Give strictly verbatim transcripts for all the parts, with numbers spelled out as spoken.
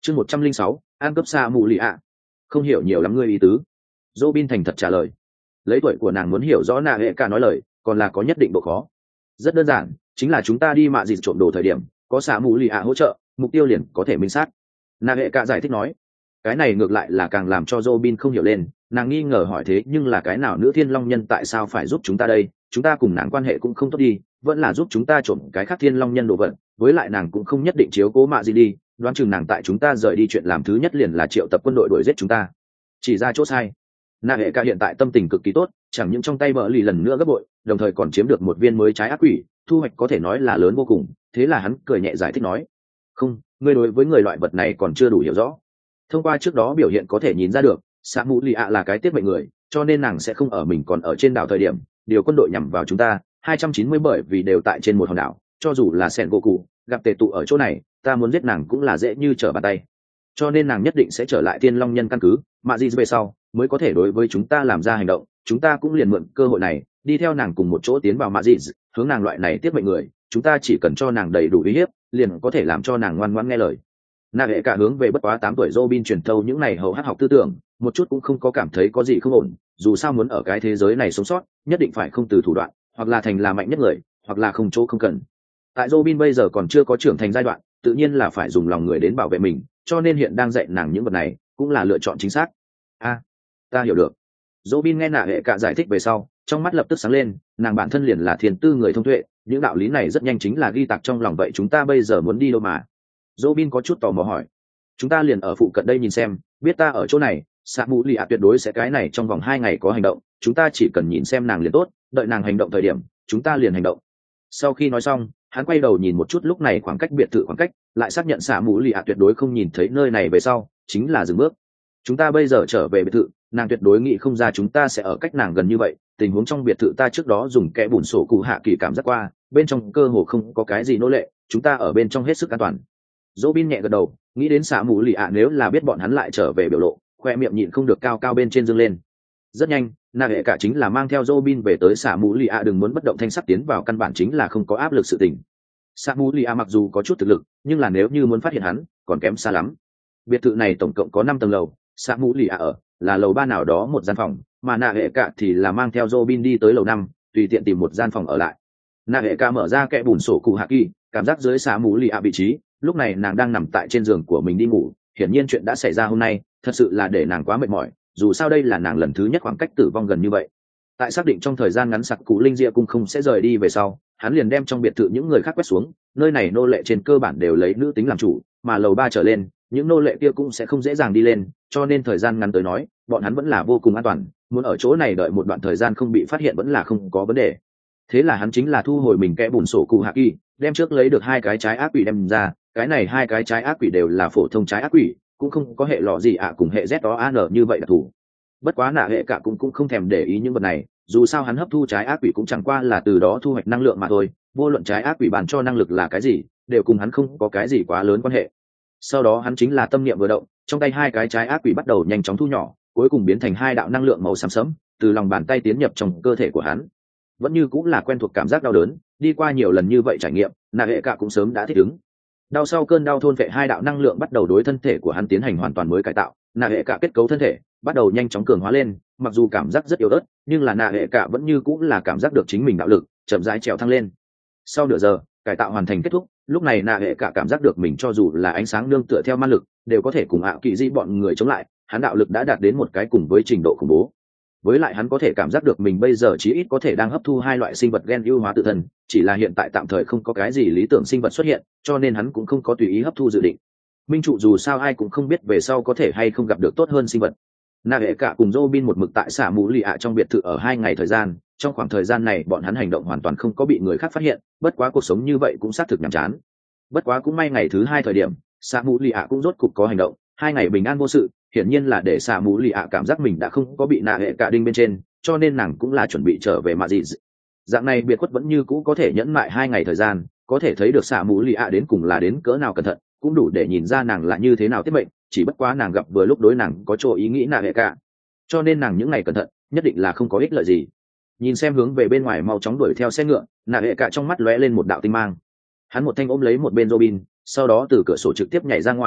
chương một trăm linh sáu an cấp xa mù lì ạ. Không hiểu nhiều lắm ngươi ý tứ. Robin thành thật trả lời. Lấy tuổi của nàng muốn hiểu rõ nạ hệ cả nói lời còn là có nhất định độ khó. Rất đơn giản, chính là chúng ta đi mạ dịt trộm đồ thời điểm có xạ mù lì ạ hỗ trợ, mục tiêu liền có thể minh xác. Nạ hệ cả giải thích nói. Cái này ngược lại là càng làm cho Robin không hiểu lên, nàng nghi ngờ hỏi thế nhưng là cái nào nữ thiên long nhân tại sao phải giúp chúng ta đây, chúng ta cùng nàng quan hệ cũng không tốt đi, vẫn là giúp chúng ta trộm cái khác thiên long nhân đồ vật, với lại nàng cũng không nhất định chiếu cố mạ gì đi, đoán chừng nàng tại chúng ta rời đi chuyện làm thứ nhất liền là triệu tập quân đội đuổi giết chúng ta. Chỉ ra chỗ sai. Nạ hệ ca hiện tại tâm tình cực kỳ tốt, chẳng những trong tay bờ lì lần nữa gấp bội, đồng thời còn chiếm được một viên mới trái ác quỷ, thu hoạch có thể nói là lớn vô cùng, thế là hắn cười nhẹ giải thích nói: "Không, ngươi đối với người loại vật này còn chưa đủ hiểu rõ. Thông qua trước đó biểu hiện có thể nhìn ra được, Sa Mũ Lì ạ là cái tiết mệnh người, cho nên nàng sẽ không ở mình còn ở trên đảo thời điểm, điều quân đội nhằm vào chúng ta, hai trăm chín mươi bởi vì đều tại trên một hòn đảo, cho dù là Sen Goku, gặp tề tụ ở chỗ này, ta muốn giết nàng cũng là dễ như trở bàn tay. Cho nên nàng nhất định sẽ trở lại Thiên Long Nhân căn cứ, mà gì về sau mới có thể đối với chúng ta làm ra hành động, chúng ta cũng liền mượn cơ hội này, đi theo nàng cùng một chỗ tiến vào Mạ Dị, hướng nàng loại này tiết mệnh người, chúng ta chỉ cần cho nàng đầy đủ uy hiếp, liền có thể làm cho nàng ngoan ngoãn nghe lời." Nạ hệ cả hướng về bất quá tám tuổi Robin truyền thâu những này hầu hát học tư tưởng, một chút cũng không có cảm thấy có gì không ổn, dù sao muốn ở cái thế giới này sống sót, nhất định phải không từ thủ đoạn, hoặc là thành là mạnh nhất người, hoặc là không chỗ không cần. Tại Robin bây giờ còn chưa có trưởng thành giai đoạn, tự nhiên là phải dùng lòng người đến bảo vệ mình, cho nên hiện đang dạy nàng những vật này, cũng là lựa chọn chính xác. A, à, ta hiểu được. Robin nghe Nạ hệ cả giải thích về sau, trong mắt lập tức sáng lên, nàng bản thân liền là thiên tư người thông tuệ, những đạo lý này rất nhanh chính là ghi tạc trong lòng, vậy chúng ta bây giờ muốn đi đâu mà? Robin có chút tò mò hỏi. Chúng ta liền ở phụ cận đây nhìn xem, biết ta ở chỗ này, Sa Mũ Lì ạ tuyệt đối sẽ cái này trong vòng hai ngày có hành động, chúng ta chỉ cần nhìn xem nàng liền tốt, đợi nàng hành động thời điểm, chúng ta liền hành động. Sau khi nói xong, hắn quay đầu nhìn một chút lúc này khoảng cách biệt thự khoảng cách, lại xác nhận Sa Mũ Lì ạ tuyệt đối không nhìn thấy nơi này về sau, chính là dừng bước. Chúng ta bây giờ trở về biệt thự, nàng tuyệt đối nghĩ không ra chúng ta sẽ ở cách nàng gần như vậy, tình huống trong biệt thự ta trước đó dùng kẽ bùn sổ cụ hạ kỳ cảm giác qua, bên trong cơ hồ không có cái gì nô lệ, chúng ta ở bên trong hết sức an toàn. Robin nhẹ gật đầu, nghĩ đến Sa Mũ Lì ạ nếu là biết bọn hắn lại trở về biểu lộ, khoe miệng nhịn không được cao cao bên trên dương lên. Rất nhanh, Nạ hệ cả chính là mang theo Robin về tới Sa Mũ Lì ạ, đừng muốn bất động thanh sắc tiến vào, căn bản chính là không có áp lực sự tình. Sa Mũ Lì ạ mặc dù có chút thực lực, nhưng là nếu như muốn phát hiện hắn, còn kém xa lắm. Biệt thự này tổng cộng có năm tầng lầu, Sa Mũ Lì ạ ở là lầu ba nào đó một gian phòng, mà Nạ hệ cả thì là mang theo Robin đi tới lầu năm, tùy tiện tìm một gian phòng ở lại. Nạ hệ cả mở ra kẽ bùn sổ cụ hạ kỳ, cảm giác dưới Sa Mũ Lì ạ vị trí. Lúc này nàng đang nằm tại trên giường của mình đi ngủ, hiển nhiên chuyện đã xảy ra hôm nay thật sự là để nàng quá mệt mỏi, dù sao đây là nàng lần thứ nhất khoảng cách tử vong gần như vậy. Tại xác định trong thời gian ngắn sặc cụ linh diệ cung không sẽ rời đi về sau, hắn liền đem trong biệt thự những người khác quét xuống, nơi này nô lệ trên cơ bản đều lấy nữ tính làm chủ, mà lầu ba trở lên những nô lệ kia cũng sẽ không dễ dàng đi lên, cho nên thời gian ngắn tới nói bọn hắn vẫn là vô cùng an toàn, muốn ở chỗ này đợi một đoạn thời gian không bị phát hiện vẫn là không có vấn đề. Thế là hắn chính là thu hồi mình kẽ bùn sổ cụ hạ kỳ, đem trước lấy được hai cái trái ác quỷ đem ra, cái này hai cái trái ác quỷ đều là phổ thông trái ác quỷ, cũng không có hệ lọ gì ạ cùng hệ Z O A N như vậy đặc thù. Bất quá Nạ hệ cả cũng cũng không thèm để ý những vật này, dù sao hắn hấp thu trái ác quỷ cũng chẳng qua là từ đó thu hoạch năng lượng mà thôi, vô luận trái ác quỷ bàn cho năng lực là cái gì, đều cùng hắn không có cái gì quá lớn quan hệ. Sau đó hắn chính là tâm niệm vừa động, trong tay hai cái trái ác quỷ bắt đầu nhanh chóng thu nhỏ, cuối cùng biến thành hai đạo năng lượng màu xám sẫm, từ lòng bàn tay tiến nhập trong cơ thể của hắn. Vẫn như cũng là quen thuộc cảm giác đau đớn, đi qua nhiều lần như vậy trải nghiệm, Nạ hệ cả cũng sớm đã thích ứng. Đau sau cơn đau thôn phệ hai đạo năng lượng bắt đầu đối thân thể của hắn tiến hành hoàn toàn mới cải tạo, Nạ hệ cả kết cấu thân thể bắt đầu nhanh chóng cường hóa lên, mặc dù cảm giác rất yếu ớt, nhưng là Nạ hệ cả vẫn như cũng là cảm giác được chính mình đạo lực chậm rãi trèo thăng lên. Sau nửa giờ, cải tạo hoàn thành kết thúc, lúc này Nạ hệ cả cảm giác được mình cho dù là ánh sáng nương tựa theo man lực, đều có thể cùng ảo kỳ di bọn người chống lại, hắn đạo lực đã đạt đến một cái cùng với trình độ khủng bố. Với lại hắn có thể cảm giác được mình bây giờ chí ít có thể đang hấp thu hai loại sinh vật gen ưu hóa tự thân, chỉ là hiện tại tạm thời không có cái gì lý tưởng sinh vật xuất hiện, cho nên hắn cũng không có tùy ý hấp thu dự định. Minh trụ dù sao ai cũng không biết về sau có thể hay không gặp được tốt hơn sinh vật. Nạ hệ cả cùng Robin một mực tại Sa Mũ Lì ạ trong biệt thự ở hai ngày thời gian, trong khoảng thời gian này bọn hắn hành động hoàn toàn không có bị người khác phát hiện, bất quá cuộc sống như vậy cũng xác thực nhàm chán. Bất quá cũng may ngày thứ hai thời điểm, Sa Mũ Lì ạ cũng rốt cục có hành động, hai ngày bình an vô sự, hiển nhiên là để Sa Mũ Lì ạ cảm giác mình đã không có bị Nạ hệ cả đinh bên trên, cho nên nàng cũng là chuẩn bị trở về Mạ Dị. Dạng này biệt khuất vẫn như cũ có thể nhẫn mại hai ngày thời gian, có thể thấy được Sa Mũ Lì ạ đến cùng là đến cỡ nào cẩn thận, cũng đủ để nhìn ra nàng là như thế nào tiết mệnh, chỉ bất quá nàng gặp vừa lúc đối nàng có chỗ ý nghĩ Nạ hệ cả, cho nên nàng những ngày cẩn thận nhất định là không có ích lợi gì. Nhìn xem hướng về bên ngoài mau chóng đuổi theo xe ngựa, Nạ hệ cả trong mắt lóe lên một đạo tinh mang. Hắn một thanh ôm lấy một bên Robin, sau đó từ cửa sổ trực tiếp nhảy ra ngoài,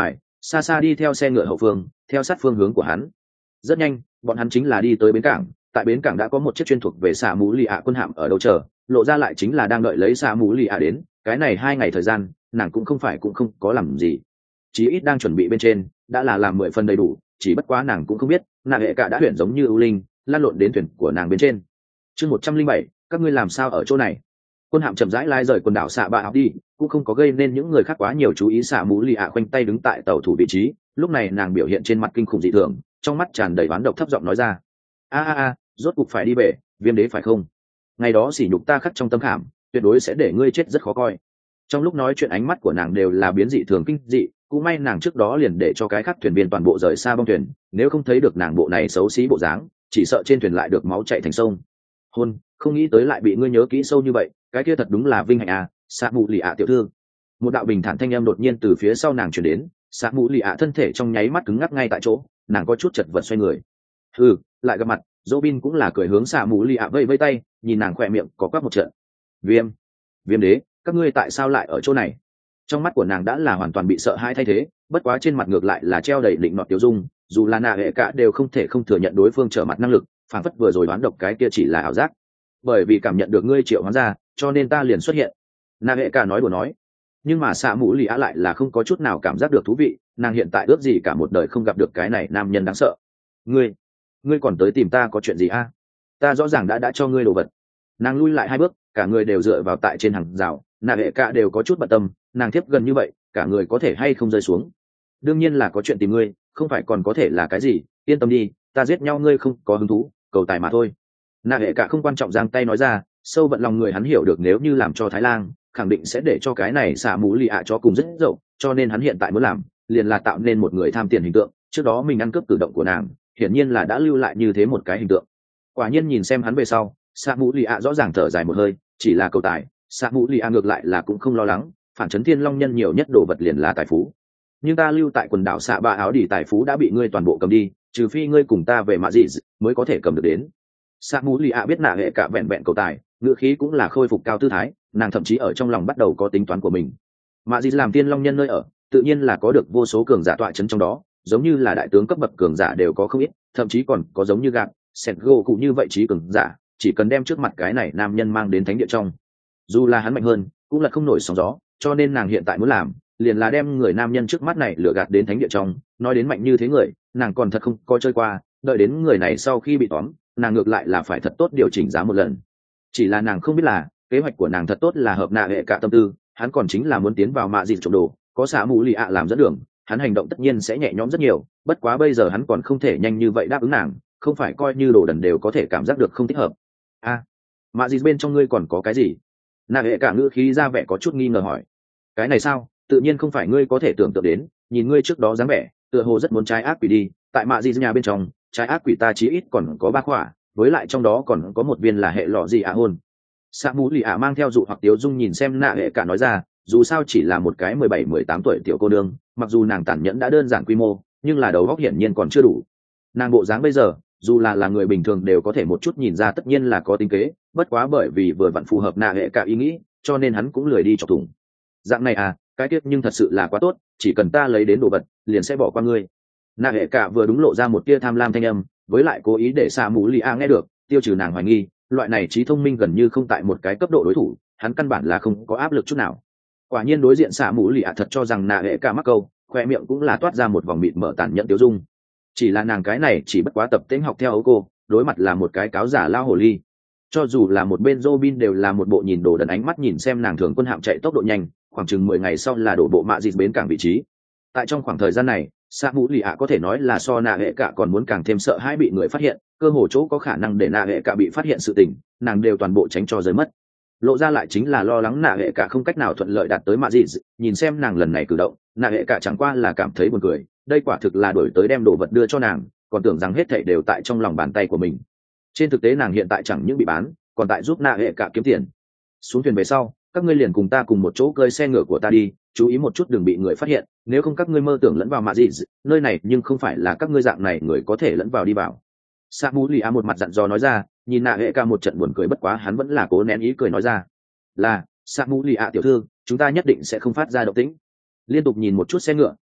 xa xa đi theo xe ngựa hậu phương theo sát phương hướng của hắn. Rất nhanh bọn hắn chính là đi tới bến cảng. Tại bến cảng đã có một chiếc chuyên thuộc về xạ mũ lì ạ quân hạm ở đâu chờ, lộ ra lại chính là đang đợi lấy xạ mũ lì ạ đến. Cái này hai ngày thời gian nàng cũng không phải cũng không có làm gì, chí ít đang chuẩn bị bên trên đã là làm mười phần đầy đủ. Chỉ bất quá nàng cũng không biết nàng hệ cả đã huyện giống như ưu linh lan lộn đến thuyền của nàng bên trên. Chương một trăm linh bảy, các ngươi làm sao ở chỗ này? Quân hạm chậm rãi lai rời quần đảo xạ bạ học đi, cũng không có gây nên những người khác quá nhiều chú ý. Xạ mũ lì ạ khoanh tay đứng tại tàu thủ vị trí, lúc này nàng biểu hiện trên mặt kinh khủng dị thường, trong mắt tràn đầy oán độc, thấp giọng nói ra: a a a rốt cục phải đi về, viêm đế phải không? Ngày đó sỉ nhục ta khắc trong tâm khảm, tuyệt đối sẽ để ngươi chết rất khó coi. Trong lúc nói chuyện ánh mắt của nàng đều là biến dị thường kinh dị, cũng may nàng trước đó liền để cho cái khác thuyền viên toàn bộ rời xa bong thuyền, nếu không thấy được nàng bộ này xấu xí bộ dáng, chỉ sợ trên thuyền lại được máu chảy thành sông. Hôn, không nghĩ tới lại bị ngươi nhớ kỹ sâu như vậy, cái kia thật đúng là vinh hạnh à. Xạ mũ lì ạ tiểu thư. Một đạo bình thản thanh âm đột nhiên từ phía sau nàng truyền đến. Xạ mũ lì ạ thân thể trong nháy mắt cứng ngắc ngay tại chỗ, nàng có chút chật vật xoay người. Ừ, lại gặp mặt. Robin cũng là cười hướng xạ mũ lì ạ vây vây tay, nhìn nàng khỏe miệng có quắc một trận. Viêm, viêm đế, các ngươi tại sao lại ở chỗ này? Trong mắt của nàng đã là hoàn toàn bị sợ hãi thay thế, bất quá trên mặt ngược lại là treo đầy định nọt tiêu dung, dù là nạ hệ cả đều không thể không thừa nhận đối phương trở mặt năng lực, phản phất vừa rồi đoán độc cái kia chỉ là ảo giác. Bởi vì cảm nhận được ngươi triệu hoán ra, cho nên ta liền xuất hiện. Nạ hệ cả nói đùa nói. Nhưng mà xạ mũ lì á lại là không có chút nào cảm giác được thú vị, nàng hiện tại ước gì cả một đời không gặp được cái này nam nhân đáng sợ. Ngươi, ngươi còn tới tìm ta có chuyện gì a? Ta rõ ràng đã đã cho ngươi đồ vật. Nàng lui lại hai bước, cả người đều dựa vào tại trên hàng rào, nạ hệ cả đều có chút bận tâm, nàng tiếp gần như vậy, cả người có thể hay không rơi xuống. Đương nhiên là có chuyện tìm ngươi, không phải còn có thể là cái gì, yên tâm đi, ta giết nhau ngươi không có hứng thú, cầu tài mà thôi. Nạ hệ cả không quan trọng giang tay nói ra, sâu vận lòng người hắn hiểu được nếu như làm cho Thái Lang, khẳng định sẽ để cho cái này xả mũ lì ạ cho cùng rất dậu, cho nên hắn hiện tại muốn làm, liền là tạo nên một người tham tiền hình tượng. Trước đó mình ăn cướp cử động của nàng, hiển nhiên là đã lưu lại như thế một cái hình tượng. Quả nhiên nhìn xem hắn về sau, xả mũ lì ạ rõ ràng thở dài một hơi, chỉ là cầu tài, xả mũ lì ạ ngược lại là cũng không lo lắng, phản chấn thiên long nhân nhiều nhất đồ vật liền là tài phú. Nhưng ta lưu tại quần đảo xạ ba áo đỉ tài phú đã bị ngươi toàn bộ cầm đi, trừ phi ngươi cùng ta về mạ dị mới có thể cầm được đến. Sa mũ lì ạ biết nạ hệ cả vẹn vẹn cầu tài, ngữ khí cũng là khôi phục cao tư thái, nàng thậm chí ở trong lòng bắt đầu có tính toán của mình. Mạ dị làm tiên long nhân nơi ở, tự nhiên là có được vô số cường giả tọa chấn trong đó, giống như là đại tướng cấp bậc cường giả đều có không ít, thậm chí còn có giống như gạt, sẹt gỗ cụ như vậy trí cường giả, chỉ cần đem trước mặt cái này nam nhân mang đến thánh địa trong, dù là hắn mạnh hơn, cũng là không nổi sóng gió, cho nên nàng hiện tại muốn làm, liền là đem người nam nhân trước mắt này lừa gạt đến thánh địa trong. Nói đến mạnh như thế người, nàng còn thật không coi chơi qua, đợi đến người này sau khi bị tóm, nàng ngược lại là phải thật tốt điều chỉnh giá một lần. Chỉ là nàng không biết là kế hoạch của nàng thật tốt là hợp nạ hệ cả tâm tư, hắn còn chính là muốn tiến vào mạ dịt trộm đồ, có xả mũ lì ạ làm dẫn đường, hắn hành động tất nhiên sẽ nhẹ nhõm rất nhiều. Bất quá bây giờ hắn còn không thể nhanh như vậy đáp ứng nàng, không phải coi như đồ đần đều có thể cảm giác được không thích hợp. A, à, mạ dịt bên trong ngươi còn có cái gì? Nạ hệ cả ngữ khí ra vẻ có chút nghi ngờ hỏi. Cái này sao, tự nhiên không phải ngươi có thể tưởng tượng đến, nhìn ngươi trước đó dáng vẻ tựa hồ rất muốn trái ác quỷ đi, tại mạ dị nhà bên trong trái ác quỷ ta chí ít còn có ba khỏa, với lại trong đó còn có một viên là hệ lọ gì ạ hôn. Sa mũ lì ạ mang theo dụ hoặc tiếu dung nhìn xem nạ hệ cả nói ra, dù sao chỉ là một cái mười bảy mười tám tuổi tiểu cô nương, mặc dù nàng tàn nhẫn đã đơn giản quy mô, nhưng là đầu óc hiển nhiên còn chưa đủ. Nàng bộ dáng bây giờ, dù là là người bình thường đều có thể một chút nhìn ra tất nhiên là có tính kế, bất quá bởi vì vừa vặn phù hợp nạ hệ cả ý nghĩ, cho nên hắn cũng lười đi chọc thủng. Dạng này à, cái tiết nhưng thật sự là quá tốt, chỉ cần ta lấy đến đồ vật liền sẽ bỏ qua ngươi. Nạ hệ cả vừa đúng lộ ra một tia tham lam thanh âm, với lại cố ý để Sa mũ lì a nghe được, tiêu trừ nàng hoài nghi, loại này trí thông minh gần như không tại một cái cấp độ đối thủ, hắn căn bản là không có áp lực chút nào. Quả nhiên đối diện Sa mũ lì a thật cho rằng nạ hệ cả mắc câu, khoe miệng cũng là toát ra một vòng mịt mở tàn nhẫn tiêu dung. Chỉ là nàng cái này chỉ bất quá tập tễnh học theo ấu cô, đối mặt là một cái cáo giả lao hồ ly. Cho dù là một bên Robin đều là một bộ nhìn đồ đần ánh mắt nhìn xem nàng thường quân hạm chạy tốc độ nhanh, khoảng chừng mười ngày sau là đổ bộ mạ dịt bến cảng vị trí. Tại trong khoảng thời gian này, Sa mũ lì ạ có thể nói là so nạ hệ cả còn muốn càng thêm sợ hãi bị người phát hiện, cơ hồ chỗ có khả năng để nạ hệ cả bị phát hiện sự tình, nàng đều toàn bộ tránh cho rơi mất. Lộ ra lại chính là lo lắng nạ hệ cả không cách nào thuận lợi đạt tới mạ dịt, nhìn xem nàng lần này cử động, nạ hệ cả chẳng qua là cảm thấy buồn cười, đây quả thực là đổi tới đem đồ vật đưa cho nàng, còn tưởng rằng hết thảy đều tại trong lòng bàn tay của mình. Trên thực tế nàng hiện tại chẳng những bị bán, còn tại giúp nạ hệ cả kiếm tiền. Xuống thuyền về sau, các ngươi liền cùng ta cùng một chỗ cơi xe ngựa của ta đi, chú ý một chút đừng bị người phát hiện, nếu không các ngươi mơ tưởng lẫn vào mạ dị, nơi này nhưng không phải là các ngươi dạng này người có thể lẫn vào đi vào. Sa mũ lì a một mặt dặn dò nói ra, nhìn nạ hệ cả một trận buồn cười, bất quá hắn vẫn là cố nén ý cười nói ra, là Sa mũ lì a tiểu thư, chúng ta nhất định sẽ không phát ra động tĩnh. Liên tục nhìn một chút xe ngựa,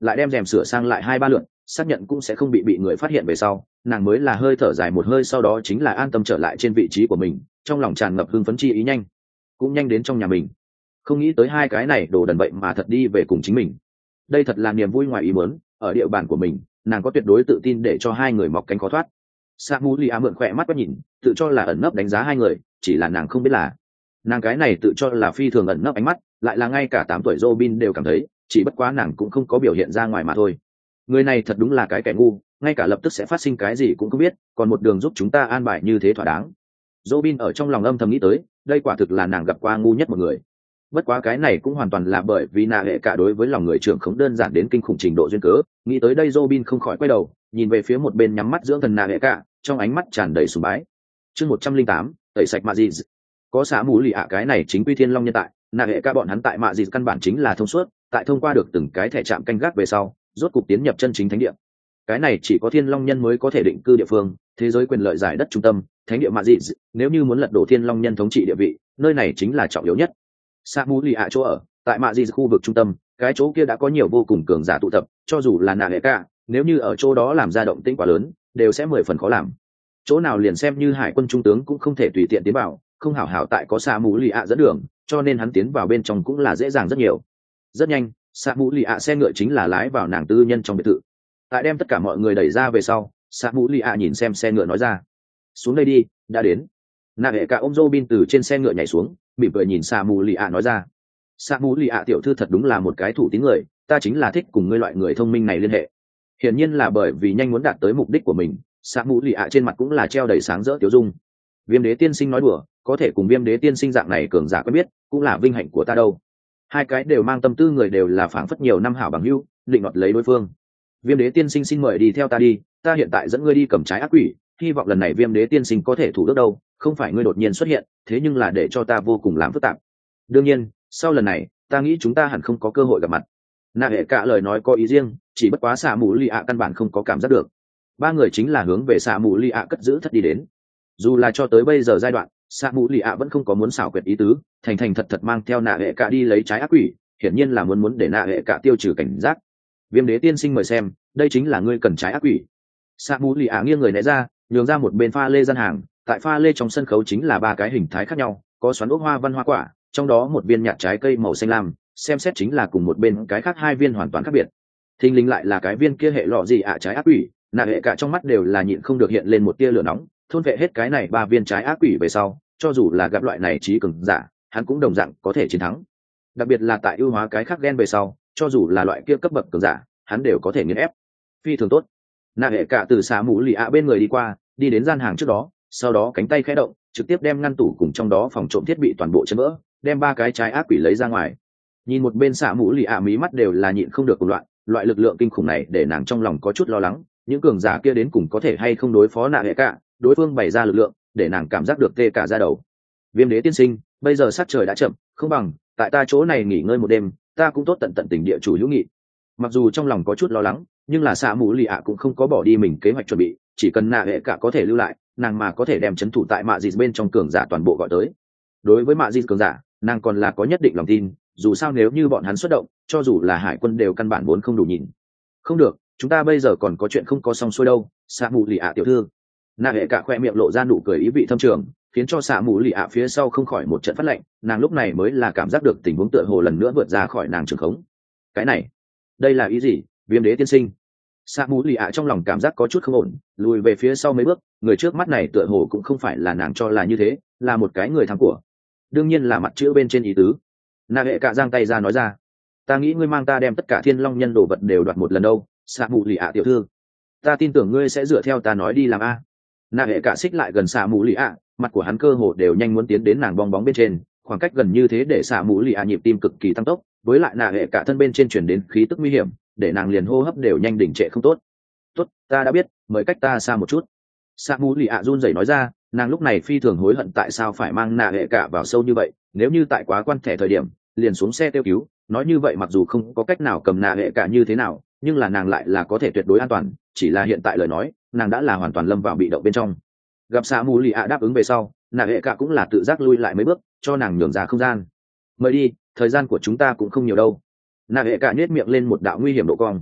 lại đem rèm sửa sang lại hai ba lượn, xác nhận cũng sẽ không bị bị người phát hiện về sau, nàng mới là hơi thở dài một hơi, sau đó chính là an tâm trở lại trên vị trí của mình, trong lòng tràn ngập hưng phấn chi ý, nhanh cũng nhanh đến trong nhà mình. Không nghĩ tới hai cái này đồ đần vậy mà thật đi về cùng chính mình, đây thật là niềm vui ngoài ý muốn. Ở địa bàn của mình, nàng có tuyệt đối tự tin để cho hai người mọc cánh khó thoát. Samulia mượn khỏe mắt quét nhìn, tự cho là ẩn nấp đánh giá hai người, chỉ là nàng không biết là nàng cái này tự cho là phi thường ẩn nấp ánh mắt, lại là ngay cả tám tuổi Robin đều cảm thấy, chỉ bất quá nàng cũng không có biểu hiện ra ngoài mà thôi. Người này thật đúng là cái kẻ ngu, ngay cả lập tức sẽ phát sinh cái gì cũng không biết, còn một đường giúp chúng ta an bài như thế thỏa đáng. Robin ở trong lòng âm thầm nghĩ tới, đây quả thực là nàng gặp qua ngu nhất một người. Bất quá cái này cũng hoàn toàn là bởi vì nạ hệ cả đối với lòng người trưởng không đơn giản đến kinh khủng trình độ duyên cớ. Nghĩ tới đây Robin không khỏi quay đầu nhìn về phía một bên nhắm mắt dưỡng thần nạ hệ cả, trong ánh mắt tràn đầy sùng bái. Chương một trăm linh tám, tẩy sạch mạ dị. Có xả mũ lì ạ cái này chính quy thiên long nhân tại, nạ hệ cả bọn hắn tại mạ dị căn bản chính là thông suốt, tại thông qua được từng cái thẻ trạm canh gác về sau, rốt cục tiến nhập chân chính thánh địa. Cái này chỉ có thiên long nhân mới có thể định cư địa phương, thế giới quyền lợi giải đất trung tâm, thánh địa mạ dị. Nếu như muốn lật đổ thiên long nhân thống trị địa vị, nơi này chính là trọng yếu nhất. Sa mũ lì ạ chỗ ở tại mạ dị khu vực trung tâm, cái chỗ kia đã có nhiều vô cùng cường giả tụ tập, cho dù là nạ hệ cả, nếu như ở chỗ đó làm ra động tĩnh quá lớn, đều sẽ mười phần khó làm. Chỗ nào liền xem như hải quân trung tướng cũng không thể tùy tiện tiến vào, không hảo hảo tại có Sa mũ lì ạ dẫn đường, cho nên hắn tiến vào bên trong cũng là dễ dàng rất nhiều. Rất nhanh, Sa mũ lì ạ xe ngựa chính là lái vào nàng tư nhân trong biệt thự. Tại đem tất cả mọi người đẩy ra về sau, Sa mũ lì ạ nhìn xem xe ngựa nói ra: xuống đây đi, đã đến. Nạ hệ cả ôm Robin từ trên xe ngựa nhảy xuống, mỉm cười nhìn Sa mũ lì ạ nói ra: Sa mũ lì ạ tiểu thư thật đúng là một cái thủ tín người, ta chính là thích cùng ngươi loại người thông minh này liên hệ. Hiển nhiên là bởi vì nhanh muốn đạt tới mục đích của mình, Sa mũ lì ạ trên mặt cũng là treo đầy sáng rỡ tiểu dung. Viêm đế tiên sinh nói đùa, có thể cùng viêm đế tiên sinh dạng này cường giả quen biết, cũng là vinh hạnh của ta đâu. Hai cái đều mang tâm tư người đều là phảng phất nhiều năm hảo bằng hữu, định đoạt lấy đối phương. Viêm đế tiên sinh xin mời đi theo ta đi, ta hiện tại dẫn ngươi đi cầm trái ác quỷ, hy vọng lần này viêm đế tiên sinh có thể thủ được đâu, không phải ngươi đột nhiên xuất hiện, thế nhưng là để cho ta vô cùng làm phức tạp. Đương nhiên, sau lần này, ta nghĩ chúng ta hẳn không có cơ hội gặp mặt. Nạ hệ cả lời nói có ý riêng, chỉ bất quá xạ mù lì ạ căn bản không có cảm giác được. Ba người chính là hướng về xạ mù lì ạ cất giữ thất đi đến. Dù là cho tới bây giờ giai đoạn, xạ mù lì ạ vẫn không có muốn xảo quyệt ý tứ, thành thành thật thật mang theo nạ hệ cả đi lấy trái ác quỷ, hiển nhiên là muốn muốn để nạ hệ cả tiêu trừ cảnh giác. Viêm đế tiên sinh mời xem, đây chính là ngươi cần trái ác quỷ. Xạ mù lì ạ nghiêng người né ra, nhường ra một bên pha lê gian hàng, tại pha lê trong sân khấu chính là ba cái hình thái khác nhau, có xoắn ốc hoa văn hoa quả, trong đó một viên nhạt trái cây màu xanh lam, xem xét chính là cùng một bên cái khác hai viên hoàn toàn khác biệt. Thình lình lại là cái viên kia hệ lọ gì ạ trái ác quỷ, nạ hệ cả trong mắt đều là nhịn không được hiện lên một tia lửa nóng, thôn vệ hết cái này ba viên trái ác quỷ về sau, cho dù là gặp loại này trí cường giả, hắn cũng đồng dạng có thể chiến thắng. Đặc biệt là tại ưu hóa cái khác gen về sau, cho dù là loại kia cấp bậc cường giả, hắn đều có thể nghiền ép. Phi thường tốt. Nạ hệ cả từ xả mũ lì ạ bên người đi qua, đi đến gian hàng trước đó, sau đó cánh tay khẽ động, trực tiếp đem ngăn tủ cùng trong đó phòng trộm thiết bị toàn bộ chấn vỡ, đem ba cái trái ác quỷ lấy ra ngoài. Nhìn một bên xả mũ lì ạ mí mắt đều là nhịn không được cuồng loạn, loại lực lượng kinh khủng này để nàng trong lòng có chút lo lắng, những cường giả kia đến cùng có thể hay không đối phó nạ hệ cả, đối phương bày ra lực lượng để nàng cảm giác được tê cả da đầu. Viêm đế tiên sinh, bây giờ sát trời đã chậm, không bằng tại ta chỗ này nghỉ ngơi một đêm, ta cũng tốt tận tận tình địa chủ hữu nghị. Mặc dù trong lòng có chút lo lắng, nhưng là xạ mũ lì ạ cũng không có bỏ đi mình kế hoạch chuẩn bị, chỉ cần nạ hệ cả có thể lưu lại, nàng mà có thể đem chấn thủ tại mạ dịt bên trong cường giả toàn bộ gọi tới. Đối với mạ dịt cường giả, nàng còn là có nhất định lòng tin, dù sao nếu như bọn hắn xuất động, cho dù là hải quân đều căn bản vốn không đủ nhìn. Không được, chúng ta bây giờ còn có chuyện không có xong xuôi đâu, xạ mũ lì ạ tiểu thư. Nạ hệ cả khoe miệng lộ ra nụ cười ý vị thâm trường, khiến cho xạ mũ lì ạ phía sau không khỏi một trận phát lạnh, nàng lúc này mới là cảm giác được tình huống tựa hồ lần nữa vượt ra khỏi nàng trường khống. Cái này, đây là ý gì, viêm đế tiên sinh? Sa mũ lì ạ trong lòng cảm giác có chút không ổn, lùi về phía sau mấy bước, người trước mắt này tựa hồ cũng không phải là nàng cho là như thế, là một cái người thắng của. Đương nhiên là mặt chữ bên trên ý tứ. Nạ hệ cả giang tay ra nói ra: ta nghĩ ngươi mang ta đem tất cả thiên long nhân đồ vật đều đoạt một lần đâu, Sa mũ lì ạ tiểu thư. Ta tin tưởng ngươi sẽ dựa theo ta nói đi làm a. Nạ hệ cả xích lại gần Sa mũ lì ạ, mặt của hắn cơ hồ đều nhanh muốn tiến đến nàng bong bóng bên trên, khoảng cách gần như thế để Sa mũ lì ạ nhịp tim cực kỳ tăng tốc, với lại nạ hệ cả thân bên trên truyền đến khí tức nguy hiểm, để nàng liền hô hấp đều nhanh đỉnh trệ không tốt. Tốt, ta đã biết, mời cách ta xa một chút. Sa mũ lì ạ run rẩy nói ra, nàng lúc này phi thường hối hận tại sao phải mang nạ hệ cả vào sâu như vậy, nếu như tại quá quan thẻ thời điểm liền xuống xe tiêu cứu, nói như vậy mặc dù không có cách nào cầm nạ hệ cả như thế nào, nhưng là nàng lại là có thể tuyệt đối an toàn, chỉ là hiện tại lời nói nàng đã là hoàn toàn lâm vào bị động bên trong. Gặp Sa mũ lì ạ đáp ứng về sau, nạ hệ cả cũng là tự giác lui lại mấy bước, cho nàng nhường ra không gian. Mời đi, thời gian của chúng ta cũng không nhiều đâu. Nạ hệ cả nhếch miệng lên một đạo nguy hiểm độ cong,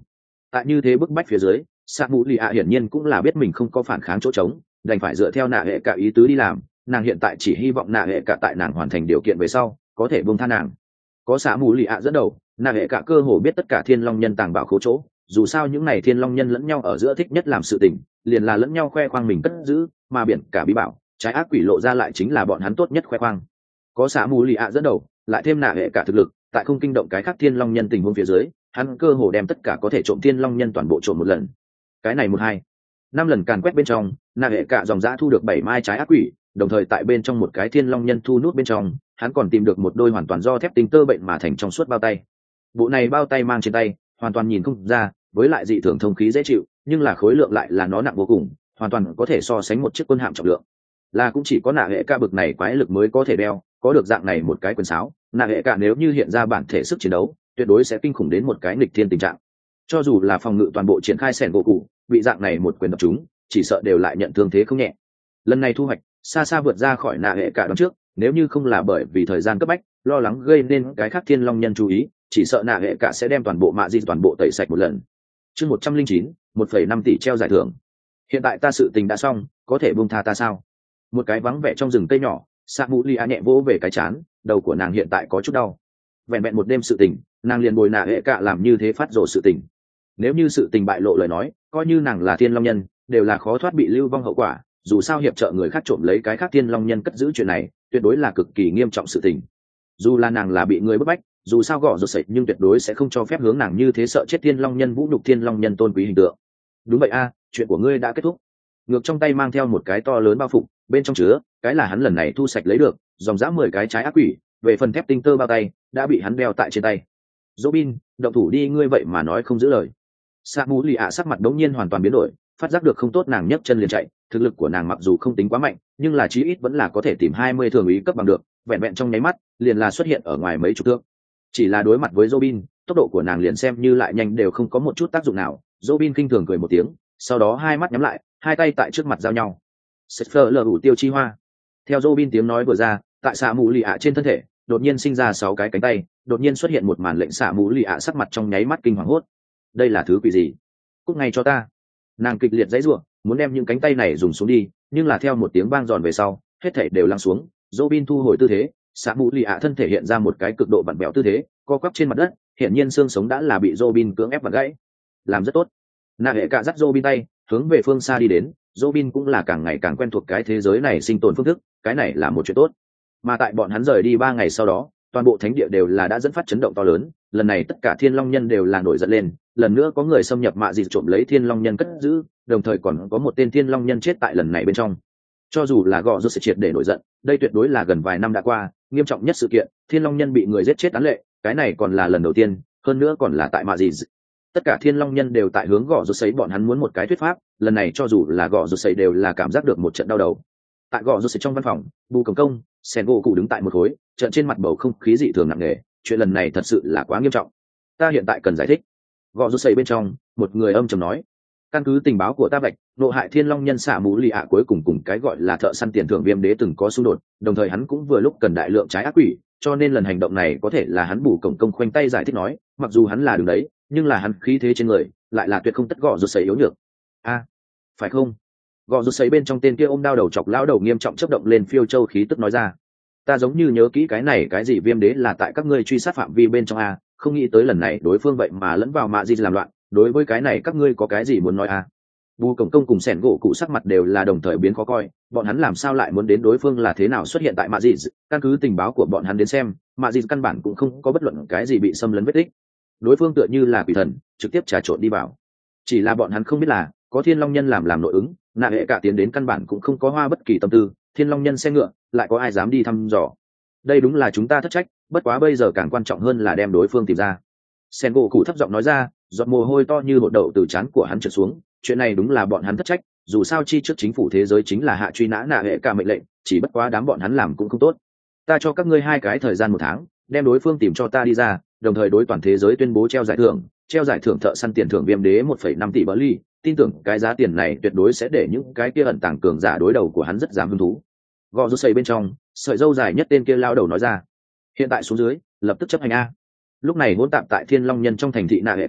Tại như thế bức bách phía dưới, xạ mù lì ạ hiển nhiên cũng là biết mình không có phản kháng chỗ trống, đành phải dựa theo nạ hệ cả ý tứ đi làm. Nàng hiện tại chỉ hy vọng nạ hệ cả tại nàng hoàn thành điều kiện về sau có thể buông tha nàng. Có xạ mù lì ạ dẫn đầu, nạ hệ cả cơ hồ biết tất cả thiên long nhân tàng bảo khố chỗ, dù sao những này thiên long nhân lẫn nhau ở giữa thích nhất làm sự tình liền là lẫn nhau khoe khoang mình cất giữ, mà biển cả bí bảo trái ác quỷ lộ ra lại chính là bọn hắn tốt nhất khoe khoang. Có xạ mù lì ạ dẫn đầu, lại thêm nạ hệ cả thực lực, tại không kinh động cái khác thiên long nhân tình huống phía dưới, hắn cơ hồ đem tất cả có thể trộm thiên long nhân toàn bộ trộm một lần. Cái này một hai năm lần càn quét bên trong, nạ hệ cả dòng dã thu được bảy mai trái ác quỷ, đồng thời tại bên trong một cái thiên long nhân thu nút bên trong, hắn còn tìm được một đôi hoàn toàn do thép tinh tơ bệnh mà thành trong suốt bao tay. Bộ này bao tay mang trên tay hoàn toàn nhìn không ra, với lại dị thường thông khí dễ chịu, nhưng là khối lượng lại là nó nặng vô cùng, hoàn toàn có thể so sánh một chiếc quân hạm trọng lượng. Là cũng chỉ có nạ hệ ca bực này quái lực mới có thể đeo, có được dạng này một cái quyền sáo, nạ hệ ca nếu như hiện ra bản thể sức chiến đấu tuyệt đối sẽ kinh khủng đến một cái nghịch thiên tình trạng. Cho dù là phòng ngự toàn bộ triển khai sẻn gỗ cụ, bị dạng này một quyền đập chúng chỉ sợ đều lại nhận thương thế không nhẹ. Lần này thu hoạch xa xa vượt ra khỏi nạ hệ cả đón trước, nếu như không là bởi vì thời gian cấp bách lo lắng gây nên cái khác thiên long nhân chú ý, chỉ sợ nạ hệ cả sẽ đem toàn bộ mạ di toàn bộ tẩy sạch một lần. Chương một trăm linh chín, một phẩy năm tỷ treo giải thưởng. Hiện tại ta sự tình đã xong, có thể buông tha ta sao? Một cái vắng vẻ trong rừng cây nhỏ, Sa Mũ Lia nhẹ vỗ về cái chán, đầu của nàng hiện tại có chút đau. Vẹn vẹn một đêm sự tình, nàng liền bồi nạ hệ cả làm như thế phát rồ sự tình. Nếu như sự tình bại lộ lời nói, coi như nàng là thiên long nhân, đều là khó thoát bị lưu vong hậu quả. Dù sao hiệp trợ người khác trộm lấy cái khác thiên long nhân cất giữ chuyện này, tuyệt đối là cực kỳ nghiêm trọng sự tình. Dù là nàng là bị người bức bách, dù sao gõ rột sệt nhưng tuyệt đối sẽ không cho phép hướng nàng như thế sợ chết thiên long nhân vũ nhục thiên long nhân tôn quý hình tượng. Đúng vậy a, chuyện của ngươi đã kết thúc. Ngược trong tay mang theo một cái to lớn bao phục, bên trong chứa cái là hắn lần này thu sạch lấy được dòng dã mười cái trái ác quỷ, về phần thép tinh tơ bao tay đã bị hắn đeo tại trên tay. Robin, động thủ đi, ngươi vậy mà nói không giữ lời. Sa Mũ Lì ạ sắc mặt đống nhiên hoàn toàn biến đổi, phát giác được không tốt, nàng nhấc chân liền chạy. Thực lực của nàng mặc dù không tính quá mạnh, nhưng là chí ít vẫn là có thể tìm hai mươi thường ý cấp bằng được, vẹn vẹn trong nháy mắt liền là xuất hiện ở ngoài mấy chục thước. Chỉ là đối mặt với Robin, tốc độ của nàng liền xem như lại nhanh đều không có một chút tác dụng nào. Robin khinh thường cười một tiếng, sau đó hai mắt nhắm lại, hai tay tại trước mặt giao nhau. Setfer lờ ủ tiêu chi hoa. Theo Robin tiếng nói vừa ra, tại Sa Mũ Lì ạ trên thân thể đột nhiên sinh ra sáu cái cánh tay, đột nhiên xuất hiện một màn lệnh Sa Mũ Lì ạ sắc mặt trong nháy mắt kinh hoàng hốt. Đây là thứ quỷ gì? Cút ngay cho ta! Nàng kịch liệt giãy giụa, muốn đem những cánh tay này dùng xuống đi, nhưng là theo một tiếng vang giòn về sau, hết thảy đều lắng xuống. Robin thu hồi tư thế, Sa Mũ Lì ạ thân thể hiện ra một cái cực độ vặn vẹo tư thế, co quắp trên mặt đất, hiển nhiên xương sống đã là bị Robin cưỡng ép vặn gãy. Làm rất tốt. Nạ hệ cả dắt Robin tay, hướng về phương xa đi đến. Robin cũng là càng ngày càng quen thuộc cái thế giới này sinh tồn phương thức, cái này là một chuyện tốt. Mà tại bọn hắn rời đi ba ngày sau đó, toàn bộ thánh địa đều là đã dẫn phát chấn động to lớn. Lần này tất cả thiên long nhân đều là nổi giận lên, lần nữa có người xâm nhập mạ dị trộm lấy thiên long nhân cất giữ, đồng thời còn có một tên thiên long nhân chết tại lần này bên trong. Cho dù là gọ rốt sẽ triệt để nổi giận, đây tuyệt đối là gần vài năm đã qua nghiêm trọng nhất sự kiện, thiên long nhân bị người giết chết án lệ, cái này còn là lần đầu tiên, hơn nữa còn là tại mạ dị. Tất cả thiên long nhân đều tại hướng gọ rốt sấy bọn hắn muốn một cái thuyết pháp, lần này cho dù là gọ rốt sấy đều là cảm giác được một trận đau đầu. Tại gọ rốt sấy trong văn phòng, bù cầm công sen gỗ cụ đứng tại một khối, trận trên mặt bầu không khí dị thường nặng nề, chuyện lần này thật sự là quá nghiêm trọng, ta hiện tại cần giải thích. Gọ rốt sấy bên trong một người âm trầm nói, căn cứ tình báo của ta vạch, nộ hại thiên long nhân Sa Mũ Lì ạ cuối cùng cùng cái gọi là thợ săn tiền thưởng viêm đế từng có xung đột, đồng thời hắn cũng vừa lúc cần đại lượng trái ác quỷ, cho nên lần hành động này có thể là hắn bù cổng công khoanh tay giải thích nói, mặc dù hắn là đường đấy, nhưng là hắn khí thế trên người lại là tuyệt không tất gọ rốt sấy yếu nhược. A, à, phải không? Gọ rốt sấy bên trong tên kia ôm đao đầu chọc lão đầu nghiêm trọng chớp động lên phiêu châu khí tức nói ra, ta giống như nhớ kỹ cái này cái gì viêm đế là tại các ngươi truy sát phạm vi bên trong a, không nghĩ tới lần này đối phương vậy mà lẫn vào mạ di làm loạn, đối với cái này các ngươi có cái gì muốn nói a? Bù cổng công cùng sẻn gỗ cụ sắc mặt đều là đồng thời biến khó coi, bọn hắn làm sao lại muốn đến đối phương là thế nào xuất hiện tại mạ di? Căn cứ tình báo của bọn hắn đến xem, mạ di căn bản cũng không có bất luận cái gì bị xâm lấn vết tích, đối phương tựa như là quỷ thần trực tiếp trà trộn đi vào. Chỉ là bọn hắn không biết là có thiên long nhân làm làm nội ứng, nạ hệ cả tiến đến căn bản cũng không có hoa bất kỳ tâm tư, thiên long nhân xe ngựa lại có ai dám đi thăm dò. Đây đúng là chúng ta thất trách, bất quá bây giờ càng quan trọng hơn là đem đối phương tìm ra. Sen gỗ cụ thấp giọng nói ra, giọt mồ hôi to như hột đậu từ trán của hắn trượt xuống, chuyện này đúng là bọn hắn thất trách, dù sao chi trước chính phủ thế giới chính là hạ truy nã nạ hệ cả mệnh lệnh, chỉ bất quá đám bọn hắn làm cũng không tốt. Ta cho các ngươi hai cái thời gian một tháng, đem đối phương tìm cho ta đi ra, đồng thời đối toàn thế giới tuyên bố treo giải thưởng, treo giải thưởng thợ săn tiền thưởng viêm đế một phẩy năm tỷ bờ ly, tin tưởng cái giá tiền này tuyệt đối sẽ để những cái kia ẩn tàng cường giả đối đầu của hắn rất dám hứng thú. Gò rút xây bên trong, sợi dâu dài nhất tên kia lao đầu nói ra, hiện tại xuống dưới lập tức chấp hành a. Lúc này hỗn tạp tại thiên long nhân trong thành thị nạ hệ cả,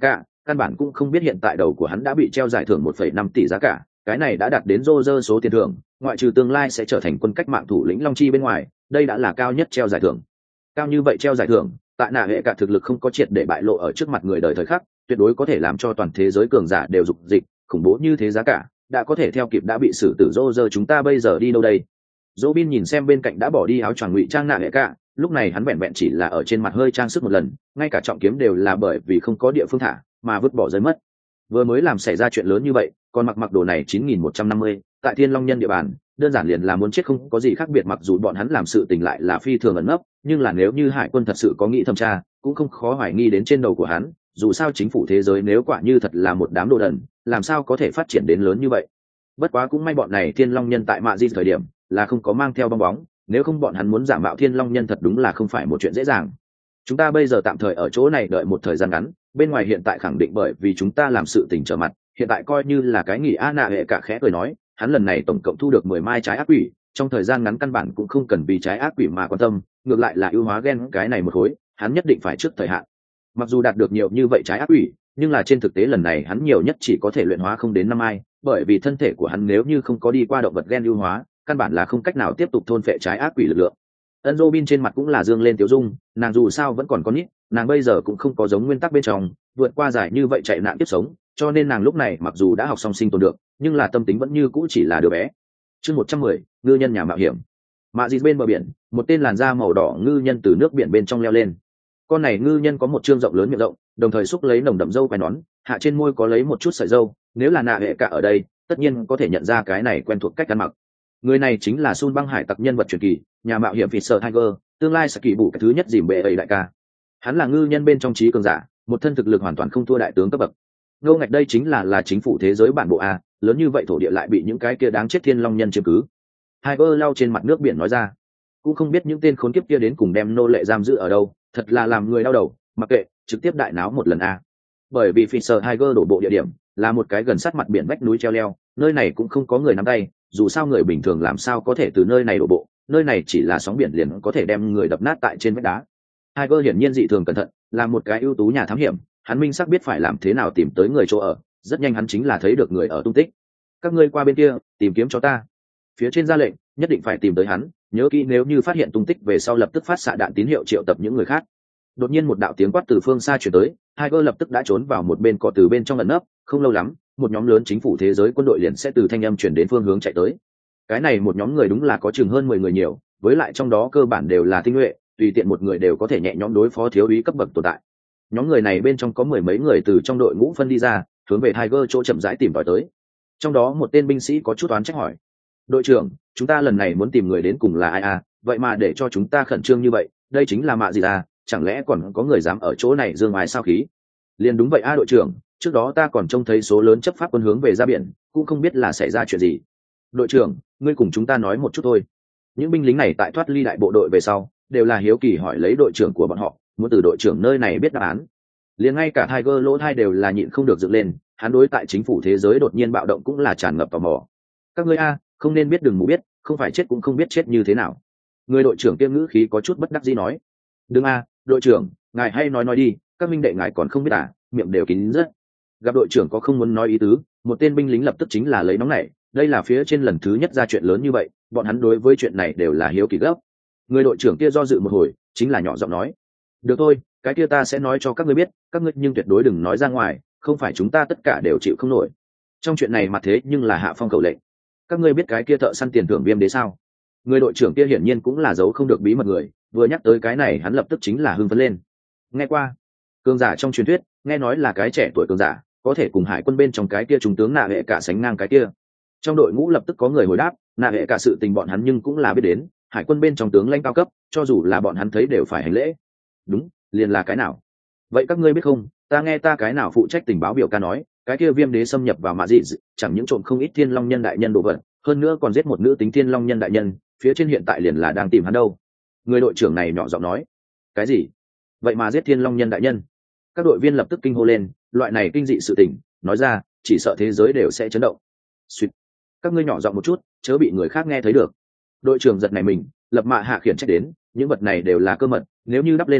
căn bản cũng không biết hiện tại đầu của hắn đã bị treo giải thưởng một phẩy năm tỷ giá cả, cái này đã đạt đến rô rơ số tiền thưởng, ngoại trừ tương lai sẽ trở thành quân cách mạng thủ lĩnh Long Chi bên ngoài, đây đã là cao nhất treo giải thưởng. Cao như vậy treo giải thưởng, tại nạ hệ cả thực lực không có triệt để bại lộ ở trước mặt người đời thời khắc, tuyệt đối có thể làm cho toàn thế giới cường giả đều dục dịch, khủng bố như thế giá cả, đã có thể theo kịp đã bị xử tử rô rơ, chúng ta bây giờ đi đâu đây? Robin nhìn xem bên cạnh đã bỏ đi áo choàng ngụy trang nạ hệ cả, lúc này hắn vẹn vẹn chỉ là ở trên mặt hơi trang sức một lần, ngay cả trọng kiếm đều là bởi vì không có địa phương thả mà vứt bỏ rơi mất. Vừa mới làm xảy ra chuyện lớn như vậy, còn mặc mặc đồ này chín nghìn một trăm năm mươi, tại Thiên Long Nhân địa bàn, đơn giản liền là muốn chết không có gì khác biệt, mặc dù bọn hắn làm sự tình lại là phi thường ẩn nấp, nhưng là nếu như hải quân thật sự có nghĩ thẩm tra, cũng không khó hoài nghi đến trên đầu của hắn, dù sao chính phủ thế giới nếu quả như thật là một đám đồ đần, làm sao có thể phát triển đến lớn như vậy. Bất quá cũng may bọn này Thiên Long Nhân tại Mạ Di thời điểm là không có mang theo bong bóng, nếu không bọn hắn muốn giả mạo Thiên Long Nhân thật đúng là không phải một chuyện dễ dàng. Chúng ta bây giờ tạm thời ở chỗ này đợi một thời gian ngắn, bên ngoài hiện tại khẳng định bởi vì chúng ta làm sự tình trở mặt, hiện tại coi như là cái nghỉ. A nạ hệ cả khẽ cười nói, hắn lần này tổng cộng thu được mười mai trái ác quỷ, trong thời gian ngắn căn bản cũng không cần vì trái ác quỷ mà quan tâm, ngược lại là ưu hóa gen cái này một khối, hắn nhất định phải trước thời hạn. Mặc dù đạt được nhiều như vậy trái ác quỷ, nhưng là trên thực tế lần này hắn nhiều nhất chỉ có thể luyện hóa không đến năm mai, bởi vì thân thể của hắn nếu như không có đi qua động vật gen ưu hóa, căn bản là không cách nào tiếp tục thôn phệ trái ác quỷ lực lượng. Ân Robin trên mặt cũng là dương lên tiểu dung, nàng dù sao vẫn còn con nít, nàng bây giờ cũng không có giống nguyên tắc bên trong vượt qua giải như vậy chạy nạn tiếp sống, cho nên nàng lúc này mặc dù đã học song sinh tồn được, nhưng là tâm tính vẫn như cũ chỉ là đứa bé. Chương một trăm mười, ngư nhân nhà mạo hiểm. Mạ Dịt bên bờ biển, một tên làn da màu đỏ ngư nhân từ nước biển bên trong leo lên. Con này ngư nhân có một trương rộng lớn miệng rộng, đồng thời xúc lấy nồng đậm râu quai nón, hạ trên môi có lấy một chút sợi râu, nếu là nạ hệ cả ở đây, tất nhiên có thể nhận ra cái này quen thuộc cách ăn mặc. Người này chính là Sun băng hải tặc nhân vật truyền kỳ, nhà mạo hiểm Fisher Tiger, tương lai sẽ kỳ bù cái thứ nhất dìm bệ ấy đại ca. Hắn là ngư nhân bên trong trí cường giả, một thân thực lực hoàn toàn không thua đại tướng cấp bậc. Ngô ngạch đây chính là là chính phủ thế giới bản bộ a, lớn như vậy thổ địa lại bị những cái kia đáng chết Thiên Long Nhân chiếm cứ. Tiger lau trên mặt nước biển nói ra, cũng không biết những tên khốn kiếp kia đến cùng đem nô lệ giam giữ ở đâu, thật là làm người đau đầu, mặc kệ, trực tiếp đại náo một lần a. Bởi vì Fisher Tiger đổ bộ địa điểm là một cái gần sát mặt biển vách núi treo leo, nơi này cũng không có người nắm tay, dù sao người bình thường làm sao có thể từ nơi này đổ bộ, nơi này chỉ là sóng biển liền có thể đem người đập nát tại trên vách đá. Tiger hiển nhiên dị thường cẩn thận, là một cái ưu tú nhà thám hiểm, hắn minh xác biết phải làm thế nào tìm tới người chỗ ở, rất nhanh hắn chính là thấy được người ở tung tích. Các ngươi qua bên kia tìm kiếm cho ta. Phía trên ra lệnh, nhất định phải tìm tới hắn, nhớ kỹ nếu như phát hiện tung tích về sau lập tức phát xạ đạn tín hiệu triệu tập những người khác. Đột nhiên một đạo tiếng quát từ phương xa truyền tới, Tiger lập tức đã trốn vào một bên có từ bên trong ẩn nấp, không lâu lắm, một nhóm lớn chính phủ thế giới quân đội liền sẽ từ thanh âm chuyển đến phương hướng chạy tới. Cái này một nhóm người đúng là có chừng hơn mười người nhiều, với lại trong đó cơ bản đều là tinh nhuệ, tùy tiện một người đều có thể nhẹ nhõm đối phó thiếu úy cấp bậc tồn tại. Nhóm người này bên trong có mười mấy người từ trong đội ngũ phân đi ra, hướng về Tiger chỗ chậm rãi tìm tòi tới. Trong đó một tên binh sĩ có chút oán trách hỏi: "Đội trưởng, chúng ta lần này muốn tìm người đến cùng là ai à? Vậy mà để cho chúng ta khẩn trương như vậy, đây chính là Mạ Gì à? Chẳng lẽ còn có người dám ở chỗ này dương ai sao khí?" "Liền đúng vậy a đội trưởng, trước đó ta còn trông thấy số lớn chấp pháp quân hướng về ra biển, cũng không biết là xảy ra chuyện gì." "Đội trưởng, ngươi cùng chúng ta nói một chút thôi." Những binh lính này tại thoát ly đại bộ đội về sau, đều là hiếu kỳ hỏi lấy đội trưởng của bọn họ, muốn từ đội trưởng nơi này biết đáp án. Liền ngay cả Tiger lỗ thai đều là nhịn không được dựng lên, hắn đối tại chính phủ thế giới đột nhiên bạo động cũng là tràn ngập tò mò. "Các ngươi a, không nên biết đừng mù biết, không phải chết cũng không biết chết như thế nào." Người đội trưởng kia ngữ khí có chút bất đắc dĩ nói. "Đừng a, đội trưởng, ngài hay nói nói đi, các minh đệ ngài còn không biết à, miệng đều kín rất." Gặp đội trưởng có không muốn nói ý tứ, một tên binh lính lập tức chính là lấy nóng nảy, đây là phía trên lần thứ nhất ra chuyện lớn như vậy, bọn hắn đối với chuyện này đều là hiếu kỳ gấp. Người đội trưởng kia do dự một hồi, chính là nhỏ giọng nói: "Được thôi, cái kia ta sẽ nói cho các ngươi biết, các ngươi nhưng tuyệt đối đừng nói ra ngoài, không phải chúng ta tất cả đều chịu không nổi. Trong chuyện này mặt thế nhưng là hạ phong khẩu lệnh. Các ngươi biết cái kia thợ săn tiền thưởng viêm đế sao?" Người đội trưởng kia hiển nhiên cũng là giấu không được bí mật người, vừa nhắc tới cái này hắn lập tức chính là hưng phấn lên. Nghe qua, cường giả trong truyền thuyết, nghe nói là cái trẻ tuổi cường giả, có thể cùng hải quân bên trong cái kia trung tướng nạ hệ cả sánh ngang cái kia. Trong đội ngũ lập tức có người hồi đáp, nạ hệ cả sự tình bọn hắn nhưng cũng là biết đến, hải quân bên trong tướng lãnh cao cấp, cho dù là bọn hắn thấy đều phải hành lễ. "Đúng, liền là cái nào? Vậy các ngươi biết không, ta nghe ta cái nào phụ trách tình báo biểu ca nói, cái kia viêm đế xâm nhập vào Mạ Dị, chẳng những trộm không ít Thiên Long Nhân đại nhân đồ vật, hơn nữa còn giết một nữ tính Thiên Long Nhân đại nhân, phía trên hiện tại liền là đang tìm hắn đâu." Người đội trưởng này nhỏ giọng nói. "Cái gì? Vậy mà giết Thiên Long Nhân đại nhân?" Các đội viên lập tức kinh hô lên, loại này kinh dị sự tình, nói ra, chỉ sợ thế giới đều sẽ chấn động. "Xuyệt, các ngươi nhỏ giọng một chút, chớ bị người khác nghe thấy được." Đội trưởng giật này mình, lập mạ hạ khiển trách đến, những vật này đều là cơ mật, nếu như đắp lên đầu biết,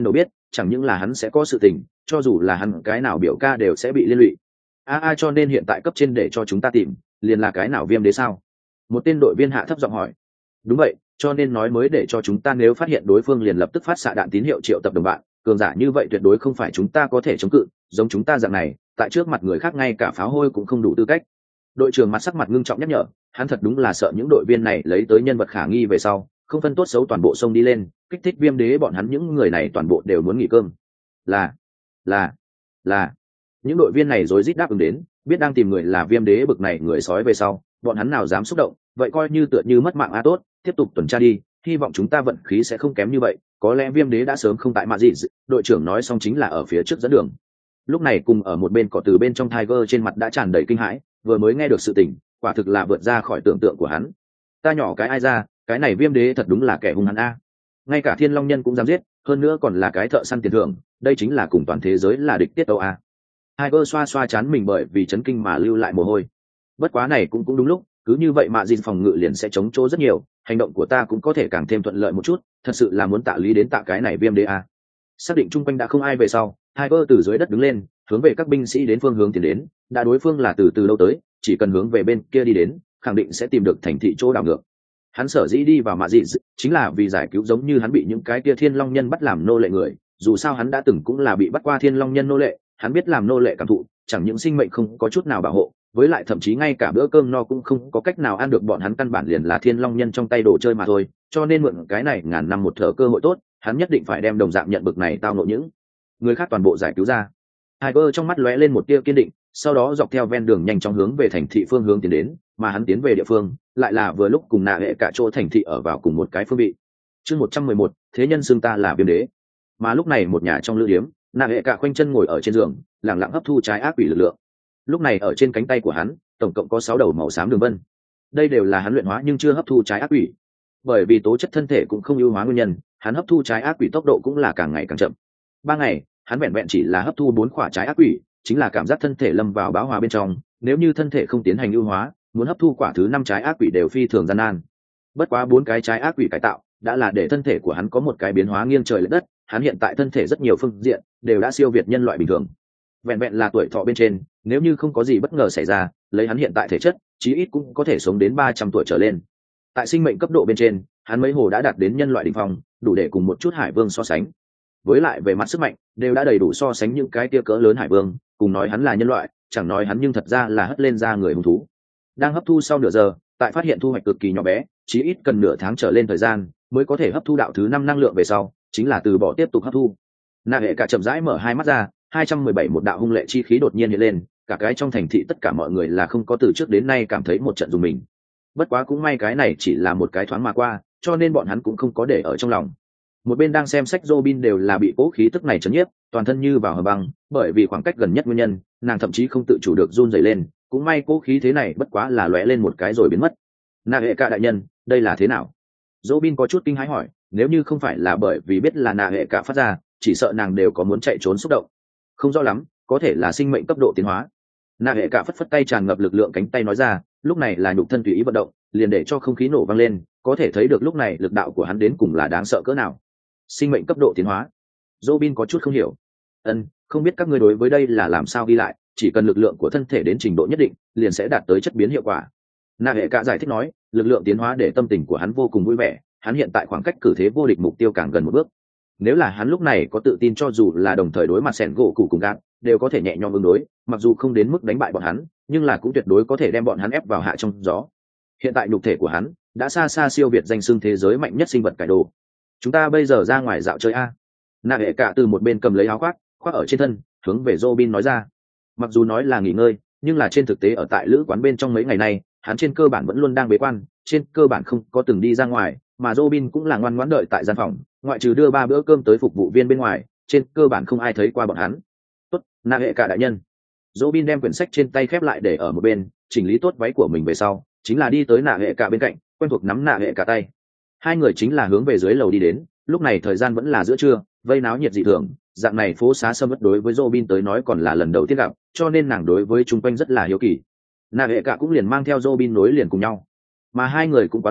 chẳng những là hắn sẽ có sự tình, cho dù là hắn cái nào biểu ca đều sẽ bị liên lụy. a a cho nên hiện tại cấp trên để cho chúng ta tìm liền là cái nào viêm đế sao? Một tên đội viên hạ thấp giọng hỏi. Đúng vậy, cho nên nói mới để cho chúng ta nếu phát hiện đối phương liền lập tức phát xạ đạn tín hiệu triệu tập đồng bạn, cường giả như vậy tuyệt đối không phải chúng ta có thể chống cự, giống chúng ta dạng này tại trước mặt người khác ngay cả pháo hôi cũng không đủ tư cách. Đội trưởng mặt sắc mặt ngưng trọng nhắc nhở, hắn thật đúng là sợ những đội viên này lấy tới nhân vật khả nghi về sau không phân tốt xấu toàn bộ sông đi lên kích thích viêm đế bọn hắn, những người này toàn bộ đều muốn nghỉ cơm. Là là là những đội viên này rối rít đáp ứng đến, biết đang tìm người là viêm đế bực này người sói về sau bọn hắn nào dám xúc động, vậy coi như tựa như mất mạng a. Tốt, tiếp tục tuần tra đi, hy vọng chúng ta vận khí sẽ không kém như vậy, có lẽ viêm đế đã sớm không tại mạ gì. Đội trưởng nói xong chính là ở phía trước dẫn đường. Lúc này cùng ở một bên cỏ từ bên trong Tiger trên mặt đã tràn đầy kinh hãi, vừa mới nghe được sự tình quả thực là vượt ra khỏi tưởng tượng của hắn. Ta nhỏ cái ai ra, cái này viêm đế thật đúng là kẻ hung hăng a, ngay cả thiên long nhân cũng dám giết, hơn nữa còn là cái thợ săn tiền thưởng, đây chính là cùng toàn thế giới là địch tiết tấu a. Tiger xoa xoa chán mình bởi vì chấn kinh mà lưu lại mồ hôi. Bất quá này cũng cũng đúng lúc, cứ như vậy mạ dìn phòng ngự liền sẽ chống chỗ rất nhiều, hành động của ta cũng có thể càng thêm thuận lợi một chút, thật sự là muốn tạ lý đến tạ cái này viêm đế a. Xác định chung quanh đã không ai về sau, Tiger từ dưới đất đứng lên, hướng về các binh sĩ đến phương hướng tiến đến, đã đối phương là từ từ lâu tới, chỉ cần hướng về bên kia đi đến, khẳng định sẽ tìm được thành thị chỗ đảo ngược. Hắn sở dĩ đi vào mạ dị chính là vì giải cứu giống như hắn bị những cái kia thiên long nhân bắt làm nô lệ người, dù sao hắn đã từng cũng là bị bắt qua thiên long nhân nô lệ, hắn biết làm nô lệ cảm thụ, chẳng những sinh mệnh không có chút nào bảo hộ, với lại thậm chí ngay cả bữa cơm no cũng không có cách nào ăn được, bọn hắn căn bản liền là thiên long nhân trong tay đồ chơi mà thôi, cho nên mượn cái này ngàn năm một thở cơ hội tốt, hắn nhất định phải đem đồng dạng nhận bực này tao nộ những người khác toàn bộ giải cứu ra. Tiger trong mắt lóe lên một tia kiên định, sau đó dọc theo ven đường nhanh chóng hướng về thành thị phương hướng tiến đến, mà hắn tiến về địa phương lại là vừa lúc cùng nạ hệ cả chỗ thành thị ở vào cùng một cái phương vị. Chương một trăm mười một, thế nhân xưng ta là viêm đế. Mà lúc này một nhà trong lữ điếm, nạ hệ cả khoanh chân ngồi ở trên giường, lặng lặng hấp thu trái ác quỷ lực lượng. Lúc này ở trên cánh tay của hắn, tổng cộng có sáu đầu màu xám đường vân. Đây đều là hắn luyện hóa nhưng chưa hấp thu trái ác quỷ. Bởi vì tố chất thân thể cũng không ưu hóa nguyên nhân, hắn hấp thu trái ác quỷ tốc độ cũng là càng ngày càng chậm. Ba ngày, hắn vẹn vẹn chỉ là hấp thu bốn quả trái ác quỷ, chính là cảm giác thân thể lâm vào bão hòa bên trong, nếu như thân thể không tiến hành ưu hóa, muốn hấp thu quả thứ năm trái ác quỷ đều phi thường gian nan. Bất quá bốn cái trái ác quỷ cải tạo đã là để thân thể của hắn có một cái biến hóa nghiêng trời lệch đất, hắn hiện tại thân thể rất nhiều phương diện đều đã siêu việt nhân loại bình thường. Vẹn vẹn là tuổi thọ bên trên, nếu như không có gì bất ngờ xảy ra, lấy hắn hiện tại thể chất, chí ít cũng có thể sống đến ba trăm tuổi trở lên. Tại sinh mệnh cấp độ bên trên, hắn mấy hồ đã đạt đến nhân loại đỉnh phong, đủ để cùng một chút hải vương so sánh. Với lại về mặt sức mạnh, đều đã đầy đủ so sánh những cái tia cỡ lớn hải vương, cùng nói hắn là nhân loại, chẳng nói hắn nhưng thật ra là hất lên ra người hung thú. Đang hấp thu sau nửa giờ, tại phát hiện thu hoạch cực kỳ nhỏ bé, chí ít cần nửa tháng trở lên thời gian mới có thể hấp thu đạo thứ năm năng lượng về sau, chính là từ bỏ tiếp tục hấp thu. Nạ hệ cả chậm rãi mở hai mắt ra, hai trăm mười bảy một đạo hung lệ chi khí đột nhiên hiện lên, cả cái trong thành thị tất cả mọi người là không có từ trước đến nay cảm thấy một trận dùng mình. Bất quá cũng may cái này chỉ là một cái thoáng mà qua, cho nên bọn hắn cũng không có để ở trong lòng. Một bên đang xem sách Robin đều là bị cố khí tức này chấn nhiếp, toàn thân như vào hầm băng, bởi vì khoảng cách gần nhất nguyên nhân, nàng thậm chí không tự chủ được run rẩy lên, cũng may cố khí thế này bất quá là lóe lên một cái rồi biến mất. Nạ hệ cả đại nhân, đây là thế nào? Robin có chút kinh hãi hỏi, nếu như không phải là bởi vì biết là nạ hệ cả phát ra, chỉ sợ nàng đều có muốn chạy trốn xúc động. Không rõ lắm, có thể là sinh mệnh cấp độ tiến hóa. Nạ hệ cả phất phất tay tràn ngập lực lượng cánh tay nói ra, lúc này là nhục thân tùy ý vận động, liền để cho không khí nổ vang lên, có thể thấy được lúc này lực đạo của hắn đến cùng là đáng sợ cỡ nào. Sinh mệnh cấp độ tiến hóa. Robin có chút không hiểu. Ân, không biết các ngươi đối với đây là làm sao ghi lại, chỉ cần lực lượng của thân thể đến trình độ nhất định, liền sẽ đạt tới chất biến hiệu quả. Nạ hệ cả giải thích nói, lực lượng tiến hóa để tâm tình của hắn vô cùng vui vẻ, hắn hiện tại khoảng cách cử thế vô địch mục tiêu càng gần một bước. Nếu là hắn lúc này có tự tin cho dù là đồng thời đối mặt sẻn gỗ cụ cùng gạt, đều có thể nhẹ nhõm ứng đối, mặc dù không đến mức đánh bại bọn hắn, nhưng là cũng tuyệt đối có thể đem bọn hắn ép vào hạ trong gió. Hiện tại nhục thể của hắn đã xa xa siêu việt danh xưng thế giới mạnh nhất sinh vật cải đồ. Chúng ta bây giờ ra ngoài dạo chơi a. Nạ hệ cả từ một bên cầm lấy áo khoác khoác ở trên thân, hướng về Robin nói ra. Mặc dù nói là nghỉ ngơi, nhưng là trên thực tế ở tại lữ quán bên trong mấy ngày nay, hắn trên cơ bản vẫn luôn đang bế quan, trên cơ bản không có từng đi ra ngoài, mà Robin cũng là ngoan ngoãn đợi tại gian phòng, ngoại trừ đưa ba bữa cơm tới phục vụ viên bên ngoài, trên cơ bản không ai thấy qua bọn hắn. Tốt, nạ hệ cả đại nhân. Robin đem quyển sách trên tay khép lại để ở một bên, chỉnh lý tốt váy của mình về sau, chính là đi tới nạ hệ cả bên cạnh, quen thuộc nắm nạ hệ cả tay. Hai người chính là hướng về dưới lầu đi đến, lúc này thời gian vẫn là giữa trưa, vây náo nhiệt dị thường, dạng này phố xá sâm uất đối với Robin tới nói còn là lần đầu tiên gặp, cho nên nàng đối với chung quanh rất là hiếu kỳ. Nạ hệ cả cũng liền mang theo Robin nối liền cùng nhau, mà hai người cũng quá lâu,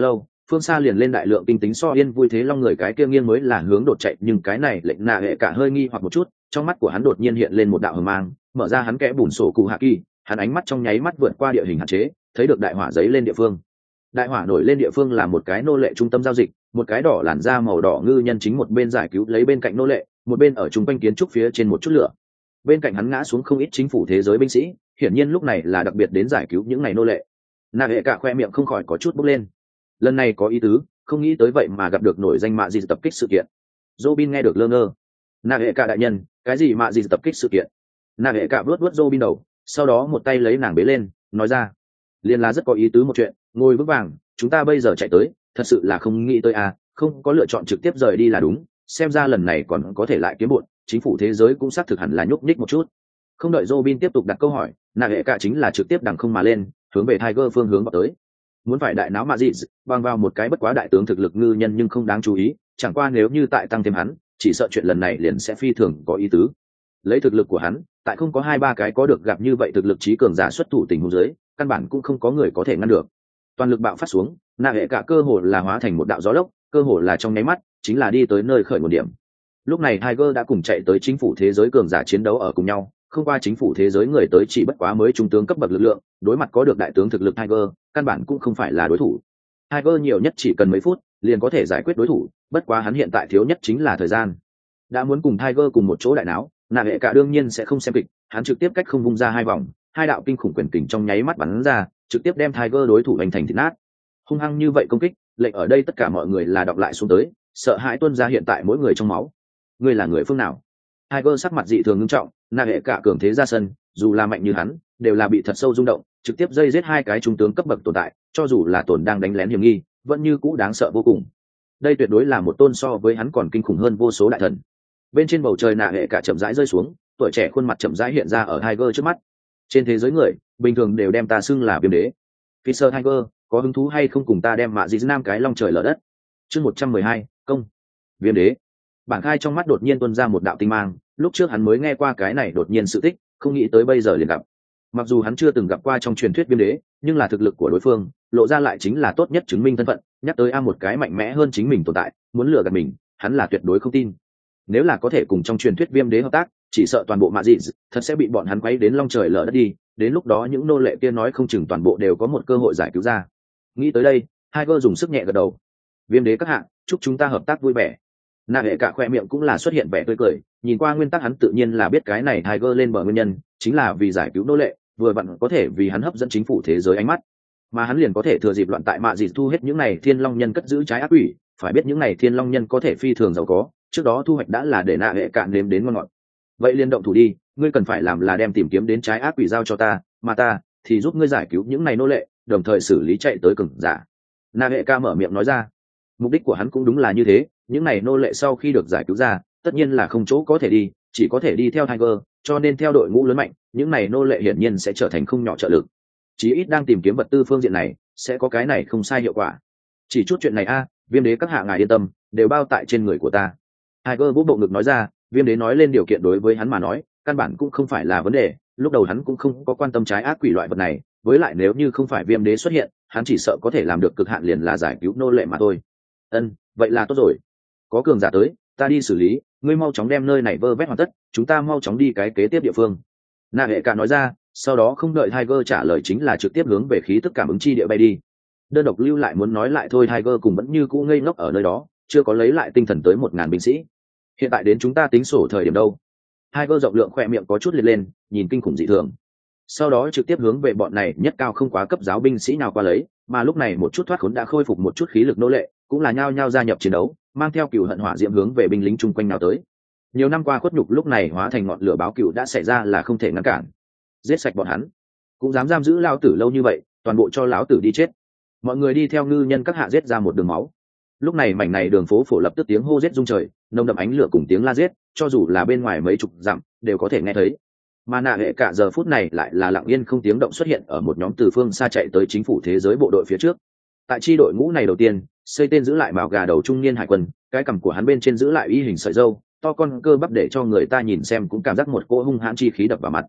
phương xa liền lên đại lượng kinh tính so yên vui thế long người cái kia nghiêng mới là hướng đột chạy, nhưng cái này lệnh nạ hệ cả hơi nghi hoặc một chút, trong mắt của hắn đột nhiên hiện lên một đạo hờ mang, mở ra hắn kẽ bùn sổ cụ hạ kỳ, hắn ánh mắt trong nháy mắt vượt qua địa hình hạn chế, thấy được đại hỏa giấy lên địa phương. Đại hỏa nổi lên địa phương là một cái nô lệ trung tâm giao dịch, một cái đỏ làn da màu đỏ ngư nhân chính một bên giải cứu lấy bên cạnh nô lệ, một bên ở trung quanh kiến trúc phía trên một chút lửa. Bên cạnh hắn ngã xuống không ít chính phủ thế giới binh sĩ, hiển nhiên lúc này là đặc biệt đến giải cứu những này nô lệ. Nạ hệ cả khoe miệng không khỏi có chút bốc lên. Lần này có ý tứ, không nghĩ tới vậy mà gặp được nổi danh mạ gì tập kích sự kiện. Robin nghe được lơ ngơ. Nạ hệ cả đại nhân, cái gì mạ gì tập kích sự kiện? Nạ hệ cả vuốt vuốt Robin đầu, sau đó một tay lấy nàng bế lên, nói ra, liên là rất có ý tứ một chuyện, ngồi vững vàng, chúng ta bây giờ chạy tới, thật sự là không nghĩ tới à, không có lựa chọn trực tiếp rời đi là đúng, xem ra lần này còn có thể lại kiếm bộn, chính phủ thế giới cũng xác thực hẳn là nhúc nhích một chút. Không đợi Robin tiếp tục đặt câu hỏi, nạ hệ cả chính là trực tiếp đằng không mà lên, hướng về Tiger phương hướng vào tới. Muốn phải đại náo mà gì, bằng vào một cái bất quá đại tướng thực lực ngư nhân nhưng không đáng chú ý, chẳng qua nếu như tại tăng thêm hắn, chỉ sợ chuyện lần này liền sẽ phi thường có ý tứ. Lấy thực lực của hắn, tại không có hai ba cái có được gặp như vậy thực lực trí cường giả xuất thủ tình huống dưới, căn bản cũng không có người có thể ngăn được. Toàn lực bạo phát xuống, nạ hệ cả cơ hồ là hóa thành một đạo gió lốc, cơ hồ là trong nháy mắt, chính là đi tới nơi khởi nguồn điểm. Lúc này Tiger đã cùng chạy tới chính phủ thế giới cường giả chiến đấu ở cùng nhau, không qua chính phủ thế giới người tới chỉ bất quá mới trung tướng cấp bậc lực lượng, đối mặt có được đại tướng thực lực Tiger, căn bản cũng không phải là đối thủ. Tiger nhiều nhất chỉ cần mấy phút, liền có thể giải quyết đối thủ, bất quá hắn hiện tại thiếu nhất chính là thời gian. Đã muốn cùng Tiger cùng một chỗ đại náo, nạ hệ cả đương nhiên sẽ không xem kịch, hắn trực tiếp cách không vung ra hai vòng, hai đạo kinh khủng quyền kình trong nháy mắt bắn ra, trực tiếp đem Tiger đối thủ đánh thành thịt nát. Hung hăng như vậy công kích, lệnh ở đây tất cả mọi người là đọc lại xuống tới, sợ hãi tuôn ra hiện tại mỗi người trong máu. Ngươi là người phương nào? Tiger sắc mặt dị thường nghiêm trọng, nạ hệ cả cường thế ra sân, dù là mạnh như hắn, đều là bị thật sâu rung động, trực tiếp dây giết hai cái trung tướng cấp bậc tồn tại, cho dù là tổn đang đánh lén hiểm nghi, vẫn như cũ đáng sợ vô cùng. Đây tuyệt đối là một tôn so với hắn còn kinh khủng hơn vô số đại thần. Bên trên bầu trời nạ hệ cả chậm rãi rơi xuống, tuổi trẻ khuôn mặt chậm rãi hiện ra ở Tiger trước mắt. Trên thế giới người, bình thường đều đem ta xưng là viêm đế. Fisher Tiger, có hứng thú hay không cùng ta đem mạ dị nam cái long trời lở đất? Chương một trăm mười hai, công. Viêm đế. Bản khai trong mắt đột nhiên tuôn ra một đạo tinh mang, lúc trước hắn mới nghe qua cái này đột nhiên sự tích, không nghĩ tới bây giờ liền gặp. Mặc dù hắn chưa từng gặp qua trong truyền thuyết viêm đế, nhưng là thực lực của đối phương, lộ ra lại chính là tốt nhất chứng minh thân phận, nhắc tới a một cái mạnh mẽ hơn chính mình tồn tại, muốn lừa gạt mình, hắn là tuyệt đối không tin. Nếu là có thể cùng trong truyền thuyết viêm đế hợp tác, chỉ sợ toàn bộ mạ dị thật sẽ bị bọn hắn quấy đến long trời lở đất đi, đến lúc đó những nô lệ kia nói không chừng toàn bộ đều có một cơ hội giải cứu ra. Nghĩ tới đây, Tiger dùng sức nhẹ gật đầu. Viêm đế các hạ, chúc chúng ta hợp tác vui vẻ. Nạ hệ cả khoe miệng cũng là xuất hiện vẻ tươi cười, nhìn qua nguyên tắc hắn tự nhiên là biết cái này Tiger lên bờ nguyên nhân, chính là vì giải cứu nô lệ, vừa vặn có thể vì hắn hấp dẫn chính phủ thế giới ánh mắt, mà hắn liền có thể thừa dịp loạn tại mạ dị thu hết những này thiên long nhân cất giữ trái ác quỷ, phải biết những này thiên long nhân có thể phi thường giàu có, trước đó thu hoạch đã là để nạ hệ cạn nếm đến ngon ngọt. Vậy liền động thủ đi, ngươi cần phải làm là đem tìm kiếm đến trái ác quỷ giao cho ta, mà ta thì giúp ngươi giải cứu những này nô lệ, đồng thời xử lý chạy tới cường giả. Nạ hệ ca mở miệng nói ra, mục đích của hắn cũng đúng là như thế, những này nô lệ sau khi được giải cứu ra, tất nhiên là không chỗ có thể đi, chỉ có thể đi theo Tiger, cho nên theo đội ngũ lớn mạnh, những này nô lệ hiển nhiên sẽ trở thành không nhỏ trợ lực. Chí ít đang tìm kiếm vật tư phương diện này, sẽ có cái này không sai hiệu quả. Chỉ chút chuyện này a, viêm đế các hạ ngài yên tâm, đều bao tại trên người của ta. Tiger bốc bộ ngực nói ra, viêm đế nói lên điều kiện đối với hắn mà nói, căn bản cũng không phải là vấn đề, lúc đầu hắn cũng không có quan tâm trái ác quỷ loại vật này, với lại nếu như không phải viêm đế xuất hiện, hắn chỉ sợ có thể làm được cực hạn liền là giải cứu nô lệ mà thôi. Ân, vậy là tốt rồi. Có cường giả tới, ta đi xử lý, ngươi mau chóng đem nơi này vơ vét hoàn tất, chúng ta mau chóng đi cái kế tiếp địa phương. Nạ hệ cả nói ra, sau đó không đợi Tiger trả lời chính là trực tiếp hướng về khí tức cảm ứng chi địa bay đi. Đơn độc lưu lại muốn nói lại thôi, Tiger cùng vẫn như cũ ngây ngốc ở nơi đó, chưa có lấy lại tinh thần tới một ngàn binh sĩ. Hiện tại đến chúng ta tính sổ thời điểm đâu? Tiger rộng lượng khỏe miệng có chút liệt lên, nhìn kinh khủng dị thường. Sau đó trực tiếp hướng về bọn này nhất cao không quá cấp giáo binh sĩ nào qua lấy, mà lúc này một chút thoát khốn đã khôi phục một chút khí lực nô lệ, cũng là nhao nhao gia nhập chiến đấu, mang theo cừu hận hỏa diễm hướng về binh lính chung quanh nào tới. Nhiều năm qua khuất nhục lúc này hóa thành ngọn lửa báo cừu đã xảy ra là không thể ngăn cản. Giết sạch bọn hắn, cũng dám giam giữ lão tử lâu như vậy, toàn bộ cho lão tử đi chết. Mọi người đi theo ngư nhân các hạ giết ra một đường máu. Lúc này mảnh này đường phố phổ lập tức tiếng hô giết rung trời, nồng đậm ánh lửa cùng tiếng la giết, cho dù là bên ngoài mấy chục dặm đều có thể nghe thấy. Mà nạ hệ cả giờ phút này lại là lặng yên không tiếng động xuất hiện ở một nhóm từ phương xa chạy tới chính phủ thế giới bộ đội phía trước. Tại chi đội ngũ này đầu tiên, xây tên giữ lại mào gà đầu trung niên hải quân, cái cằm của hắn bên trên giữ lại y hình sợi râu, to con cơ bắp để cho người ta nhìn xem cũng cảm giác một cỗ hung hãn chi khí đập vào mặt.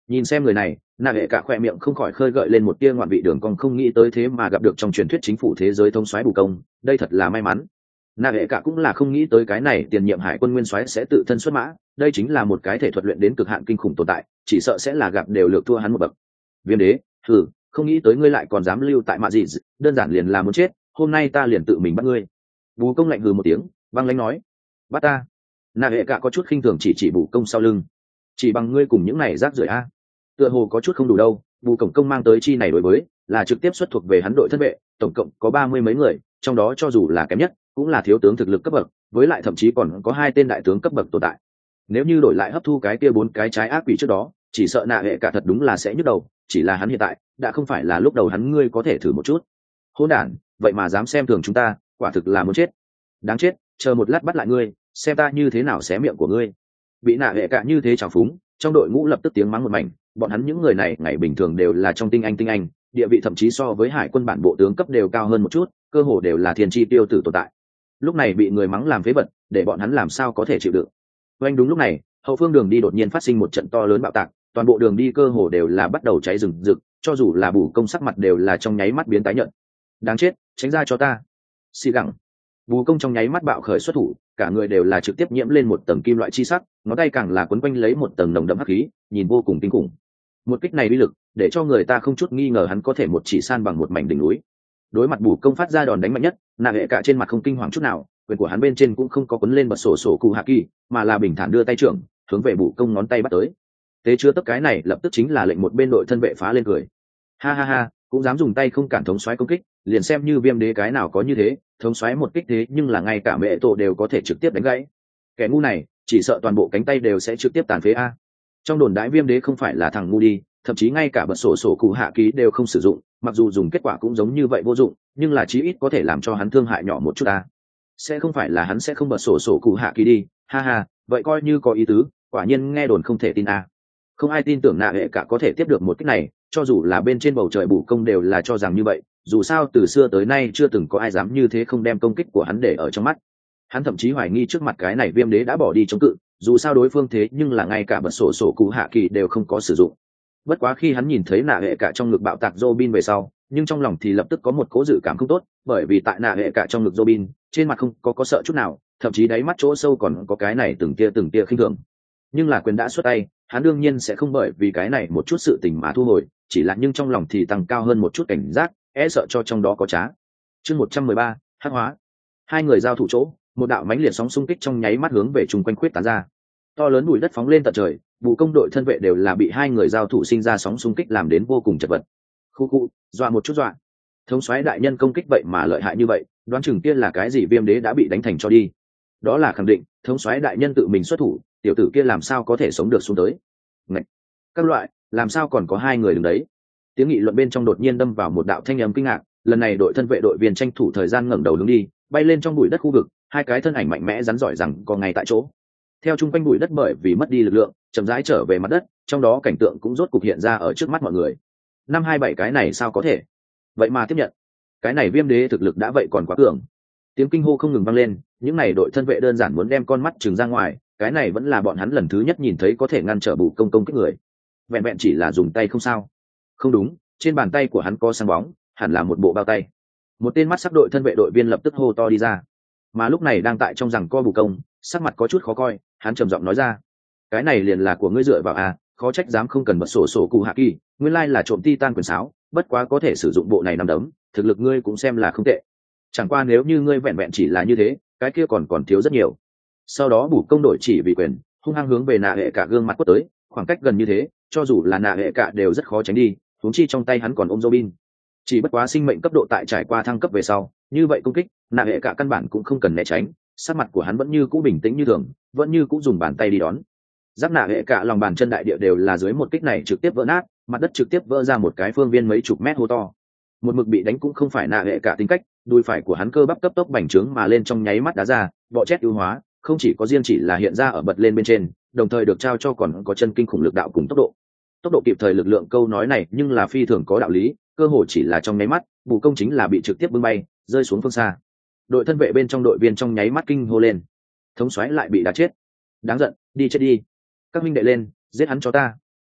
Nhìn xem người này, nạ hệ cả khoe miệng không khỏi khơi gợi lên một tia ngoạn vị đường cong, không nghĩ tới thế mà gặp được trong truyền thuyết chính phủ thế giới thông soái bù công, đây thật là may mắn. Nạ hệ cả cũng là không nghĩ tới cái này tiền nhiệm hải quân nguyên soái sẽ tự thân xuất mã, đây chính là một cái thể thuật luyện đến cực hạn kinh khủng tồn tại, chỉ sợ sẽ là gặp đều lược thua hắn một bậc. Viêm đế, thử, không nghĩ tới ngươi lại còn dám lưu tại mạ gì, đơn giản liền là muốn chết, hôm nay ta liền tự mình bắt ngươi. Bù công lạnh hừ một tiếng, băng lãnh nói, bắt ta. Nạ hệ cả có chút khinh thường chỉ chỉ bù công sau lưng, chỉ bằng ngươi cùng những này rác rưởi a. Tựa hồ có chút không đủ đâu, bù cổng công mang tới chi này đối với là trực tiếp xuất thuộc về hắn đội thân vệ, tổng cộng có ba mươi mấy người, trong đó cho dù là kém nhất cũng là thiếu tướng thực lực cấp bậc, với lại thậm chí còn có hai tên đại tướng cấp bậc tồn tại. Nếu như đổi lại hấp thu cái kia bốn cái trái ác quỷ trước đó, chỉ sợ nạ hệ cả thật đúng là sẽ nhức đầu, chỉ là hắn hiện tại đã không phải là lúc đầu hắn, ngươi có thể thử một chút. Hỗn đản, vậy mà dám xem thường chúng ta, quả thực là muốn chết. Đáng chết, chờ một lát bắt lại ngươi, xem ta như thế nào xé miệng của ngươi. Bị nạ hệ cả như thế trào phúng, trong đội ngũ lập tức tiếng mắng một mảnh, bọn hắn những người này ngày bình thường đều là trong tinh anh tinh anh, địa vị thậm chí so với hải quân bản bộ tướng cấp đều cao hơn một chút, cơ hồ đều là thiên chi tiêu tử tồn tại. Lúc này bị người mắng làm phế vật, để bọn hắn làm sao có thể chịu đựng. Oanh, đúng lúc này, hậu phương đường đi đột nhiên phát sinh một trận to lớn bạo tạc, toàn bộ đường đi cơ hồ đều là bắt đầu cháy rừng rực, cho dù là bù công sắc mặt đều là trong nháy mắt biến tái nhợt. Đáng chết, tránh ra cho ta. Xì gẳng. Bù công trong nháy mắt bạo khởi xuất thủ, cả người đều là trực tiếp nhiễm lên một tầng kim loại chi sắc, ngón tay càng là quấn quanh lấy một tầng nồng đậm hắc khí, nhìn vô cùng kinh khủng. Một kích này uy lực, để cho người ta không chút nghi ngờ hắn có thể một chỉ san bằng một mảnh đỉnh núi. Đối mặt bù công phát ra đòn đánh mạnh nhất, nạ hệ cả trên mặt không kinh hoàng chút nào, quyền của hắn bên trên cũng không có quấn lên bật sổ sổ cụ hạ kỳ, mà là bình thản đưa tay trưởng hướng về bù công ngón tay bắt tới. Tế chứa tất cái này lập tức chính là lệnh một bên đội thân vệ phá lên cười. Ha ha ha, cũng dám dùng tay không cản thống soái công kích, liền xem như viêm đế cái nào có như thế, thống soái một kích thế nhưng là ngay cả mẹ tổ đều có thể trực tiếp đánh gãy. Kẻ ngu này, chỉ sợ toàn bộ cánh tay đều sẽ trực tiếp tàn phế a. Trong đồn đãi viêm đế không phải là thằng ngu đi, thậm chí ngay cả bật sổ sổ cụ hạ ký đều không sử dụng, mặc dù dùng kết quả cũng giống như vậy vô dụng, nhưng là chí ít có thể làm cho hắn thương hại nhỏ một chút ta. Sẽ không phải là hắn sẽ không bật sổ sổ cụ hạ ký đi, ha ha, vậy coi như có ý tứ, quả nhiên nghe đồn không thể tin a. Không ai tin tưởng nạ hệ cả có thể tiếp được một cách này, cho dù là bên trên bầu trời bù công đều là cho rằng như vậy, dù sao từ xưa tới nay chưa từng có ai dám như thế không đem công kích của hắn để ở trong mắt. Hắn thậm chí hoài nghi trước mặt cái này viêm đế đã bỏ đi chống cự, dù sao đối phương thế nhưng là ngay cả bật sổ sổ cụ hạ kỳ đều không có sử dụng. Bất quá khi hắn nhìn thấy nạ hệ cả trong ngực bạo tạc Robin về sau, nhưng trong lòng thì lập tức có một cố dự cảm không tốt, bởi vì tại nạ hệ cả trong ngực Robin, trên mặt không có có sợ chút nào, thậm chí đáy mắt chỗ sâu còn có cái này từng tia từng tia khinh thường. Nhưng là quyền đã xuất tay, hắn đương nhiên sẽ không bởi vì cái này một chút sự tình mà thu hồi, chỉ là nhưng trong lòng thì tăng cao hơn một chút cảnh giác, e sợ cho trong đó có trá. Chương một trăm mười ba, hắc hóa. Hai người giao thủ chỗ, một đạo mãnh liệt sóng xung kích trong nháy mắt hướng về chung quanh khuyết tán ra. To lớn bụi đất phóng lên tận trời, vụ công đội thân vệ đều là bị hai người giao thủ sinh ra sóng xung kích làm đến vô cùng chật vật. Khu khu, dọa một chút dọa. Thống soái đại nhân công kích vậy mà lợi hại như vậy, đoán chừng kia là cái gì viêm đế đã bị đánh thành cho đi. Đó là khẳng định, thống soái đại nhân tự mình xuất thủ, tiểu tử kia làm sao có thể sống được xuống tới. Ngậy! Các loại, làm sao còn có hai người đứng đấy? Tiếng nghị luận bên trong đột nhiên đâm vào một đạo thanh âm kinh ngạc, lần này đội thân vệ đội viên tranh thủ thời gian ngẩng đầu đứng đi, bay lên trong bụi đất khu vực, hai cái thân ảnh mạnh mẽ rắn giỏi rằng có ngay tại chỗ. Theo chung quanh bụi đất bởi vì mất đi lực lượng, chậm rãi trở về mặt đất, trong đó cảnh tượng cũng rốt cục hiện ra ở trước mắt mọi người. Năm hai bảy cái này sao có thể? Vậy mà tiếp nhận. Cái này viêm đế thực lực đã vậy còn quá cường. Tiếng kinh hô không ngừng vang lên, những này đội thân vệ đơn giản muốn đem con mắt trừng ra ngoài, cái này vẫn là bọn hắn lần thứ nhất nhìn thấy có thể ngăn trở bù công công kích người. Vẹn vẹn chỉ là dùng tay không sao. Không đúng, trên bàn tay của hắn có sáng bóng, hẳn là một bộ bao tay. Một tên mắt sắc đội thân vệ đội viên lập tức hô to đi ra. Mà lúc này đang tại trong rằng co bù công, sắc mặt có chút khó coi, hắn trầm giọng nói ra: cái này liền là của ngươi dựa vào à, khó trách dám không cần bật sổ sổ cụ hạ kỳ, nguyên lai là trộm titan quyền sáo, bất quá có thể sử dụng bộ này nằm đấm, thực lực ngươi cũng xem là không tệ. Chẳng qua nếu như ngươi vẹn vẹn chỉ là như thế, cái kia còn còn thiếu rất nhiều. Sau đó bù công đổi chỉ vì quyền, hung hăng hướng về nạ hệ cả gương mặt quất tới, khoảng cách gần như thế, cho dù là nạ hệ cả đều rất khó tránh đi, huống chi trong tay hắn còn ôm Robin. Chỉ bất quá sinh mệnh cấp độ tại trải qua thăng cấp về sau, như vậy công kích, nạ hệ cả căn bản cũng không cần né tránh, sắc mặt của hắn vẫn như cũ bình tĩnh như thường, vẫn như cũ dùng bàn tay đi đón. Giáp nạ hệ cả lòng bàn chân đại địa đều là dưới một kích này trực tiếp vỡ nát, mặt đất trực tiếp vỡ ra một cái phương viên mấy chục mét hố to. Một mực bị đánh cũng không phải nạ hệ cả tính cách, đùi phải của hắn cơ bắp cấp tốc bành trướng mà lên trong nháy mắt đá ra, bọ chét ưu hóa, không chỉ có riêng chỉ là hiện ra ở bật lên bên trên, đồng thời được trao cho còn có chân kinh khủng lực đạo cùng tốc độ. Tốc độ kịp thời lực lượng câu nói này nhưng là phi thường có đạo lý, cơ hội chỉ là trong nháy mắt, bù công chính là bị trực tiếp bưng bay, rơi xuống phương xa. Đội thân vệ bên trong đội viên trong nháy mắt kinh hô lên, thống soái lại bị đá chết, đáng giận, đi chết đi, các minh đệ lên, giết hắn cho ta.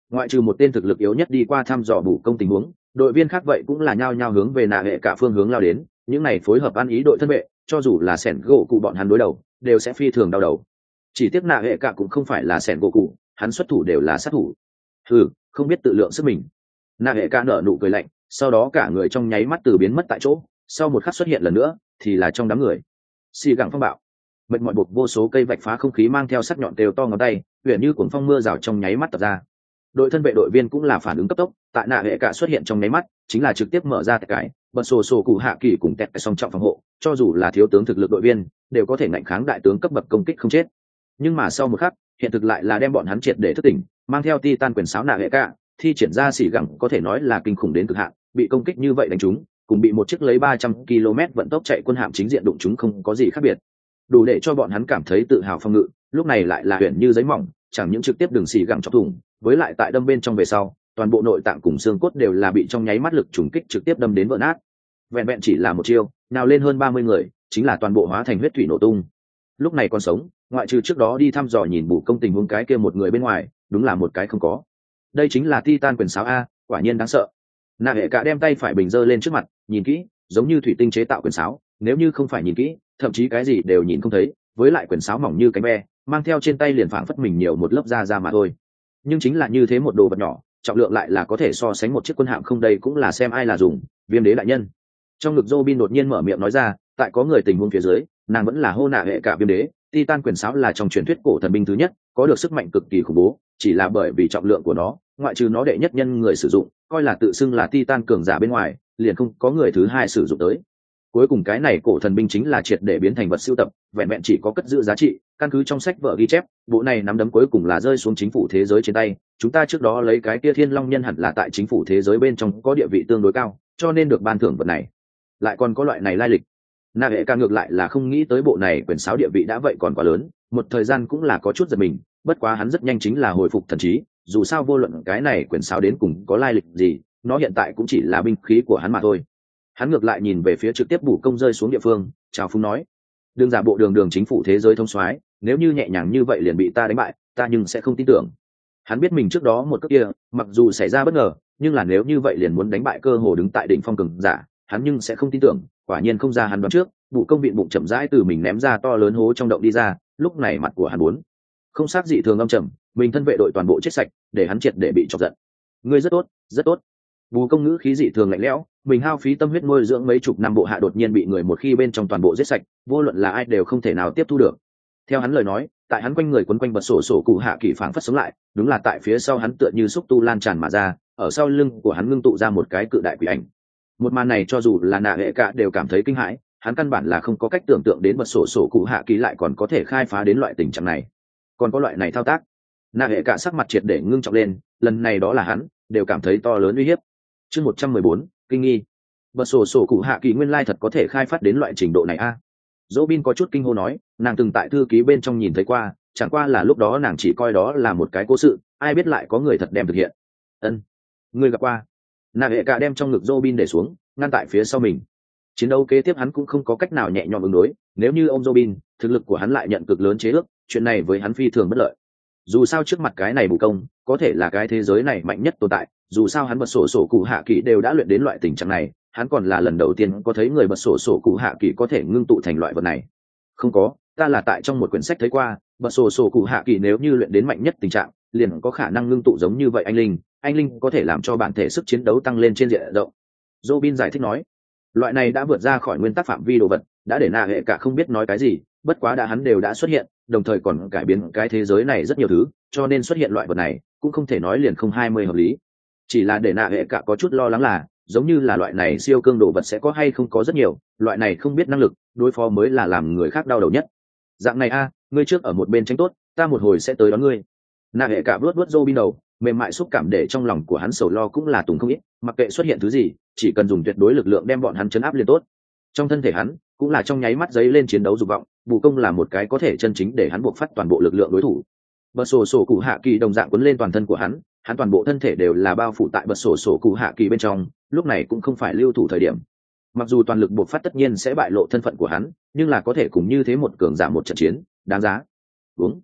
Ngoại trừ một tên thực lực yếu nhất đi qua thăm dò bù công tình huống, đội viên khác vậy cũng là nhao nhao hướng về nạ hệ cả phương hướng lao đến. Những này phối hợp ăn ý đội thân vệ, cho dù là sẻn gỗ cụ bọn hắn đối đầu đều sẽ phi thường đau đầu. Chỉ tiếc nạ hệ cả cũng không phải là sẻn gỗ cụ, hắn xuất thủ đều là sát thủ. Ừ, không biết tự lượng sức mình. Nạ hệ cả nở nụ cười lạnh, sau đó cả người trong nháy mắt từ biến mất tại chỗ, sau một khắc xuất hiện lần nữa thì là trong đám người. Xì gẳng phong bạo, mệt mỏi buộc vô số cây vạch phá không khí mang theo sắc nhọn đều to ngón tay, huyền như cuồng phong mưa rào trong nháy mắt tập ra. Đội thân vệ đội viên cũng là phản ứng cấp tốc, tại nạ hệ cả xuất hiện trong nháy mắt chính là trực tiếp mở ra tất cái bật sổ sổ cụ hạ kỳ cùng tẹt song trọng phòng hộ, cho dù là thiếu tướng thực lực đội viên đều có thể ngạnh kháng đại tướng cấp bậc công kích không chết. Nhưng mà sau một khắc hiện thực lại là đem bọn hắn triệt để thức tỉnh, mang theo titan quyền sáo nạ hệ cả thi triển ra xỉ gẳng có thể nói là kinh khủng đến cực hạn, bị công kích như vậy đánh trúng cùng bị một chiếc lấy ba trăm ki lô mét vận tốc chạy quân hạm chính diện đụng chúng không có gì khác biệt, đủ để cho bọn hắn cảm thấy tự hào phong ngự. Lúc này lại là huyền như giấy mỏng, chẳng những trực tiếp đường xỉ gẳng chọc thủng, với lại tại đâm bên trong về sau toàn bộ nội tạng cùng xương cốt đều là bị trong nháy mắt lực trùng kích trực tiếp đâm đến vỡ nát. Vẹn vẹn chỉ là một chiêu nào lên hơn ba mươi người, chính là toàn bộ hóa thành huyết thủy nổ tung. Lúc này còn sống, ngoại trừ trước đó đi thăm dò nhìn bù công tình huống cái kia một người bên ngoài, đúng là một cái không có. Đây chính là titan quyền sáo a, quả nhiên đáng sợ. Nạ hệ cả đem tay phải bình giơ lên trước mặt, nhìn kỹ, giống như thủy tinh chế tạo quyền sáo, nếu như không phải nhìn kỹ thậm chí cái gì đều nhìn không thấy, với lại quyền sáo mỏng như cánh ve, mang theo trên tay liền phảng phất mình nhiều một lớp da da mà thôi. Nhưng chính là như thế một đồ vật nhỏ, trọng lượng lại là có thể so sánh một chiếc quân hạm không, đây cũng là xem ai là dùng. Viêm đế đại nhân. Trong ngực Robin đột nhiên mở miệng nói ra, tại có người tình huống phía dưới nàng vẫn là hô nạ hệ cả viêm đế. Titan quyền sáo là trong truyền thuyết cổ thần binh thứ nhất, có được sức mạnh cực kỳ khủng bố, chỉ là bởi vì trọng lượng của nó, ngoại trừ nó đệ nhất nhân người sử dụng coi là tự xưng là Titan cường giả bên ngoài, liền không có người thứ hai sử dụng tới. Cuối cùng cái này cổ thần binh chính là triệt để biến thành vật sưu tập, vẹn vẹn chỉ có cất giữ giá trị. Căn cứ trong sách vở ghi chép, bộ này nắm đấm cuối cùng là rơi xuống chính phủ thế giới trên tay. Chúng ta trước đó lấy cái kia thiên long nhân hẳn là tại chính phủ thế giới bên trong có địa vị tương đối cao, cho nên được ban thưởng vật này. Lại còn có loại này lai lịch. Nạ hệ ca ngược lại là không nghĩ tới bộ này quyền sáo địa vị đã vậy còn quá lớn, một thời gian cũng là có chút giật mình. Bất quá hắn rất nhanh chính là hồi phục thần trí, dù sao vô luận cái này quyền sáo đến cùng có lai lịch gì, nó hiện tại cũng chỉ là binh khí của hắn mà thôi. Hắn ngược lại nhìn về phía trực tiếp bù công rơi xuống địa phương, chào phúng nói: đừng giả bộ đường đường chính phủ thế giới thông soái, nếu như nhẹ nhàng như vậy liền bị ta đánh bại, ta nhưng sẽ không tin tưởng. Hắn biết mình trước đó một cước kia mặc dù xảy ra bất ngờ, nhưng là nếu như vậy liền muốn đánh bại cơ hồ đứng tại đỉnh phong cường giả, hắn nhưng sẽ không tin tưởng. Quả nhiên không ra hắn đoán trước, bù công vịn bụng chậm rãi từ mình ném ra to lớn hố trong động đi ra. Lúc này mặt của hắn muốn không sát dị thường âm trầm, mình thân vệ đội toàn bộ chết sạch, để hắn triệt để bị chọc giận. Ngươi rất tốt, rất tốt. Bù công ngữ khí dị thường lạnh lẽo, mình hao phí tâm huyết nuôi dưỡng mấy chục năm bộ hạ đột nhiên bị người một khi bên trong toàn bộ giết sạch, vô luận là ai đều không thể nào tiếp thu được. Theo hắn lời nói, tại hắn quanh người quấn quanh bật sổ sổ cụ hạ kỳ phảng phất sống lại, đúng là tại phía sau hắn tựa như xúc tu lan tràn mà ra, ở sau lưng của hắn ngưng tụ ra một cái cự đại quỷ ảnh. Một màn này cho dù là nạ hệ cả đều cảm thấy kinh hãi, hắn căn bản là không có cách tưởng tượng đến bật sổ sổ cụ hạ kỳ lại còn có thể khai phá đến loại tình trạng này. Còn có loại này thao tác, nạ hệ cả sắc mặt triệt để ngưng trọng lên, lần này đó là hắn đều cảm thấy to lớn uy hiếp. Chương một trăm mười bốn, kinh nghi. Bật sổ sổ cụ hạ kỳ nguyên lai thật có thể khai phát đến loại trình độ này a. À? Robin có chút kinh hô nói, nàng từng tại thư ký bên trong nhìn thấy qua, chẳng qua là lúc đó nàng chỉ coi đó là một cái cố sự, ai biết lại có người thật đem thực hiện. Ân, người gặp qua. Nàng hệ cả đem trong ngực Robin để xuống, ngăn tại phía sau mình. Chiến đấu kế tiếp hắn cũng không có cách nào nhẹ nhõm ứng đối, nếu như ông Robin, thực lực của hắn lại nhận cực lớn chế ước, chuyện này với hắn phi thường bất lợi. Dù sao trước mặt cái này bù công, có thể là cái thế giới này mạnh nhất tồn tại, dù sao hắn bật sổ sổ cụ hạ kỳ đều đã luyện đến loại tình trạng này, hắn còn là lần đầu tiên có thấy người bật sổ sổ cụ hạ kỳ có thể ngưng tụ thành loại vật này. Không có, ta là tại trong một quyển sách thấy qua, bật sổ sổ cụ hạ kỳ nếu như luyện đến mạnh nhất tình trạng, liền có khả năng ngưng tụ giống như vậy anh linh, anh linh có thể làm cho bản thể sức chiến đấu tăng lên trên diện rộng. Robin giải thích nói, loại này đã vượt ra khỏi nguyên tắc phạm vi đồ vật, đã để nạ hệ cả không biết nói cái gì, bất quá đã hắn đều đã xuất hiện, đồng thời còn cải biến cái thế giới này rất nhiều thứ, cho nên xuất hiện loại vật này cũng không thể nói liền không hai mươi hợp lý. Chỉ là để nạ hệ cả có chút lo lắng là, giống như là loại này siêu cương đồ vật sẽ có hay không có rất nhiều, loại này không biết năng lực đối phó mới là làm người khác đau đầu nhất. Dạng này a, ngươi trước ở một bên tránh tốt, ta một hồi sẽ tới đón ngươi. Nạ hệ cả vuốt vuốt Robin đầu, mềm mại xúc cảm để trong lòng của hắn sầu lo cũng là tùng không ít, mặc kệ xuất hiện thứ gì, chỉ cần dùng tuyệt đối lực lượng đem bọn hắn chấn áp liền tốt. Trong thân thể hắn cũng là trong nháy mắt giấy lên chiến đấu dục vọng, bù công là một cái có thể chân chính để hắn buộc phát toàn bộ lực lượng đối thủ. Bật sổ sổ cụ hạ kỳ đồng dạng quấn lên toàn thân của hắn, hắn toàn bộ thân thể đều là bao phủ tại bật sổ sổ cụ hạ kỳ bên trong, lúc này cũng không phải lưu thủ thời điểm. Mặc dù toàn lực buộc phát tất nhiên sẽ bại lộ thân phận của hắn, nhưng là có thể cùng như thế một cường giả một trận chiến, đáng giá. Đúng.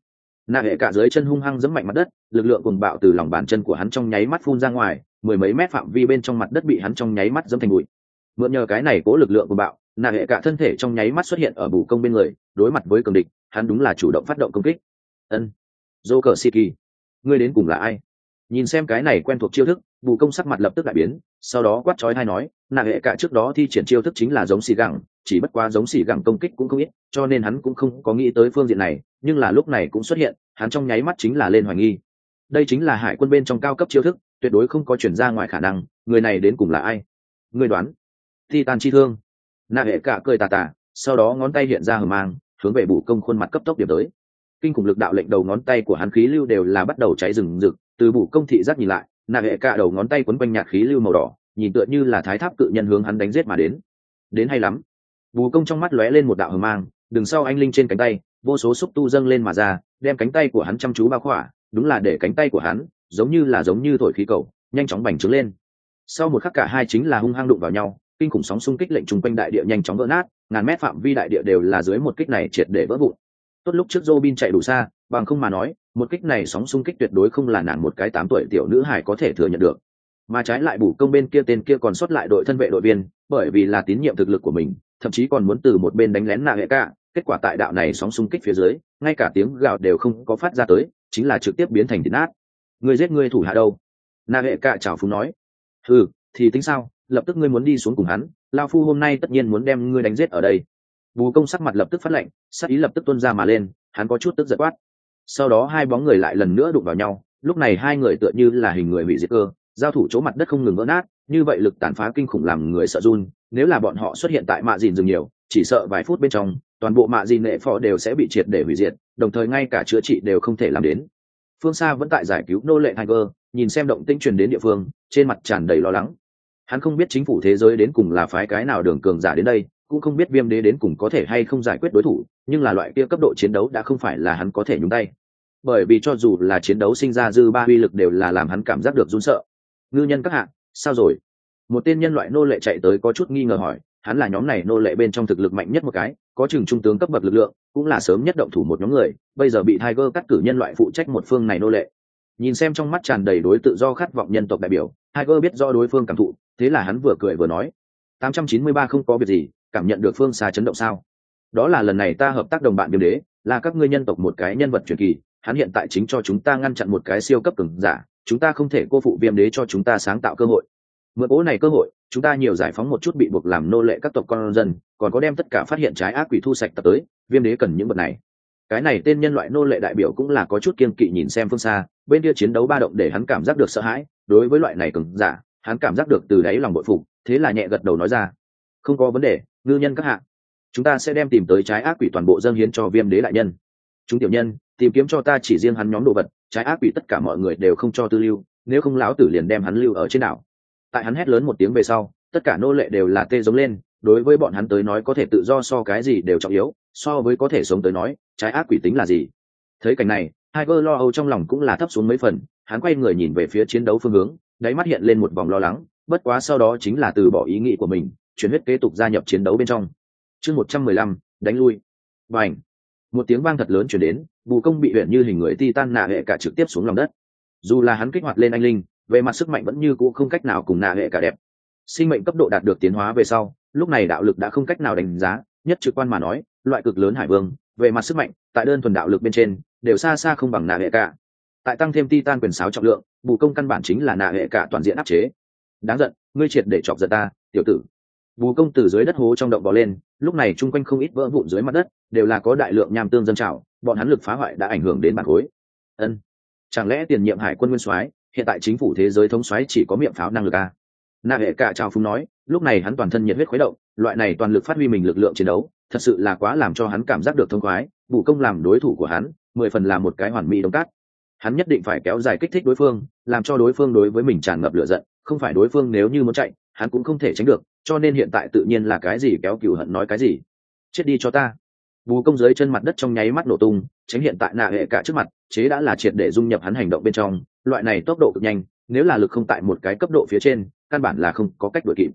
nạ hệ cả dưới chân hung hăng giẫm mạnh mặt đất, lực lượng cuồng bạo từ lòng bàn chân của hắn trong nháy mắt phun ra ngoài, mười mấy mét phạm vi bên trong mặt đất bị hắn trong nháy mắt giẫm thành bụi. Mượn nhờ cái này cố lực lượng cuồng bạo, nạ hệ cả thân thể trong nháy mắt xuất hiện ở bù công bên người, đối mặt với cường địch, hắn đúng là chủ động phát động công kích. Ân, Joker Siki, ngươi đến cùng là ai? Nhìn xem cái này quen thuộc chiêu thức, bù công sắc mặt lập tức đại biến, sau đó quát chói tai nói, nạ hệ cả trước đó thi triển chiêu thức chính là giống xì gẳng, chỉ bất quá giống xì gẳng công kích cũng không ít, cho nên hắn cũng không có nghĩ tới phương diện này, nhưng là lúc này cũng xuất hiện, hắn trong nháy mắt chính là lên hoài nghi. Đây chính là hải quân bên trong cao cấp chiêu thức, tuyệt đối không có chuyển ra ngoài khả năng, người này đến cùng là ai? Ngươi đoán? Titan chi thương. Nạ hệ cả cười tà tà, sau đó ngón tay hiện ra hờ mang, hướng về bù công khuôn mặt cấp tốc điểm tới. Kinh khủng lực đạo lệnh đầu ngón tay của hắn khí lưu đều là bắt đầu cháy rừng rực, từ bù công thị giác nhìn lại, nạ hệ cả đầu ngón tay quấn quanh nhạt khí lưu màu đỏ, nhìn tựa như là thái tháp cự nhân hướng hắn đánh giết mà đến. Đến hay lắm. Bù công trong mắt lóe lên một đạo hờ mang, đằng sau anh linh trên cánh tay, vô số xúc tu dâng lên mà ra, đem cánh tay của hắn chăm chú bao khỏa, đúng là để cánh tay của hắn giống như là giống như thổi khí cầu, nhanh chóng bành trướng lên. Sau một khắc cả hai chính là hung hăng đụng vào nhau, kinh khủng sóng xung kích lệnh trùng quanh đại địa nhanh chóng vỡ nát, ngàn mét phạm vi đại địa đều là dưới một kích này triệt để vỡ vụn. Tốt lúc trước Robin chạy đủ xa, bằng không mà nói, một kích này sóng xung kích tuyệt đối không là nàng một cái tám tuổi tiểu nữ hài có thể thừa nhận được. Mà trái lại bù công bên kia tên kia còn sót lại đội thân vệ đội viên, bởi vì là tín nhiệm thực lực của mình, thậm chí còn muốn từ một bên đánh lén nạ hệ cả, kết quả tại đạo này sóng xung kích phía dưới, ngay cả tiếng gào đều không có phát ra tới, chính là trực tiếp biến thành thịt nát. Ngươi giết ngươi thủ hạ đâu? Nạ hệ cả chào phúng nói. Ừ, thì tính sao, lập tức ngươi muốn đi xuống cùng hắn, lao phu hôm nay tất nhiên muốn đem ngươi đánh giết ở đây. Bù công sắc mặt lập tức phát lệnh, sắc ý lập tức tuôn ra mà lên, hắn có chút tức giận quát. Sau đó hai bóng người lại lần nữa đụng vào nhau, lúc này hai người tựa như là hình người hủy diệt cơ, giao thủ chỗ mặt đất không ngừng vỡ nát, như vậy lực tàn phá kinh khủng làm người sợ run. Nếu là bọn họ xuất hiện tại mạ dìn rừng nhiều, chỉ sợ vài phút bên trong, toàn bộ mạ dìn nệ phò đều sẽ bị triệt để hủy diệt, đồng thời ngay cả chữa trị đều không thể làm đến. Phương xa vẫn tại giải cứu nô lệ Tiger, nhìn xem động tĩnh truyền đến địa phương, trên mặt tràn đầy lo lắng. Hắn không biết chính phủ thế giới đến cùng là phái cái nào đường cường giả đến đây, cũng không biết viêm đế đến cùng có thể hay không giải quyết đối thủ, nhưng là loại kia cấp độ chiến đấu đã không phải là hắn có thể nhúng tay. Bởi vì cho dù là chiến đấu sinh ra dư ba uy lực đều là làm hắn cảm giác được run sợ. Ngư nhân các hạ, sao rồi? Một tên nhân loại nô lệ chạy tới có chút nghi ngờ hỏi, hắn là nhóm này nô lệ bên trong thực lực mạnh nhất một cái, có chừng trung tướng cấp bậc lực lượng, cũng là sớm nhất động thủ một nhóm người, bây giờ bị Tiger cắt cử nhân loại phụ trách một phương này nô lệ. Nhìn xem trong mắt tràn đầy đối tự do khát vọng nhân tộc đại biểu, Tiger biết do đối phương cảm thụ, thế là hắn vừa cười vừa nói, tám trăm chín mươi ba không có việc gì, cảm nhận được phương xa chấn động sao? Đó là lần này ta hợp tác đồng bạn viêm đế, là các ngươi nhân tộc một cái nhân vật truyền kỳ, hắn hiện tại chính cho chúng ta ngăn chặn một cái siêu cấp cường giả, chúng ta không thể cô phụ viêm đế cho chúng ta sáng tạo cơ hội. Mượn cố này cơ hội, chúng ta nhiều giải phóng một chút bị buộc làm nô lệ các tộc con dân, còn có đem tất cả phát hiện trái ác quỷ thu sạch tập tới, viêm đế cần những vật này. Cái này tên nhân loại nô lệ đại biểu cũng là có chút kiên kỵ nhìn xem phương xa, bên kia chiến đấu ba động để hắn cảm giác được sợ hãi, đối với loại này cường giả, hắn cảm giác được từ đáy lòng bội phục, thế là nhẹ gật đầu nói ra, không có vấn đề, ngư nhân các hạ, chúng ta sẽ đem tìm tới trái ác quỷ toàn bộ dâng hiến cho viêm đế đại nhân. Chúng tiểu nhân tìm kiếm cho ta chỉ riêng hắn nhóm đồ vật, trái ác quỷ tất cả mọi người đều không cho tư lưu, nếu không lão tử liền đem hắn lưu ở trên đảo. Tại hắn hét lớn một tiếng về sau, tất cả nô lệ đều là tê giống lên, đối với bọn hắn tới nói có thể tự do so cái gì đều trọng yếu, so với có thể sống tới nói trái ác quỷ tính là gì. Thấy cảnh này, Tiger lo âu trong lòng cũng là thấp xuống mấy phần, hắn quay người nhìn về phía chiến đấu phương hướng, đáy mắt hiện lên một vòng lo lắng, bất quá sau đó chính là từ bỏ ý nghĩ của mình, chuyển huyết kế tục gia nhập chiến đấu bên trong. Chương một trăm mười lăm, đánh lui. Bành! Một tiếng vang thật lớn truyền đến, bù công bị huyện như hình người Titan nạ hệ cả trực tiếp xuống lòng đất. Dù là hắn kích hoạt lên anh linh, về mặt sức mạnh vẫn như cũ không cách nào cùng nạ hệ cả đẹp. Sinh mệnh cấp độ đạt được tiến hóa về sau, lúc này đạo lực đã không cách nào đánh giá, nhất trực quan mà nói, loại cực lớn hải vương, về mặt sức mạnh, tại đơn thuần đạo lực bên trên, đều xa xa không bằng nạ hệ cả. Tại tăng thêm Titan quyền sáo trọng lượng, bù công căn bản chính là nạ hệ cả toàn diện áp chế. Đáng giận, ngươi triệt để chọc giận ta, tiểu tử. Bù công từ dưới đất hố trong động bò lên, lúc này chung quanh không ít vỡ vụn dưới mặt đất, đều là có đại lượng nham tương dâng trào, bọn hắn lực phá hoại đã ảnh hưởng đến bản khối. Ân, chẳng lẽ tiền nhiệm hải quân nguyên soái, hiện tại chính phủ thế giới thống soái chỉ có miệng pháo năng lực à? Nạ hệ cả chào phúng nói, lúc này hắn toàn thân nhiệt huyết khuấy động, loại này toàn lực phát huy mình lực lượng chiến đấu, thật sự là quá làm cho hắn cảm giác được thông khoái. Bù công làm đối thủ của hắn, mười phần là một cái hoàn mỹ đống cát. Hắn nhất định phải kéo dài kích thích đối phương, làm cho đối phương đối với mình tràn ngập lửa giận, không phải đối phương nếu như muốn chạy, hắn cũng không thể tránh được, cho nên hiện tại tự nhiên là cái gì kéo cừu hận nói cái gì. Chết đi cho ta. Bù công dưới chân mặt đất trong nháy mắt nổ tung, tránh hiện tại nạ hệ cả trước mặt, chế đã là triệt để dung nhập hắn hành động bên trong, loại này tốc độ cực nhanh, nếu là lực không tại một cái cấp độ phía trên, căn bản là không có cách đuổi kịp.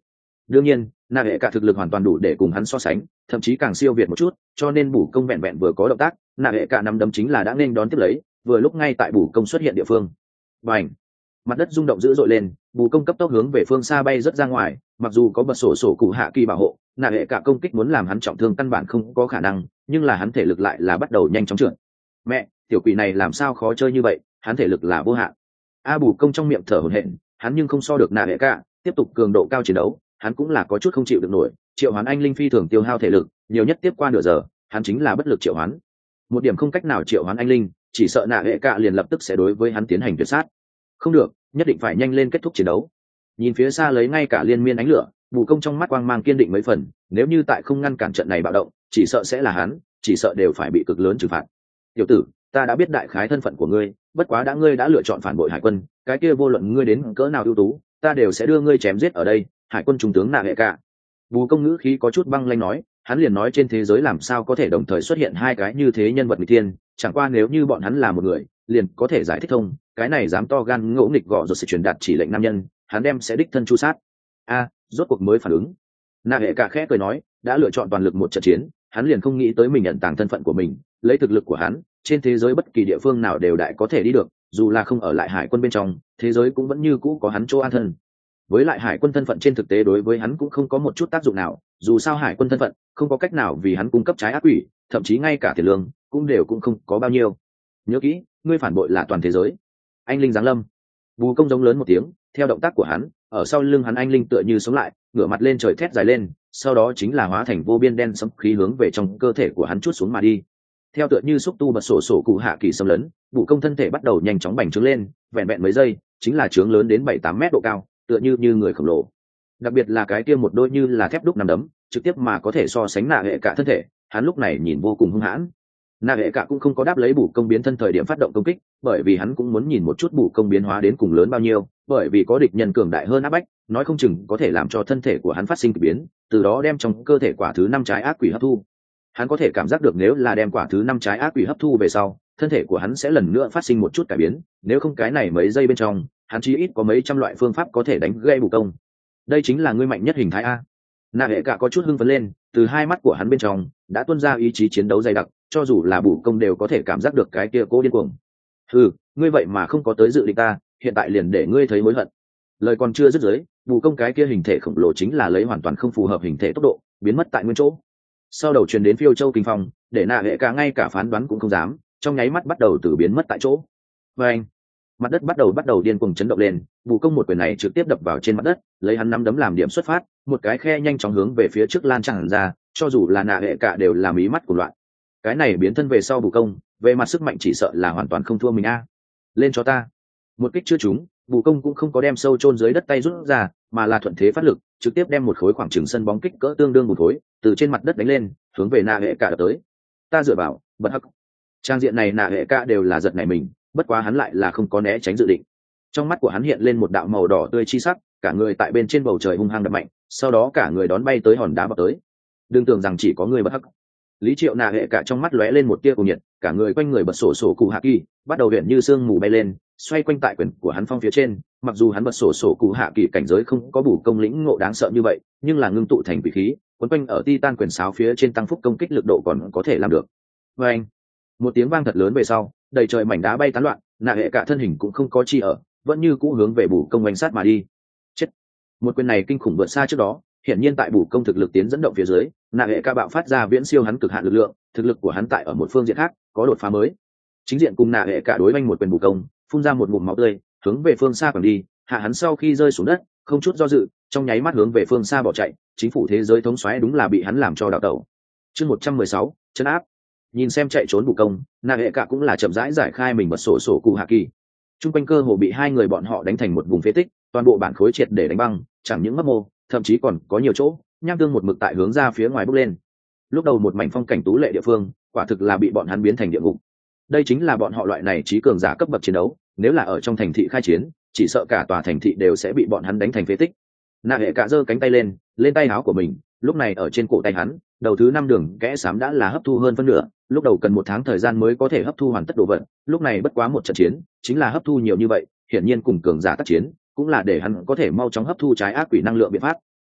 đương nhiên nạ hệ cả thực lực hoàn toàn đủ để cùng hắn so sánh, thậm chí càng siêu việt một chút, cho nên bù công vẹn vẹn vừa có động tác, nạ hệ cả nắm đấm chính là đã nên đón tiếp lấy, vừa lúc ngay tại bù công xuất hiện địa phương. Bành! Mặt đất rung động dữ dội lên, bù công cấp tốc hướng về phương xa bay rất ra ngoài, mặc dù có bật sổ sổ cụ hạ kỳ bảo hộ, nạ hệ cả công kích muốn làm hắn trọng thương căn bản không có khả năng, nhưng là hắn thể lực lại là bắt đầu nhanh chóng trượt. Mẹ, tiểu quỷ này làm sao khó chơi như vậy, hắn thể lực là vô hạn. A bù công trong miệng thở hổn hển, hắn nhưng không so được nạ hệ cả, tiếp tục cường độ cao chiến đấu, hắn cũng là có chút không chịu được nổi. Triệu hoán anh linh phi thường tiêu hao thể lực, nhiều nhất tiếp qua nửa giờ, hắn chính là bất lực triệu hoán. Một điểm không cách nào triệu hoán anh linh, chỉ sợ nạ hệ cả liền lập tức sẽ đối với hắn tiến hành tuyệt sát. Không được, nhất định phải nhanh lên kết thúc chiến đấu. Nhìn phía xa lấy ngay cả liên miên ánh lửa, bù công trong mắt quang mang kiên định mấy phần, nếu như tại không ngăn cản trận này bạo động, chỉ sợ sẽ là hắn, chỉ sợ đều phải bị cực lớn trừng phạt. Tiểu tử, ta đã biết đại khái thân phận của ngươi, bất quá đã ngươi đã lựa chọn phản bội hải quân, cái kia vô luận ngươi đến cỡ nào ưu tú, ta đều sẽ đưa ngươi chém giết ở đây. Hải quân trung tướng nạ hệ cả. Bù công ngữ khí có chút băng lãnh nói, hắn liền nói trên thế giới làm sao có thể đồng thời xuất hiện hai cái như thế nhân vật nghịch thiên, chẳng qua nếu như bọn hắn là một người, liền có thể giải thích thông, cái này dám to gan ngỗ nghịch gọ rồi sẽ truyền đạt chỉ lệnh nam nhân, hắn đem sẽ đích thân chu sát. A, rốt cuộc mới phản ứng. Nạ hệ cả khẽ cười nói, đã lựa chọn toàn lực một trận chiến, hắn liền không nghĩ tới mình nhận tàng thân phận của mình, lấy thực lực của hắn, trên thế giới bất kỳ địa phương nào đều đại có thể đi được, dù là không ở lại hải quân bên trong, thế giới cũng vẫn như cũ có hắn chỗ an thân. Với lại hải quân thân phận trên thực tế đối với hắn cũng không có một chút tác dụng nào, dù sao hải quân thân phận không có cách nào vì hắn cung cấp trái ác quỷ, thậm chí ngay cả tiền lương cũng đều cũng không có bao nhiêu. Nhớ kỹ, ngươi phản bội là toàn thế giới. Anh linh giáng lâm. Bù công giống lớn một tiếng, theo động tác của hắn, ở sau lưng hắn anh linh tựa như sống lại, ngửa mặt lên trời thét dài lên, sau đó chính là hóa thành vô biên đen sẫm khí hướng về trong cơ thể của hắn chuốt xuống mà đi. Theo tựa như xúc tu bật sổ sổ cụ hạ kỳ xâm lấn, bù công thân thể bắt đầu nhanh chóng bành trướng lên, vẹn vẹn mấy giây, chính là trướng lớn đến bảy tám mét độ cao, tựa như như người khổng lồ. Đặc biệt là cái kia một đôi như là thép đúc nằm đấm, trực tiếp mà có thể so sánh nạ hệ cả thân thể, hắn lúc này nhìn vô cùng hung hãn. Nạ hệ cả cũng không có đáp lấy bù công biến thân thời điểm phát động công kích, bởi vì hắn cũng muốn nhìn một chút bù công biến hóa đến cùng lớn bao nhiêu, bởi vì có địch nhân cường đại hơn áp bách, nói không chừng có thể làm cho thân thể của hắn phát sinh kỳ biến, từ đó đem trong cơ thể quả thứ năm trái ác quỷ hấp thu. Hắn có thể cảm giác được nếu là đem quả thứ năm trái ác quỷ hấp thu về sau, thân thể của hắn sẽ lần nữa phát sinh một chút cải biến, nếu không cái này mấy giây bên trong, hắn chí ít có mấy trăm loại phương pháp có thể đánh gây bù công. Đây chính là ngươi mạnh nhất hình thái a. Nạ hệ cả có chút hưng phấn lên, từ hai mắt của hắn bên trong đã tuôn ra ý chí chiến đấu dày đặc, cho dù là bù công đều có thể cảm giác được cái kia cố điên cuồng. Ừ, ngươi vậy mà không có tới dự định ta, hiện tại liền để ngươi thấy hối hận. Lời còn chưa dứt dưới, bù công cái kia hình thể khổng lồ chính là lấy hoàn toàn không phù hợp hình thể tốc độ biến mất tại nguyên chỗ. Sau đầu truyền đến phiêu châu kinh phong, để nạ hệ cả ngay cả phán đoán cũng không dám, trong nháy mắt bắt đầu từ biến mất tại chỗ. Và anh, mặt đất bắt đầu bắt đầu điên cuồng chấn động lên, bù công một quyền này trực tiếp đập vào trên mặt đất, lấy hắn nắm đấm làm điểm xuất phát, một cái khe nhanh chóng hướng về phía trước lan tràn ra, cho dù là nạ hệ cả đều làm ý mắt của loạn. Cái này biến thân về sau bù công, về mặt sức mạnh chỉ sợ là hoàn toàn không thua mình a. Lên cho ta. Một kích chưa trúng, bù công cũng không có đem sâu chôn dưới đất tay rút ra, mà là thuận thế phát lực, trực tiếp đem một khối khoảng trừng sân bóng kích cỡ tương đương một khối, từ trên mặt đất đánh lên, hướng về nạ hệ cả đập tới. Ta dựa vào, bật hắc. Trang diện này nạ hệ cả đều là giật nảy mình, bất quá hắn lại là không có né tránh dự định. Trong mắt của hắn hiện lên một đạo màu đỏ tươi chi sắc, cả người tại bên trên bầu trời hung hăng đập mạnh, sau đó cả người đón bay tới hòn đá bọc tới. Đừng tưởng rằng chỉ có người bật hắc. Lý Triệu nạ hệ cả trong mắt lóe lên một tia cuồng nhiệt, cả người quanh người bật sổ sổ cụ hạ kỳ, bắt đầu hiện như sương mù bay lên, xoay quanh tại quyền của hắn phong phía trên. Mặc dù hắn bật sổ sổ cụ hạ kỳ cảnh giới không có bù công lĩnh ngộ đáng sợ như vậy, nhưng là ngưng tụ thành quỷ khí, quấn quanh ở titan quyền sáo phía trên tăng phúc công kích lực độ còn có thể làm được. Và anh, một tiếng vang thật lớn về sau, đầy trời mảnh đá bay tán loạn, nạ hệ cả thân hình cũng không có chi ở, vẫn như cũ hướng về bù công oanh sát mà đi. Chết! Một quyền này kinh khủng vượt xa trước đó, hiển nhiên tại bù công thực lực tiến dẫn động phía dưới, nạ hệ ca bạo phát ra viễn siêu hắn cực hạn lực lượng, thực lực của hắn tại ở một phương diện khác có đột phá mới. Chính diện cùng nạ hệ cả đối oanh một quyền bù công, phun ra một ngụm máu tươi, hướng về phương xa còn đi, hạ hắn sau khi rơi xuống đất, không chút do dự, trong nháy mắt hướng về phương xa bỏ chạy, chính phủ thế giới thống soái đúng là bị hắn làm cho đảo tẩu. Chương một trăm mười sáu, chân áp. Nhìn xem chạy trốn bù công, nạ hệ cả cũng là chậm rãi giải khai mình bật sổ sổ cụ hạ kỳ. Trung quanh cơ hồ bị hai người bọn họ đánh thành một vùng phế tích, toàn bộ bản khối triệt để đánh băng, chẳng những mấp mô, thậm chí còn có nhiều chỗ nham tương một mực tại hướng ra phía ngoài bốc lên. Lúc đầu một mảnh phong cảnh tú lệ địa phương, quả thực là bị bọn hắn biến thành địa ngục. Đây chính là bọn họ loại này trí cường giả cấp bậc chiến đấu, nếu là ở trong thành thị khai chiến, chỉ sợ cả tòa thành thị đều sẽ bị bọn hắn đánh thành phế tích. Nạ hệ cả giơ cánh tay lên, lên tay áo của mình, lúc này ở trên cổ tay hắn, đầu thứ năm đường kẽ xám đã là hấp thu hơn phân nửa, lúc đầu cần một tháng thời gian mới có thể hấp thu hoàn tất đồ vật, lúc này bất quá một trận chiến, chính là hấp thu nhiều như vậy, hiển nhiên cùng cường giả tác chiến, cũng là để hắn có thể mau chóng hấp thu trái ác quỷ năng lượng biện pháp.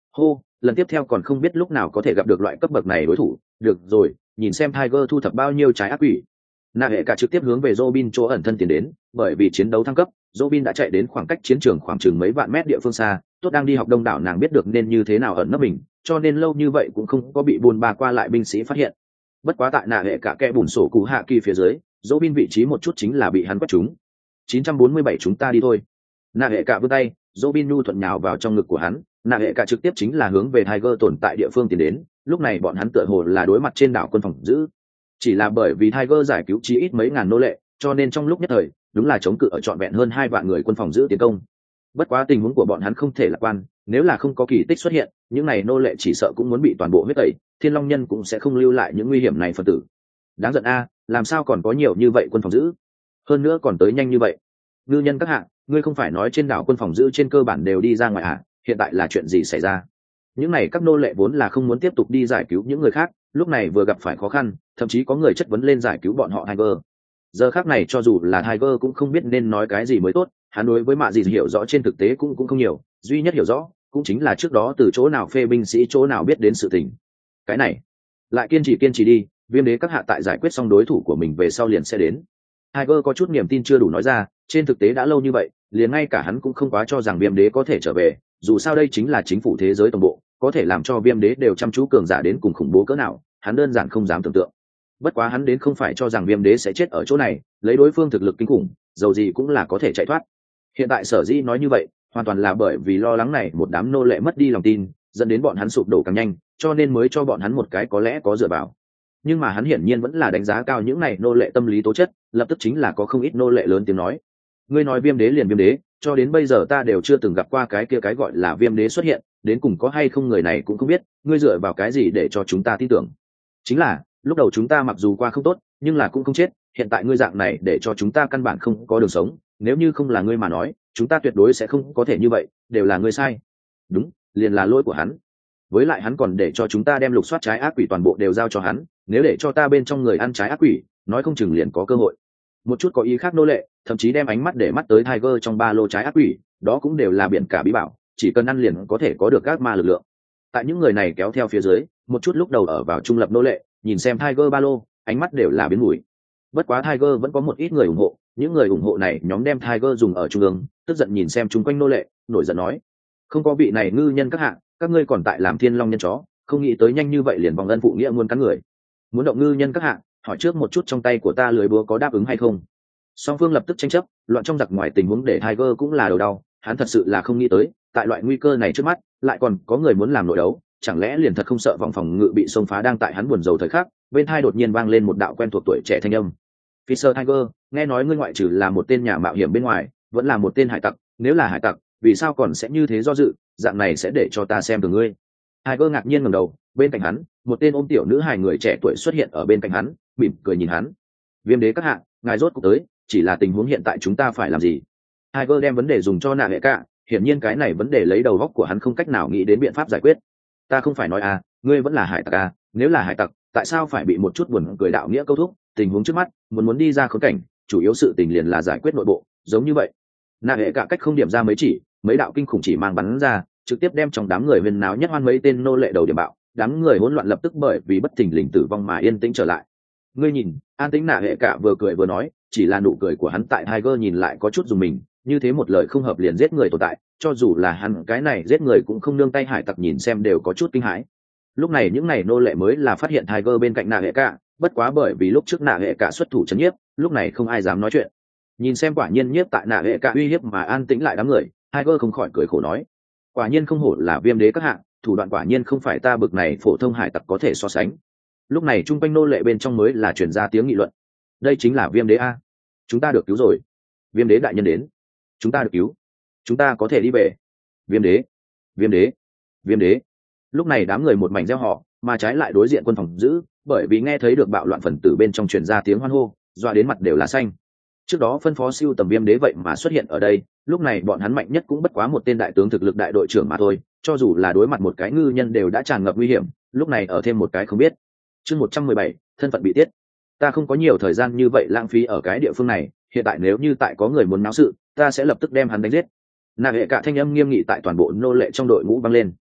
hô, lần tiếp theo còn không biết lúc nào có thể gặp được loại cấp bậc này đối thủ. Được rồi, nhìn xem Tiger thu thập bao nhiêu trái ác quỷ. Nạ hệ cả trực tiếp hướng về Robin chỗ ẩn thân tiến đến, bởi vì chiến đấu thăng cấp, Robin đã chạy đến khoảng cách chiến trường khoảng chừng mấy vạn mét địa phương xa, tốt đang đi học đông đảo nàng biết được nên như thế nào ẩn nấp mình, cho nên lâu như vậy cũng không có bị buôn ba qua lại binh sĩ phát hiện. Bất quá tại nạ hệ cả kẽ bùn sổ cụ hạ kỳ phía dưới, Robin vị trí một chút chính là bị hắn quét trúng. chín trăm bốn mươi bảy chúng ta đi thôi. Nạ hệ cả vươn tay, Robin nu thuận nhào vào trong ngực của hắn, nạ hệ cả trực tiếp chính là hướng về Tiger tồn tại địa phương tiến đến, lúc này bọn hắn tựa hồ là đối mặt trên đảo quân phòng giữ. Chỉ là bởi vì Tiger giải cứu chí ít mấy ngàn nô lệ, cho nên trong lúc nhất thời, đúng là chống cự ở trọn vẹn hơn hai vạn người quân phòng giữ tiến công. Bất quá tình huống của bọn hắn không thể lạc quan, nếu là không có kỳ tích xuất hiện, những này nô lệ chỉ sợ cũng muốn bị toàn bộ huyết tẩy, Thiên Long Nhân cũng sẽ không lưu lại những nguy hiểm này phần tử. Đáng giận a, làm sao còn có nhiều như vậy quân phòng giữ? Hơn nữa còn tới nhanh như vậy. Ngư nhân các hạ, ngươi không phải nói trên đảo quân phòng giữ trên cơ bản đều đi ra ngoài à? Hiện tại là chuyện gì xảy ra? Những này các nô lệ vốn là không muốn tiếp tục đi giải cứu những người khác, lúc này vừa gặp phải khó khăn, thậm chí có người chất vấn lên giải cứu bọn họ Tiger. Giờ khác này cho dù là Tiger cũng không biết nên nói cái gì mới tốt, hắn đối với mạ gì hiểu rõ trên thực tế cũng cũng không nhiều, duy nhất hiểu rõ cũng chính là trước đó từ chỗ nào phê binh sĩ chỗ nào biết đến sự tình. Cái này lại kiên trì kiên trì đi, viêm đế các hạ tại giải quyết xong đối thủ của mình về sau liền sẽ đến. Tiger có chút niềm tin chưa đủ nói ra, trên thực tế đã lâu như vậy, liền ngay cả hắn cũng không quá cho rằng viêm đế có thể trở về, dù sao đây chính là chính phủ thế giới tổng bộ, có thể làm cho viêm đế đều chăm chú cường giả đến cùng khủng bố cỡ nào, hắn đơn giản không dám tưởng tượng. Bất quá hắn đến không phải cho rằng viêm đế sẽ chết ở chỗ này, lấy đối phương thực lực kinh khủng, dầu gì cũng là có thể chạy thoát. Hiện tại sở dĩ nói như vậy, hoàn toàn là bởi vì lo lắng này một đám nô lệ mất đi lòng tin, dẫn đến bọn hắn sụp đổ càng nhanh, cho nên mới cho bọn hắn một cái có lẽ có dựa vào. Nhưng mà hắn hiển nhiên vẫn là đánh giá cao những này nô lệ tâm lý tố chất, lập tức chính là có không ít nô lệ lớn tiếng nói: ngươi nói viêm đế liền viêm đế, cho đến bây giờ ta đều chưa từng gặp qua cái kia cái gọi là viêm đế xuất hiện, đến cùng có hay không người này cũng không biết, ngươi dựa vào cái gì để cho chúng ta tin tưởng? Chính là lúc đầu chúng ta mặc dù qua không tốt, nhưng là cũng không chết, hiện tại ngươi dạng này để cho chúng ta căn bản không có đường sống, nếu như không là ngươi mà nói, chúng ta tuyệt đối sẽ không có thể như vậy, đều là ngươi sai. Đúng, liền là lỗi của hắn. Với lại hắn còn để cho chúng ta đem lục soát trái ác quỷ toàn bộ đều giao cho hắn, nếu để cho ta bên trong người ăn trái ác quỷ, nói không chừng liền có cơ hội. Một chút có ý khác nô lệ, thậm chí đem ánh mắt để mắt tới Tiger trong ba lô trái ác quỷ, đó cũng đều là biển cả bí bảo, chỉ cần ăn liền có thể có được các ma lực lượng. Tại những người này kéo theo phía dưới, một chút lúc đầu ở vào trung lập nô lệ, nhìn xem Tiger ba lô, ánh mắt đều là biến mùi. Bất quá Tiger vẫn có một ít người ủng hộ, những người ủng hộ này nhóm đem Tiger dùng ở trung ương, tức giận nhìn xem chúng quanh nô lệ, nổi giận nói: không có vị này ngư nhân các hạng, các ngươi còn tại làm thiên long nhân chó, không nghĩ tới nhanh như vậy liền vòng ân phụ nghĩa muốn cắn người. Muốn động ngư nhân các hạng, hỏi trước một chút trong tay của ta lưới búa có đáp ứng hay không. Song phương lập tức tranh chấp, loạn trong giặc ngoài tình huống để Tiger cũng là đầu đau, hắn thật sự là không nghĩ tới, tại loại nguy cơ này trước mắt, lại còn có người muốn làm nội đấu, chẳng lẽ liền thật không sợ vòng phòng ngự bị xông phá đang tại hắn buồn rầu thời khắc, bên tai đột nhiên vang lên một đạo quen thuộc tuổi trẻ thanh âm. Fisher Tiger, nghe nói ngươi ngoại trừ là một tên nhà mạo hiểm bên ngoài, vẫn là một tên hải tặc, nếu là hải tặc, vì sao còn sẽ như thế do dự, dạng này sẽ để cho ta xem được ngươi. Tiger ngạc nhiên ngẩng đầu, bên cạnh hắn, một tên ôm tiểu nữ hài người trẻ tuổi xuất hiện ở bên cạnh hắn, mỉm cười nhìn hắn. Viêm đế các hạ, ngài rốt cuộc tới, chỉ là tình huống hiện tại chúng ta phải làm gì? Tiger đem vấn đề dùng cho nạ hệ cả, hiển nhiên cái này vấn đề lấy đầu óc của hắn không cách nào nghĩ đến biện pháp giải quyết. Ta không phải nói à, ngươi vẫn là hải tặc à, nếu là hải tặc, tại sao phải bị một chút buồn cười đạo nghĩa câu thúc, tình huống trước mắt, muốn muốn đi ra khốn cảnh, chủ yếu sự tình liền là giải quyết nội bộ, giống như vậy. Nạ hệ cả cách không điểm ra mấy chỉ, mấy đạo kinh khủng chỉ mang bắn ra, trực tiếp đem trong đám người huyên náo nhất hoan mấy tên nô lệ đầu điểm bạo, đám người hỗn loạn lập tức bởi vì bất thình lình tử vong mà yên tĩnh trở lại. Ngươi nhìn, an tĩnh nạ hệ cả vừa cười vừa nói, chỉ là nụ cười của hắn tại Tiger nhìn lại có chút dùng mình, như thế một lời không hợp liền giết người tồn tại, cho dù là hắn cái này giết người cũng không nương tay hải tặc nhìn xem đều có chút kinh hãi. Lúc này những này nô lệ mới là phát hiện Tiger bên cạnh nạ hệ cả, bất quá bởi vì lúc trước nạ hệ cả xuất thủ chấn nhiếp, lúc này không ai dám nói chuyện. Nhìn xem quả nhiên nhiếp tại nạ hệ cả uy hiếp mà an tĩnh lại đám người, Tiger không khỏi cười khổ nói: quả nhiên không hổ là viêm đế các hạng, thủ đoạn quả nhiên không phải ta bực này phổ thông hải tặc có thể so sánh. Lúc này trung quanh nô lệ bên trong mới là truyền ra tiếng nghị luận: đây chính là viêm đế a, chúng ta được cứu rồi, viêm đế đại nhân đến, chúng ta được cứu, chúng ta có thể đi về, viêm đế, viêm đế, viêm đế. Lúc này đám người một mảnh reo hò, mà trái lại đối diện quân phòng giữ, bởi vì nghe thấy được bạo loạn phần tử bên trong truyền ra tiếng hoan hô, dọa đến mặt đều là xanh. Trước đó phân phó siêu tầm viêm đế vậy mà xuất hiện ở đây, lúc này bọn hắn mạnh nhất cũng bất quá một tên đại tướng thực lực đại đội trưởng mà thôi, cho dù là đối mặt một cái ngư nhân đều đã tràn ngập nguy hiểm, lúc này ở thêm một cái không biết. Chương một trăm mười bảy, thân phận bị tiết. Ta không có nhiều thời gian như vậy lãng phí ở cái địa phương này, hiện tại nếu như tại có người muốn náo sự, ta sẽ lập tức đem hắn đánh giết. Nạ hệ cả thanh âm nghiêm nghị tại toàn bộ nô lệ trong đội ngũ vang lên.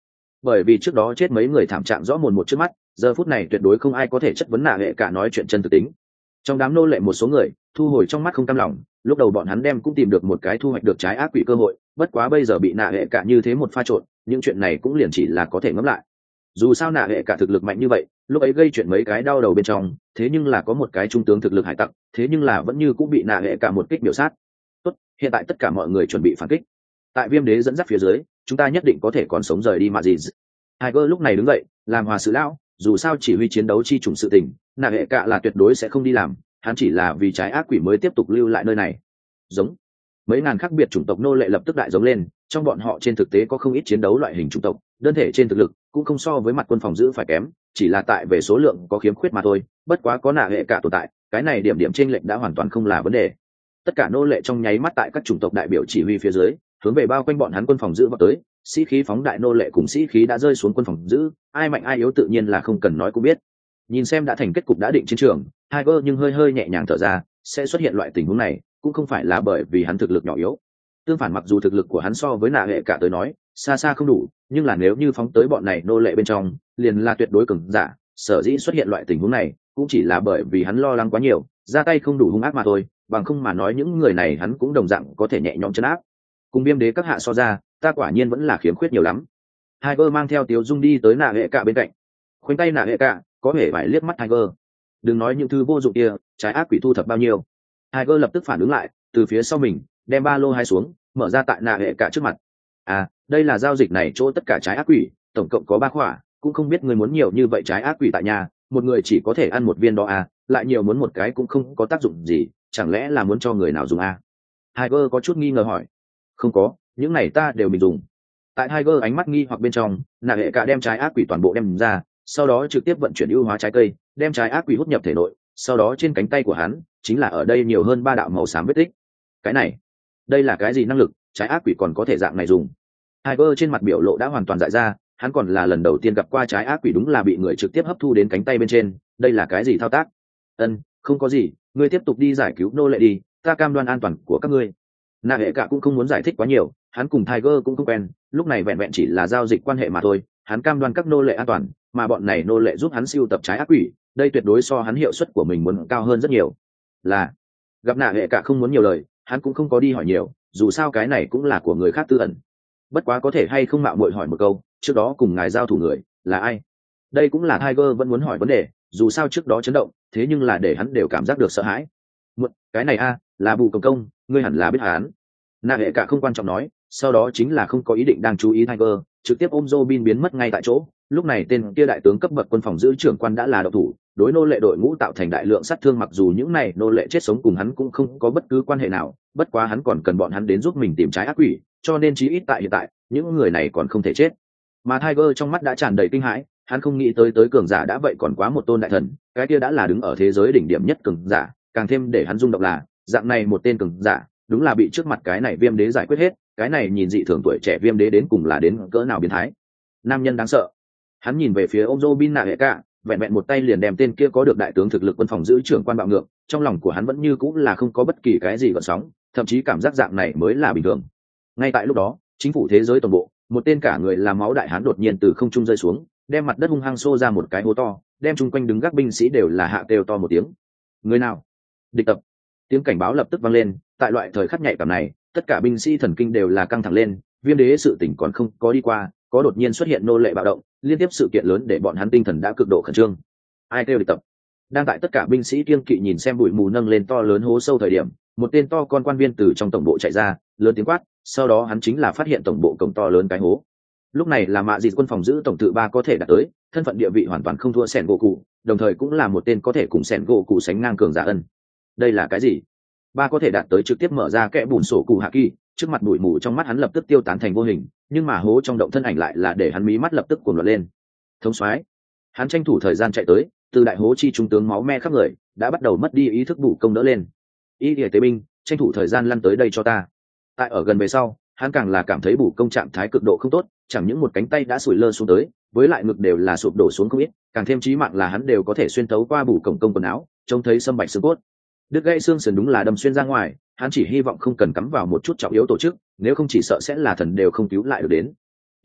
bởi vì trước đó chết mấy người thảm trạng rõ mồn một trước mắt, giờ phút này tuyệt đối không ai có thể chất vấn nạ hệ cả nói chuyện chân thực tính. Trong đám nô lệ một số người thu hồi trong mắt không cam lòng, lúc đầu bọn hắn đem cũng tìm được một cái thu hoạch được trái ác quỷ cơ hội, bất quá bây giờ bị nạ hệ cả như thế một pha trộn, những chuyện này cũng liền chỉ là có thể ngẫm lại. Dù sao nạ hệ cả thực lực mạnh như vậy, lúc ấy gây chuyện mấy cái đau đầu bên trong, thế nhưng là có một cái trung tướng thực lực hải tặc, thế nhưng là vẫn như cũng bị nạ hệ cả một kích biểu sát. Tốt, hiện tại tất cả mọi người chuẩn bị phản kích. Tại Viêm Đế dẫn dắt phía dưới, chúng ta nhất định có thể còn sống rời đi mà gì. Tiger lúc này đứng dậy, làm hòa sự lão, dù sao chỉ huy chiến đấu chi trùng sự tình, nạ hệ cả là tuyệt đối sẽ không đi làm, hắn chỉ là vì trái ác quỷ mới tiếp tục lưu lại nơi này. Giống mấy ngàn khác biệt chủng tộc nô lệ lập tức đại giống lên, trong bọn họ trên thực tế có không ít chiến đấu loại hình chủng tộc, đơn thể trên thực lực cũng không so với mặt quân phòng giữ phải kém, chỉ là tại về số lượng có khiếm khuyết mà thôi, bất quá có nạ hệ cả tồn tại, cái này điểm điểm chênh lệch đã hoàn toàn không là vấn đề. Tất cả nô lệ trong nháy mắt tại các chủng tộc đại biểu chỉ huy phía dưới, hướng về bao quanh bọn hắn quân phòng giữ vào tới, sĩ khí phóng đại nô lệ cùng sĩ khí đã rơi xuống quân phòng giữ, ai mạnh ai yếu tự nhiên là không cần nói cũng biết. Nhìn xem đã thành kết cục đã định chiến trường, Tiger nhưng hơi hơi nhẹ nhàng thở ra, sẽ xuất hiện loại tình huống này, cũng không phải là bởi vì hắn thực lực nhỏ yếu. Tương phản, mặc dù thực lực của hắn so với nạ hệ cả tới nói, xa xa không đủ, nhưng là nếu như phóng tới bọn này nô lệ bên trong, liền là tuyệt đối cường giả, sở dĩ xuất hiện loại tình huống này, cũng chỉ là bởi vì hắn lo lắng quá nhiều, ra tay không đủ hung ác mà thôi, bằng không mà nói những người này hắn cũng đồng dạng có thể nhẹ nhõm trấn áp. Cùng Viêm Đế các hạ so ra, ta quả nhiên vẫn là khiếm khuyết nhiều lắm. Tiger mang theo Tiếu Dung đi tới nạ hệ cả bên cạnh, khoanh tay nạ hệ cả, có vẻ phải liếc mắt Tiger. Đừng nói những thứ vô dụng kia, trái ác quỷ thu thập bao nhiêu. Tiger lập tức phản ứng lại, từ phía sau mình đem ba lô hai xuống, mở ra tại nạ hệ cả trước mặt. À, đây là giao dịch này chỗ tất cả trái ác quỷ, tổng cộng có ba khỏa, cũng không biết người muốn nhiều như vậy trái ác quỷ tại nhà, một người chỉ có thể ăn một viên đó à, lại nhiều muốn một cái cũng không có tác dụng gì, chẳng lẽ là muốn cho người nào dùng à? Tiger có chút nghi ngờ hỏi. Không có, những này ta đều mình dùng. Tại Tiger ánh mắt nghi hoặc bên trong, nạ hệ cả đem trái ác quỷ toàn bộ đem ra, sau đó trực tiếp vận chuyển ưu hóa trái cây, đem trái ác quỷ hút nhập thể nội, sau đó trên cánh tay của hắn chính là ở đây nhiều hơn ba đạo màu xám vết tích. Cái này, đây là cái gì năng lực, trái ác quỷ còn có thể dạng này dùng? Tiger trên mặt biểu lộ đã hoàn toàn dại ra, hắn còn là lần đầu tiên gặp qua trái ác quỷ đúng là bị người trực tiếp hấp thu đến cánh tay bên trên, đây là cái gì thao tác? Ân, không có gì, ngươi tiếp tục đi giải cứu nô lệ đi, ta cam đoan an toàn của các ngươi. Nạ hệ cả cũng không muốn giải thích quá nhiều, hắn cùng Tiger cũng không quen, lúc này vẹn vẹn chỉ là giao dịch quan hệ mà thôi, hắn cam đoan các nô lệ an toàn, mà bọn này nô lệ giúp hắn siêu tập trái ác quỷ, đây tuyệt đối so hắn hiệu suất của mình muốn cao hơn rất nhiều. Là gặp nạ hệ cả không muốn nhiều lời, hắn cũng không có đi hỏi nhiều, dù sao cái này cũng là của người khác tư ẩn. Bất quá có thể hay không mạo muội hỏi một câu, trước đó cùng ngài giao thủ người là ai? Đây cũng là Tiger vẫn muốn hỏi vấn đề, dù sao trước đó chấn động, thế nhưng là để hắn đều cảm giác được sợ hãi. Một, cái này a, là Bù Công Công, ngươi hẳn là biết hắn. Nạ hệ cả không quan trọng nói, sau đó chính là không có ý định đang chú ý Tiger, trực tiếp ôm Robin biến mất ngay tại chỗ. Lúc này tên kia đại tướng cấp bậc quân phòng giữ trưởng quan đã là độc thủ, đối nô lệ đội ngũ tạo thành đại lượng sát thương, mặc dù những này nô lệ chết sống cùng hắn cũng không có bất cứ quan hệ nào, bất quá hắn còn cần bọn hắn đến giúp mình tìm trái ác quỷ, cho nên chí ít tại hiện tại, những người này còn không thể chết. Mà Tiger trong mắt đã tràn đầy kinh hãi, hắn không nghĩ tới tới cường giả đã vậy còn quá một tôn đại thần, cái kia đã là đứng ở thế giới đỉnh điểm nhất cường giả, càng thêm để hắn rung động là, dạng này một tên cường giả, đúng là bị trước mặt cái này Viêm Đế giải quyết hết, cái này nhìn dị thường tuổi trẻ Viêm Đế đến cùng là đến cỡ nào biến thái. Nam nhân đáng sợ. Hắn nhìn về phía ông Robin nạ hệ cả, vẹn vẹn một tay liền đem tên kia có được đại tướng thực lực quân phòng giữ trưởng quan bạo ngược, trong lòng của hắn vẫn như cũng là không có bất kỳ cái gì gợn sóng, thậm chí cảm giác dạng này mới là bình thường. Ngay tại lúc đó, chính phủ thế giới toàn bộ, một tên cả người làm máu đại hán đột nhiên từ không trung rơi xuống, đem mặt đất hung hăng xô ra một cái hố to, đem chung quanh đứng gác binh sĩ đều là hạ kêu to một tiếng. Người nào? Địch tập. Tiếng cảnh báo lập tức vang lên, tại loại thời khắc nhạy cảm này, tất cả binh sĩ thần kinh đều là căng thẳng lên, Viêm Đế sự tỉnh còn không có đi qua, có đột nhiên xuất hiện nô lệ bạo động, liên tiếp sự kiện lớn để bọn hắn tinh thần đã cực độ khẩn trương. Ai kêu địch tập? Đang tại tất cả binh sĩ kiêng kỵ nhìn xem bụi mù nâng lên to lớn hố sâu thời điểm, một tên to con quan viên từ trong tổng bộ chạy ra, lớn tiếng quát, sau đó hắn chính là phát hiện tổng bộ cổng to lớn cái hố. Lúc này là mạ dịt quân phòng giữ tổng tự ba có thể đạt tới, thân phận địa vị hoàn toàn không thua Sẻn gỗ cụ, đồng thời cũng là một tên có thể cùng Sẻn gỗ cụ sánh ngang cường giả ân. Đây là cái gì? Ba có thể đạt tới trực tiếp mở ra kẽ bùn sổ cụ hạ kỳ, trước mặt bụi mù trong mắt hắn lập tức tiêu tán thành vô hình, nhưng mà hố trong động thân ảnh lại là để hắn mí mắt lập tức cuồng loạn lên. Thống soái, hắn tranh thủ thời gian chạy tới, từ đại hố chi trung tướng máu me khắp người, đã bắt đầu mất đi ý thức bù công đỡ lên. Y Liễu tế binh, tranh thủ thời gian lăn tới đây cho ta. Tại ở gần về sau, hắn càng là cảm thấy bù công trạng thái cực độ không tốt, chẳng những một cánh tay đã sủi lơ xuống tới, với lại ngực đều là sụp đổ xuống không ít, càng thêm chí mạng là hắn đều có thể xuyên thấu qua bù cổng công quần áo, trông thấy sâm bạch xương cốt. Đứt gãy xương sườn đúng là đâm xuyên ra ngoài, hắn chỉ hy vọng không cần cắm vào một chút trọng yếu tổ chức, nếu không chỉ sợ sẽ là thần đều không cứu lại được đến.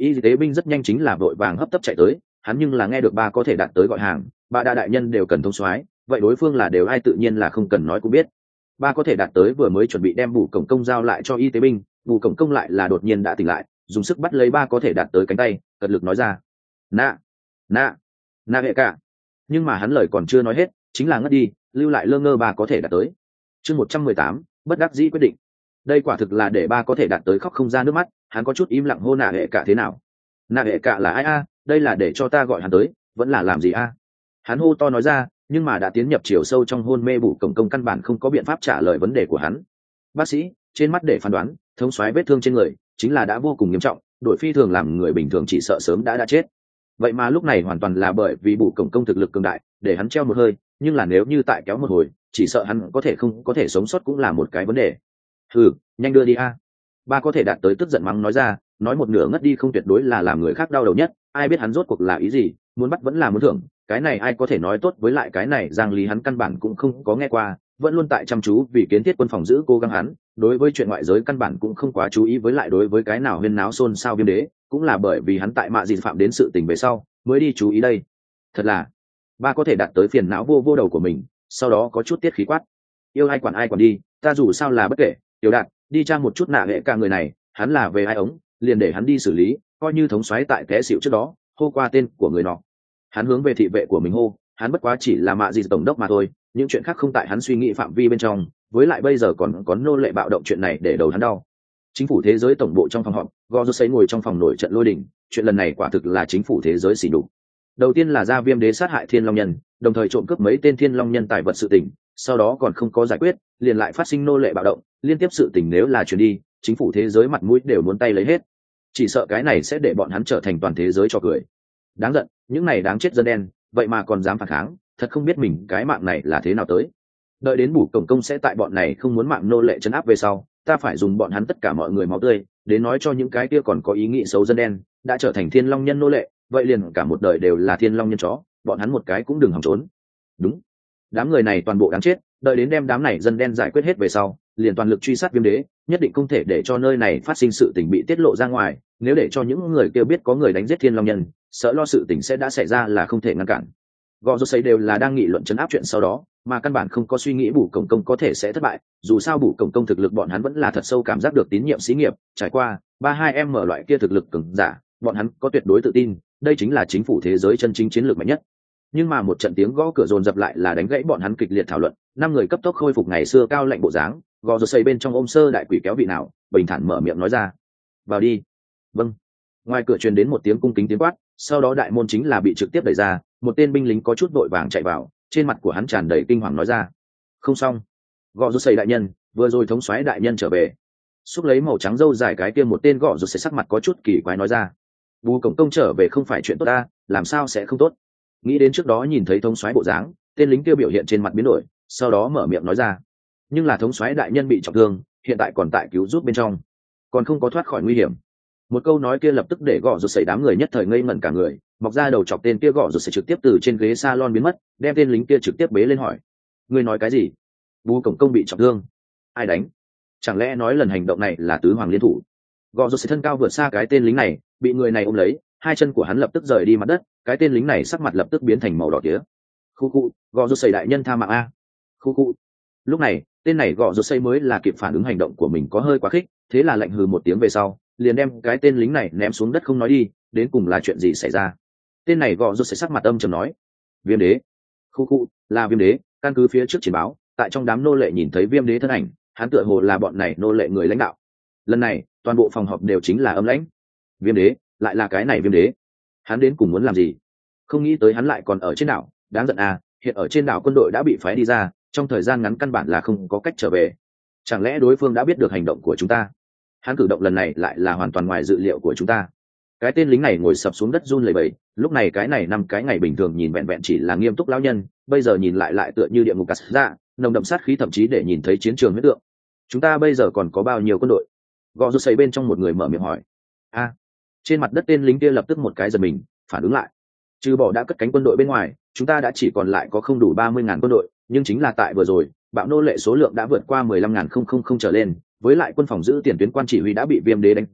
y tế binh rất nhanh chính là vội vàng hấp tấp chạy tới, hắn nhưng là nghe được ba có thể đạt tới gọi hàng, ba đa đại nhân đều cần thông soái, vậy đối phương là đều ai tự nhiên là không cần nói cũng biết. Ba có thể đạt tới vừa mới chuẩn bị đem bù cổng công giao lại cho y tế binh, bù cổng công lại là đột nhiên đã tỉnh lại, dùng sức bắt lấy ba có thể đạt tới cánh tay, cật lực nói ra nạ nạ nạ hệ cả. Nhưng mà hắn lời còn chưa nói hết chính là ngất đi, lưu lại lơ ngơ ba có thể đạt tới. Chương một trăm mười tám, bất đắc dĩ quyết định. Đây quả thực là để ba có thể đạt tới khóc không ra nước mắt, hắn có chút im lặng hô nạ hệ cả thế nào. Nạ hệ cả là ai a? Đây là để cho ta gọi hắn tới vẫn là làm gì a? Hắn hô to nói ra, nhưng mà đã tiến nhập chiều sâu trong hôn mê, bù cổng công căn bản không có biện pháp trả lời vấn đề của hắn. Bác sĩ trên mắt để phán đoán, thống soái vết thương trên người chính là đã vô cùng nghiêm trọng, đội phi thường làm người bình thường chỉ sợ sớm đã đã chết. Vậy mà lúc này hoàn toàn là bởi vì bù cổng công thực lực cường đại để hắn treo một hơi, nhưng là nếu như tại kéo một hồi chỉ sợ hắn có thể không có thể sống sót cũng là một cái vấn đề. Hừ, nhanh đưa đi a. Ba có thể đạt tới tức giận mắng nói ra, nói một nửa ngất đi không tuyệt đối là làm người khác đau đầu nhất, ai biết hắn rốt cuộc là ý gì, muốn bắt vẫn là muốn thưởng, cái này ai có thể nói tốt với lại cái này Giang Lý hắn căn bản cũng không có nghe qua, vẫn luôn tại chăm chú vì kiến thiết quân phòng giữ cố gắng hắn, đối với chuyện ngoại giới căn bản cũng không quá chú ý, với lại đối với cái nào huyên náo xôn xao viêm đế cũng là bởi vì hắn tại mạ gì phạm đến sự tình về sau mới đi chú ý đây. Thật là ba có thể đạt tới phiền não vô vô đầu của mình, sau đó có chút tiết khí quát, yêu ai quản ai quản đi, ta dù sao là bất kể, tiểu đạt đi tra một chút nạ hệ cả người này, hắn là về ai ống liền để hắn đi xử lý, coi như thống soái tại té xịu trước đó hô qua tên của người nọ. Hắn hướng về thị vệ của mình hô, hắn bất quá chỉ là mạ gì tổng đốc mà thôi, những chuyện khác không tại hắn suy nghĩ phạm vi bên trong, với lại bây giờ còn có nô lệ bạo động chuyện này để đầu hắn đau. Chính phủ thế giới tổng bộ trong phòng họp, Gorosei ngồi trong phòng nổi trận lôi đình, chuyện lần này quả thực là chính phủ thế giới xỉ nhục. Đầu tiên là ra viêm đế sát hại thiên long nhân, đồng thời trộm cướp mấy tên thiên long nhân tài vật sự tình, sau đó còn không có giải quyết liền lại phát sinh nô lệ bạo động, liên tiếp sự tình nếu là chuyển đi chính phủ thế giới mặt mũi đều muốn tay lấy hết, chỉ sợ cái này sẽ để bọn hắn trở thành toàn thế giới cho cười. Đáng giận, những này đáng chết dân đen vậy mà còn dám phản kháng, thật không biết mình cái mạng này là thế nào tới. Đợi đến bù cổng công sẽ tại bọn này không muốn mạng nô lệ chấn áp về sau, ta phải dùng bọn hắn tất cả mọi người máu tươi đến nói cho những cái kia còn có ý nghĩ xấu dân đen đã trở thành thiên long nhân nô lệ, vậy liền cả một đời đều là thiên long nhân chó, bọn hắn một cái cũng đừng hòng trốn. Đúng, đám người này toàn bộ đáng chết, đợi đến đem đám này dân đen giải quyết hết về sau liền toàn lực truy sát viêm đế, nhất định không thể để cho nơi này phát sinh sự tình bị tiết lộ ra ngoài, nếu để cho những người kia biết có người đánh giết thiên long nhân, sợ lo sự tình sẽ đã xảy ra là không thể ngăn cản. Gò rô xây đều là đang nghị luận chấn áp chuyện sau đó, mà căn bản không có suy nghĩ bù cổng công có thể sẽ thất bại, dù sao bù cổng công thực lực bọn hắn vẫn là thật sâu cảm giác được tín nhiệm xí nghiệp, trải qua ba hai em mở loại kia thực lực cường giả, bọn hắn có tuyệt đối tự tin đây chính là chính phủ thế giới chân chính chiến lược mạnh nhất. Nhưng mà một trận tiếng gõ cửa dồn dập lại là đánh gãy bọn hắn kịch liệt thảo luận, năm người cấp tốc khôi phục ngày xưa cao lạnh bộ dáng, gò rô xây bên trong ôm sơ đại quỷ kéo vị nào bình thản mở miệng nói ra, vào đi. Vâng. Ngoài cửa truyền đến một tiếng cung kính tiếng quát, sau đó đại môn chính là bị trực tiếp đẩy ra, một tên binh lính có chút vội vàng chạy vào, trên mặt của hắn tràn đầy kinh hoàng nói ra, không xong, gõ rút xây đại nhân vừa rồi thống soái đại nhân trở về. Xúc lấy màu trắng râu dài cái kia một tên gõ rút xây sắc mặt có chút kỳ quái nói ra, bù cổng công trở về không phải chuyện tốt ta, làm sao sẽ không tốt. Nghĩ đến trước đó nhìn thấy thống soái bộ dáng, tên lính kia biểu hiện trên mặt biến đổi, sau đó mở miệng nói ra, nhưng là thống soái đại nhân bị trọng thương, hiện tại còn tại cứu giúp bên trong, còn không có thoát khỏi nguy hiểm. Một câu nói kia lập tức để gõ rụt sẩy đám người nhất thời ngây ngẩn cả người, mọc ra đầu chọc tên kia gõ rụt sẩy trực tiếp từ trên ghế salon biến mất, đem tên lính kia trực tiếp bế lên hỏi, ngươi nói cái gì? Bù cổng công bị trọng thương, ai đánh? Chẳng lẽ nói lần hành động này là tứ hoàng liên thủ? Gõ rụt sẩy thân cao vượt xa cái tên lính này, bị người này ôm lấy, hai chân của hắn lập tức rời đi mặt đất, cái tên lính này sắc mặt lập tức biến thành màu đỏ tía. Khu khu, gõ rụt sẩy đại nhân tha mạng a. Khu khu. Lúc này, tên này gõ rụt sẩy mới là kịp phản ứng hành động của mình có hơi quá khích, thế là lạnh hừ một tiếng về sau liền đem cái tên lính này ném xuống đất không nói đi, đến cùng là chuyện gì xảy ra. Tên này gõ rút sẽ sắc mặt âm trầm nói, viêm đế. Khu khu, là viêm đế, căn cứ phía trước chỉ báo tại trong đám nô lệ nhìn thấy viêm đế thân ảnh, hắn tựa hồ là bọn này nô lệ người lãnh đạo. Lần này toàn bộ phòng họp đều chính là âm lãnh. Viêm đế, lại là cái này viêm đế, hắn đến cùng muốn làm gì? Không nghĩ tới hắn lại còn ở trên đảo, đáng giận à, hiện ở trên đảo quân đội đã bị phái đi ra, trong thời gian ngắn căn bản là không có cách trở về. Chẳng lẽ đối phương đã biết được hành động của chúng ta? Hắn cử động lần này lại là hoàn toàn ngoài dự liệu của chúng ta. Cái tên lính này ngồi sập xuống đất run lẩy bẩy, lúc này cái này năm cái ngày bình thường nhìn vẹn vẹn chỉ là nghiêm túc lão nhân, bây giờ nhìn lại lại tựa như địa ngục cắt ra, nồng đậm sát khí thậm chí để nhìn thấy chiến trường huyết tượng. Chúng ta bây giờ còn có bao nhiêu quân đội? Gõ rút xây bên trong một người mở miệng hỏi. A. À, trên mặt đất tên lính kia lập tức một cái giật mình, phản ứng lại. Trừ bỏ đã cất cánh quân đội bên ngoài, chúng ta đã chỉ còn lại có không đủ ba mươi ngàn quân đội, nhưng chính là tại vừa rồi, bạo nô lệ số lượng đã vượt qua mười lăm ngàn không không không trở lên, với lại quân phòng giữ tiền tuyến quan chỉ huy đã bị viêm đế đánh giết,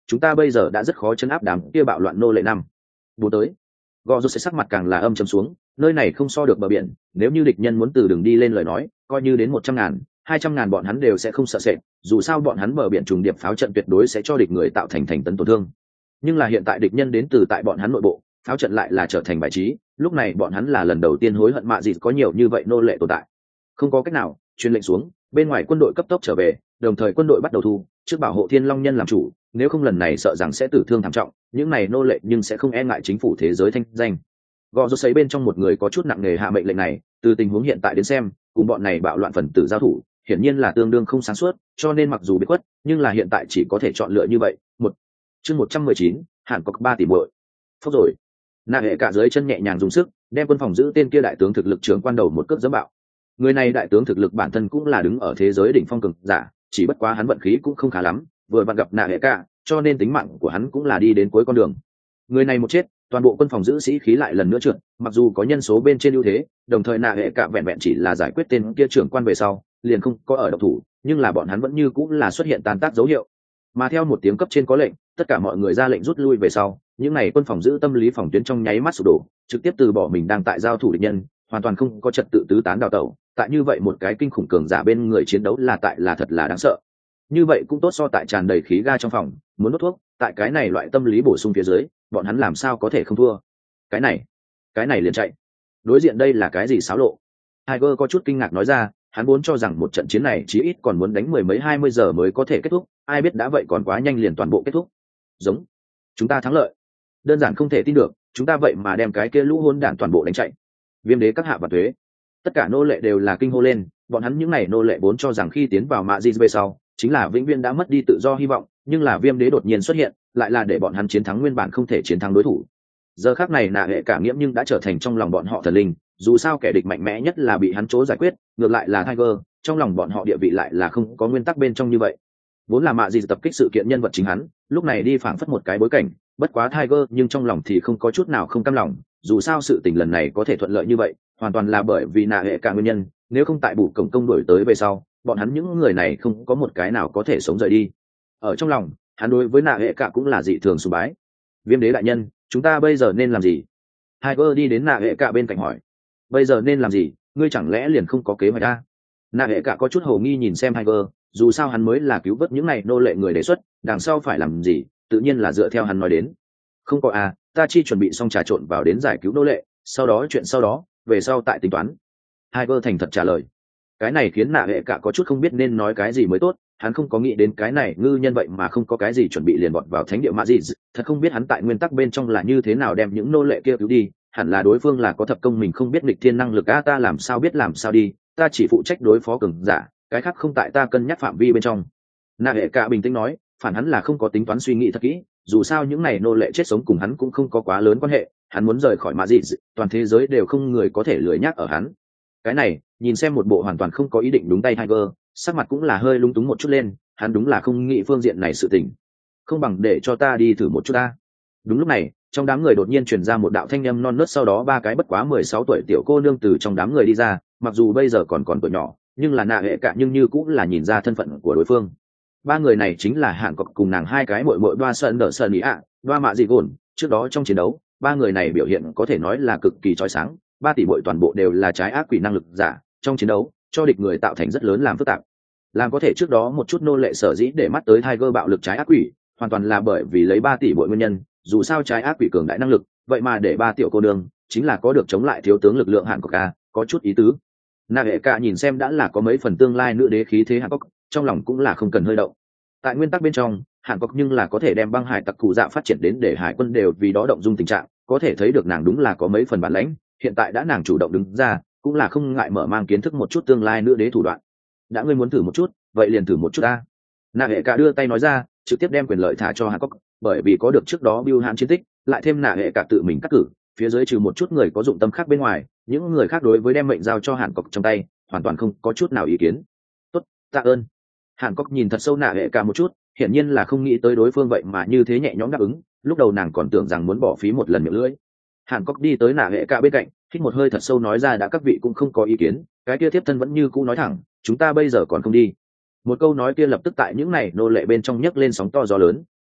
chúng ta bây giờ đã rất khó chấn áp đám kia bạo loạn nô lệ năm bố tới gò rút sẽ sắc mặt càng là âm chấm xuống, nơi này không so được bờ biển, nếu như địch nhân muốn từ đường đi lên lời nói coi như đến một trăm ngàn hai trăm ngàn bọn hắn đều sẽ không sợ sệt, dù sao bọn hắn bờ biển trùng điệp pháo trận tuyệt đối sẽ cho địch người tạo thành thành tấn tổn thương. Nhưng là hiện tại địch nhân đến từ tại bọn hắn nội bộ, pháo trận lại là trở thành bài trí, lúc này bọn hắn là lần đầu tiên hối hận mạ gì có nhiều như vậy nô lệ tồn tại. Không có cách nào, truyền lệnh xuống, bên ngoài quân đội cấp tốc trở về, đồng thời quân đội bắt đầu thu trước bảo hộ Thiên Long Nhân làm chủ, nếu không lần này sợ rằng sẽ tử thương thảm trọng, những này nô lệ nhưng sẽ không e ngại chính phủ thế giới thanh danh. Gò rút sấy bên trong một người có chút nặng nề hạ mệnh lệnh này, từ tình huống hiện tại đến xem, cùng bọn này bạo loạn phần tử giao thủ, hiển nhiên là tương đương không sáng suốt, cho nên mặc dù biết quất, nhưng là hiện tại chỉ có thể chọn lựa như vậy. Một chương một trăm mười chín, Hàn Quốc ba tỷ muội. Phốc rồi. Nạ hệ cả dưới chân nhẹ nhàng dùng sức, đem quân phòng giữ tên kia đại tướng thực lực trưởng quan đầu một cước giẫm bạo. Người này đại tướng thực lực bản thân cũng là đứng ở thế giới đỉnh phong cường giả, chỉ bất quá hắn vận khí cũng không khá lắm, vừa vặn gặp nạ hệ cả, cho nên tính mạng của hắn cũng là đi đến cuối con đường. Người này một chết, toàn bộ quân phòng giữ sĩ khí lại lần nữa trượt, mặc dù có nhân số bên trên ưu thế, đồng thời nạ hệ cả vẹn vẹn chỉ là giải quyết tên kia trưởng quan về sau, liền không có ở độc thủ, nhưng là bọn hắn vẫn như cũng là xuất hiện tàn tác dấu hiệu. Mà theo một tiếng cấp trên có lệnh, tất cả mọi người ra lệnh rút lui về sau, những này quân phòng giữ tâm lý phòng tuyến trong nháy mắt sụp đổ, trực tiếp từ bỏ mình đang tại giao thủ địch nhân, hoàn toàn không có trật tự tứ tán đào tẩu. Tại như vậy một cái kinh khủng cường giả bên người chiến đấu là tại là thật là đáng sợ. Như vậy cũng tốt so tại tràn đầy khí ga trong phòng, muốn đốt thuốc, tại cái này loại tâm lý bổ sung phía dưới, bọn hắn làm sao có thể không thua. Cái này, cái này liền chạy. Đối diện đây là cái gì xáo lộ? Tiger có chút kinh ngạc nói ra, hắn vốn cho rằng một trận chiến này chí ít còn muốn đánh mười mấy hai mươi giờ mới có thể kết thúc, ai biết đã vậy còn quá nhanh liền toàn bộ kết thúc. Giống, chúng ta thắng lợi. Đơn giản không thể tin được, chúng ta vậy mà đem cái kia lũ hỗn đản toàn bộ đánh chạy. Viêm đế các hạ và thuế. Tất cả nô lệ đều là kinh hô lên, bọn hắn những này nô lệ vốn cho rằng khi tiến vào mạ di về sau, chính là vĩnh viễn đã mất đi tự do hy vọng, nhưng là viêm đế đột nhiên xuất hiện, lại là để bọn hắn chiến thắng nguyên bản không thể chiến thắng đối thủ. Giờ khắc này nạ hệ cả nghiễm nhưng đã trở thành trong lòng bọn họ thần linh, dù sao kẻ địch mạnh mẽ nhất là bị hắn chỗ giải quyết, ngược lại là Tiger, trong lòng bọn họ địa vị lại là không có nguyên tắc bên trong như vậy. Vốn là mạ gì tập kích sự kiện nhân vật chính hắn, lúc này đi phảng phất một cái bối cảnh, bất quá Tiger nhưng trong lòng thì không có chút nào không cam lòng, dù sao sự tình lần này có thể thuận lợi như vậy, hoàn toàn là bởi vì nạ hệ cả nguyên nhân, nếu không tại bù cổng công đổi tới về sau, bọn hắn những người này không có một cái nào có thể sống rời đi. Ở trong lòng, hắn đối với nạ hệ cả cũng là dị thường sùng bái. Viêm đế đại nhân, chúng ta bây giờ nên làm gì? Tiger đi đến nạ hệ cả bên cạnh hỏi. Bây giờ nên làm gì, ngươi chẳng lẽ liền không có kế hoạch à? Nạ hệ cả có chút hồ nghi nhìn xem Tiger, dù sao hắn mới là cứu vớt những này nô lệ người đề xuất, đằng sau phải làm gì, tự nhiên là dựa theo hắn nói đến. Không có à, ta chi chuẩn bị xong trà trộn vào đến giải cứu nô lệ, sau đó chuyện sau đó, về sau tại tính toán. Tiger thành thật trả lời. Cái này khiến nạ hệ cả có chút không biết nên nói cái gì mới tốt, hắn không có nghĩ đến cái này ngư nhân vậy mà không có cái gì chuẩn bị liền bọt vào thánh địa mạ gì, thật không biết hắn tại nguyên tắc bên trong là như thế nào đem những nô lệ kia cứu đi, hẳn là đối phương là có thập công mình không biết nghịch thiên năng lực a, ta làm sao biết làm sao đi, ta chỉ phụ trách đối phó cường giả, cái khác không tại ta cân nhắc phạm vi bên trong. Nạ hệ cả bình tĩnh nói, phản hắn là không có tính toán suy nghĩ thật kỹ, dù sao những này nô lệ chết sống cùng hắn cũng không có quá lớn quan hệ, hắn muốn rời khỏi mạ gì, toàn thế giới đều không người có thể lười nhắc ở hắn. Cái này, nhìn xem một bộ hoàn toàn không có ý định đúng tay Tiger, sắc mặt cũng là hơi lung túng một chút lên, hắn đúng là không nghĩ phương diện này sự tình. Không bằng để cho ta đi thử một chút ta. Đúng lúc này, trong đám người đột nhiên truyền ra một đạo thanh âm non nớt, sau đó ba cái bất quá mười sáu tuổi tiểu cô nương từ trong đám người đi ra, mặc dù bây giờ còn còn tuổi nhỏ, nhưng là nạ hệ cả nhưng như cũng là nhìn ra thân phận của đối phương. Ba người này chính là Hàn Cọc cùng nàng hai cái muội muội Đoa Sơn Đở Sơn Ý ạ, Đoa Mạ Dị Gồn. Trước đó trong chiến đấu, ba người này biểu hiện có thể nói là cực kỳ chói sáng, ba tỷ muội toàn bộ đều là trái ác quỷ năng lực giả, trong chiến đấu cho địch người tạo thành rất lớn làm phức tạp. Làm có thể trước đó một chút nô lệ sở dĩ để mắt tới Tiger bạo lực trái ác quỷ, hoàn toàn là bởi vì lấy ba tỷ muội nguyên nhân, dù sao trái ác quỷ cường đại năng lực, vậy mà để ba tiểu cô nương chính là có được chống lại thiếu tướng lực lượng Hàn Cọc a, có chút ý tứ. Nạ hệ cả nhìn xem đã là có mấy phần tương lai nữ đế khí thế Hàn Cọc, trong lòng cũng là không cần hơi động. Tại nguyên tắc bên trong, Hàn Cọc nhưng là có thể đem băng hải tặc thủ dạ phát triển đến để hải quân đều vì đó động dung tình trạng, có thể thấy được nàng đúng là có mấy phần bản lãnh, hiện tại đã nàng chủ động đứng ra, cũng là không ngại mở mang kiến thức một chút tương lai nữ đế thủ đoạn. Đã ngươi muốn thử một chút, vậy liền thử một chút ta. Nạ hệ cả đưa tay nói ra, trực tiếp đem quyền lợi thả cho Hàn Cọc, bởi vì có được trước đó Bưu Hãn chiến tích, lại thêm nạ hệ cả tự mình cắt cử, phía dưới trừ một chút người có dụng tâm khác bên ngoài, những người khác đối với đem mệnh giao cho Hàn Cọc trong tay, hoàn toàn không có chút nào ý kiến. Tốt, tạ ơn. Hàn Cọc nhìn thật sâu nạ hệ cả một chút, hiển nhiên là không nghĩ tới đối phương vậy mà như thế nhẹ nhõm đáp ứng, lúc đầu nàng còn tưởng rằng muốn bỏ phí một lần miệng lưỡi. Hàn Cọc đi tới nạ hệ cả bên cạnh, hít một hơi thật sâu nói ra, đã các vị cũng không có ý kiến, cái kia tiếp thân vẫn như cũ nói thẳng, chúng ta bây giờ còn không đi. Một câu nói kia lập tức tại những này nô lệ bên trong nhấc lên sóng to gió lớn,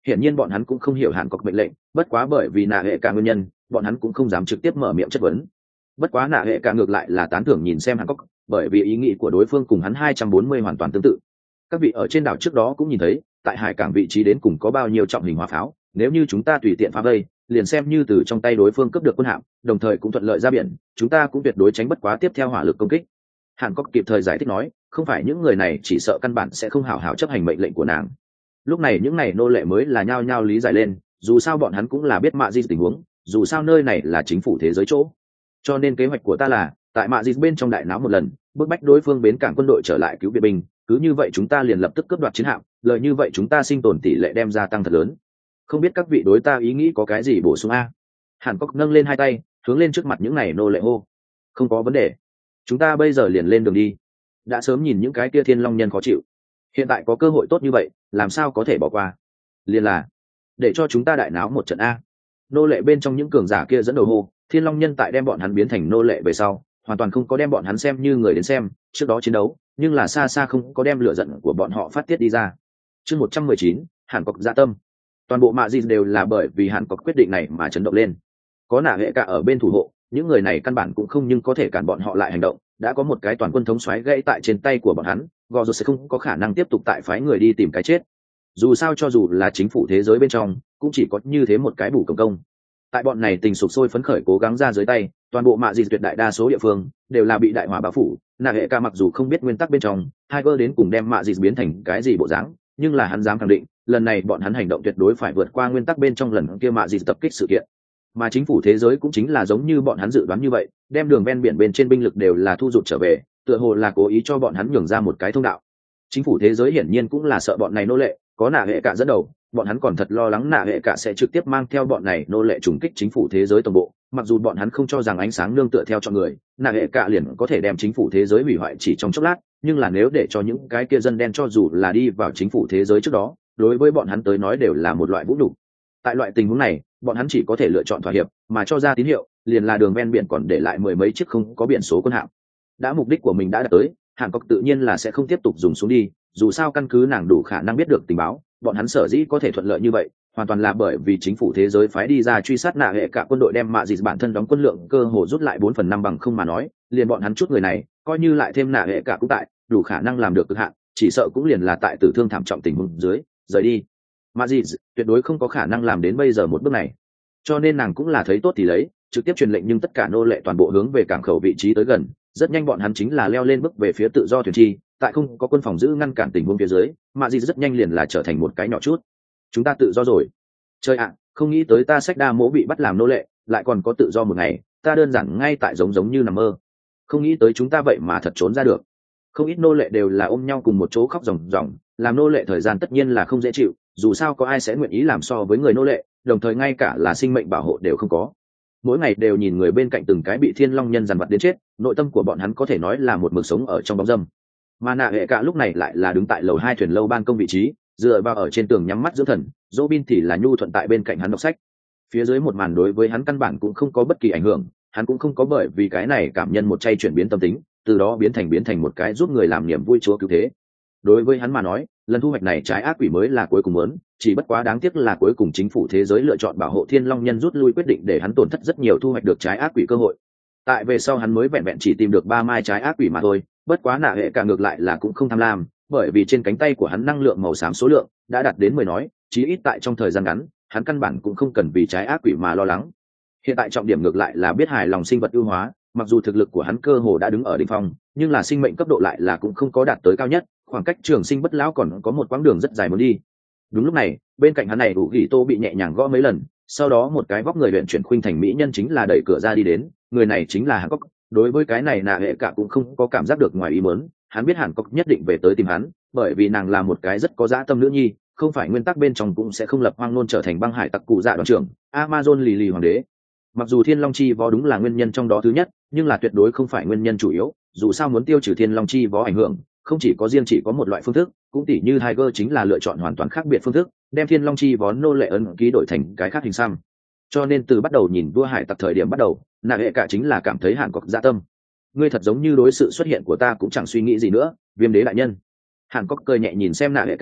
hiển nhiên bọn hắn cũng không hiểu hàn cốc mệnh lệnh, bất quá bởi vì nạ hệ cả nguyên nhân bọn hắn cũng không dám trực tiếp mở miệng chất vấn. Bất quá nạ hệ cả ngược lại là tán thưởng nhìn xem hàn cốc, bởi vì ý nghĩ của đối phương cùng hắn hai trăm bốn mươi hoàn toàn tương tự. Các vị ở trên đảo trước đó cũng nhìn thấy tại hải cảng vị trí đến cùng có bao nhiêu trọng hình hỏa pháo, nếu như chúng ta tùy tiện phá vây liền xem như từ trong tay đối phương cướp được quân hạm, đồng thời cũng thuận lợi ra biển, chúng ta cũng tuyệt đối tránh bất quá tiếp theo hỏa lực công kích. Hàn Cốc kịp thời giải thích nói, không phải những người này chỉ sợ căn bản sẽ không hảo hảo chấp hành mệnh lệnh của nàng. Lúc này những này nô lệ mới là nhao nhao lý giải lên, dù sao bọn hắn cũng là biết mạ di tình huống, dù sao nơi này là chính phủ thế giới chỗ, cho nên kế hoạch của ta là tại mạ di bên trong đại náo một lần, bức bách đối phương bến cảng quân đội trở lại cứu viện binh, cứ như vậy chúng ta liền lập tức cướp đoạt chiến hạm, lợi như vậy chúng ta sinh tồn tỷ lệ đem gia tăng thật lớn. Không biết các vị đối ta ý nghĩ có cái gì bổ sung a? Hàn Cốc nâng lên hai tay hướng lên trước mặt những này nô lệ hô. Không có vấn đề, chúng ta bây giờ liền lên đường đi. Đã sớm nhìn những cái kia thiên long nhân khó chịu, hiện tại có cơ hội tốt như vậy làm sao có thể bỏ qua. Liền là để cho chúng ta đại náo một trận a. Nô lệ bên trong những cường giả kia dẫn đầu hô. Thiên long nhân tại đem bọn hắn biến thành nô lệ về sau hoàn toàn không có đem bọn hắn xem như người đến xem, trước đó chiến đấu nhưng là xa xa không có đem lửa giận của bọn họ phát tiết đi ra. Chương một trăm mười chín, Hàn Cốc dạ tâm. Toàn bộ mạ di đều là bởi vì Hàn Cốc quyết định này mà chấn động lên. Có nạ hệ cả ở bên thủ hộ, những người này căn bản cũng không nhưng có thể cản bọn họ lại hành động, đã có một cái toàn quân thống soái gãy tại trên tay của bọn hắn, gò rồi sẽ không có khả năng tiếp tục tại phái người đi tìm cái chết. Dù sao cho dù là chính phủ thế giới bên trong cũng chỉ có như thế một cái bù công công. Tại bọn này tình sục sôi phấn khởi cố gắng ra dưới tay, toàn bộ mạ di tuyệt đại đa số địa phương đều là bị đại hỏa bao phủ. Nạ hệ cả mặc dù không biết nguyên tắc bên trong Tiger đến cùng đem mạ di biến thành cái gì bộ dáng, nhưng là hắn dám khẳng định lần này bọn hắn hành động tuyệt đối phải vượt qua nguyên tắc bên trong lần kia mạ di tập kích sự kiện. Mà chính phủ thế giới cũng chính là giống như bọn hắn dự đoán như vậy, đem đường ven biển bên trên binh lực đều là thu rút trở về, tựa hồ là cố ý cho bọn hắn nhường ra một cái thông đạo. Chính phủ thế giới hiển nhiên cũng là sợ bọn này nô lệ, có nạ hệ cả dẫn đầu, bọn hắn còn thật lo lắng nạ hệ cả sẽ trực tiếp mang theo bọn này nô lệ trùng kích chính phủ thế giới toàn bộ. Mặc dù bọn hắn không cho rằng ánh sáng nương tựa theo cho người, nạ hệ cả liền có thể đem chính phủ thế giới hủy hoại chỉ trong chốc lát, nhưng là nếu để cho những cái kia dân đen cho dù là đi vào chính phủ thế giới trước đó, đối với bọn hắn tới nói đều là một loại vũ nhục. Tại loại tình huống này, bọn hắn chỉ có thể lựa chọn thỏa hiệp, mà cho ra tín hiệu, liền là đường ven biển còn để lại mười mấy chiếc không có biển số quân hạm. Đã mục đích của mình đã đạt tới, Hàn Cốc tự nhiên là sẽ không tiếp tục dùng xuống đi, dù sao căn cứ nàng đủ khả năng biết được tình báo, bọn hắn sở dĩ có thể thuận lợi như vậy, hoàn toàn là bởi vì chính phủ thế giới phái đi ra truy sát nạ hệ cả quân đội đem mạ dịt bản thân đóng quân lượng cơ hồ rút lại bốn phần năm bằng không mà nói, liền bọn hắn chút người này, coi như lại thêm nạ hệ cả cũng tại, đủ khả năng làm được cực hạn, chỉ sợ cũng liền là tại tử thương thảm trọng tình huống dưới, rời đi. Mạ dịt tuyệt đối không có khả năng làm đến bây giờ một bước này. Cho nên nàng cũng là thấy tốt thì lấy, trực tiếp truyền lệnh nhưng tất cả nô lệ toàn bộ hướng về cảng khẩu vị trí tới gần, rất nhanh bọn hắn chính là leo lên bước về phía tự do thuyền chi, tại không có quân phòng giữ ngăn cản tình huống phía dưới, mạ dịt rất nhanh liền là trở thành một cái nhỏ chút. Chúng ta tự do rồi. Chơi ạ, không nghĩ tới ta sách đa mỗ bị bắt làm nô lệ, lại còn có tự do một ngày, ta đơn giản ngay tại giống giống như nằm mơ. Không nghĩ tới chúng ta vậy mà thật trốn ra được. Không ít nô lệ đều là ôm nhau cùng một chỗ khóc ròng ròng, làm nô lệ thời gian tất nhiên là không dễ chịu, dù sao có ai sẽ nguyện ý làm so với người nô lệ, đồng thời ngay cả là sinh mệnh bảo hộ đều không có. Mỗi ngày đều nhìn người bên cạnh từng cái bị thiên long nhân dằn vặt đến chết, nội tâm của bọn hắn có thể nói là một mực sống ở trong bóng dâm. Mà nạ hệ cả lúc này lại là đứng tại lầu hai thuyền lâu ban công vị trí, dựa vào ở trên tường nhắm mắt dưỡng thần, Robin thì là nhu thuận tại bên cạnh hắn đọc sách. Phía dưới một màn đối với hắn căn bản cũng không có bất kỳ ảnh hưởng, hắn cũng không có bởi vì cái này cảm nhân một chay chuyển biến tâm tính, từ đó biến thành biến thành một cái giúp người làm niềm vui chúa cứu thế. Đối với hắn mà nói, lần thu hoạch này trái ác quỷ mới là cuối cùng muốn, chỉ bất quá đáng tiếc là cuối cùng chính phủ thế giới lựa chọn bảo hộ thiên long nhân rút lui quyết định để hắn tổn thất rất nhiều thu hoạch được trái ác quỷ cơ hội. Tại về sau hắn mới vẹn vẹn chỉ tìm được ba mai trái ác quỷ mà thôi, bất quá nạ hệ cả ngược lại là cũng không tham lam, bởi vì trên cánh tay của hắn năng lượng màu xám số lượng đã đạt đến mười nói, chí ít tại trong thời gian ngắn, hắn căn bản cũng không cần vì trái ác quỷ mà lo lắng. Hiện tại trọng điểm ngược lại là biết hài lòng sinh vật ưu hóa, mặc dù thực lực của hắn cơ hồ đã đứng ở đỉnh phong, nhưng là sinh mệnh cấp độ lại là cũng không có đạt tới cao nhất, khoảng cách trường sinh bất lão còn có một quãng đường rất dài muốn đi. Đúng lúc này, bên cạnh hắn này đủ gỉ tô bị nhẹ nhàng gõ mấy lần, sau đó một cái vóc người luyện chuyển khuynh thành mỹ nhân chính là đẩy cửa ra đi đến, người này chính là Hàn Cốc. Đối với cái này nạ hệ cả cũng không có cảm giác được ngoài ý muốn, hắn biết Hàn Cốc nhất định về tới tìm hắn, bởi vì nàng là một cái rất có dã tâm nữ nhi, không phải nguyên tắc bên trong cũng sẽ không lập hoang nôn trở thành băng hải tặc cụ dạ đoàn trưởng Amazon lì lì hoàng đế. Mặc dù thiên long chi võ đúng là nguyên nhân trong đó thứ nhất, nhưng là tuyệt đối không phải nguyên nhân chủ yếu, dù sao muốn tiêu trừ thiên long chi võ ảnh hưởng, không chỉ có riêng chỉ có một loại phương thức, cũng tỉ như Tiger chính là lựa chọn hoàn toàn khác biệt phương thức, đem thiên long chi võ nô lệ ấn ký đổi thành cái khác hình xăm. Cho nên từ bắt đầu nhìn vua hải tặc thời điểm bắt đầu, nạ hệ cả chính là cảm thấy Hàn Cốc dạ tâm. Ngươi thật giống như đối sự xuất hiện của ta cũng chẳng suy nghĩ gì nữa, Viêm đế đại nhân. Hàn Cốc cười nhẹ nhìn xem nạ hệ cả,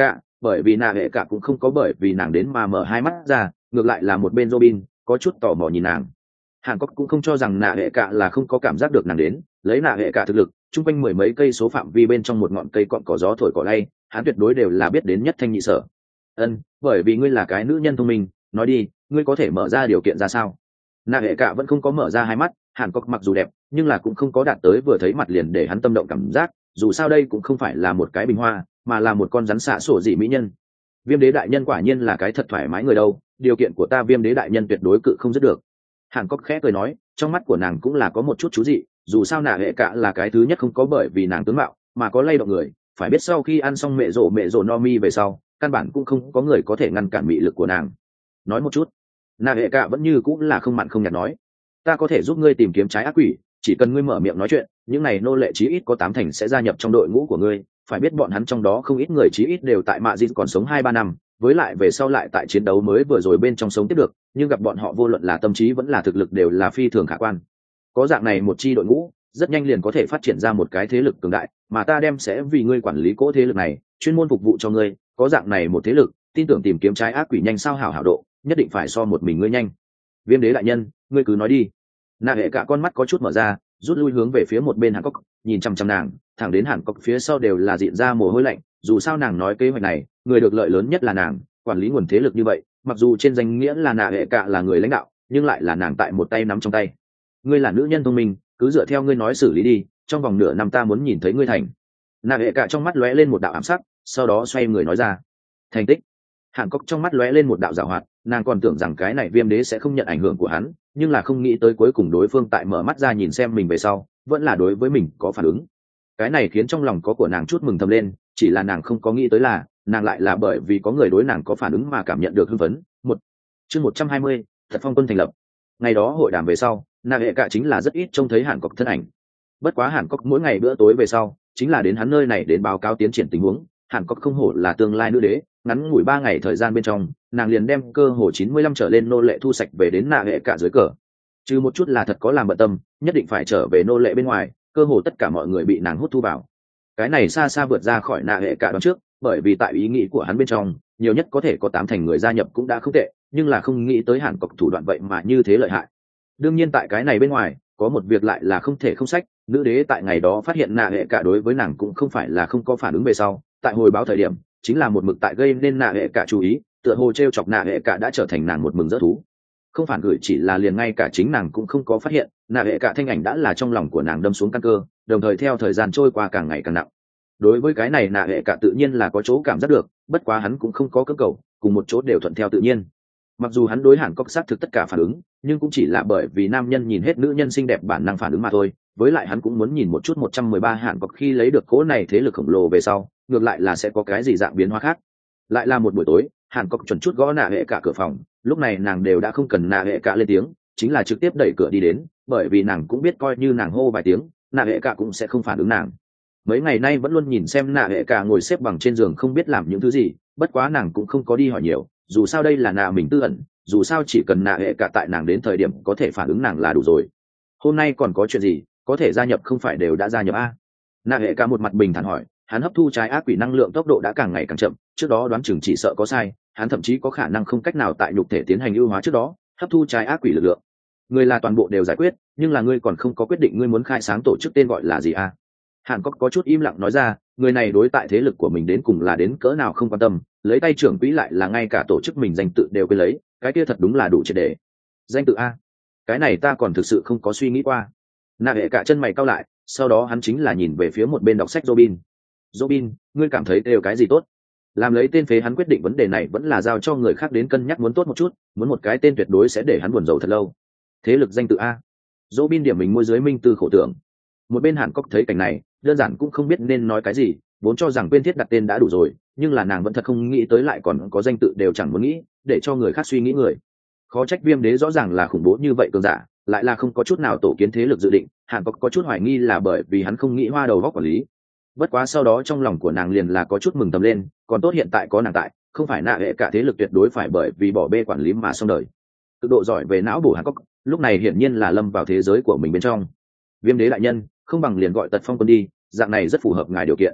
bởi vì nạ hệ cả cũng không có bởi vì nàng đến mà mở hai mắt ra, ngược lại là một bên Robin có chút tò mò nhìn nàng. Hàn Cốc cũng không cho rằng nạ hệ cả là không có cảm giác được nàng đến, lấy nạ hệ cả thực lực, chung quanh mười mấy cây số phạm vi bên trong một ngọn cây cọn cỏ gió thổi cỏ lay, hắn tuyệt đối đều là biết đến nhất thanh nhị sở. Ân, bởi vì ngươi là cái nữ nhân thông minh, nói đi, ngươi có thể mở ra điều kiện ra sao? Nạ hệ cả vẫn không có mở ra hai mắt, Hàn Cốc mặc dù đẹp, nhưng là cũng không có đạt tới vừa thấy mặt liền để hắn tâm động cảm giác, dù sao đây cũng không phải là một cái bình hoa, mà là một con rắn xạ sổ dị mỹ nhân. Viêm đế đại nhân quả nhiên là cái thật thoải mái người đâu, điều kiện của ta Viêm đế đại nhân tuyệt đối cự không dứt được. Hàn Cốc khẽ cười nói, trong mắt của nàng cũng là có một chút chú dị, dù sao nạ hệ cả là cái thứ nhất không có bởi vì nàng tướng mạo mà có lay động người, phải biết sau khi ăn xong mẹ rổ mẹ rổ no mi về sau, căn bản cũng không có người có thể ngăn cản mị lực của nàng. Nói một chút, nạ hệ cả vẫn như cũng là không mặn không nhạt nói, ta có thể giúp ngươi tìm kiếm trái ác quỷ, chỉ cần ngươi mở miệng nói chuyện, những này nô lệ chí ít có tám thành sẽ gia nhập trong đội ngũ của ngươi, phải biết bọn hắn trong đó không ít người chí ít đều tại mạ dịt còn sống hai ba năm, với lại về sau lại tại chiến đấu mới vừa rồi bên trong sống tiếp được, nhưng gặp bọn họ vô luận là tâm trí vẫn là thực lực đều là phi thường khả quan. Có dạng này một chi đội ngũ, rất nhanh liền có thể phát triển ra một cái thế lực cường đại, mà ta đem sẽ vì ngươi quản lý cỗ thế lực này, chuyên môn phục vụ cho ngươi, có dạng này một thế lực, tin tưởng tìm kiếm trái ác quỷ nhanh sao hảo hảo độ, nhất định phải so một mình ngươi nhanh. Viêm đế đại nhân, ngươi cứ nói đi. Nạ hệ cả con mắt có chút mở ra, rút lui hướng về phía một bên Hàn Cốc, nhìn chăm chăm nàng, thẳng đến Hàn Cốc phía sau đều là diện ra mồ hôi lạnh, dù sao nàng nói kế hoạch này, người được lợi lớn nhất là nàng, quản lý nguồn thế lực như vậy, mặc dù trên danh nghĩa là nạ hệ cả là người lãnh đạo, nhưng lại là nàng tại một tay nắm trong tay. Ngươi là nữ nhân thông minh, cứ dựa theo ngươi nói xử lý đi, trong vòng nửa năm ta muốn nhìn thấy ngươi thành. Nạ hệ cả trong mắt lóe lên một đạo ám sắc, sau đó xoay người nói ra. Thành tích. Hàn Cốc trong mắt lóe lên một đạo giảo hoạt, nàng còn tưởng rằng cái này Viêm đế sẽ không nhận ảnh hưởng của hắn, nhưng là không nghĩ tới cuối cùng đối phương tại mở mắt ra nhìn xem mình về sau, vẫn là đối với mình có phản ứng. Cái này khiến trong lòng có của nàng chút mừng thầm lên, chỉ là nàng không có nghĩ tới là, nàng lại là bởi vì có người đối nàng có phản ứng mà cảm nhận được hưng phấn. Một chương một trăm hai mươi, thật phong quân thành lập. Ngày đó hội đàm về sau, nàng hệ cả chính là rất ít trông thấy Hàn Cốc thân ảnh. Bất quá Hàn Cốc mỗi ngày bữa tối về sau, chính là đến hắn nơi này đến báo cáo tiến triển tình huống. Hàn Cốc không hổ là tương lai nữ đế, ngắn ngủi ba ngày thời gian bên trong, nàng liền đem cơ hồ chín mươi lăm trở lên nô lệ thu sạch về đến nạ hệ cả dưới cờ. Trừ một chút là thật có làm bận tâm, nhất định phải trở về nô lệ bên ngoài, cơ hồ tất cả mọi người bị nàng hút thu vào. Cái này xa xa vượt ra khỏi nạ hệ cả đón trước, bởi vì tại ý nghĩ của hắn bên trong, nhiều nhất có thể có tám thành người gia nhập cũng đã không tệ, nhưng là không nghĩ tới Hàn Cốc thủ đoạn vậy mà như thế lợi hại. Đương nhiên tại cái này bên ngoài, có một việc lại là không thể không sách, nữ đế tại ngày đó phát hiện nạ hệ cả đối với nàng cũng không phải là không có phản ứng về sau, tại hồi báo thời điểm, chính là một mực tại gây nên nạ hệ cả chú ý, tựa hồ t r e o chọc nạ hệ cả đã trở thành nàng một mừng rỡ thú. Không phản gửi chỉ là liền ngay cả chính nàng cũng không có phát hiện, nạ hệ cả thanh ảnh đã là trong lòng của nàng đâm xuống căn cơ, đồng thời theo thời gian trôi qua càng ngày càng nặng. Đối với cái này nạ hệ cả tự nhiên là có chỗ cảm giác được, bất quá hắn cũng không có cơ cầu, cùng một chỗ đều thuận theo tự nhiên. Mặc dù hắn đối Hàn Cốc xác thực tất cả phản ứng, nhưng cũng chỉ là bởi vì nam nhân nhìn hết nữ nhân xinh đẹp bản năng phản ứng mà thôi, với lại hắn cũng muốn nhìn một chút một trăm mười ba Hàn Cốc khi lấy được cỗ này thế lực khổng lồ về sau, ngược lại là sẽ có cái gì dạng biến hóa khác. Lại là một buổi tối, Hàn Cốc chuẩn chút gõ nạ hệ cả cửa phòng, lúc này nàng đều đã không cần nạ hệ cả lên tiếng, chính là trực tiếp đẩy cửa đi đến, bởi vì nàng cũng biết coi như nàng hô vài tiếng, nạ hệ cả cũng sẽ không phản ứng nàng. Mấy ngày nay vẫn luôn nhìn xem nạ hệ cả ngồi xếp bằng trên giường không biết làm những thứ gì, bất quá nàng cũng không có đi hỏi nhiều, dù sao đây là nạ mình tư ẩn, dù sao chỉ cần nạ hệ cả tại nàng đến thời điểm có thể phản ứng nàng là đủ rồi. Hôm nay còn có chuyện gì, có thể gia nhập không phải đều đã gia nhập a? Nạ hệ cả một mặt bình thản hỏi, hắn hấp thu trái ác quỷ năng lượng tốc độ đã càng ngày càng chậm, trước đó đoán chừng chỉ sợ có sai, hắn thậm chí có khả năng không cách nào tại nhục thể tiến hành ưu hóa trước đó hấp thu trái ác quỷ lực lượng. Ngươi là toàn bộ đều giải quyết, nhưng là ngươi còn không có quyết định ngươi muốn khai sáng tổ chức tên gọi là gì a? Hàn Cốc có chút im lặng nói ra, người này đối tại thế lực của mình đến cùng là đến cỡ nào không quan tâm, lấy tay trưởng quỹ lại là ngay cả tổ chức mình danh tự đều quên lấy, cái kia thật đúng là đủ triệt để. Danh tự a? Cái này ta còn thực sự không có suy nghĩ qua. Nạ hệ cả chân mày cau lại, sau đó hắn chính là nhìn về phía một bên đọc sách Robin. Robin, ngươi cảm thấy đều cái gì tốt? Làm lấy tên phế hắn quyết định vấn đề này vẫn là giao cho người khác đến cân nhắc muốn tốt một chút, muốn một cái tên tuyệt đối sẽ để hắn buồn rầu thật lâu. Thế lực danh tự a? Robin điểm mình môi dưới minh tư khổ tưởng. Một bên Hàn Cốc thấy cảnh này, đơn giản cũng không biết nên nói cái gì, vốn cho rằng quên thiết đặt tên đã đủ rồi, nhưng là nàng vẫn thật không nghĩ tới lại còn có danh tự đều chẳng muốn nghĩ, để cho người khác suy nghĩ người. Khó trách Viêm đế rõ ràng là khủng bố như vậy cường giả, lại là không có chút nào tổ kiến thế lực dự định. Hàn Cốc có chút hoài nghi là bởi vì hắn không nghĩ hoa đầu góc quản lý. Bất quá sau đó trong lòng của nàng liền là có chút mừng tầm lên, còn tốt hiện tại có nàng tại, không phải nạ hệ cả thế lực tuyệt đối phải bởi vì bỏ bê quản lý mà xong đời. Cực độ giỏi về não bổ Hàn Cốc, lúc này hiển nhiên là lâm vào thế giới của mình bên trong. Viêm đế đại nhân, không bằng liền gọi Tật Phong quân đi, dạng này rất phù hợp ngài điều kiện.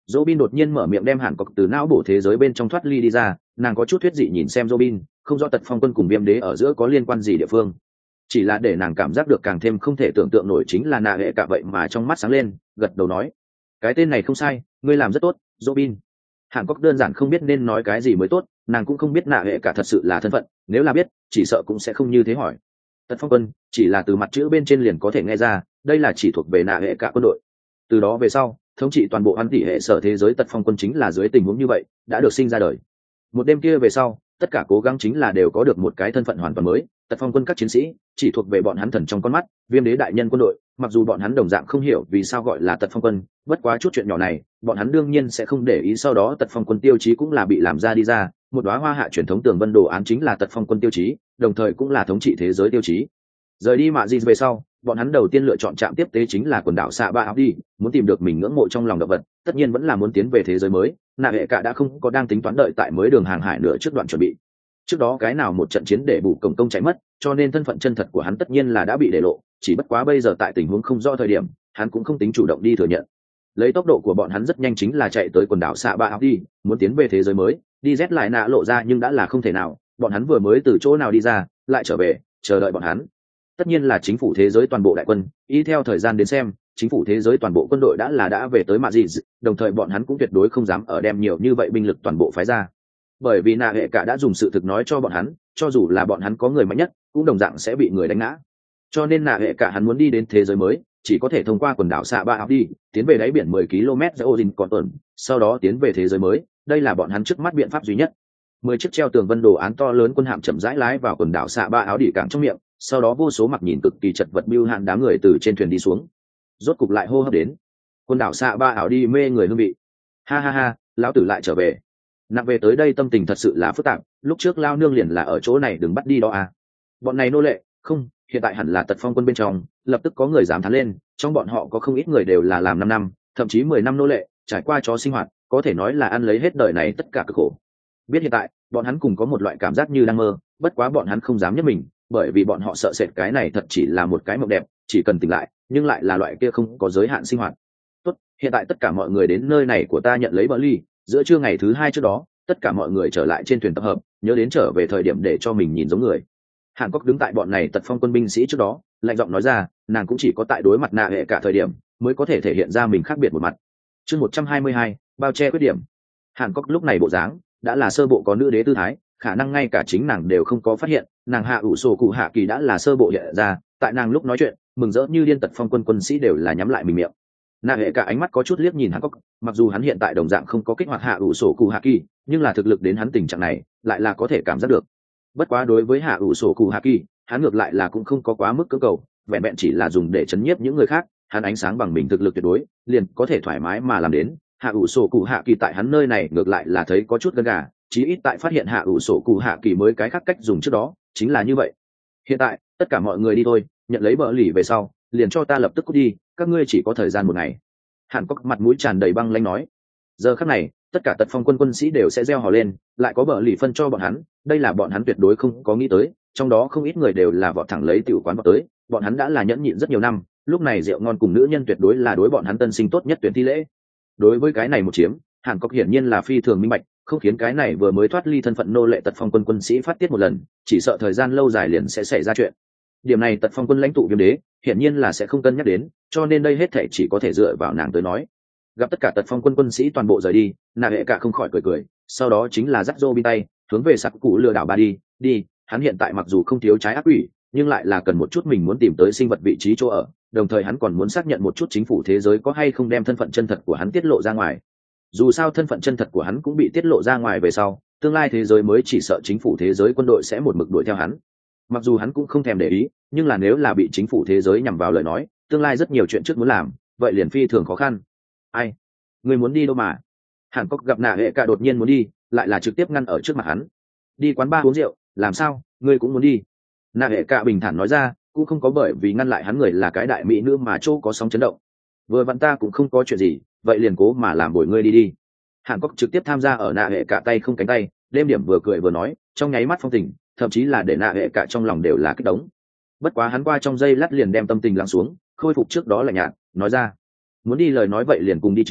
Robin đột nhiên mở miệng đem Hàn Cốc từ não bổ thế giới bên trong thoát ly đi ra, nàng có chút thuyết dị nhìn xem Robin, không rõ Tật Phong Quân cùng Viêm Đế ở giữa có liên quan gì địa phương. Chỉ là để nàng cảm giác được càng thêm không thể tưởng tượng nổi chính là nạ hệ cả vậy mà trong mắt sáng lên, gật đầu nói: "Cái tên này không sai, ngươi làm rất tốt, Robin." Hàn Cốc đơn giản không biết nên nói cái gì mới tốt, nàng cũng không biết nạ hệ cả thật sự là thân phận, nếu là biết, chỉ sợ cũng sẽ không như thế hỏi. Tật Phong Quân, chỉ là từ mặt chữ bên trên liền có thể nghe ra, đây là chỉ thuộc về nạ hệ cả quân đội. Từ đó về sau, thống trị toàn bộ Hoán Tỷ hệ sở thế giới Tật Phong Quân chính là dưới tình huống như vậy, đã được sinh ra đời. Một đêm kia về sau, tất cả cố gắng chính là đều có được một cái thân phận hoàn toàn mới. Tật Phong Quân các chiến sĩ chỉ thuộc về bọn hắn thần trong con mắt, Viêm Đế đại nhân quân đội, mặc dù bọn hắn đồng dạng không hiểu vì sao gọi là Tật Phong Quân, bất quá chút chuyện nhỏ này, bọn hắn đương nhiên sẽ không để ý. Sau đó Tật Phong Quân tiêu chí cũng là bị làm ra đi ra, một đóa hoa hạ truyền thống tường vân đồ án chính là Tật Phong Quân tiêu chí, đồng thời cũng là thống trị thế giới tiêu chí. Rời đi Mạ Dị về sau, bọn hắn đầu tiên lựa chọn trạm tiếp tế chính là quần đảo Xạ Ba Áo đi, muốn tìm được mình ngưỡng mộ trong lòng động vật, tất nhiên vẫn là muốn tiến về thế giới mới. Nạ hệ cả đã không có đang tính toán đợi tại mới đường hàng hải nữa trước đoạn chuẩn bị. Trước đó cái nào một trận chiến để bù cổng công chạy mất, cho nên thân phận chân thật của hắn tất nhiên là đã bị để lộ, chỉ bất quá bây giờ tại tình huống không rõ thời điểm, hắn cũng không tính chủ động đi thừa nhận. Lấy tốc độ của bọn hắn rất nhanh chính là chạy tới quần đảo Xạ Ba Áo đi, muốn tiến về thế giới mới, đi rét lại nạ lộ ra nhưng đã là không thể nào, bọn hắn vừa mới từ chỗ nào đi ra, lại trở về, chờ đợi bọn hắn. Tất nhiên là chính phủ thế giới toàn bộ đại quân, y theo thời gian đến xem, chính phủ thế giới toàn bộ quân đội đã là đã về tới Mạ Dị, đồng thời bọn hắn cũng tuyệt đối không dám ở đem nhiều như vậy binh lực toàn bộ phái ra. Bởi vì nạ hệ cả đã dùng sự thực nói cho bọn hắn, cho dù là bọn hắn có người mạnh nhất, cũng đồng dạng sẽ bị người đánh ngã. Cho nên nạ hệ cả hắn muốn đi đến thế giới mới, chỉ có thể thông qua quần đảo Xạ Ba Áo đi, tiến về đáy biển mười ki lô mét giữa Odin còn tuần, sau đó tiến về thế giới mới, đây là bọn hắn trước mắt biện pháp duy nhất. Mười chiếc treo tường vân đồ án to lớn quân hạm chậm rãi lái vào quần đảo Xạ Ba Áo đi cảng trong miệng, sau đó vô số mặc nhìn cực kỳ chật vật bưu hạn đám người từ trên thuyền đi xuống, rốt cục lại hô hấp đến quần đảo Xạ Ba Áo đi mê người hương vị. Ha ha ha, lão tử lại trở về. Nặng về tới đây tâm tình thật sự là phức tạp, lúc trước lao nương liền là ở chỗ này đừng bắt đi đó à. Bọn này nô lệ, không, hiện tại hẳn là Tật Phong Quân bên trong, lập tức có người dám thán lên, trong bọn họ có không ít người đều là làm năm năm, thậm chí mười năm nô lệ, trải qua chó sinh hoạt, có thể nói là ăn lấy hết đời này tất cả cực khổ. Biết hiện tại, bọn hắn cùng có một loại cảm giác như đang mơ, bất quá bọn hắn không dám nhấc mình, bởi vì bọn họ sợ sệt cái này thật chỉ là một cái mộng đẹp, chỉ cần tỉnh lại, nhưng lại là loại kia không có giới hạn sinh hoạt. Tốt, hiện tại tất cả mọi người đến nơi này của ta nhận lấy bờ ly, giữa trưa ngày thứ hai trước đó, tất cả mọi người trở lại trên thuyền tập hợp, nhớ đến trở về thời điểm để cho mình nhìn giống người. Hàn Cốc đứng tại bọn này Tật Phong Quân binh sĩ trước đó, lạnh giọng nói ra, nàng cũng chỉ có tại đối mặt nạ hệ cả thời điểm, mới có thể thể hiện ra mình khác biệt một mặt. Chương một trăm hai mươi hai, bao che khuyết điểm. Hàn Cốc lúc này bộ dáng đã là sơ bộ có nữ đế tư thái, khả năng ngay cả chính nàng đều không có phát hiện, nàng hạ ủ sổ cụ hạ kỳ đã là sơ bộ hiện ra, tại nàng lúc nói chuyện, mừng rỡ như điên Tật Phong Quân quân sĩ đều là nhắm lại mình miệng. Nạ hệ cả ánh mắt có chút liếc nhìn Hàn Cốc, mặc dù hắn hiện tại đồng dạng không có kích hoạt hạ ủ sổ cụ hạ kỳ, nhưng là thực lực đến hắn tình trạng này, lại là có thể cảm giác được. Bất quá đối với hạ ủ sổ cụ hạ kỳ, hắn ngược lại là cũng không có quá mức cưỡng cầu, vẹn vẹn chỉ là dùng để chấn nhiếp những người khác, hắn ánh sáng bằng mình thực lực tuyệt đối, liền có thể thoải mái mà làm đến. Hạ ủ sổ cụ hạ kỳ tại hắn nơi này ngược lại là thấy có chút gân gà, chí ít tại phát hiện hạ ủ sổ cụ hạ kỳ mới cái khác cách dùng trước đó, chính là như vậy. Hiện tại, tất cả mọi người đi thôi, nhận lấy bờ lì về sau, liền cho ta lập tức cút đi, các ngươi chỉ có thời gian một ngày. Hàn Cốc mặt mũi tràn đầy băng lãnh nói. Giờ khắc này, tất cả Tật Phong Quân quân sĩ đều sẽ reo hò lên, lại có bờ lì phân cho bọn hắn, đây là bọn hắn tuyệt đối không có nghĩ tới, trong đó không ít người đều là vọt thẳng lấy tiểu quán vào tới, bọn hắn đã là nhẫn nhịn rất nhiều năm, lúc này rượu ngon cùng nữ nhân tuyệt đối là đối bọn hắn tân sinh tốt nhất tuyển thi lễ. Đối với cái này một chiếm, Hàn Cốc hiển nhiên là phi thường minh bạch, không khiến cái này vừa mới thoát ly thân phận nô lệ Tật Phong Quân quân sĩ phát tiết một lần, chỉ sợ thời gian lâu dài liền sẽ xảy ra chuyện. Điểm này Tật Phong Quân lãnh tụ Viêm Đế hiển nhiên là sẽ không cân nhắc đến, cho nên đây hết thảy chỉ có thể dựa vào nàng tới nói. Gặp tất cả Tật Phong Quân quân sĩ toàn bộ rời đi, nạ hệ cả không khỏi cười cười, sau đó chính là dắt Robin tay, hướng về sặc cụ lừa đảo bà đi, đi, hắn hiện tại mặc dù không thiếu trái ác quỷ, nhưng lại là cần một chút mình muốn tìm tới sinh vật vị trí chỗ ở, đồng thời hắn còn muốn xác nhận một chút chính phủ thế giới có hay không đem thân phận chân thật của hắn tiết lộ ra ngoài. Dù sao thân phận chân thật của hắn cũng bị tiết lộ ra ngoài về sau, tương lai thế giới mới chỉ sợ chính phủ thế giới quân đội sẽ một mực đuổi theo hắn. Mặc dù hắn cũng không thèm để ý, nhưng là nếu là bị chính phủ thế giới nhằm vào lời nói, tương lai rất nhiều chuyện trước muốn làm, vậy liền phi thường khó khăn. Ai? Người muốn đi đâu mà? Hàn Cốc gặp nạ hệ cả đột nhiên muốn đi, lại là trực tiếp ngăn ở trước mặt hắn. Đi quán bar uống rượu, làm sao? Ngươi cũng muốn đi? Nạ hệ cả bình thản nói ra, cũng không có bởi vì ngăn lại hắn người là cái đại mỹ nữ mà chỗ có sóng chấn động. Vừa vặn ta cũng không có chuyện gì, vậy liền cố mà làm bồi ngươi đi đi. Hàn Cốc trực tiếp tham gia ở nạ hệ cả tay không cánh tay, đêm điểm vừa cười vừa nói, trong nháy mắt phong tình, thậm chí là để nạ hệ cả trong lòng đều là kích động. Bất quá hắn qua trong giây lát liền đem tâm tình lắng xuống, khôi phục trước đó lạnh nhạt, nói ra, muốn đi lời nói vậy liền cùng đi chứ,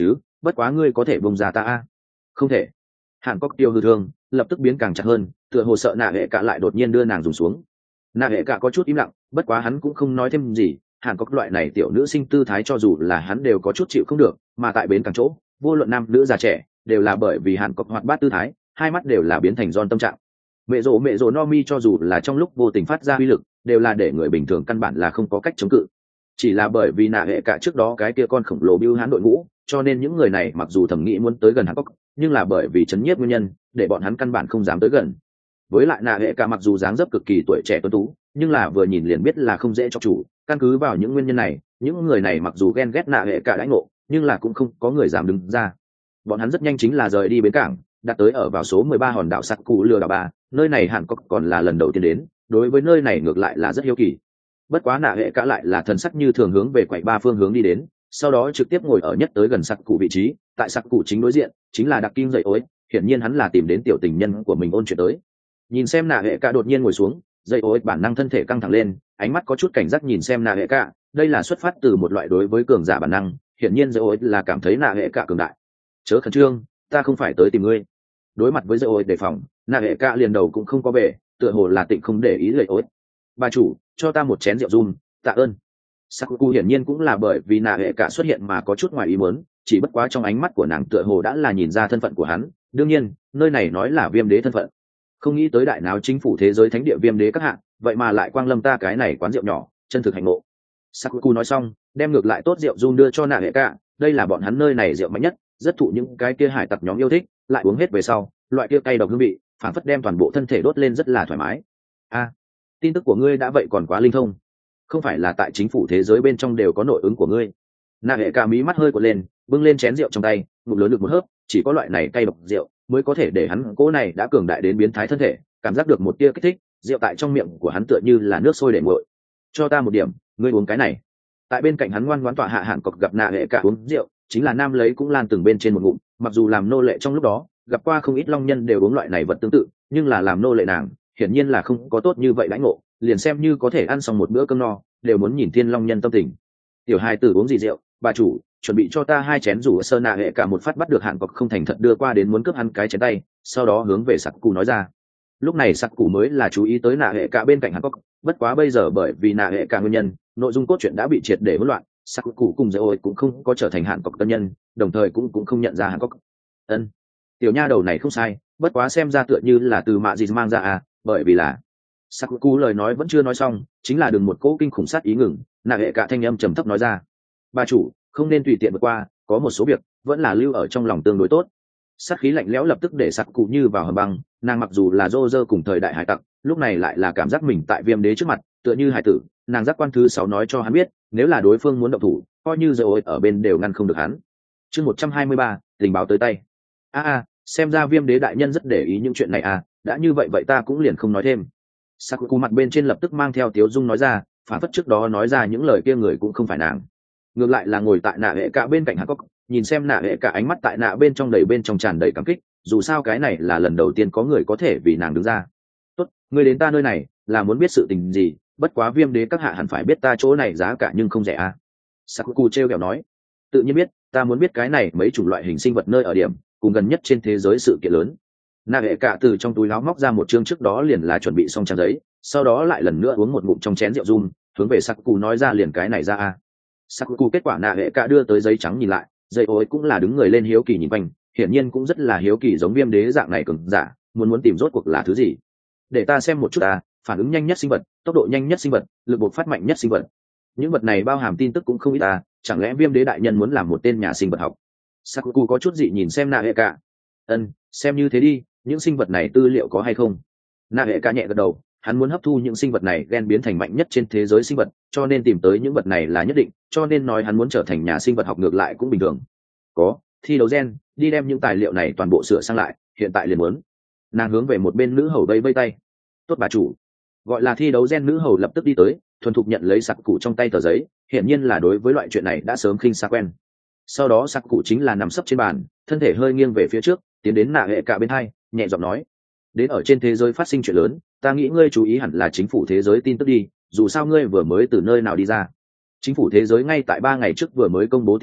bất quá ngươi có thể bông ra ta a. Không thể. Hàn Cốc tiêu hư thương lập tức biến càng chặt hơn, tựa hồ sợ nạ hệ cả lại đột nhiên đưa nàng dùng xuống. Nạ hệ cả có chút im lặng, bất quá hắn cũng không nói thêm gì. Hàn Cốc loại này tiểu nữ sinh tư thái cho dù là hắn đều có chút chịu không được, mà tại bến càng chỗ vô luận nam nữ già trẻ đều là bởi vì Hàn Cốc hoạt bát tư thái, hai mắt đều là biến thành giòn tâm trạng. Mẹ rồ mẹ rồ no mi cho dù là trong lúc vô tình phát ra uy lực đều là để người bình thường căn bản là không có cách chống cự, chỉ là bởi vì nạ hệ cả trước đó cái kia con khổng lồ bưu hán đội ngũ, cho nên những người này mặc dù thẩm nghĩ muốn tới gần Hàn Cốc, nhưng là bởi vì chấn nhiếp nguyên nhân để bọn hắn căn bản không dám tới gần. Với lại nạ hệ cả mặc dù dáng dấp cực kỳ tuổi trẻ tuấn tú, nhưng là vừa nhìn liền biết là không dễ cho chủ. Căn cứ vào những nguyên nhân này, những người này mặc dù ghen ghét nạ hệ cả đãi ngộ, nhưng là cũng không có người dám đứng ra. Bọn hắn rất nhanh chính là rời đi bến cảng, đặt tới ở vào số mười ba hòn đảo sắt cụ lừa đảo ba. Nơi này Hàn Cốc còn là lần đầu tiên đến, đối với nơi này ngược lại là rất hiếu kỳ. Bất quá nạ hệ cả lại là thần sắc như thường hướng về quầy ba phương hướng đi đến, sau đó trực tiếp ngồi ở nhất tới gần sặc cụ vị trí. Tại sặc cụ chính đối diện chính là đặc kim dậy ối, hiển nhiên hắn là tìm đến tiểu tình nhân của mình ôn chuyện tới. Nhìn xem nạ hệ cả đột nhiên ngồi xuống, dậy ối bản năng thân thể căng thẳng lên, ánh mắt có chút cảnh giác nhìn xem nạ hệ cả. Đây là xuất phát từ một loại đối với cường giả bản năng, hiển nhiên dậy ối là cảm thấy nạ hệ cả cường đại. Chớ khẩn trương, ta không phải tới tìm ngươi. Đối mặt với dậy ối đề phòng, nạ hệ cả liền đầu cũng không có về, tựa hồ là tịnh không để ý dậy ối. Bà chủ, cho ta một chén rượu rum, tạ ơn. Sakuku hiển nhiên cũng là bởi vì nạ hệ cả xuất hiện mà có chút ngoài ý muốn, chỉ bất quá trong ánh mắt của nàng tựa hồ đã là nhìn ra thân phận của hắn. Đương nhiên, nơi này nói là viêm đế thân phận. Không nghĩ tới đại náo chính phủ thế giới thánh địa viêm đế các hạng, vậy mà lại quang lâm ta cái này quán rượu nhỏ, chân thực hành ngộ. Sakuku nói xong, đem ngược lại tốt rượu rum đưa cho nạ hệ cả. Đây là bọn hắn nơi này rượu mạnh nhất, rất thụ những cái kia hải tặc nhóm yêu thích, lại uống hết về sau, loại kia cay độc hương vị, phản phất đem toàn bộ thân thể đốt lên rất là thoải mái. A, tin tức của ngươi đã vậy còn quá linh thông, không phải là tại chính phủ thế giới bên trong đều có nội ứng của ngươi. Nạ hệ cả mí mắt hơi quật lên, bưng lên chén rượu trong tay, ngụm lớn được một hớp, chỉ có loại này cay độc rượu mới có thể để hắn cố này đã cường đại đến biến thái thân thể cảm giác được một tia kích thích. Rượu tại trong miệng của hắn tựa như là nước sôi để nguội. Cho ta một điểm, ngươi uống cái này. Tại bên cạnh hắn ngoan ngoãn tọa hạ Hàn Cốc gặp nạ hệ cả uống rượu, chính là nam lấy cũng lan từng bên trên một ngụm. Mặc dù làm nô lệ trong lúc đó gặp qua không ít long nhân đều uống loại này vật tương tự, nhưng là làm nô lệ nàng hiển nhiên là không có tốt như vậy đãi ngộ, liền xem như có thể ăn xong một bữa cơm no đều muốn nhìn thiên long nhân tâm tình. Tiểu hai tử uống gì rượu, bà chủ chuẩn bị cho ta hai chén. Rủ sơ nạ hệ cả một phát bắt được Hàn Cốc không thành thật đưa qua đến muốn cướp hắn cái chén tay, sau đó hướng về sặc cụ nói ra. Lúc này sặc cụ mới là chú ý tới nạ hệ cả bên cạnh Hàn Cốc, bất quá bây giờ bởi vì nạ hệ cả nguyên nhân, nội dung cốt truyện đã bị triệt để hỗn loạn. Sặc cụ cùng dễ ôi cũng không có trở thành Hàn Cốc tân nhân, đồng thời cũng cũng không nhận ra Hàn Cốc. Ân, tiểu nha đầu này không sai, bất quá xem ra tựa như là từ mạ gì mang ra à, bởi vì là Sakuku lời nói vẫn chưa nói xong, chính là đừng một cỗ kinh khủng sát ý ngừng, nạ hệ cả thanh âm trầm thấp nói ra. Bà chủ, không nên tùy tiện vượt qua, có một số việc vẫn là lưu ở trong lòng tương đối tốt. Sát khí lạnh lẽo lập tức để Sakuku như vào hầm băng, nàng mặc dù là Roger cùng thời đại hải tặc, lúc này lại là cảm giác mình tại viêm đế trước mặt, tựa như hải tử, nàng giác quan thứ sáu nói cho hắn biết, nếu là đối phương muốn động thủ, coi như rồi ở bên đều ngăn không được hắn. Chương một trăm hai mươi ba, tình báo tới tay. A a, xem ra viêm đế đại nhân rất để ý những chuyện này à, đã như vậy vậy ta cũng liền không nói thêm. Sakuku mặt bên trên lập tức mang theo tiếu dung nói ra, phản phất trước đó nói ra những lời kia người cũng không phải nàng, ngược lại là ngồi tại nạ hệ cả bên cạnh Hàn Cốc, nhìn xem nạ hệ cả ánh mắt tại nạ bên trong đầy bên trong tràn đầy cảm kích, dù sao cái này là lần đầu tiên có người có thể vì nàng đứng ra. Tốt, ngươi đến ta nơi này là muốn biết sự tình gì, bất quá viêm đế các hạ hẳn phải biết ta chỗ này giá cả nhưng không rẻ à. Sakuku treo kẹo nói, tự nhiên biết, ta muốn biết cái này mấy chủng loại hình sinh vật nơi ở điểm cùng gần nhất trên thế giới sự kiện lớn. Nạ hệ cả từ trong túi áo móc ra một chương trước đó liền là chuẩn bị xong trang giấy, sau đó lại lần nữa uống một ngụm trong chén rượu rum, hướng về Sakuku nói ra liền cái này ra a. Sakuku kết quả nạ hệ cả đưa tới giấy trắng nhìn lại, dây ối cũng là đứng người lên hiếu kỳ nhìn quanh, hiển nhiên cũng rất là hiếu kỳ giống viêm đế dạng này cường giả, muốn muốn tìm rốt cuộc là thứ gì. Để ta xem một chút ta, phản ứng nhanh nhất sinh vật, tốc độ nhanh nhất sinh vật, lực bộc phát mạnh nhất sinh vật. Những vật này bao hàm tin tức cũng không ít ta, chẳng lẽ viêm đế đại nhân muốn làm một tên nhà sinh vật học? Sakuku có chút dị nhìn xem nạ hệ cả. Ân, xem như thế đi, những sinh vật này tư liệu có hay không? Nạ hệ cả nhẹ gật đầu, hắn muốn hấp thu những sinh vật này gen biến thành mạnh nhất trên thế giới sinh vật, cho nên tìm tới những vật này là nhất định, cho nên nói hắn muốn trở thành nhà sinh vật học ngược lại cũng bình thường. Có, thi đấu gen, đi đem những tài liệu này toàn bộ sửa sang lại, hiện tại liền muốn. Nàng hướng về một bên nữ hầu vây vây tay. Tốt bà chủ. Gọi là thi đấu gen nữ hầu lập tức đi tới, thuần thục nhận lấy sặc cụ trong tay tờ giấy, hiển nhiên là đối với loại chuyện này đã sớm khinh xa quen. Sau đó sặc cụ chính là nằm sấp trên bàn, thân thể hơi nghiêng về phía trước, tiến đến nạ hệ cả bên hai, nhẹ giọng nói, đến ở trên thế giới phát sinh chuyện lớn, ta nghĩ ngươi chú ý hẳn là chính phủ thế giới tin tức đi, dù sao ngươi vừa mới từ nơi nào đi ra. Chính phủ thế giới ngay tại ba ngày trước vừa mới công bố tin tức,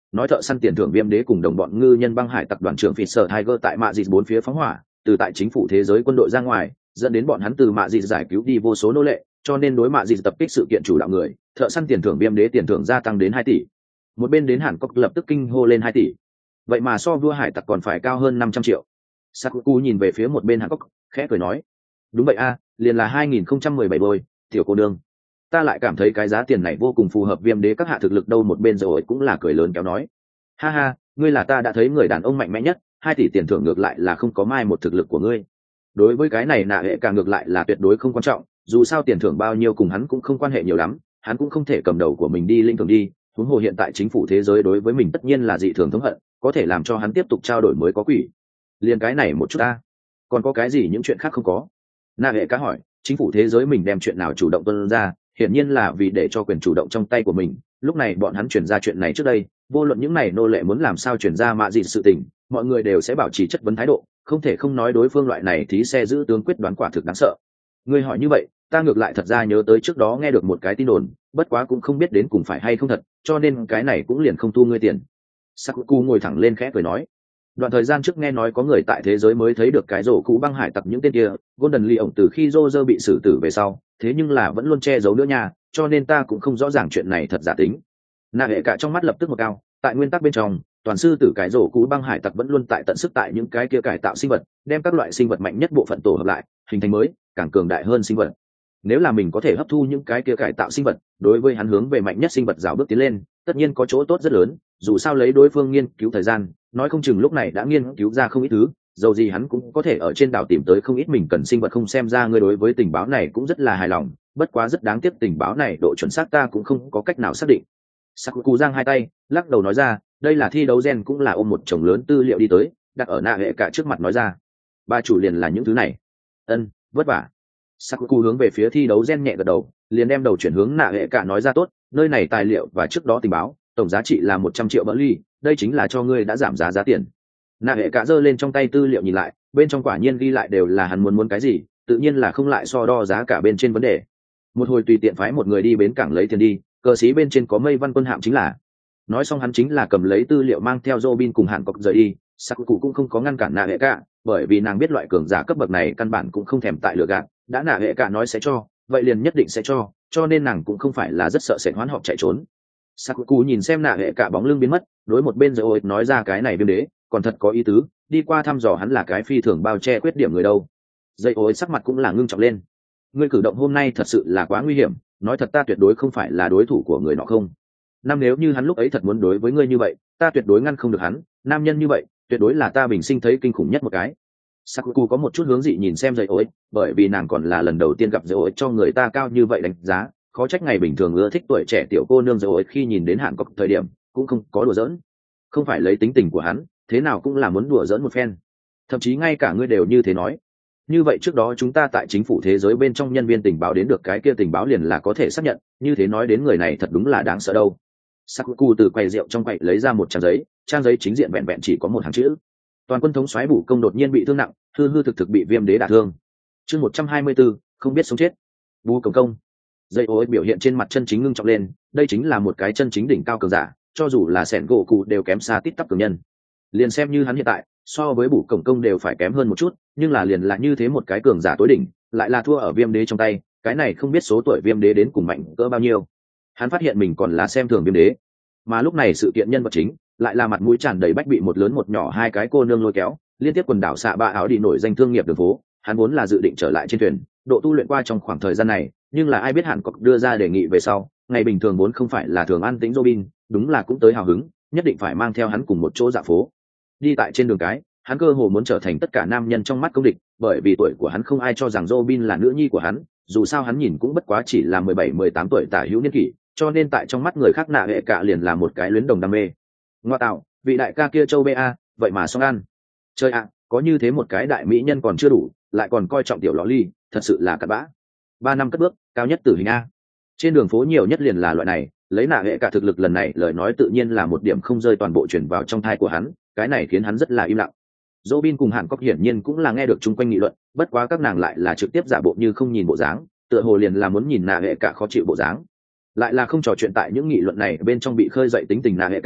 nói thợ săn tiền thưởng viêm đế cùng đồng bọn ngư nhân băng hải tập đoàn trưởng Fisher Tiger tại mạ dịt bốn phía phóng hỏa, từ tại chính phủ thế giới quân đội ra ngoài, dẫn đến bọn hắn từ mạ dịt giải cứu đi vô số nô lệ, cho nên đối mạ dịt tập kích sự kiện chủ đạo người, thợ săn tiền thưởng viêm đế tiền thưởng gia tăng đến hai tỷ. Một bên đến Hàn Quốc lập tức kinh hô lên hai tỷ. Vậy mà so vua hải tặc còn phải cao hơn năm trăm triệu. Sakuku nhìn về phía một bên Hàn Quốc, khẽ cười nói: "Đúng vậy a, liền là hai nghìn không trăm mười bảy bôi, tiểu cô đương. Ta lại cảm thấy cái giá tiền này vô cùng phù hợp viêm đế các hạ thực lực đâu." Một bên rồi cũng là cười lớn kéo nói: "Ha ha, ngươi là ta đã thấy người đàn ông mạnh mẽ nhất, hai tỷ tiền thưởng ngược lại là không có mai một thực lực của ngươi." Đối với cái này nạ hệ cả ngược lại là tuyệt đối không quan trọng, dù sao tiền thưởng bao nhiêu cùng hắn cũng không quan hệ nhiều lắm, hắn cũng không thể cầm đầu của mình đi linh thường đi, huống hồ hiện tại chính phủ thế giới đối với mình tất nhiên là dị thường thống hận, có thể làm cho hắn tiếp tục trao đổi mới có quỷ. Liên cái này một chút ta, còn có cái gì những chuyện khác không có? Na hệ cá hỏi, chính phủ thế giới mình đem chuyện nào chủ động tuân ra, hiển nhiên là vì để cho quyền chủ động trong tay của mình. Lúc này bọn hắn chuyển ra chuyện này trước đây, vô luận những này nô lệ muốn làm sao chuyển ra mạ gì sự tình, mọi người đều sẽ bảo trì chất vấn thái độ, không thể không nói đối phương loại này thí xe giữ tướng quyết đoán quả thực đáng sợ. Ngươi hỏi như vậy, ta ngược lại thật ra nhớ tới trước đó nghe được một cái tin đồn, bất quá cũng không biết đến cùng phải hay không thật, cho nên cái này cũng liền không thu ngươi tiền. Sakuku ngồi thẳng lên khẽ cười nói: đoạn thời gian trước nghe nói có người tại thế giới mới thấy được cái rổ cũ băng hải tặc những tên kia, Golden Lee ổng từ khi Roger bị xử tử về sau, thế nhưng là vẫn luôn che giấu nữa nha, cho nên ta cũng không rõ ràng chuyện này thật giả tính. Nạ hệ cả trong mắt lập tức một cao, tại nguyên tắc bên trong, toàn sư tử cái rổ cũ băng hải tặc vẫn luôn tại tận sức tại những cái kia cải tạo sinh vật, đem các loại sinh vật mạnh nhất bộ phận tổ hợp lại, hình thành mới, càng cường đại hơn sinh vật. Nếu là mình có thể hấp thu những cái kia cải tạo sinh vật, đối với hắn hướng về mạnh nhất sinh vật rào bước tiến lên, tất nhiên có chỗ tốt rất lớn, dù sao lấy đối phương nghiên cứu thời gian, nói không chừng lúc này đã nghiên cứu ra không ít thứ, dầu gì hắn cũng có thể ở trên đảo tìm tới không ít mình cần sinh vật. Không xem ra ngươi đối với tình báo này cũng rất là hài lòng, bất quá rất đáng tiếc tình báo này độ chuẩn xác ta cũng không có cách nào xác định. Sakuku giang hai tay, lắc đầu nói ra, đây là thi đấu gen cũng là ôm một chồng lớn tư liệu đi tới, đặt ở nạ hệ cả trước mặt nói ra. Ba chủ liền là những thứ này. Ân, vất vả. Sakuku hướng về phía thi đấu gen nhẹ gật đầu, liền đem đầu chuyển hướng nạ hệ cả nói ra, tốt, nơi này tài liệu và trước đó tình báo, tổng giá trị là một trăm triệu bỡ ly, đây chính là cho ngươi đã giảm giá giá tiền. Nạ hệ cả giơ lên trong tay tư liệu nhìn lại, bên trong quả nhiên ghi lại đều là hắn muốn muốn cái gì, tự nhiên là không lại so đo giá cả bên trên vấn đề. Một hồi tùy tiện phái một người đi bến cảng lấy tiền đi, cờ sĩ bên trên có mây văn quân hạm chính là. Nói xong hắn chính là cầm lấy tư liệu mang theo Robin cùng Hàn Cốc rời đi. Sakuku cũng không có ngăn cản nạ hệ cả, bởi vì nàng biết loại cường giả cấp bậc này căn bản cũng không thèm tại lừa gạt, đã nạ hệ cả nói sẽ cho, vậy liền nhất định sẽ cho, cho nên nàng cũng không phải là rất sợ sẽ hoán họp chạy trốn. Sakuku nhìn xem nạ hệ cả bóng lưng biến mất, đối một bên rồi nói ra, cái này viêm đế còn thật có ý tứ, đi qua thăm dò hắn là cái phi thường bao che khuyết điểm người đâu. Dây ối sắc mặt cũng là ngưng trọng lên. Ngươi cử động hôm nay thật sự là quá nguy hiểm, nói thật ta tuyệt đối không phải là đối thủ của người nọ không. Năm nếu như hắn lúc ấy thật muốn đối với ngươi như vậy, ta tuyệt đối ngăn không được hắn, nam nhân như vậy, tuyệt đối là ta bình sinh thấy kinh khủng nhất một cái. Sakuku có một chút hướng dị nhìn xem dây ối, bởi vì nàng còn là lần đầu tiên gặp dây ối cho người ta cao như vậy đánh giá, khó trách ngày bình thường ưa thích tuổi trẻ tiểu cô nương dây ối khi nhìn đến Hàn Cốc thời điểm, cũng không có đùa giỡn. Không phải lấy tính tình của hắn, thế nào cũng là muốn đùa giỡn một phen. Thậm chí ngay cả ngươi đều như thế nói. Như vậy trước đó chúng ta tại chính phủ thế giới bên trong nhân viên tình báo đến được cái kia tình báo liền là có thể xác nhận, như thế nói đến người này thật đúng là đáng sợ đâu. Sakuku từ quầy rượu trong quầy lấy ra một trang giấy, trang giấy chính diện vẹn vẹn chỉ có một hàng chữ: toàn quân thống soái Bù Công đột nhiên bị thương nặng, hư hư thực thực bị viêm đế đả thương. Chương một trăm hai mươi tư, không biết sống chết. Bù Công công. Dây ối biểu hiện trên mặt chân chính ngưng trọng lên, đây chính là một cái chân chính đỉnh cao cường giả, cho dù là sẻn gỗ cụ đều kém xa tít tắp cường nhân. Liền xem như hắn hiện tại, so với Bù Công công đều phải kém hơn một chút, nhưng là liền là như thế một cái cường giả tối đỉnh, lại là thua ở viêm đế trong tay, cái này không biết số tuổi viêm đế đến cùng mạnh cỡ bao nhiêu. Hắn phát hiện mình còn là xem thường viêm đế, mà lúc này sự kiện nhân vật chính lại là mặt mũi tràn đầy bách bị một lớn một nhỏ hai cái cô nương lôi kéo, liên tiếp quần đảo xạ ba áo đi nổi danh thương nghiệp đường phố. Hắn vốn là dự định trở lại trên thuyền, độ tu luyện qua trong khoảng thời gian này, nhưng là ai biết Hàn Cốc đưa ra đề nghị về sau, ngày bình thường vốn không phải là thường an tĩnh Robin, đúng là cũng tới hào hứng, nhất định phải mang theo hắn cùng một chỗ dạo phố. Đi tại trên đường cái, hắn cơ hồ muốn trở thành tất cả nam nhân trong mắt công địch, bởi vì tuổi của hắn không ai cho rằng Robin là nữ nhi của hắn, dù sao hắn nhìn cũng bất quá chỉ là mười bảy mười tám tuổi tả hữu niên kỷ, cho nên tại trong mắt người khác nạ hệ cả liền là một cái luyến đồng đam mê. Ngoa tạo, vị đại ca kia châu ba, vậy mà xong ăn. Chơi ạ, có như thế một cái đại mỹ nhân còn chưa đủ, lại còn coi trọng tiểu lọ ly, thật sự là cặn bã. Ba năm cất bước, cao nhất tử hình a. Trên đường phố nhiều nhất liền là loại này, lấy nạ hệ cả thực lực lần này, lời nói tự nhiên là một điểm không rơi toàn bộ chuyển vào trong thai của hắn, cái này khiến hắn rất là im lặng. Robin cùng Hàn Cốc hiển nhiên cũng là nghe được chung quanh nghị luận, bất quá các nàng lại là trực tiếp giả bộ như không nhìn bộ dáng, tựa hồ liền là muốn nhìn nạ hệ cả khó chịu bộ dáng. Lại là không trò chuyện tại những nghị luận này bên trong bị khơi dậy tính tình nạ hệ cả,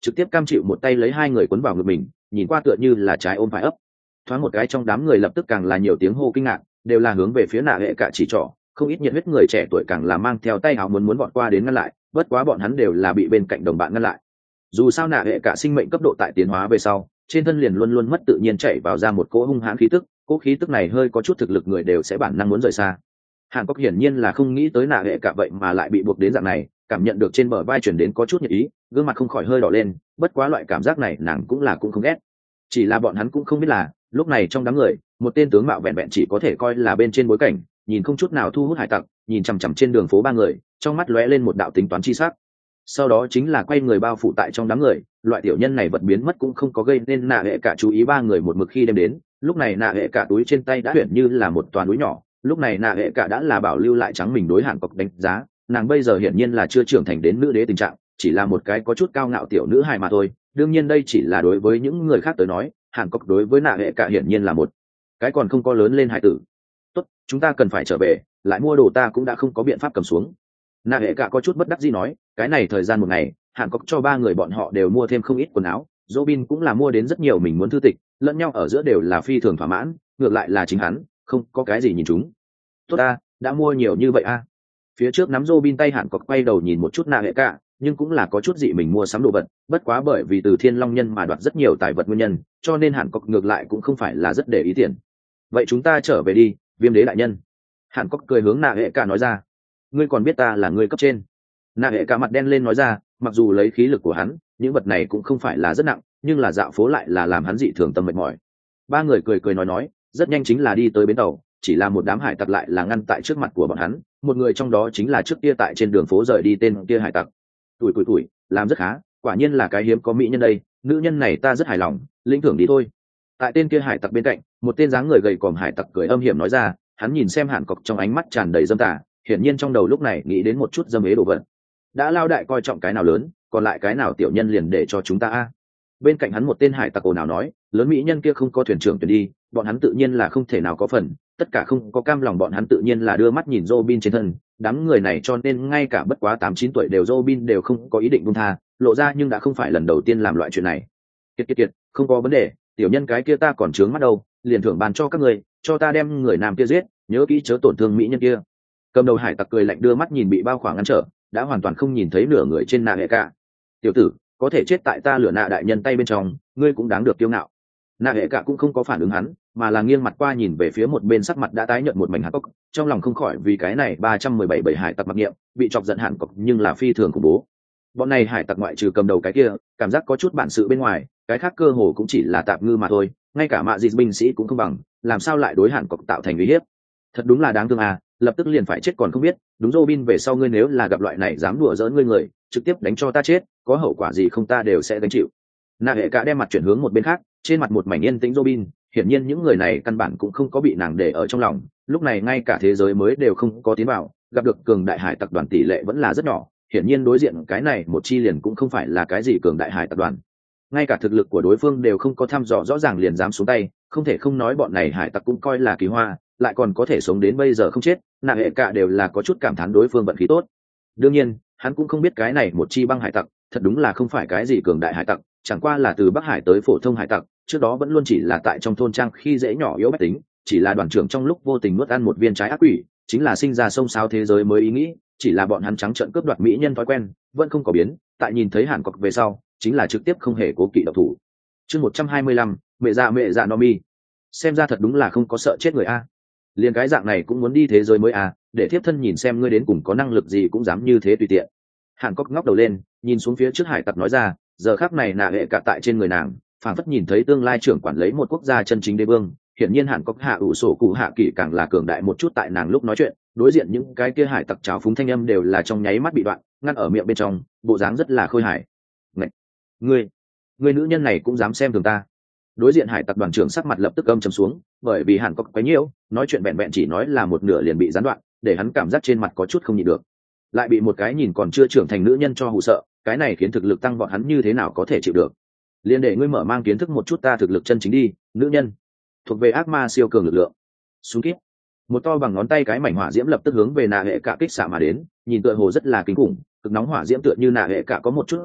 trực tiếp cam chịu một tay lấy hai người quấn vào ngực mình, nhìn qua tựa như là trái ôm phải ấp. Thoáng một cái trong đám người lập tức càng là nhiều tiếng hô kinh ngạc, đều là hướng về phía nạ hệ cả chỉ trỏ, không ít nhiệt huyết người trẻ tuổi càng là mang theo tay áo muốn muốn bọn qua đến ngăn lại, bất quá bọn hắn đều là bị bên cạnh đồng bạn ngăn lại. Dù sao nạ hệ cả sinh mệnh cấp độ tại tiến hóa về sau, trên thân liền luôn luôn mất tự nhiên chạy vào ra một cỗ hung hãn khí tức, cỗ khí tức này hơi có chút thực lực người đều sẽ bản năng muốn rời xa. Hàn Cốc hiển nhiên là không nghĩ tới nạ hệ cả vậy mà lại bị buộc đến dạng này, cảm nhận được trên bờ vai chuyển đến có chút nhiệt ý, gương mặt không khỏi hơi đỏ lên, bất quá loại cảm giác này nàng cũng là cũng không ghét. Chỉ là bọn hắn cũng không biết là, lúc này trong đám người, một tên tướng mạo vẹn vẹn chỉ có thể coi là bên trên bối cảnh, nhìn không chút nào thu hút hải tặc, nhìn chằm chằm trên đường phố ba người, trong mắt lóe lên một đạo tính toán chi sắc. Sau đó chính là quay người bao phủ tại trong đám người, loại tiểu nhân này vật biến mất cũng không có gây nên nạ hệ cả chú ý ba người một mực khi đêm đến, lúc này nạ hệ cả túi trên tay đã chuyển như là một toàn núi nhỏ, lúc này nạ hệ cả đã là bảo lưu lại trắng mình đối Hàn Cốc đánh giá, nàng bây giờ hiển nhiên là chưa trưởng thành đến nữ đế tình trạng, chỉ là một cái có chút cao ngạo tiểu nữ hài mà thôi, đương nhiên đây chỉ là đối với những người khác tới nói, Hàn Cốc đối với nạ hệ cả hiển nhiên là một cái còn không có lớn lên hải tử. Tốt, chúng ta cần phải trở về, lại mua đồ ta cũng đã không có biện pháp cầm xuống. Nạ hệ cả có chút bất đắc dĩ nói, cái này thời gian một ngày, Hàn Cốc cho ba người bọn họ đều mua thêm không ít quần áo, Robin cũng là mua đến rất nhiều mình muốn thư tịch, lẫn nhau ở giữa đều là phi thường thỏa mãn, ngược lại là chính hắn, không có cái gì nhìn chúng. Tốt ta, đã mua nhiều như vậy a. À. Phía trước nắm Robin tay Hàn Cốc quay đầu nhìn một chút nạ hệ cả, nhưng cũng là có chút gì mình mua sắm đồ vật, bất quá bởi vì từ Thiên Long Nhân mà đoạt rất nhiều tài vật nguyên nhân, cho nên Hàn Cốc ngược lại cũng không phải là rất để ý tiền. Vậy chúng ta trở về đi, Viêm Đế đại nhân. Hàn Cốc cười hướng nạ hệ cả nói ra, ngươi còn biết ta là người cấp trên. Nạ hệ cả mặt đen lên nói ra, mặc dù lấy khí lực của hắn, những vật này cũng không phải là rất nặng, nhưng là dạo phố lại là làm hắn dị thường tâm mệt mỏi. Ba người cười cười nói nói, rất nhanh chính là đi tới bến tàu, chỉ là một đám hải tặc lại là ngăn tại trước mặt của bọn hắn, một người trong đó chính là trước kia tại trên đường phố rời đi tên kia hải tặc. Tuổi tuổi tuổi, làm rất khá, quả nhiên là cái hiếm có mỹ nhân đây, nữ nhân này ta rất hài lòng, lĩnh thưởng đi thôi. Tại tên kia hải tặc bên cạnh, một tên dáng người gầy còm hải tặc cười âm hiểm nói ra, hắn nhìn xem Hàn Cốc trong ánh mắt tràn đầy dâm tà, hiển nhiên trong đầu lúc này nghĩ đến một chút dâm ế đồ vật. Đã lao đại coi trọng cái nào lớn, còn lại cái nào tiểu nhân liền để cho chúng ta a. Bên cạnh hắn một tên hải tặc ồn ào nói, lớn mỹ nhân kia không có thuyền trưởng tuyển đi, bọn hắn tự nhiên là không thể nào có phần, tất cả không có cam lòng bọn hắn tự nhiên là đưa mắt nhìn Robin trên thân, đám người này cho nên ngay cả bất quá tám chín tuổi đều Robin đều không có ý định buông tha, lộ ra nhưng đã không phải lần đầu tiên làm loại chuyện này. Kiệt kiệt kiệt, không có vấn đề, tiểu nhân cái kia ta còn trướng mắt đâu, liền thưởng bàn cho các người, cho ta đem người nam kia giết, nhớ kỹ chớ tổn thương mỹ nhân kia. Cầm đầu hải tặc cười lạnh đưa mắt nhìn bị bao khoảng ngăn trở, đã hoàn toàn không nhìn thấy nửa người trên nạ hệ cả. Tiểu tử, có thể chết tại ta lửa nạ đại nhân tay bên trong, ngươi cũng đáng được kiêu ngạo. Nạ hệ cả cũng không có phản ứng hắn, mà là nghiêng mặt qua nhìn về phía một bên sắc mặt đã tái nhợt một mảnh Hàn Cốc, trong lòng không khỏi vì cái này ba trăm mười bảy bảy hải tặc mặc niệm, bị chọc giận Hàn Cốc nhưng là phi thường khủng bố. Bọn này hải tặc ngoại trừ cầm đầu cái kia, cảm giác có chút bản sự bên ngoài, cái khác cơ hồ cũng chỉ là tạp ngư mà thôi, ngay cả mạ dịch binh sĩ cũng không bằng, làm sao lại đối Hàn Cốc tạo thành uy hiếp. Thật đúng là đáng thương à, lập tức liền phải chết còn không biết, đúng Robin về sau ngươi nếu là gặp loại này dám đùa giỡn ngươi người, trực tiếp đánh cho ta chết, có hậu quả gì không ta đều sẽ gánh chịu. Nạ hệ cả đem mặt chuyển hướng một bên khác, trên mặt một mảnh yên tĩnh Robin, hiển nhiên những người này căn bản cũng không có bị nàng để ở trong lòng, lúc này ngay cả thế giới mới đều không có tiến vào, gặp được cường đại hải tập đoàn tỷ lệ vẫn là rất nhỏ, hiển nhiên đối diện cái này một chi liền cũng không phải là cái gì cường đại hải tập đoàn. Ngay cả thực lực của đối phương đều không có thăm dò rõ ràng liền dám xuống tay, không thể không nói bọn này hải tặc cũng coi là kỳ hoa, lại còn có thể sống đến bây giờ không chết, nạ hệ cả đều là có chút cảm thán đối phương vận khí tốt. Đương nhiên, hắn cũng không biết cái này một chi băng hải tặc, thật đúng là không phải cái gì cường đại hải tặc, chẳng qua là từ Bắc Hải tới phổ thông hải tặc, trước đó vẫn luôn chỉ là tại trong thôn trang khi dễ nhỏ yếu bách tính, chỉ là đoàn trưởng trong lúc vô tình nuốt ăn một viên trái ác quỷ, chính là sinh ra sông sáo thế giới mới ý nghĩ, chỉ là bọn hắn trắng trợn cướp đoạt mỹ nhân thói quen, vẫn không có biến, tại nhìn thấy Hàn Cốc về sau, chính là trực tiếp không hề cố kỵ độc thủ. Chương một trăm hai mươi lăm, mẹ dạ mẹ dạ no mi. Xem ra thật đúng là không có sợ chết người a. Liên cái dạng này cũng muốn đi thế giới mới à, để thiếp thân nhìn xem ngươi đến cùng có năng lực gì cũng dám như thế tùy tiện. Hàn Cốc ngóc đầu lên, nhìn xuống phía trước hải tặc nói ra, giờ khắc này nạ hệ cả tại trên người nàng, phảng phất nhìn thấy tương lai trưởng quản lấy một quốc gia chân chính đế vương. Hiển nhiên Hàn Cốc hạ ủ sổ cụ hạ kỳ càng là cường đại một chút tại nàng lúc nói chuyện, đối diện những cái kia hải tặc trào phúng thanh âm đều là trong nháy mắt bị đoạn, ngăn ở miệng bên trong, bộ dáng rất là khôi hài. Ngậy! Ngươi, ngươi nữ nhân này cũng dám xem thường ta. Đối diện hải tặc đoàn trưởng sắc mặt lập tức âm trầm xuống, bởi vì Hàn Cốc quấy nhiễu, nói chuyện vẹn vẹn chỉ nói là một nửa liền bị gián đoạn, để hắn cảm giác trên mặt có chút không nhịn được. Lại bị một cái nhìn còn chưa trưởng thành nữ nhân cho hù sợ, cái này khiến thực lực tăng vọt hắn như thế nào có thể chịu được. Liên để ngươi mở mang kiến thức một chút ta thực lực chân chính đi, nữ nhân. Thuộc về ác ma siêu cường lực lượng. Xuống kiếp. Một to bằng ngón tay cái mảnh hỏa diễm lập tức hướng về nạ hệ cả kích xạ mà đến, nhìn tựa hồ rất là kinh khủng, cực nóng hỏa diễm tựa như nạ hệ cả có một chút dị,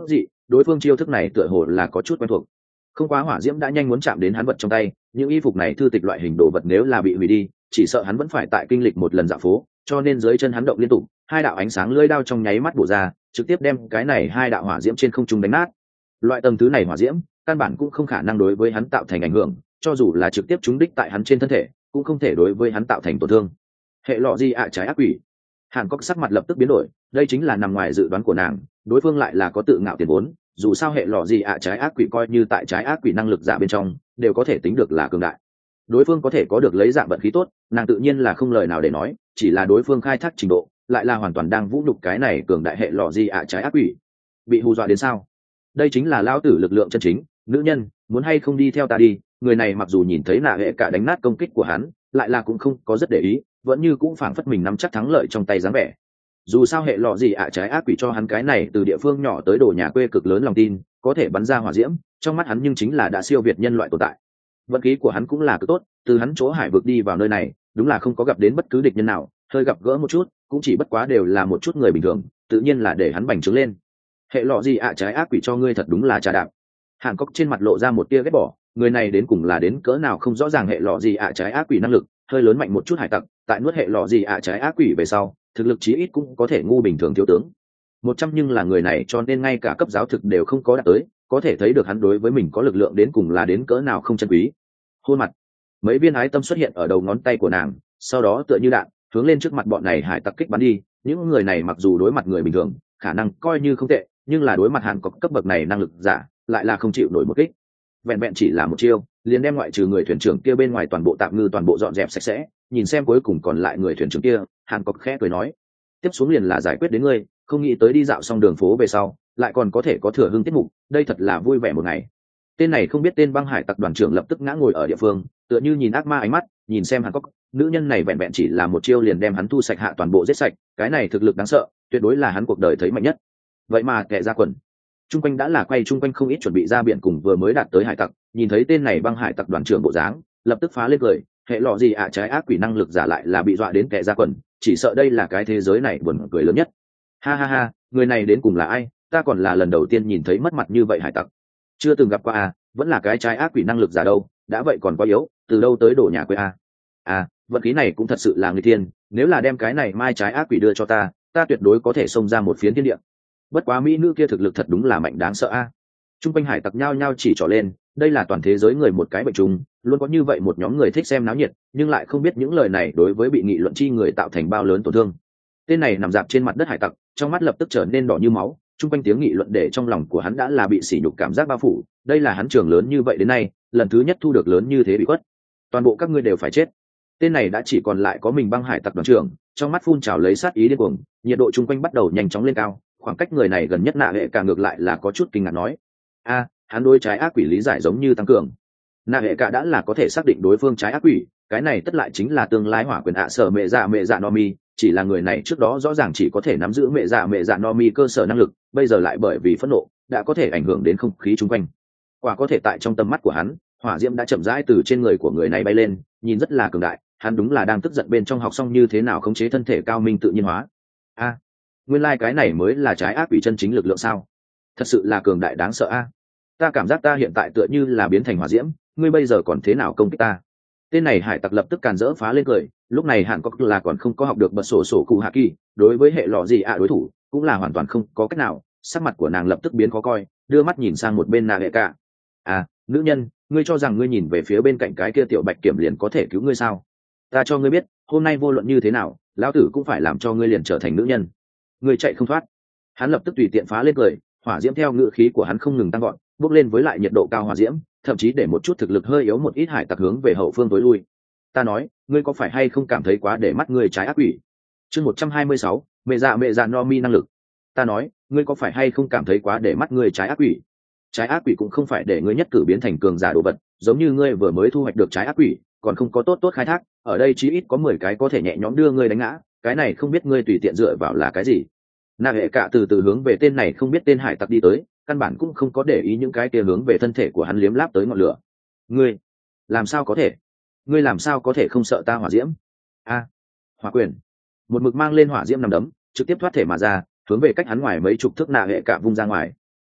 đối phương chiêu thức này tựa hồ là có chút quen thuộc. Không quá hỏa diễm đã nhanh muốn chạm đến hắn vật trong tay, những y phục này thư tịch loại hình đồ vật nếu là bị hủy đi, chỉ sợ hắn vẫn phải tại kinh lịch một lần dạo phố, cho nên dưới chân hắn động liên tục, hai đạo ánh sáng lưỡi đao trong nháy mắt bổ ra, trực tiếp đem cái này hai đạo hỏa diễm trên không trung đánh nát. Loại tầng thứ này hỏa diễm, căn bản cũng không khả năng đối với hắn tạo thành ảnh hưởng, cho dù là trực tiếp trúng đích tại hắn trên thân thể, cũng không thể đối với hắn tạo thành tổn thương. Hệ lọ gì ạ trái ác quỷ. Hàn Cốc sắc mặt lập tức biến đổi, đây chính là nằm ngoài dự đoán của nàng, đối phương lại là có tự ngạo tiền vốn, dù sao hệ lọ gì ạ trái ác quỷ coi như tại trái ác quỷ năng lực giả bên trong, đều có thể tính được là cường đại. Đối phương có thể có được lấy dạng vận khí tốt, nàng tự nhiên là không lời nào để nói, chỉ là đối phương khai thác trình độ, lại là hoàn toàn đang vũ nhục cái này cường đại hệ lọ gì ạ trái ác quỷ. Bị hù dọa đến sao? Đây chính là lão tử lực lượng chân chính, nữ nhân, muốn hay không đi theo ta đi. Người này mặc dù nhìn thấy nạ hệ cả đánh nát công kích của hắn, lại là cũng không có rất để ý, vẫn như cũng phảng phất mình nắm chắc thắng lợi trong tay dáng vẻ. Dù sao hệ lọ gì ạ trái ác quỷ cho hắn cái này từ địa phương nhỏ tới đồ nhà quê cực lớn lòng tin, có thể bắn ra hỏa diễm, trong mắt hắn nhưng chính là đã siêu việt nhân loại tồn tại. Vận khí của hắn cũng là cực tốt, từ hắn chỗ hải vực đi vào nơi này, đúng là không có gặp đến bất cứ địch nhân nào, hơi gặp gỡ một chút, cũng chỉ bất quá đều là một chút người bình thường, tự nhiên là để hắn bành trướng lên. Hệ lọ gì ạ trái ác quỷ cho ngươi thật đúng là trà đạp. Hàn Cốc trên mặt lộ ra một tia ghét bỏ, người này đến cùng là đến cỡ nào không rõ ràng hệ lọ gì ạ trái ác quỷ năng lực, hơi lớn mạnh một chút hải tặc, tại nuốt hệ lọ gì ạ trái ác quỷ về sau, thực lực chí ít cũng có thể ngu bình thường thiếu tướng. Một trăm nhưng là người này cho nên ngay cả cấp giáo thực đều không có đạt tới, có thể thấy được hắn đối với mình có lực lượng đến cùng là đến cỡ nào không chân quý. Hôn mặt, mấy viên ái tâm xuất hiện ở đầu ngón tay của nàng, sau đó tựa như đạn, hướng lên trước mặt bọn này hải tặc kích bắn đi. Những người này mặc dù đối mặt người bình thường, khả năng coi như không tệ, nhưng là đối mặt Hàn Cốc cấp bậc này năng lực giả, lại là không chịu nổi một kích. Vẹn vẹn chỉ là một chiêu, liền đem ngoại trừ người thuyền trưởng kia bên ngoài toàn bộ tạm ngư toàn bộ dọn dẹp sạch sẽ. Nhìn xem cuối cùng còn lại người thuyền trưởng kia, Hàn Cốc khẽ cười nói: tiếp xuống liền là giải quyết đến ngươi, không nghĩ tới đi dạo xong đường phố về sau, lại còn có thể có thừa hưng tiết mục, đây thật là vui vẻ một ngày. Tên này không biết tên băng hải tặc đoàn trưởng lập tức ngã ngồi ở địa phương, tựa như nhìn ác ma ánh mắt, nhìn xem Hàn Cốc, nữ nhân này vẹn vẹn chỉ là một chiêu liền đem hắn thu sạch hạ toàn bộ giết sạch, cái này thực lực đáng sợ, tuyệt đối là hắn cuộc đời thấy mạnh nhất. Vậy mà kẻ ra quần, trung quanh đã là quay trung quanh không ít chuẩn bị ra biển cùng vừa mới đạt tới hải tặc, nhìn thấy tên này băng hải tặc đoàn trưởng bộ dáng, lập tức phá lên cười, hệ lọ gì ạ trái ác quỷ năng lực giả lại là bị dọa đến kẻ ra quần, chỉ sợ đây là cái thế giới này buồn cười lớn nhất. Ha ha ha, người này đến cùng là ai, ta còn là lần đầu tiên nhìn thấy mất mặt như vậy hải tặc, chưa từng gặp qua à, vẫn là cái trái ác quỷ năng lực giả đâu, đã vậy còn quá yếu, từ đâu tới đổ nhà quê à. À, vận khí này cũng thật sự là người thiên, nếu là đem cái này mai trái ác quỷ đưa cho ta, ta tuyệt đối có thể xông ra một phiến thiên địa. Bất quá mỹ nữ kia thực lực thật đúng là mạnh đáng sợ a. À. Trung quanh hải tặc nhao nhao chỉ trỏ lên, đây là toàn thế giới người một cái bệnh trùng, luôn có như vậy một nhóm người thích xem náo nhiệt, nhưng lại không biết những lời này đối với bị nghị luận chi người tạo thành bao lớn tổn thương. Tên này nằm dạp trên mặt đất hải tặc, trong mắt lập tức trở nên đỏ như máu, trung quanh tiếng nghị luận để trong lòng của hắn đã là bị sỉ nhục cảm giác bao phủ, đây là hắn trường lớn như vậy đến nay, lần thứ nhất thu được lớn như thế bị quất. Toàn bộ các ngươi đều phải chết. Tên này đã chỉ còn lại có mình băng hải tặc đoàn trưởng, trong mắt phun trào lấy sát ý điên cuồng, nhiệt độ trung quanh bắt đầu nhanh chóng lên cao, khoảng cách người này gần nhất nạ hệ cả ngược lại là có chút kinh ngạc nói: a, hắn đối trái ác quỷ lý giải giống như tăng cường. Nạ hệ cả đã là có thể xác định đối phương trái ác quỷ, cái này tất lại chính là tương lai hỏa quyền ạ sở mẹ dạ mẹ dạ no mi, chỉ là người này trước đó rõ ràng chỉ có thể nắm giữ mẹ dạ mẹ dạ no mi cơ sở năng lực, bây giờ lại bởi vì phẫn nộ đã có thể ảnh hưởng đến không khí chung quanh. Quả có thể tại trong tầm mắt của hắn, hỏa diễm đã chậm rãi từ trên người của người này bay lên, nhìn rất là cường đại, hắn đúng là đang tức giận bên trong học xong như thế nào khống chế thân thể cao minh tự nhiên hóa. A, à, nguyên lai like cái này mới là trái ác quỷ chân chính lực lượng sao? Thật sự là cường đại đáng sợ a. À. Ta cảm giác ta hiện tại tựa như là biến thành hỏa diễm, ngươi bây giờ còn thế nào công kích ta? Tên này hải tặc lập tức càn rỡ phá lên cười, lúc này Hàn Cốc là còn không có học được bật sổ sổ cụ hạ kỳ, đối với hệ lọ gì ạ đối thủ cũng là hoàn toàn không có cách nào. Sắc mặt của nàng lập tức biến khó coi, đưa mắt nhìn sang một bên nạ hệ cả. À, nữ nhân, ngươi cho rằng ngươi nhìn về phía bên cạnh cái kia tiểu bạch kiểm liền có thể cứu ngươi sao? Ta cho ngươi biết, hôm nay vô luận như thế nào, lão tử cũng phải làm cho ngươi liền trở thành nữ nhân. Ngươi chạy không thoát. Hắn lập tức tùy tiện phá lên cười, hỏa diễm theo ngữ khí của hắn không ngừng tăng gọn, bốc lên với lại nhiệt độ cao hỏa diễm, thậm chí để một chút thực lực hơi yếu một ít hải tặc hướng về hậu phương tối lui. Ta nói, ngươi có phải hay không cảm thấy quá để mắt ngươi trái ác quỷ? Chương một trăm hai mươi sáu, mẹ dạ mẹ dạ no mi năng lực. Ta nói, ngươi có phải hay không cảm thấy quá để mắt ngươi trái ác quỷ? Trái ác quỷ cũng không phải để ngươi nhất cử biến thành cường giả đồ vật, giống như ngươi vừa mới thu hoạch được trái ác quỷ, còn không có tốt tốt khai thác, ở đây chí ít có mười cái có thể nhẹ nhõm đưa ngươi đánh ngã, cái này không biết ngươi tùy tiện dựa vào là cái gì. Nạ hệ cả từ từ hướng về tên này không biết tên hải tặc đi tới, căn bản cũng không có để ý những cái kia hướng về thân thể của hắn liếm láp tới ngọn lửa. Ngươi, làm sao có thể? Ngươi làm sao có thể không sợ ta hỏa diễm? A, à, hỏa quyền. Một mực mang lên hỏa diễm nằm đấm, trực tiếp thoát thể mà ra, hướng về cách hắn ngoài mấy chục thước nạ hệ cả vung ra ngoài.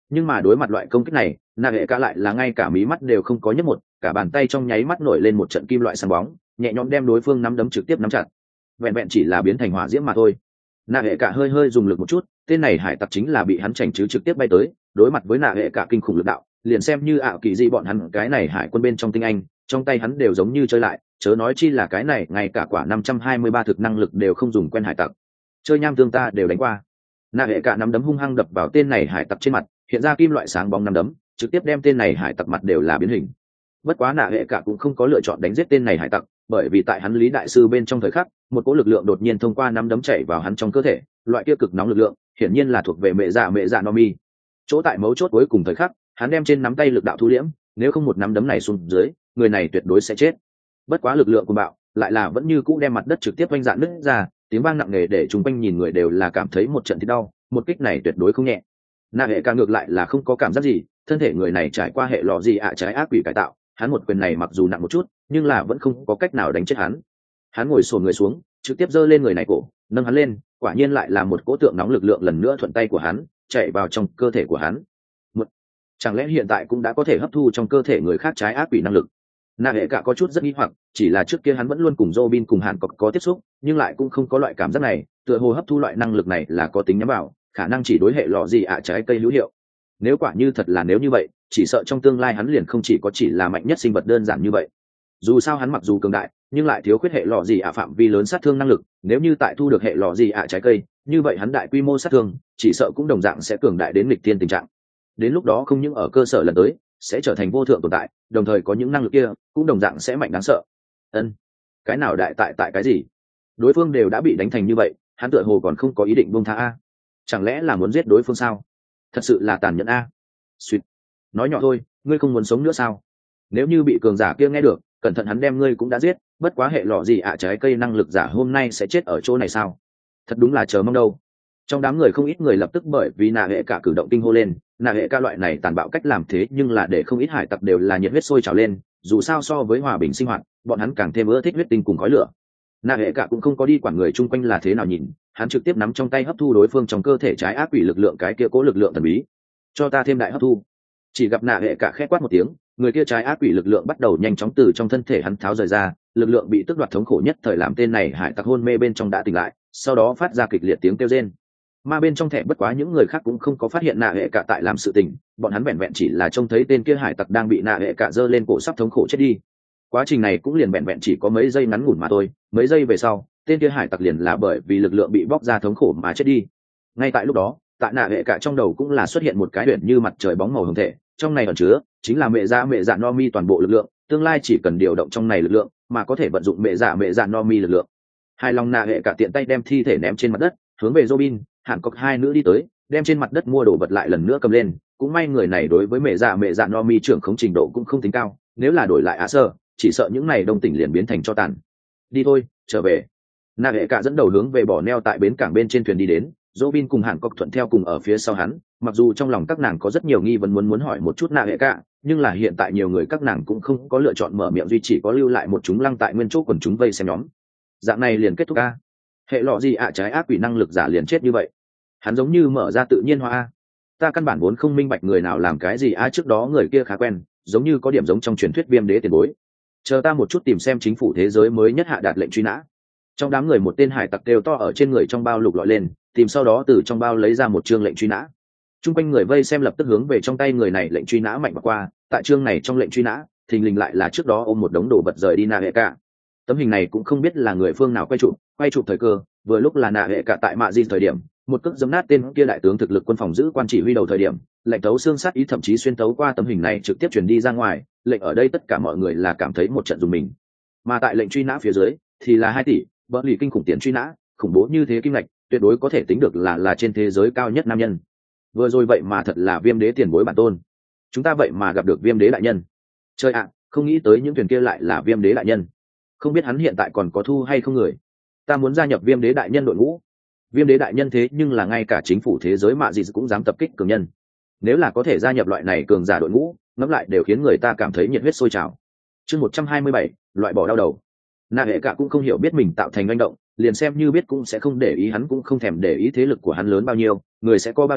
Nhưng mà đối mặt loại công kích này, nạ hệ cả lại là ngay cả mí mắt đều không có nhấc một, cả bàn tay trong nháy mắt nổi lên một trận kim loại sáng bóng, nhẹ nhõm đem đối phương nắm đấm trực tiếp nắm chặt. Vẹn vẹn chỉ là biến thành hỏa diễm mà thôi. Nạ hệ cả hơi hơi dùng lực một chút, tên này hải tặc chính là bị hắn chảnh chứ trực tiếp bay tới, đối mặt với nạ hệ cả kinh khủng lực đạo, liền xem như ảo kỳ dị bọn hắn cái này hải quân bên trong tinh anh, trong tay hắn đều giống như chơi lại, chớ nói chi là cái này ngay cả quả năm trăm hai mươi ba thực năng lực đều không dùng quen hải tặc. Chơi nham tương ta đều đánh qua. Nạ hệ cả nắm đấm hung hăng đập vào tên này hải tặc trên mặt, hiện ra kim loại sáng bóng nắm đấm, trực tiếp đem tên này hải tặc mặt đều là biến hình. Bất quá nạ hệ cả cũng không có lựa chọn đánh giết tên này hải tặc, bởi vì tại hắn lý đại sư bên trong thời khắc, một cỗ lực lượng đột nhiên thông qua nắm đấm chảy vào hắn trong cơ thể, loại kia cực nóng lực lượng, hiển nhiên là thuộc về mẹ dạ mẹ dạ Nomi. Chỗ tại mấu chốt cuối cùng thời khắc, hắn đem trên nắm tay lực đạo thu liễm, nếu không một nắm đấm này xuống dưới, người này tuyệt đối sẽ chết. Bất quá lực lượng của bạo, lại là vẫn như cũ đem mặt đất trực tiếp vênh dạn nứt ra, tiếng vang nặng nề để chúng quanh nhìn người đều là cảm thấy một trận thì đau, một kích này tuyệt đối không nhẹ. Nạ hệ ca ngược lại là không có cảm giác gì, thân thể người này trải qua hệ lọ gì ạ trái ác quỷ cải tạo, hắn một quyền này mặc dù nặng một chút, nhưng là vẫn không có cách nào đánh chết hắn. Hắn ngồi xổm người xuống, trực tiếp giơ lên người này cổ, nâng hắn lên, quả nhiên lại là một cỗ tượng nóng lực lượng lần nữa thuận tay của hắn, chạy vào trong cơ thể của hắn. Một... Chẳng lẽ hiện tại cũng đã có thể hấp thu trong cơ thể người khác trái ác quỷ năng lực? Nạ hệ cả có chút rất nghi hoặc, chỉ là trước kia hắn vẫn luôn cùng Robin cùng Hàn Cọc có tiếp xúc, nhưng lại cũng không có loại cảm giác này, tựa hồ hấp thu loại năng lực này là có tính nhắm vào, khả năng chỉ đối hệ lọ gì ạ trái cây hữu hiệu. Nếu quả như thật là nếu như vậy, chỉ sợ trong tương lai hắn liền không chỉ có chỉ là mạnh nhất sinh vật đơn giản như vậy. Dù sao hắn mặc dù cường đại, nhưng lại thiếu khuyết hệ lọ gì ạ phạm vi lớn sát thương năng lực, nếu như tại thu được hệ lọ gì ạ trái cây, như vậy hắn đại quy mô sát thương, chỉ sợ cũng đồng dạng sẽ cường đại đến nghịch thiên tình trạng. Đến lúc đó không những ở cơ sở lần tới, sẽ trở thành vô thượng tồn tại, đồng thời có những năng lực kia cũng đồng dạng sẽ mạnh đáng sợ. Ân, cái nào đại tại tại cái gì? Đối phương đều đã bị đánh thành như vậy, hắn tựa hồ còn không có ý định buông tha a. Chẳng lẽ là muốn giết đối phương sao? Thật sự là tàn nhẫn a. Xuyệt. Nói nhỏ thôi, ngươi không muốn sống nữa sao? Nếu như bị cường giả kia nghe được, cẩn thận hắn đem ngươi cũng đã giết, bất quá hệ lọ gì ạ trái cây năng lực giả hôm nay sẽ chết ở chỗ này sao? Thật đúng là chờ mong đâu. Trong đám người không ít người lập tức bởi vì nạ hệ cả cử động kinh hô lên, nạ hệ ca loại này tàn bạo cách làm thế nhưng là để không ít hải tặc đều là nhiệt huyết sôi trào lên, dù sao so với hòa bình sinh hoạt, bọn hắn càng thêm ưa thích huyết tinh cùng khói lửa. Nạ hệ cả cũng không có đi quản người chung quanh là thế nào nhìn, hắn trực tiếp nắm trong tay hấp thu đối phương trong cơ thể trái ác quỷ lực lượng cái kia cố lực lượng thần bí. Cho ta thêm đại hấp thu. Chỉ gặp nạ hệ cả khẽ quát một tiếng, người kia trái ác quỷ lực lượng bắt đầu nhanh chóng từ trong thân thể hắn tháo rời ra, lực lượng bị tước đoạt thống khổ nhất thời làm tên này hải tặc hôn mê bên trong đã tỉnh lại, sau đó phát ra kịch liệt tiếng kêu rên. Mà bên trong thẻ bất quá những người khác cũng không có phát hiện nạ hệ cả tại làm sự tình, bọn hắn vẹn vẹn chỉ là trông thấy tên kia hải tặc đang bị nạ hệ cả giơ lên cổ sắp thống khổ chết đi. Quá trình này cũng liền vẹn vẹn chỉ có mấy giây ngắn ngủn mà thôi, mấy giây về sau, tên kia hải tặc liền là bởi vì lực lượng bị bóc ra thống khổ mà chết đi. Ngay tại lúc đó, tại nạ hệ cả trong đầu cũng là xuất hiện một cái huyền như mặt trời bóng màu hồng thể, trong này ẩn chứa chính là mẹ dạ mẹ dạ no mi toàn bộ lực lượng, tương lai chỉ cần điều động trong này lực lượng, mà có thể vận dụng mẹ dạ mẹ dạ no mi lực lượng. Hai lòng nạ hệ cả tiện tay đem thi thể ném trên mặt đất, hướng về Robin, Hàn Cọc hai nữ đi tới, đem trên mặt đất mua đồ vật lại lần nữa cầm lên, cũng may người này đối với mẹ dạ mẹ dạ no mi trưởng khống trình độ cũng không tính cao, nếu là đổi lại Á Sơ, chỉ sợ những này đông tỉnh liền biến thành cho tàn. Đi thôi, trở về. Nạ hệ cả dẫn đầu hướng về bỏ neo tại bến cảng bên trên thuyền đi đến, Robin cùng Hàn Cọc thuận theo cùng ở phía sau hắn, mặc dù trong lòng các nàng có rất nhiều nghi vấn muốn muốn hỏi một chút nạ hệ cả, nhưng là hiện tại nhiều người các nàng cũng không có lựa chọn mở miệng, duy chỉ có lưu lại một chúng lăng tại nguyên chỗ quần chúng vây xem nhóm. Dạng này liền kết thúc a. Hệ lọ gì ạ trái ác quỷ năng lực giả liền chết như vậy. Hắn giống như mở ra tự nhiên hoa. Ta căn bản vốn không minh bạch người nào làm cái gì a, trước đó người kia khá quen, giống như có điểm giống trong truyền thuyết viêm đế tiền bối. Chờ ta một chút tìm xem chính phủ thế giới mới nhất hạ đạt lệnh truy nã. Trong đám người một tên hải tặc đều to ở trên người trong bao lục lọi lên, tìm sau đó từ trong bao lấy ra một chương lệnh truy nã. Trung quanh người vây xem lập tức hướng về trong tay người này lệnh truy nã mạnh và qua, tại chương này trong lệnh truy nã, thình lình lại là trước đó ôm một đống đồ vật rời đi nạ hệ cả. Tấm hình này cũng không biết là người phương nào quay chụp, quay chụp thời cơ, vừa lúc là nạ hệ cả tại mạ di thời điểm, một cước giấm nát tên kia đại tướng thực lực quân phòng giữ quan chỉ huy đầu thời điểm, lệnh tấu xương sát ý thậm chí xuyên tấu qua tấm hình này trực tiếp truyền đi ra ngoài, lệnh ở đây tất cả mọi người là cảm thấy một trận dùng mình. Mà tại lệnh truy nã phía dưới thì là hai tỷ, bỡ lì kinh khủng tiền truy nã, khủng bố như thế kim lệch, tuyệt đối có thể tính được là là trên thế giới cao nhất nam nhân. Vừa rồi vậy mà thật là viêm đế tiền bối bản tôn. Chúng ta vậy mà gặp được viêm đế đại nhân. Trời ạ, không nghĩ tới những thuyền kia lại là viêm đế đại nhân. Không biết hắn hiện tại còn có thu hay không người. Ta muốn gia nhập viêm đế đại nhân đội ngũ. Viêm đế đại nhân thế nhưng là ngay cả chính phủ thế giới mạ gì cũng dám tập kích cường nhân. Nếu là có thể gia nhập loại này cường giả đội ngũ, ngẫm lại đều khiến người ta cảm thấy nhiệt huyết sôi trào. Chương một trăm hai mươi bảy, loại bỏ đau đầu. Nạ hệ cả cũng không hiểu biết mình tạo thành manh động, liền xem như biết cũng sẽ không để ý, hắn cũng không thèm để ý thế lực của hắn lớn bao nhiêu, người sẽ có bao nhiêu,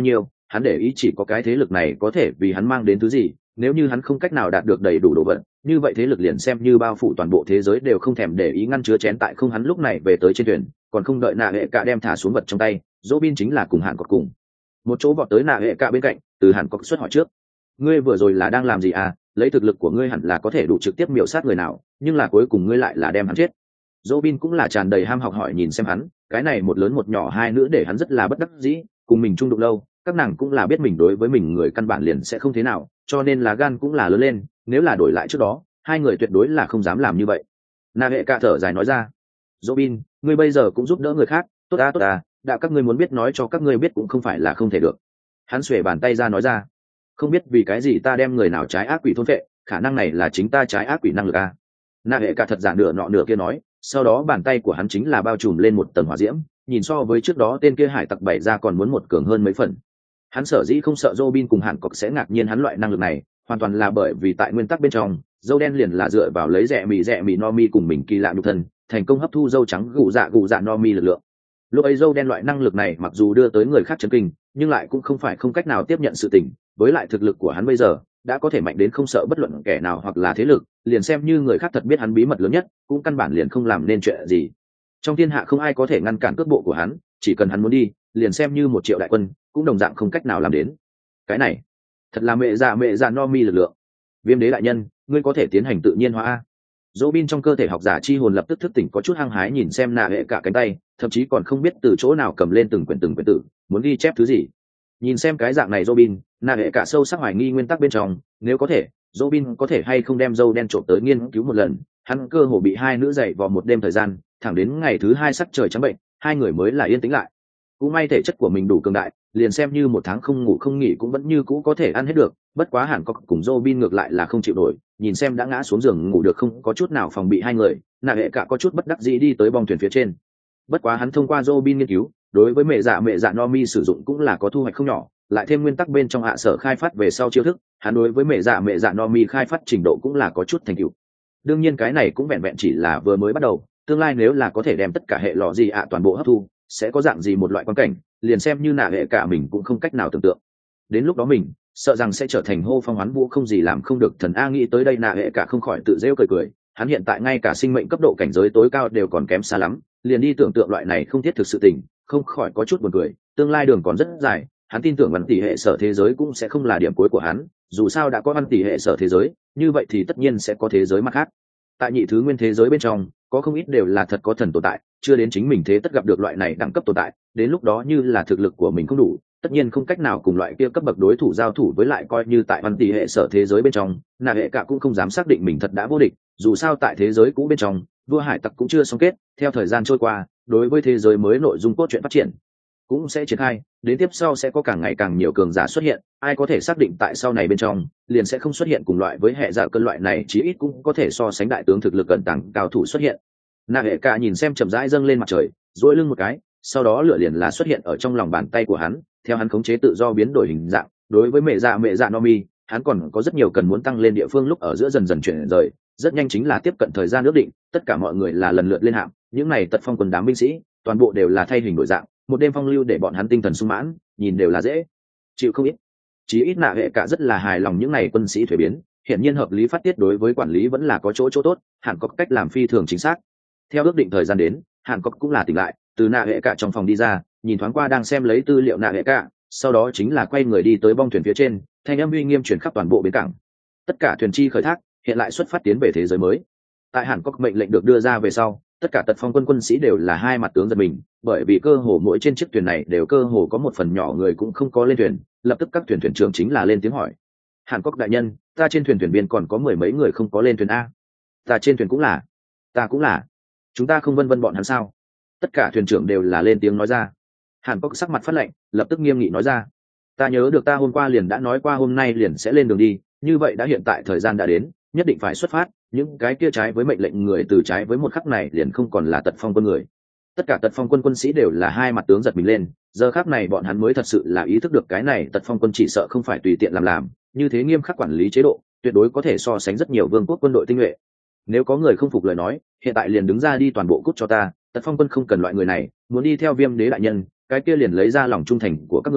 hắn để ý chỉ có cái thế lực này có thể vì hắn mang đến thứ gì. Nếu như hắn không cách nào đạt được đầy đủ đồ vật, như vậy thế lực liền xem như bao phủ toàn bộ thế giới đều không thèm để ý ngăn chứa chén tại không. Hắn lúc này về tới trên thuyền, còn không đợi nạ hệ cả đem thả xuống vật trong tay, Robin chính là cùng Hàn Cốc cùng một chỗ vọt tới nạ hệ cả bên cạnh. Từ Hàn Cốc xuất hỏi trước, ngươi vừa rồi là đang làm gì à? Lấy thực lực của ngươi hẳn là có thể đủ trực tiếp miểu sát người nào, nhưng là cuối cùng ngươi lại là đem hắn chết. Robin cũng là tràn đầy ham học hỏi nhìn xem hắn, cái này một lớn một nhỏ hai nữ để hắn rất là bất đắc dĩ, cùng mình chung đụng lâu, các nàng cũng là biết mình đối với mình người căn bản liền sẽ không thế nào, cho nên là gan cũng là lớn lên, nếu là đổi lại trước đó, hai người tuyệt đối là không dám làm như vậy. Na hệ cả thở dài nói ra, Robin, ngươi bây giờ cũng giúp đỡ người khác, tốt à tốt à, đã các ngươi muốn biết nói cho các ngươi biết cũng không phải là không thể được. Hắn xuề bàn tay ra nói ra, không biết vì cái gì ta đem người nào trái ác quỷ thôn vệ, khả năng này là chính ta trái ác quỷ năng lực à. Na hệ cả thật giả nửa nọ nửa kia nói, sau đó bàn tay của hắn chính là bao trùm lên một tầng hỏa diễm, nhìn so với trước đó tên kia hải tặc bày ra còn muốn một cường hơn mấy phần. Hắn sở dĩ không sợ Robin cùng Hàn Cốc sẽ ngạc nhiên hắn loại năng lực này, hoàn toàn là bởi vì tại nguyên tắc bên trong, dâu đen liền là dựa vào lấy rẻ mì rẻ mì no mi cùng mình kỳ lạ nhục thân, thành công hấp thu dâu trắng gù dạ gù dạ no mi lực lượng. Lúc ấy dâu đen loại năng lực này mặc dù đưa tới người khác chấn kinh, nhưng lại cũng không phải không cách nào tiếp nhận sự tình, với lại thực lực của hắn bây giờ đã có thể mạnh đến không sợ bất luận kẻ nào hoặc là thế lực, liền xem như người khác thật biết hắn bí mật lớn nhất, cũng căn bản liền không làm nên chuyện gì. Trong thiên hạ không ai có thể ngăn cản cước bộ của hắn, chỉ cần hắn muốn đi, liền xem như một triệu đại quân, cũng đồng dạng không cách nào làm đến. Cái này, thật là mẹ già mẹ già no mi lực lượng. Viêm đế đại nhân, ngươi có thể tiến hành tự nhiên hóa a. Robin trong cơ thể học giả chi hồn lập tức thức tỉnh, có chút hăng hái nhìn xem nạ hệ cả cánh tay, thậm chí còn không biết từ chỗ nào cầm lên từng quyển từng quyển tử, muốn ghi chép thứ gì. Nhìn xem cái dạng này Robin, nạ hệ cả sâu sắc hoài nghi nguyên tắc bên trong, nếu có thể, Robin có thể hay không đem dâu đen trộm tới nghiên cứu một lần. Hắn cơ hồ bị hai nữ dậy vào một đêm thời gian, thẳng đến ngày thứ hai sắc trời trắng bệnh, hai người mới là yên tĩnh lại. Cũng may thể chất của mình đủ cường đại, liền xem như một tháng không ngủ không nghỉ cũng vẫn như cũ có thể ăn hết được. Bất quá Hàn Cốc cùng Robin ngược lại là không chịu nổi, nhìn xem đã ngã xuống giường ngủ được không có chút nào phòng bị hai người, nạ hệ cả có chút bất đắc dĩ đi tới bong thuyền phía trên. Bất quá hắn thông qua Robin nghiên cứu, đối với mẹ dạ mẹ dạ no mi sử dụng cũng là có thu hoạch không nhỏ, lại thêm nguyên tắc bên trong hạ sở khai phát về sau chiêu thức, hắn đối với mẹ dạ mẹ dạ no mi khai phát trình độ cũng là có chút thành tựu. Đương nhiên cái này cũng vẹn vẹn chỉ là vừa mới bắt đầu, tương lai nếu là có thể đem tất cả hệ lọ gì ạ toàn bộ hấp thu, sẽ có dạng gì một loại quan cảnh, liền xem như nạ hệ cả mình cũng không cách nào tưởng tượng. Đến lúc đó mình sợ rằng sẽ trở thành hô phong hoán vũ không gì làm không được thần a. Nghĩ tới đây nạ hệ cả không khỏi tự rêu cười cười, hắn hiện tại ngay cả sinh mệnh cấp độ cảnh giới tối cao đều còn kém xa lắm, liền đi tưởng tượng loại này không thiết thực sự tình, không khỏi có chút buồn cười. Tương lai đường còn rất dài, hắn tin tưởng văn tỷ hệ sở thế giới cũng sẽ không là điểm cuối của hắn, dù sao đã có văn tỷ hệ sở thế giới, như vậy thì tất nhiên sẽ có thế giới mặt khác. Tại nhị thứ nguyên thế giới bên trong, có không ít đều là thật có thần tồn tại, chưa đến chính mình thế tất gặp được loại này đẳng cấp tồn tại, đến lúc đó như là thực lực của mình không đủ, tất nhiên không cách nào cùng loại kia cấp bậc đối thủ giao thủ. Với lại coi như tại văn tỷ hệ sở thế giới bên trong, nạ hệ cả cũng không dám xác định mình thật đã vô địch, dù sao tại thế giới cũ bên trong, vua hải tặc cũng chưa xong kết, theo thời gian trôi qua, đối với thế giới mới nội dung cốt truyện phát triển cũng sẽ triển khai, đến tiếp sau sẽ có càng ngày càng nhiều cường giả xuất hiện, ai có thể xác định tại sau này bên trong liền sẽ không xuất hiện cùng loại với hệ giả cân loại này, chí ít cũng có thể so sánh đại tướng thực lực cận tàng cao thủ xuất hiện. Nạ hệ cả nhìn xem chậm rãi dâng lên mặt trời, duỗi lưng một cái, sau đó lửa liền là xuất hiện ở trong lòng bàn tay của hắn, theo hắn khống chế tự do biến đổi hình dạng. Đối với mẹ dạ mẹ dạ Nomi, hắn còn có rất nhiều cần muốn tăng lên địa phương, lúc ở giữa dần dần chuyển rời, rất nhanh chính là tiếp cận thời gian ước định, tất cả mọi người là lần lượt lên hạm. Những này tật phong quân đám binh sĩ toàn bộ đều là thay hình đổi dạng, một đêm phong lưu để bọn hắn tinh thần sung mãn, nhìn đều là dễ chịu không ít. Chí ít nạ hệ cả rất là hài lòng những này quân sĩ thuế biến, hiển nhiên hợp lý phát tiết đối với quản lý vẫn là có chỗ chỗ tốt. Hàn Cốc cách làm phi thường chính xác. Theo ước định thời gian đến, Hàn Cốc cũng là tỉnh lại, từ nạ hệ cả trong phòng đi ra, nhìn thoáng qua đang xem lấy tư liệu nạ hệ cả, sau đó chính là quay người đi tới bong thuyền phía trên, thanh âm uy nghiêm truyền khắp toàn bộ bến cảng. Tất cả thuyền chi khởi thác, hiện lại xuất phát tiến về thế giới mới. Tại Hàn Cốc mệnh lệnh được đưa ra về sau, tất cả tật phong quân quân sĩ đều là hai mặt tướng giật mình, bởi vì cơ hồ mỗi trên chiếc thuyền này đều cơ hồ có một phần nhỏ người cũng không có lên thuyền. Lập tức các thuyền thuyền trưởng chính là lên tiếng hỏi, Hàn Cốc đại nhân, ta trên thuyền thuyền viên còn có mười mấy người không có lên thuyền a. Ta trên thuyền cũng là, ta cũng là, chúng ta không vân vân bọn hắn sao? Tất cả thuyền trưởng đều là lên tiếng nói ra. Hàn Cốc sắc mặt phát lạnh, lập tức nghiêm nghị nói ra, ta nhớ được ta hôm qua liền đã nói qua hôm nay liền sẽ lên đường đi, như vậy đã hiện tại thời gian đã đến, nhất định phải xuất phát. Những cái kia trái với mệnh lệnh người từ trái với một khắc này liền không còn là tật phong quân người. Tất cả tật phong quân quân sĩ đều là hai mặt tướng giật mình lên, giờ khắc này bọn hắn mới thật sự là ý thức được cái này tật phong quân chỉ sợ không phải tùy tiện làm làm, như thế nghiêm khắc quản lý chế độ, tuyệt đối có thể so sánh rất nhiều vương quốc quân đội tinh nhuệ. Nếu có người không phục lời nói, hiện tại liền đứng ra đi toàn bộ cút cho ta, tật phong quân không cần loại người này, muốn đi theo Viêm đế đại nhân, cái kia liền lấy ra lòng trung thành của các ngươi,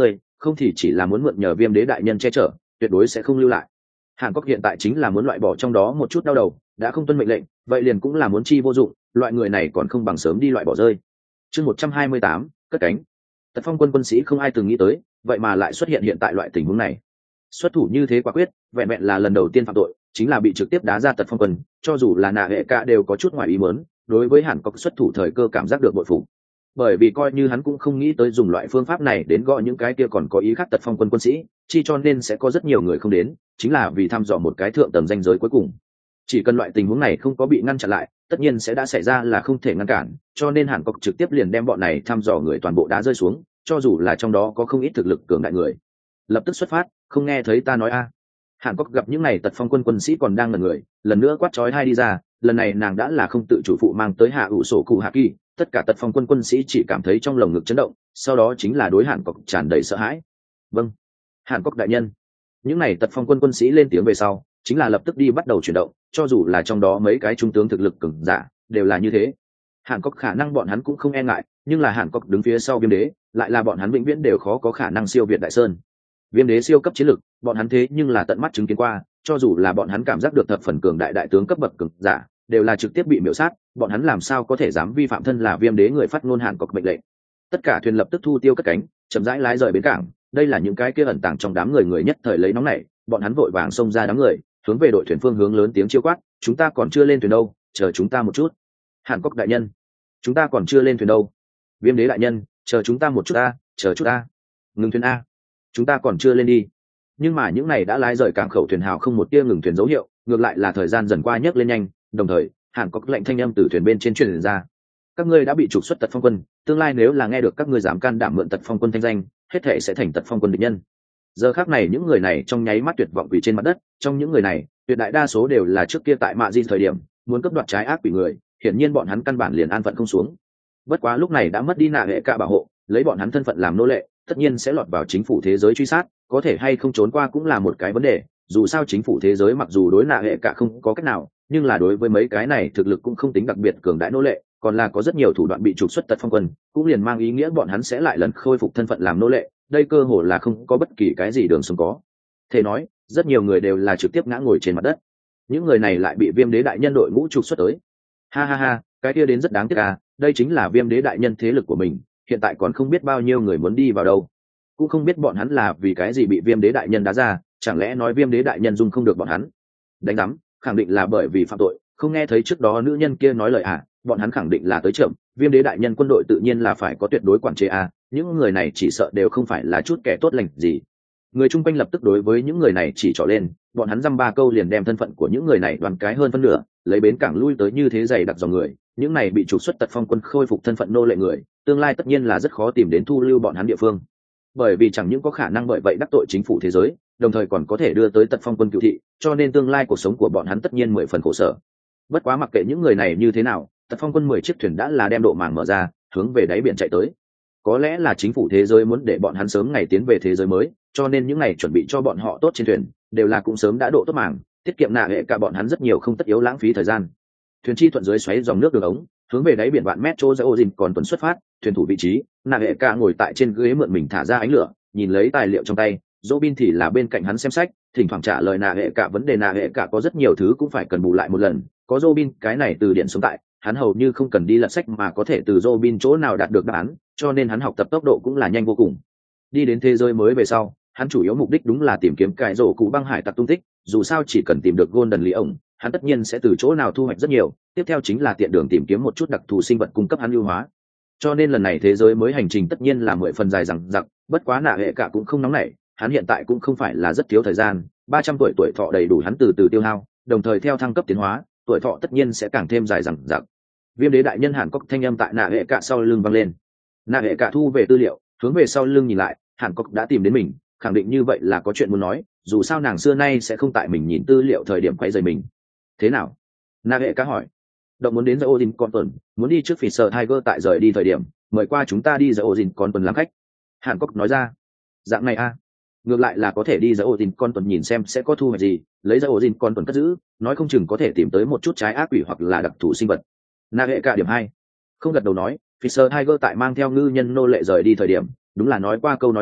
không thì chỉ là muốn mượn nhờ viêm đế đại nhân che chở, tuyệt đối sẽ không lưu lại. Hàn Quốc hiện tại chính là muốn loại bỏ trong đó một chút đau đầu, đã không tuân mệnh lệnh, vậy liền cũng là muốn chi vô dụng, loại người này còn không bằng sớm đi loại bỏ rơi. Chương một trăm hai mươi tám, cất cánh. Tật Phong quân quân sĩ không ai từng nghĩ tới, vậy mà lại xuất hiện hiện tại loại tình huống này. Xuất thủ như thế quả quyết, vẹn vẹn là lần đầu tiên phạm tội, chính là bị trực tiếp đá ra Tật Phong quân, cho dù là nạ hệ cả đều có chút ngoài ý muốn, đối với Hàn Quốc xuất thủ thời cơ cảm giác được bội phục. Bởi vì coi như hắn cũng không nghĩ tới dùng loại phương pháp này đến gọi những cái kia còn có ý khác Tật Phong quân quân sĩ, chi cho nên sẽ có rất nhiều người không đến, chính là vì thăm dò một cái thượng tầng ranh giới cuối cùng. Chỉ cần loại tình huống này không có bị ngăn chặn lại, tất nhiên sẽ đã xảy ra là không thể ngăn cản, cho nên Hàn Quốc trực tiếp liền đem bọn này thăm dò người toàn bộ đá rơi xuống, cho dù là trong đó có không ít thực lực cường đại người. Lập tức xuất phát, không nghe thấy ta nói a? À. Hàn Quốc gặp những này Tật Phong quân quân sĩ còn đang ngẩn người, lần nữa quát chói hai đi ra, lần này nàng đã là không tự chủ phụ mang tới hạ ủ sổ cụ hạ kỳ, tất cả Tật Phong quân quân sĩ chỉ cảm thấy trong lồng ngực chấn động, sau đó chính là đối Hàn Quốc tràn đầy sợ hãi. Vâng, Hàn Quốc đại nhân. Những này Tật Phong quân quân sĩ lên tiếng về sau, chính là lập tức đi bắt đầu chuyển động, cho dù là trong đó mấy cái trung tướng thực lực cường giả đều là như thế. Hàn Quốc khả năng bọn hắn cũng không e ngại, nhưng là Hàn Quốc đứng phía sau Viêm Đế, lại là bọn hắn vĩnh viễn đều khó có khả năng siêu việt Đại Sơn. Viêm Đế siêu cấp chiến lực, bọn hắn thế nhưng là tận mắt chứng kiến qua, cho dù là bọn hắn cảm giác được thập phần cường đại đại tướng cấp bậc cường giả, đều là trực tiếp bị miểu sát, bọn hắn làm sao có thể dám vi phạm thân là Viêm Đế người phát ngôn Hàn Quốc mệnh lệnh. Tất cả thuyền lập tức thu tiêu cất cánh, chậm rãi lái rời bến cảng, đây là những cái kia ẩn tàng trong đám người người nhất thời lấy nóng này, bọn hắn vội vàng xông ra đám người, hướng về đội thuyền phương hướng lớn tiếng chiêu quát, chúng ta còn chưa lên thuyền đâu, chờ chúng ta một chút. Hàn Quốc đại nhân, chúng ta còn chưa lên thuyền đâu. Viêm Đế đại nhân, chờ chúng ta một chút a, chờ chút a. Ngừng thuyền a, chúng ta còn chưa lên đi. Nhưng mà những này đã lái rời cảng khẩu thuyền hào không một tia ngừng thuyền dấu hiệu, ngược lại là thời gian dần qua nhấc lên nhanh, đồng thời Hàn Quốc lệnh thanh âm từ thuyền bên trên truyền ra, các ngươi đã bị trục xuất Tật Phong quân, tương lai nếu là nghe được các ngươi dám can đảm mượn Tật Phong quân thanh danh, hết thể sẽ thành Tật Phong quân địch nhân. Giờ khắc này những người này trong nháy mắt tuyệt vọng quỳ trên mặt đất, trong những người này tuyệt đại đa số đều là trước kia tại Mạ Di thời điểm muốn cướp đoạt trái ác quỷ người, hiển nhiên bọn hắn căn bản liền an phận không xuống. Bất quá lúc này đã mất đi nạ hệ cả bảo hộ, lấy bọn hắn thân phận làm nô lệ, tất nhiên sẽ lọt vào chính phủ thế giới truy sát, có thể hay không trốn qua cũng là một cái vấn đề, dù sao chính phủ thế giới mặc dù đối nạ hệ cả không có cách nào, nhưng là đối với mấy cái này thực lực cũng không tính đặc biệt cường đại nô lệ, còn là có rất nhiều thủ đoạn bị trục xuất Tật Phong quân, cũng liền mang ý nghĩa bọn hắn sẽ lại lần khôi phục thân phận làm nô lệ, đây cơ hồ là không có bất kỳ cái gì đường sống có thể nói, rất nhiều người đều là trực tiếp ngã ngồi trên mặt đất. Những người này lại bị Viêm Đế đại nhân đội ngũ trục xuất tới. Ha ha ha, cái kia đến rất đáng tiếc à, đây chính là Viêm Đế đại nhân thế lực của mình, hiện tại còn không biết bao nhiêu người muốn đi vào đâu, cũng không biết bọn hắn là vì cái gì bị Viêm Đế đại nhân đá ra, chẳng lẽ nói Viêm Đế đại nhân dung không được bọn hắn? Đánh rắm, khẳng định là bởi vì phạm tội, không nghe thấy trước đó nữ nhân kia nói lời à, bọn hắn khẳng định là tới chậm, Viêm Đế đại nhân quân đội tự nhiên là phải có tuyệt đối quản chế à, những người này chỉ sợ đều không phải là chút kẻ tốt lành gì. Người chung quanh lập tức đối với những người này chỉ trỏ lên, bọn hắn dăm ba câu liền đem thân phận của những người này đoàn cái hơn phân nửa, lấy bến cảng lui tới như thế dày đặc dòng người, những này bị trục xuất Tật Phong quân khôi phục thân phận nô lệ người, tương lai tất nhiên là rất khó tìm đến thu lưu bọn hắn địa phương. Bởi vì chẳng những có khả năng bởi vậy đắc tội chính phủ thế giới, đồng thời còn có thể đưa tới Tật Phong quân cựu thị, cho nên tương lai cuộc sống của bọn hắn tất nhiên mười phần khổ sở. Bất quá mặc kệ những người này như thế nào, Tật Phong quân mười chiếc thuyền đã là đem độ màng mở ra, hướng về đáy biển chạy tới. Có lẽ là chính phủ thế giới muốn để bọn hắn sớm ngày tiến về thế giới mới, cho nên những ngày chuẩn bị cho bọn họ tốt trên thuyền đều là cũng sớm đã độ tốt màng, tiết kiệm nạ hệ cả bọn hắn rất nhiều không tất yếu lãng phí thời gian. Thuyền chi thuận dưới xoáy dòng nước đường ống, hướng về đáy biển vạn mét chỗ Dỗ Dìn còn tuần xuất phát, thuyền thủ vị trí, nạ hệ cả ngồi tại trên ghế mượn mình thả ra ánh lửa, nhìn lấy tài liệu trong tay, Dỗ Bin thì là bên cạnh hắn xem sách, thỉnh thoảng trả lời nạ hệ cả vấn đề. Nạ hệ cả có rất nhiều thứ cũng phải cần bù lại một lần, có Dỗ Bin cái này từ điển sống tại, hắn hầu như không cần đi lật sách mà có thể từ Dỗ Bin chỗ nào đạt được đáp án, cho nên hắn học tập tốc độ cũng là nhanh vô cùng. Đi đến thế giới mới về sau, hắn chủ yếu mục đích đúng là tìm kiếm cái rổ cụ băng hải tặc tung tích, dù sao chỉ cần tìm được Golden Lý ổng, hắn tất nhiên sẽ từ chỗ nào thu hoạch rất nhiều, tiếp theo chính là tiện đường tìm kiếm một chút đặc thù sinh vật cung cấp hắn lưu hóa. Cho nên lần này thế giới mới hành trình tất nhiên là mười phần dài dằng dặc, bất quá nạ hệ cả cũng không nóng nảy, hắn hiện tại cũng không phải là rất thiếu thời gian, ba trăm tuổi tuổi thọ đầy đủ hắn từ từ tiêu hao, đồng thời theo thăng cấp tiến hóa, tuổi thọ tất nhiên sẽ càng thêm dài dằng dặc. Viêm Đế đại nhân Hàn Quốc thanh âm tại nạ hệ cả sau lưng vang lên. Nạ hệ cả thu về tư liệu, hướng về sau lưng nhìn lại, Hàn Quốc đã tìm đến mình, khẳng định như vậy là có chuyện muốn nói, dù sao nàng xưa nay sẽ không tại mình nhìn tư liệu thời điểm quay rời mình. Thế nào? Nạ hệ cả hỏi. Động muốn đến The Odin Compton, muốn đi trước Fisher Tiger tại rời đi thời điểm, mời qua chúng ta đi The Odin Compton làm khách. Hàn Quốc nói ra. Dạng này a, à? Ngược lại là có thể đi The Odin Compton nhìn xem sẽ có thu hoạch gì, lấy The Odin Compton cất giữ, nói không chừng có thể tìm tới một chút trái ác quỷ hoặc là đặc thù sinh vật. Nạ hệ cả điểm hai, không gật đầu nói, Fisher Tiger tại mang theo ngư nhân nô lệ rời đi thời điểm, đúng là nói qua câu nói này,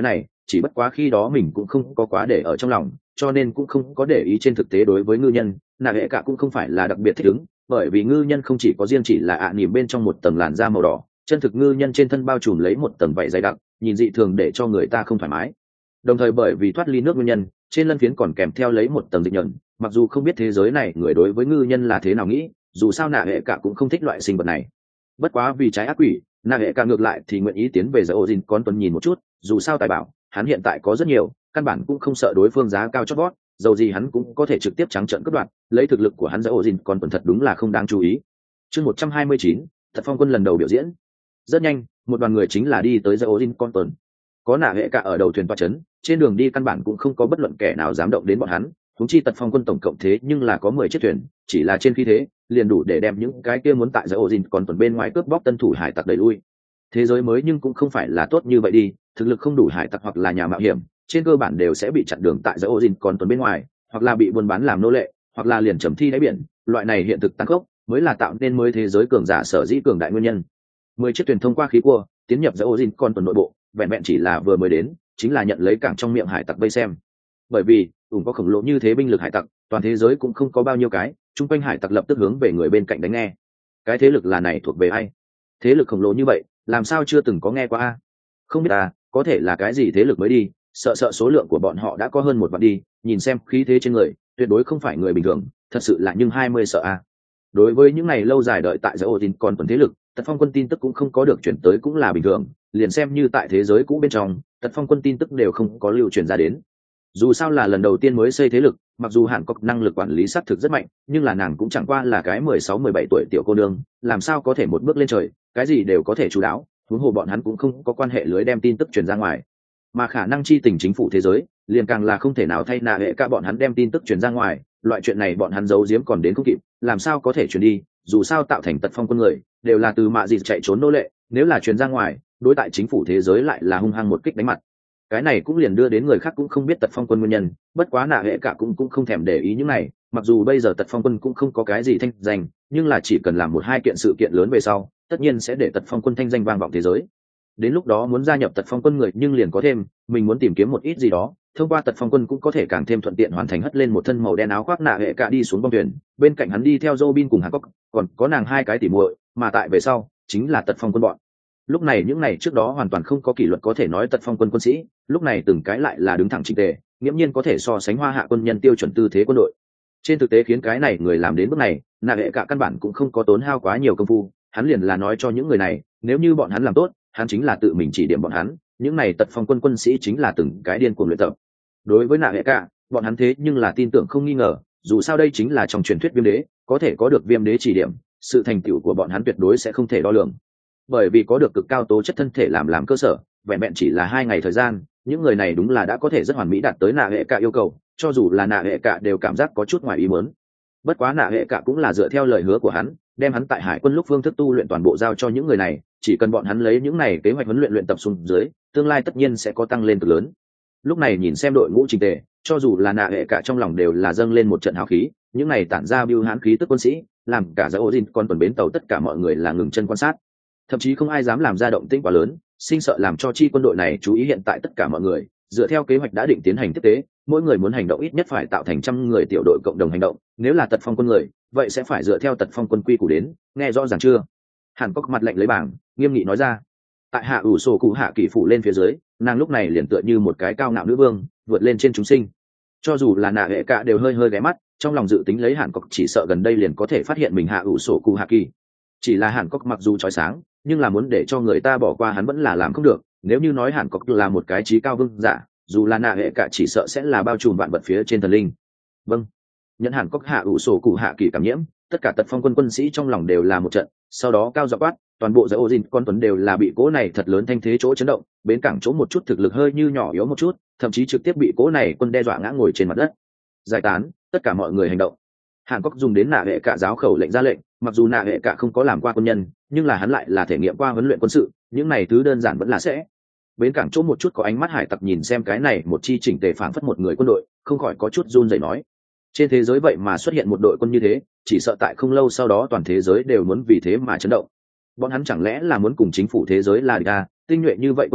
chỉ bất quá khi đó mình cũng không có quá để ở trong lòng, cho nên cũng không có để ý. Trên thực tế đối với ngư nhân, nạ hệ cả cũng không phải là đặc biệt thích ứng, bởi vì ngư nhân không chỉ có riêng chỉ là ạ à nỉm bên trong một tầng làn da màu đỏ, chân thực ngư nhân trên thân bao trùm lấy một tầng vảy dày đặc, nhìn dị thường để cho người ta không thoải mái. Đồng thời bởi vì thoát ly nước nguyên nhân, trên lân phiến còn kèm theo lấy một tầng dịch nhẫn. Mặc dù không biết thế giới này người đối với ngư nhân là thế nào nghĩ, dù sao nạ hệ cả cũng không thích loại sinh vật này. Bất quá vì trái ác quỷ, nạ hệ cả ngược lại thì nguyện ý tiến về giải ô dìn con tuần nhìn một chút, dù sao tài bảo hắn hiện tại có rất nhiều, căn bản cũng không sợ đối phương giá cao chót vót, dầu gì hắn cũng có thể trực tiếp trắng trợn cướp đoạt. Lấy thực lực của hắn giải ô dìn con tuần thật đúng là không đáng chú ý. Chương một trăm hai mươi chín, Thật Phong Quân lần đầu biểu diễn. Rất nhanh, một đoàn người chính là đi tới giải ô dìn con tuần. Có nạ hệ cả ở đầu thuyền toa chấn, trên đường đi căn bản cũng không có bất luận kẻ nào dám động đến bọn hắn. Huống chi Tật Phong Quân tổng cộng thế nhưng là có mười chiếc thuyền, chỉ là trên khí thế liền đủ để đem những cái kia muốn tại giải ô dìn còn tuần bên ngoài cướp bóc tân thủ hải tặc đẩy lui. Thế giới mới nhưng cũng không phải là tốt như vậy đi, thực lực không đủ hải tặc hoặc là nhà mạo hiểm trên cơ bản đều sẽ bị chặn đường tại giải ô dìn còn tuần bên ngoài, hoặc là bị buôn bán làm nô lệ, hoặc là liền trầm thi đáy biển. Loại này hiện thực tăng khốc mới là tạo nên mới thế giới cường giả sở dĩ cường đại nguyên nhân. Mười chiếc thuyền thông qua khí cua tiến nhập giải ô dìn còn tuần nội bộ, vẹn vẹn chỉ là vừa mới đến chính là nhận lấy cảng trong miệng hải tặc vây xem. Bởi vì ủng có khổng lồ như thế binh lực hải tặc, toàn thế giới cũng không có bao nhiêu cái, chung quanh hải tặc lập tức hướng về người bên cạnh đánh nghe. Cái thế lực là này thuộc về ai? Thế lực khổng lồ như vậy làm sao chưa từng có nghe qua a? Không biết à, có thể là cái gì thế lực mới đi, sợ sợ số lượng của bọn họ đã có hơn một vạn đi, nhìn xem khí thế trên người tuyệt đối không phải người bình thường, thật sự là nhưng hai mươi sợ a. Đối với những ngày lâu dài đợi tại giải ô tin còn tuần thế lực, Tật Phong Quân tin tức cũng không có được chuyển tới cũng là bình thường, liền xem như tại thế giới cũ bên trong, Tật Phong Quân tin tức đều không có lưu truyền ra đến. Dù sao là lần đầu tiên mới xây thế lực, mặc dù Hàn Cốc năng lực quản lý xác thực rất mạnh, nhưng là nàng cũng chẳng qua là cái mười sáu mười bảy tuổi tiểu cô nương, làm sao có thể một bước lên trời, cái gì đều có thể chủ đáo, huống hồ bọn hắn cũng không có quan hệ lưới đem tin tức truyền ra ngoài. Mà khả năng chi tình chính phủ thế giới, liền càng là không thể nào thay nạ hệ cả bọn hắn đem tin tức truyền ra ngoài, loại chuyện này bọn hắn giấu giếm còn đến không kịp, làm sao có thể truyền đi, dù sao tạo thành Tật Phong Quân người đều là từ mạ gì chạy trốn nô lệ, nếu là truyền ra ngoài, đối tại chính phủ thế giới lại là hung hăng một kích đánh mặt. Cái này cũng liền đưa đến người khác cũng không biết Tật Phong Quân nguyên nhân, bất quá nạ hệ cả cũng cũng không thèm để ý những này, mặc dù bây giờ Tật Phong Quân cũng không có cái gì thanh danh, nhưng là chỉ cần làm một hai kiện sự kiện lớn về sau, tất nhiên sẽ để Tật Phong Quân thanh danh vang vọng thế giới. Đến lúc đó muốn gia nhập Tật Phong Quân người nhưng liền có thêm, mình muốn tìm kiếm một ít gì đó, thông qua Tật Phong Quân cũng có thể càng thêm thuận tiện hoàn thành. Hất lên một thân màu đen áo khoác nạ hệ cả đi xuống bong thuyền, bên cạnh hắn đi theo Robin cùng Hàn Cốc, còn có nàng hai cái tỉ muội, mà tại về sau chính là Tật Phong Quân bọn. Lúc này những này trước đó hoàn toàn không có kỷ luật có thể nói Tật Phong Quân quân sĩ, lúc này từng cái lại là đứng thẳng chỉnh tề, nghiễm nhiên có thể so sánh Hoa Hạ quân nhân tiêu chuẩn tư thế quân đội. Trên thực tế khiến cái này người làm đến bước này, nạ hệ cả căn bản cũng không có tốn hao quá nhiều công phu, hắn liền là nói cho những người này, nếu như bọn hắn làm tốt, hắn chính là tự mình chỉ điểm bọn hắn, những này Tật Phong Quân quân sĩ chính là từng cái điên cuồng luyện tập. Đối với nạ hệ cả, bọn hắn thế nhưng là tin tưởng không nghi ngờ, dù sao đây chính là trong truyền thuyết Viêm Đế, có thể có được Viêm Đế chỉ điểm, sự thành tựu của bọn hắn tuyệt đối sẽ không thể đo lường. Bởi vì có được cực cao tố chất thân thể làm làm cơ sở, vẹn vẹn chỉ là hai ngày thời gian, những người này đúng là đã có thể rất hoàn mỹ đạt tới nạ hệ cả yêu cầu, cho dù là nạ hệ cả đều cảm giác có chút ngoài ý muốn. Bất quá nạ hệ cả cũng là dựa theo lời hứa của hắn, đem hắn tại hải quân lúc phương thức tu luyện toàn bộ giao cho những người này, chỉ cần bọn hắn lấy những này kế hoạch huấn luyện luyện tập xuống dưới, tương lai tất nhiên sẽ có tăng lên cực lớn. Lúc này nhìn xem đội ngũ trình tề, cho dù là nạ hệ cả trong lòng đều là dâng lên một trận hào khí, những này tản ra bưu hãn khí tức quân sĩ, làm cả giải ô dìn con tuần bến tàu tất cả mọi người là ngừng chân quan sát, thậm chí không ai dám làm ra động tĩnh quá lớn, sinh sợ làm cho chi quân đội này chú ý. Hiện tại tất cả mọi người dựa theo kế hoạch đã định tiến hành tiếp tế, mỗi người muốn hành động ít nhất phải tạo thành trăm người tiểu đội cộng đồng hành động, nếu là Tật Phong Quân người vậy sẽ phải dựa theo Tật Phong Quân quy củ đến, nghe rõ ràng chưa? Hàn Cốc mặt lạnh lấy bảng nghiêm nghị nói ra. Tại hạ ủ sổ cụ hạ kỳ phủ lên phía dưới, nàng lúc này liền tựa như một cái cao ngạo nữ vương vượt lên trên chúng sinh. Cho dù là nạ hệ cả đều hơi hơi ghé mắt, trong lòng dự tính lấy Hàn Cốc chỉ sợ gần đây liền có thể phát hiện mình hạ ủ sổ cụ hạ kỳ. Chỉ là Hàn Cốc mặc dù chói sáng, nhưng là muốn để cho người ta bỏ qua hắn vẫn là làm không được. Nếu như nói Hàn Cốc là một cái trí cao vương giả, dù là nạ hệ cả chỉ sợ sẽ là bao trùm vạn vật phía trên thần linh. Vâng. Nhận Hàn Cốc hạ ủ sổ cụ hạ kỳ cảm nhiễm, tất cả Tật Phong Quân quân sĩ trong lòng đều là một trận, sau đó cao giọng quát, toàn bộ giải ô dìn con tuấn đều là bị cỗ này thật lớn thanh thế chỗ chấn động, bến cảng chỗ một chút thực lực hơi như nhỏ yếu một chút, thậm chí trực tiếp bị cỗ này quân đe dọa ngã ngồi trên mặt đất. Giải tán, tất cả mọi người hành động. Hàn Cốc dùng đến nạ hệ cả giáo khẩu lệnh ra lệnh, mặc dù nạ hệ cả không có làm qua quân nhân, nhưng là hắn lại là thể nghiệm qua huấn luyện quân sự, những này thứ đơn giản vẫn là sẽ. Bến cảng chỗ một chút có ánh mắt hải tặc nhìn xem cái này một chi chỉnh tề phảng phất một người quân đội, không khỏi có chút run rẩy nói, trên thế giới vậy mà xuất hiện một đội quân như thế, chỉ sợ tại không lâu sau đó toàn thế giới đều muốn vì thế mà chấn động. Bọn hắn chẳng lẽ là muốn cùng chính phủ thế giới là địch à? Tinh nhuệ như vậy quân đội,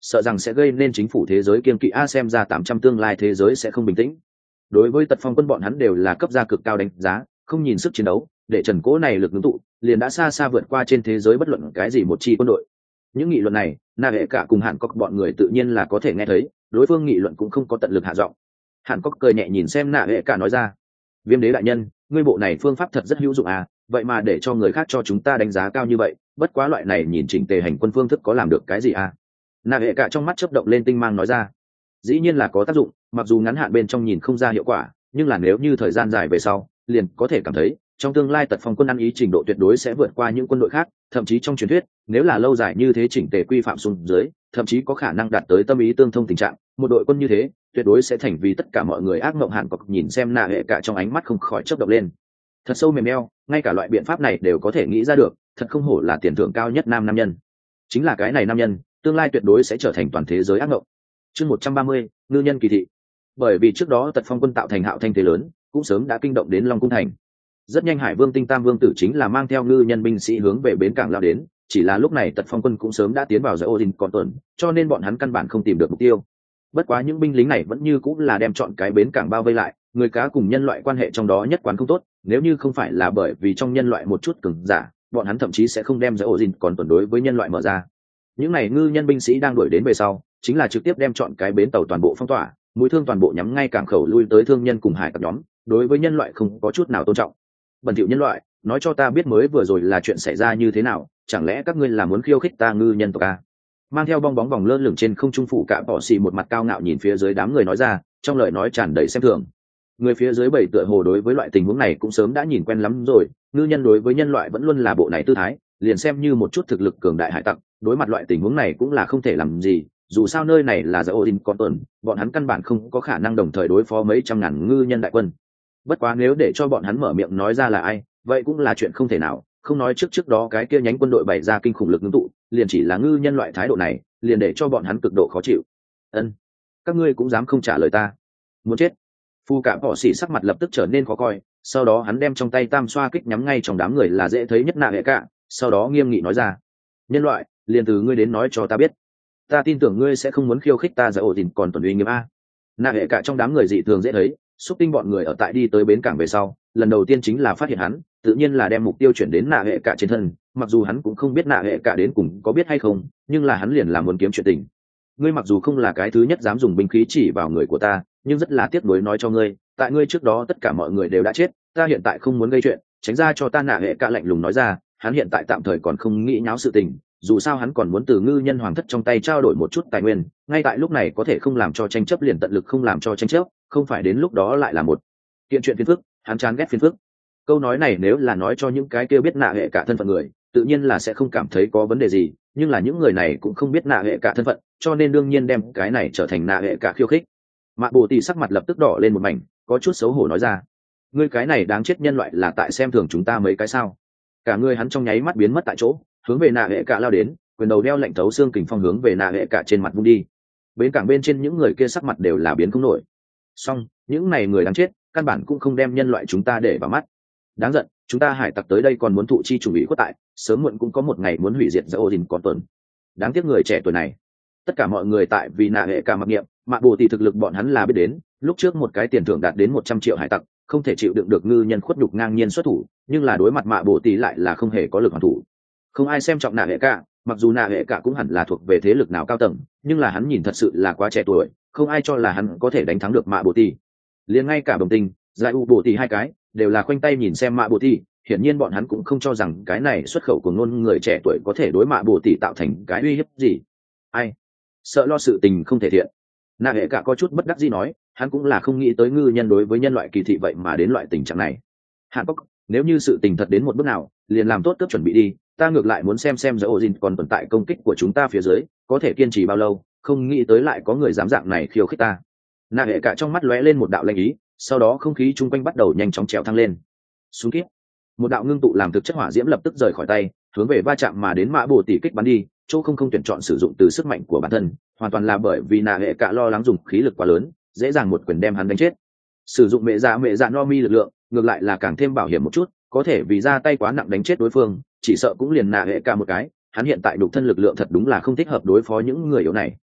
sợ rằng sẽ gây nên chính phủ thế giới kiên kỵ a, xem ra tám trăm tương lai thế giới sẽ không bình tĩnh. Đối với Tật Phong quân bọn hắn đều là cấp gia cực cao đánh giá, không nhìn sức chiến đấu, để Trần Cố này lực ngưng tụ, liền đã xa xa vượt qua trên thế giới bất luận cái gì một chi quân đội. Những nghị luận này, Na Hệ cả cùng Hàn Cốc bọn người tự nhiên là có thể nghe thấy, đối phương nghị luận cũng không có tận lực hạ giọng. Hàn Cốc cười nhẹ nhìn xem Na Hệ cả nói ra: "Viêm đế đại nhân, ngươi bộ này phương pháp thật rất hữu dụng à, vậy mà để cho người khác cho chúng ta đánh giá cao như vậy, bất quá loại này nhìn chỉnh tề hành quân phương thức có làm được cái gì à?" Na Hệ cả trong mắt chớp động lên tinh mang nói ra: "Dĩ nhiên là có tác dụng, mặc dù ngắn hạn bên trong nhìn không ra hiệu quả, nhưng là nếu như thời gian dài về sau, liền có thể cảm thấy trong tương lai Tật Phong quân ăn ý trình độ tuyệt đối sẽ vượt qua những quân đội khác, thậm chí trong truyền thuyết, nếu là lâu dài như thế chỉnh tề quy phạm xuống dưới, thậm chí có khả năng đạt tới tâm ý tương thông tình trạng, một đội quân như thế, tuyệt đối sẽ thành vì tất cả mọi người ác mộng." Hàn Cốc nhìn xem Na Hệ cả trong ánh mắt không khỏi chớp động lên. Thật sâu mềm meo, ngay cả loại biện pháp này đều có thể nghĩ ra được, thật không hổ là tiền thưởng cao nhất nam nam nhân. Chính là cái này nam nhân, tương lai tuyệt đối sẽ trở thành toàn thế giới ác mộng. Chương một trăm ba mươi, ngư nhân kỳ thị. Bởi vì trước đó Tật Phong quân tạo thành hạo thanh thế lớn, cũng sớm đã kinh động đến Long cung thành. Rất nhanh Hải Vương Tinh Tam Vương tử chính là mang theo ngư nhân binh sĩ hướng về bến cảng lao đến, chỉ là lúc này Tật Phong quân cũng sớm đã tiến vào giải Odin còn tuần, cho nên bọn hắn căn bản không tìm được mục tiêu. Bất quá những binh lính này vẫn như cũng là đem chọn cái bến cảng bao vây lại, người cá cùng nhân loại quan hệ trong đó nhất quán không tốt, nếu như không phải là bởi vì trong nhân loại một chút cứng giả, bọn hắn thậm chí sẽ không đem giải Odin còn tuần đối với nhân loại mở ra. Những này ngư nhân binh sĩ đang đuổi đến về sau, chính là trực tiếp đem chọn cái bến tàu toàn bộ phong tỏa, mũi thương toàn bộ nhắm ngay cảng khẩu lui tới thương nhân cùng hải tặc nhóm, đối với nhân loại không có chút nào tôn trọng. Bẩn thỉu nhân loại, nói cho ta biết mới vừa rồi là chuyện xảy ra như thế nào, chẳng lẽ các ngươi là muốn khiêu khích ta ngư nhân tộc a? Mang theo bong bóng vòng lơ lửng trên không trung phủ cả bỏ xì một mặt cao ngạo nhìn phía dưới đám người nói ra, trong lời nói tràn đầy xem thường. Người phía dưới bảy tựa hồ đối với loại tình huống này cũng sớm đã nhìn quen lắm rồi, ngư nhân đối với nhân loại vẫn luôn là bộ này tư thái, liền xem như một chút thực lực cường đại hải tặc, đối mặt loại tình huống này cũng là không thể làm gì, dù sao nơi này là giải Odin còn tuần, bọn hắn căn bản không có khả năng đồng thời đối phó mấy trăm ngàn ngư nhân đại quân. Bất quá nếu để cho bọn hắn mở miệng nói ra là ai, vậy cũng là chuyện không thể nào, không nói trước trước đó cái kia nhánh quân đội bày ra kinh khủng lực ngưng tụ, liền chỉ là ngư nhân loại thái độ này, liền để cho bọn hắn cực độ khó chịu. Ân, các ngươi cũng dám không trả lời ta, muốn chết. Phu cả bỏ xỉ sắc mặt lập tức trở nên khó coi, sau đó hắn đem trong tay tam xoa kích nhắm ngay trong đám người là dễ thấy nhất Na Hệ cả, sau đó nghiêm nghị nói ra: "Nhân loại, liền từ ngươi đến nói cho ta biết, ta tin tưởng ngươi sẽ không muốn khiêu khích ta giải Odin còn tuần uy nghiêm a." Na Hệ cả trong đám người dị thường dễ thấy, xúc tinh bọn người ở tại đi tới bến cảng về sau, lần đầu tiên chính là phát hiện hắn, tự nhiên là đem mục tiêu chuyển đến Na Hệ cả trên thân, mặc dù hắn cũng không biết Na Hệ cả đến cùng có biết hay không, nhưng là hắn liền là muốn kiếm chuyện tình. "Ngươi mặc dù không là cái thứ nhất dám dùng binh khí chỉ vào người của ta, nhưng rất là tiếc nuối nói cho ngươi, tại ngươi trước đó tất cả mọi người đều đã chết, ta hiện tại không muốn gây chuyện, tránh ra cho ta." Na Hệ cả lạnh lùng nói ra, hắn hiện tại tạm thời còn không nghĩ nháo sự tình, dù sao hắn còn muốn từ ngư nhân hoàng thất trong tay trao đổi một chút tài nguyên, ngay tại lúc này có thể không làm cho tranh chấp liền tận lực không làm cho tranh chấp, không phải đến lúc đó lại là một kiện chuyện phiền phức, hắn chán ghét phiền phức. Câu nói này nếu là nói cho những cái kia biết Na Hệ cả thân phận người, tự nhiên là sẽ không cảm thấy có vấn đề gì, nhưng là những người này cũng không biết Na Hệ cả thân phận, cho nên đương nhiên đem cái này trở thành Na Hệ cả khiêu khích. Mạ Bồ Tì sắc mặt lập tức đỏ lên một mảnh, có chút xấu hổ nói ra: "Ngươi cái này đáng chết nhân loại là tại xem thường chúng ta mấy cái sao?" Cả người hắn trong nháy mắt biến mất tại chỗ, hướng về Na Hệ cả lao đến, quyền đầu đeo lạnh thấu xương kình phong hướng về Na Hệ cả trên mặt vung đi. Bến cảng bên trên những người kia sắc mặt đều là biến không nổi. Song những này người đáng chết, căn bản cũng không đem nhân loại chúng ta để vào mắt. Đáng giận, chúng ta hải tặc tới đây còn muốn thụ chi chủ ý khuất tại, sớm muộn cũng có một ngày muốn hủy diệt giải Odin còn tuần. Đáng tiếc người trẻ tuổi này. Tất cả mọi người tại vì Na Hệ cả mặc niệm, Mạ Bồ Tì thực lực bọn hắn là biết đến, lúc trước một cái tiền thưởng đạt đến một trăm triệu hải tặc, không thể chịu đựng được ngư nhân khuất nhục ngang nhiên xuất thủ, nhưng là đối mặt Mạ Bồ Tì lại là không hề có lực hoàn thủ. Không ai xem trọng Na Hệ cả, mặc dù Na Hệ cả cũng hẳn là thuộc về thế lực nào cao tầng, nhưng là hắn nhìn thật sự là quá trẻ tuổi, không ai cho là hắn có thể đánh thắng được Mạ Bồ Tì. Liền ngay cả Đồng Tình, Giải U Bồ Tì hai cái đều là khoanh tay nhìn xem Mạ Bồ Tì, hiển nhiên bọn hắn cũng không cho rằng cái này xuất khẩu của ngôn người trẻ tuổi có thể đối Mạ Bồ Tì tạo thành cái uy hiếp gì. Ai sợ lo sự tình không thể thiện. Na Hệ cả có chút bất đắc dĩ nói, hắn cũng là không nghĩ tới ngư nhân đối với nhân loại kỳ thị vậy mà đến loại tình trạng này. Hàn Cốc, nếu như sự tình thật đến một bước nào, liền làm tốt cấp chuẩn bị đi, ta ngược lại muốn xem xem giải Odin còn tồn tại công kích của chúng ta phía dưới có thể kiên trì bao lâu, không nghĩ tới lại có người dám dạng này khiêu khích ta. Na Hệ cả trong mắt lóe lên một đạo lanh ý, sau đó không khí chung quanh bắt đầu nhanh chóng trèo thăng lên. Xuống kiếp, một đạo ngưng tụ làm thực chất hỏa diễm lập tức rời khỏi tay, hướng về va chạm mà đến Mạ Bồ Tì kích bắn đi, chỗ không không tuyển chọn sử dụng từ sức mạnh của bản thân, hoàn toàn là bởi vì Na Hệ cả lo lắng dùng khí lực quá lớn, dễ dàng một quyền đem hắn đánh chết. Sử dụng mẹ dạ mẹ dạ no mi lực lượng, ngược lại là càng thêm bảo hiểm một chút, có thể vì ra tay quá nặng đánh chết đối phương, chỉ sợ cũng liền Na Hệ cả một cái, hắn hiện tại đục thân lực lượng thật đúng là không thích hợp đối phó những người yếu này.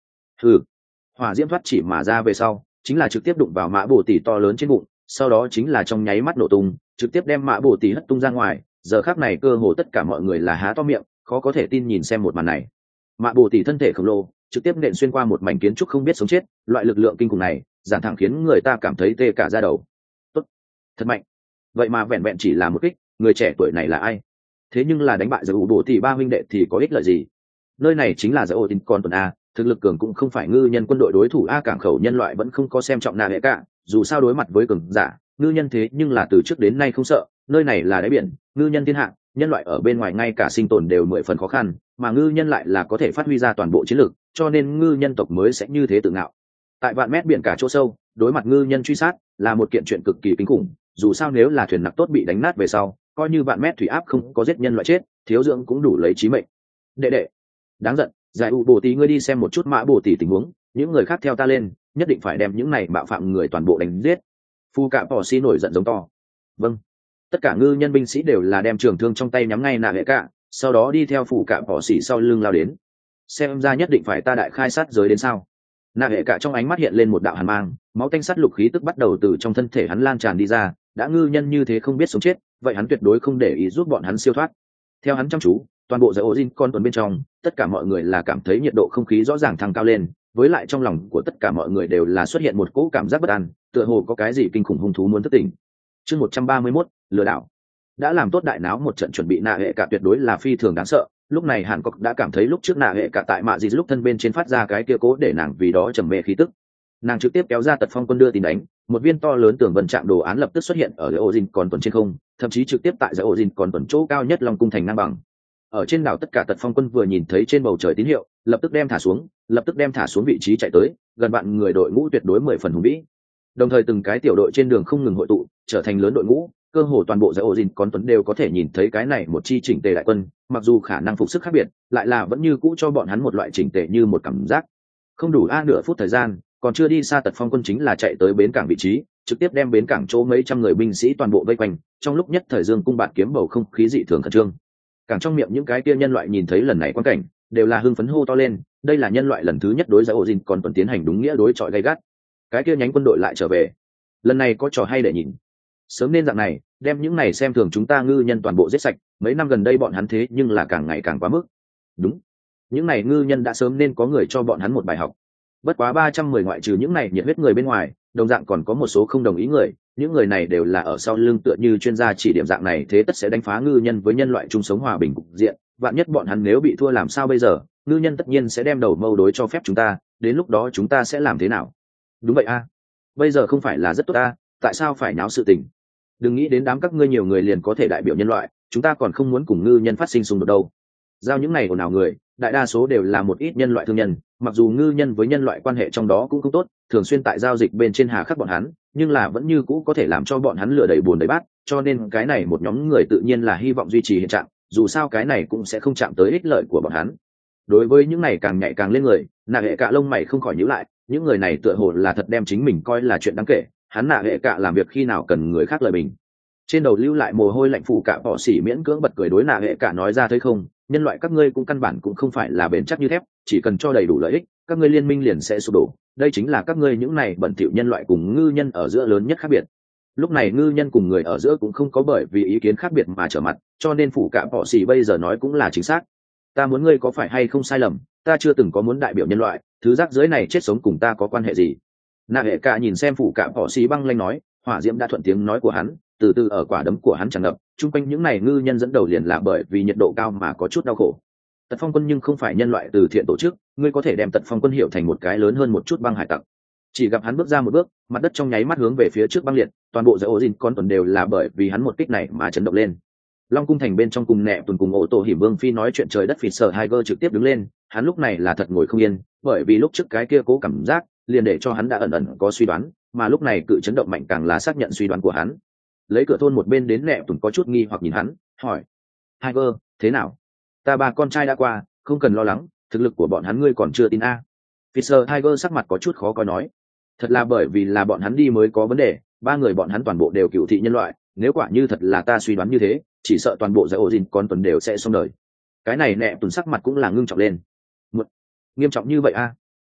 Ừ, hỏa diễm thoát chỉ mà ra về sau chính là trực tiếp đụng vào mã bồ tỷ to lớn trên bụng, sau đó chính là trong nháy mắt nổ tung, trực tiếp đem mã bồ tỷ hất tung ra ngoài. Giờ khắc này cơ hồ tất cả mọi người là há to miệng, khó có thể tin nhìn xem một màn này. Mã bồ tỷ thân thể khổng lồ trực tiếp nện xuyên qua một mảnh kiến trúc không biết sống chết, loại lực lượng kinh khủng này giản thẳng khiến người ta cảm thấy tê cả da đầu. Tốt, thật mạnh. Vậy mà vẹn vẹn chỉ là một kích, người trẻ tuổi này là ai? Thế nhưng là đánh bại giải ủ bồ tỷ ba huynh đệ thì có ích lợi gì? Nơi này chính là giải ủ tin con tuần a, thực lực cường cũng không phải ngư nhân quân đội đối thủ a. Cảng khẩu nhân loại vẫn không có xem trọng nạ hệ cả, dù sao đối mặt với cường giả ngư nhân thế nhưng là từ trước đến nay không sợ. Nơi này là đáy biển, ngư nhân thiên hạ, nhân loại ở bên ngoài ngay cả sinh tồn đều mười phần khó khăn, mà ngư nhân lại là có thể phát huy ra toàn bộ chiến lược, cho nên ngư nhân tộc mới sẽ như thế tự ngạo. Tại vạn mét biển cả chỗ sâu, đối mặt ngư nhân truy sát là một kiện chuyện cực kỳ kinh khủng. Dù sao nếu là thuyền nặc tốt bị đánh nát về sau, coi như vạn mét thủy áp không có giết nhân loại chết, thiếu dưỡng cũng đủ lấy chí mệnh. Đệ đệ, đáng giận, giải u bồ tỷ ngươi đi xem một chút mã bồ tỷ tình huống, những người khác theo ta lên, nhất định phải đem những này bạo phạm người toàn bộ đánh giết. Phu cạ bỏ xi nổi giận giống to. Vâng. Tất cả ngư nhân binh sĩ đều là đem trường thương trong tay nhắm ngay nạ hệ cả, sau đó đi theo phủ cạ bỏ xỉ sau lưng lao đến. Xem ra nhất định phải ta đại khai sát giới đến sao? Nạ hệ cả trong ánh mắt hiện lên một đạo hàn mang, máu tanh sắt lục khí tức bắt đầu từ trong thân thể hắn lan tràn đi ra. Đã ngư nhân như thế không biết sống chết, vậy hắn tuyệt đối không để ý giúp bọn hắn siêu thoát. Theo hắn chăm chú, toàn bộ giải Ozin con tuần bên trong, tất cả mọi người là cảm thấy nhiệt độ không khí rõ ràng thăng cao lên, với lại trong lòng của tất cả mọi người đều là xuất hiện một cỗ cảm giác bất an, tựa hồ có cái gì kinh khủng hung thú muốn thức tỉnh. Chương một trăm ba mươi mốt, lừa đảo. Đã làm tốt đại náo một trận chuẩn bị, nạ hệ cả tuyệt đối là phi thường đáng sợ. Lúc này Hàn Cốc đã cảm thấy lúc trước nạ hệ cả tại mạ gì lúc thân bên trên phát ra cái kia cố để nàng vì đó trầm mê khí tức. Nàng trực tiếp kéo ra tật phong quân đưa tin đánh, một viên to lớn tường vân trạng đồ án lập tức xuất hiện ở giải Ozin còn tuần trên không, thậm chí trực tiếp tại giải Ozin còn tuần chỗ cao nhất Long cung thành ngang bằng. Ở trên đảo tất cả tật phong quân vừa nhìn thấy trên bầu trời tín hiệu, lập tức đem thả xuống, lập tức đem thả xuống vị trí chạy tới, gần bạn người đội ngũ tuyệt đối mười phần hùng vĩ. Đồng thời từng cái tiểu đội trên đường không ngừng hội tụ, trở thành lớn đội ngũ, cơ hồ toàn bộ giải Ozin còn tuần đều có thể nhìn thấy cái này một chi chỉnh tề đại quân, mặc dù khả năng phục sức khác biệt, lại là vẫn như cũ cho bọn hắn một loại chỉnh tề như một cảm giác. Không đủ a nửa phút thời gian, còn chưa đi xa tật phong quân chính là chạy tới bến cảng vị trí, trực tiếp đem bến cảng chỗ mấy trăm người binh sĩ toàn bộ vây quanh. Trong lúc nhất thời dương cung bạt kiếm bầu không khí dị thường khẩn trương. Càng trong miệng những cái kia nhân loại nhìn thấy lần này quan cảnh, đều là hưng phấn hô to lên, đây là nhân loại lần thứ nhất đối giải Ozin còn tuần tiến hành đúng nghĩa đối chọi gay gắt. Cái kia nhánh quân đội lại trở về, lần này có trò hay để nhìn. Sớm nên dạng này, đem những này xem thường chúng ta ngư nhân toàn bộ giết sạch, mấy năm gần đây bọn hắn thế nhưng là càng ngày càng quá mức. Đúng, những này ngư nhân đã sớm nên có người cho bọn hắn một bài học. Bất quá ba trăm mười ngoại trừ những này nhiệt huyết người bên ngoài, đồng dạng còn có một số không đồng ý người, những người này đều là ở sau lưng tựa như chuyên gia chỉ điểm dạng này thế tất sẽ đánh phá ngư nhân với nhân loại chung sống hòa bình cục diện, vạn nhất bọn hắn nếu bị thua làm sao bây giờ, ngư nhân tất nhiên sẽ đem đầu mâu đối cho phép chúng ta, đến lúc đó chúng ta sẽ làm thế nào? Đúng vậy a, bây giờ không phải là rất tốt a, tại sao phải náo sự tình? Đừng nghĩ đến đám các ngươi nhiều người liền có thể đại biểu nhân loại, chúng ta còn không muốn cùng ngư nhân phát sinh xung đột đâu. Giao những này ồn ào người, đại đa số đều là một ít nhân loại thương nhân, mặc dù ngư nhân với nhân loại quan hệ trong đó cũng không tốt, thường xuyên tại giao dịch bên trên hà khắc bọn hắn, nhưng là vẫn như cũ có thể làm cho bọn hắn lừa đầy buồn đầy bát, cho nên cái này một nhóm người tự nhiên là hy vọng duy trì hiện trạng, dù sao cái này cũng sẽ không chạm tới ích lợi của bọn hắn. Đối với những này càng nhạy càng lên người, nạ hệ cả lông mày không khỏi nhíu lại, những người này tựa hồ là thật đem chính mình coi là chuyện đáng kể, hắn nạ hệ cả làm việc khi nào cần người khác lời bình. Trên đầu lưu lại mồ hôi lạnh, phủ cả bỏ xỉ miễn cưỡng bật cười đối nạ hệ cả nói ra, thấy không, nhân loại các ngươi cũng căn bản cũng không phải là bền chắc như thép, chỉ cần cho đầy đủ lợi ích, các ngươi liên minh liền sẽ sụp đổ. Đây chính là các ngươi những này bẩn thỉu nhân loại cùng ngư nhân ở giữa lớn nhất khác biệt. Lúc này ngư nhân cùng người ở giữa cũng không có bởi vì ý kiến khác biệt mà trở mặt, cho nên phủ cả bỏ xỉ bây giờ nói cũng là chính xác. Ta muốn ngươi có phải hay không sai lầm, ta chưa từng có muốn đại biểu nhân loại, thứ rác rưởi này chết sống cùng ta có quan hệ gì? Nạ hệ cả nhìn xem phủ cả bỏ xỉ băng lanh nói, hỏa diễm đã thuận tiếng nói của hắn, từ từ ở quả đấm của hắn tràn ngập, chung quanh những này ngư nhân dẫn đầu liền là bởi vì nhiệt độ cao mà có chút đau khổ. Tật phong quân nhưng không phải nhân loại từ thiện tổ chức, ngươi có thể đem tật phong quân hiểu thành một cái lớn hơn một chút băng hải tặc. Chỉ gặp hắn bước ra một bước, mặt đất trong nháy mắt hướng về phía trước băng liệt, toàn bộ giải Ozin con tuần đều là bởi vì hắn một kích này mà chấn động lên. Long cung thành bên trong cùng nẹ tuần cùng ô tô hiểm vương phi nói chuyện trời đất, phịt sở Tiger trực tiếp đứng lên, hắn lúc này là thật ngồi không yên, bởi vì lúc trước cái kia cố cảm giác liền để cho hắn đã ẩn ẩn có suy đoán, mà lúc này cự chấn động mạnh càng là xác nhận suy đoán của hắn. Lấy cửa thôn một bên đến nẹ tuần có chút nghi hoặc nhìn hắn, hỏi: Tiger, thế nào? Ta ba con trai đã qua, không cần lo lắng, thực lực của bọn hắn ngươi còn chưa tin a? Fisher Tiger sắc mặt có chút khó coi nói, thật là bởi vì là bọn hắn đi mới có vấn đề, ba người bọn hắn toàn bộ đều cựu thị nhân loại, nếu quả như thật là ta suy đoán như thế, chỉ sợ toàn bộ giải Ozin con tuần đều sẽ xong đời. Cái này nẹ tuần sắc mặt cũng là ngưng trọng lên. Một, nghiêm trọng như vậy a?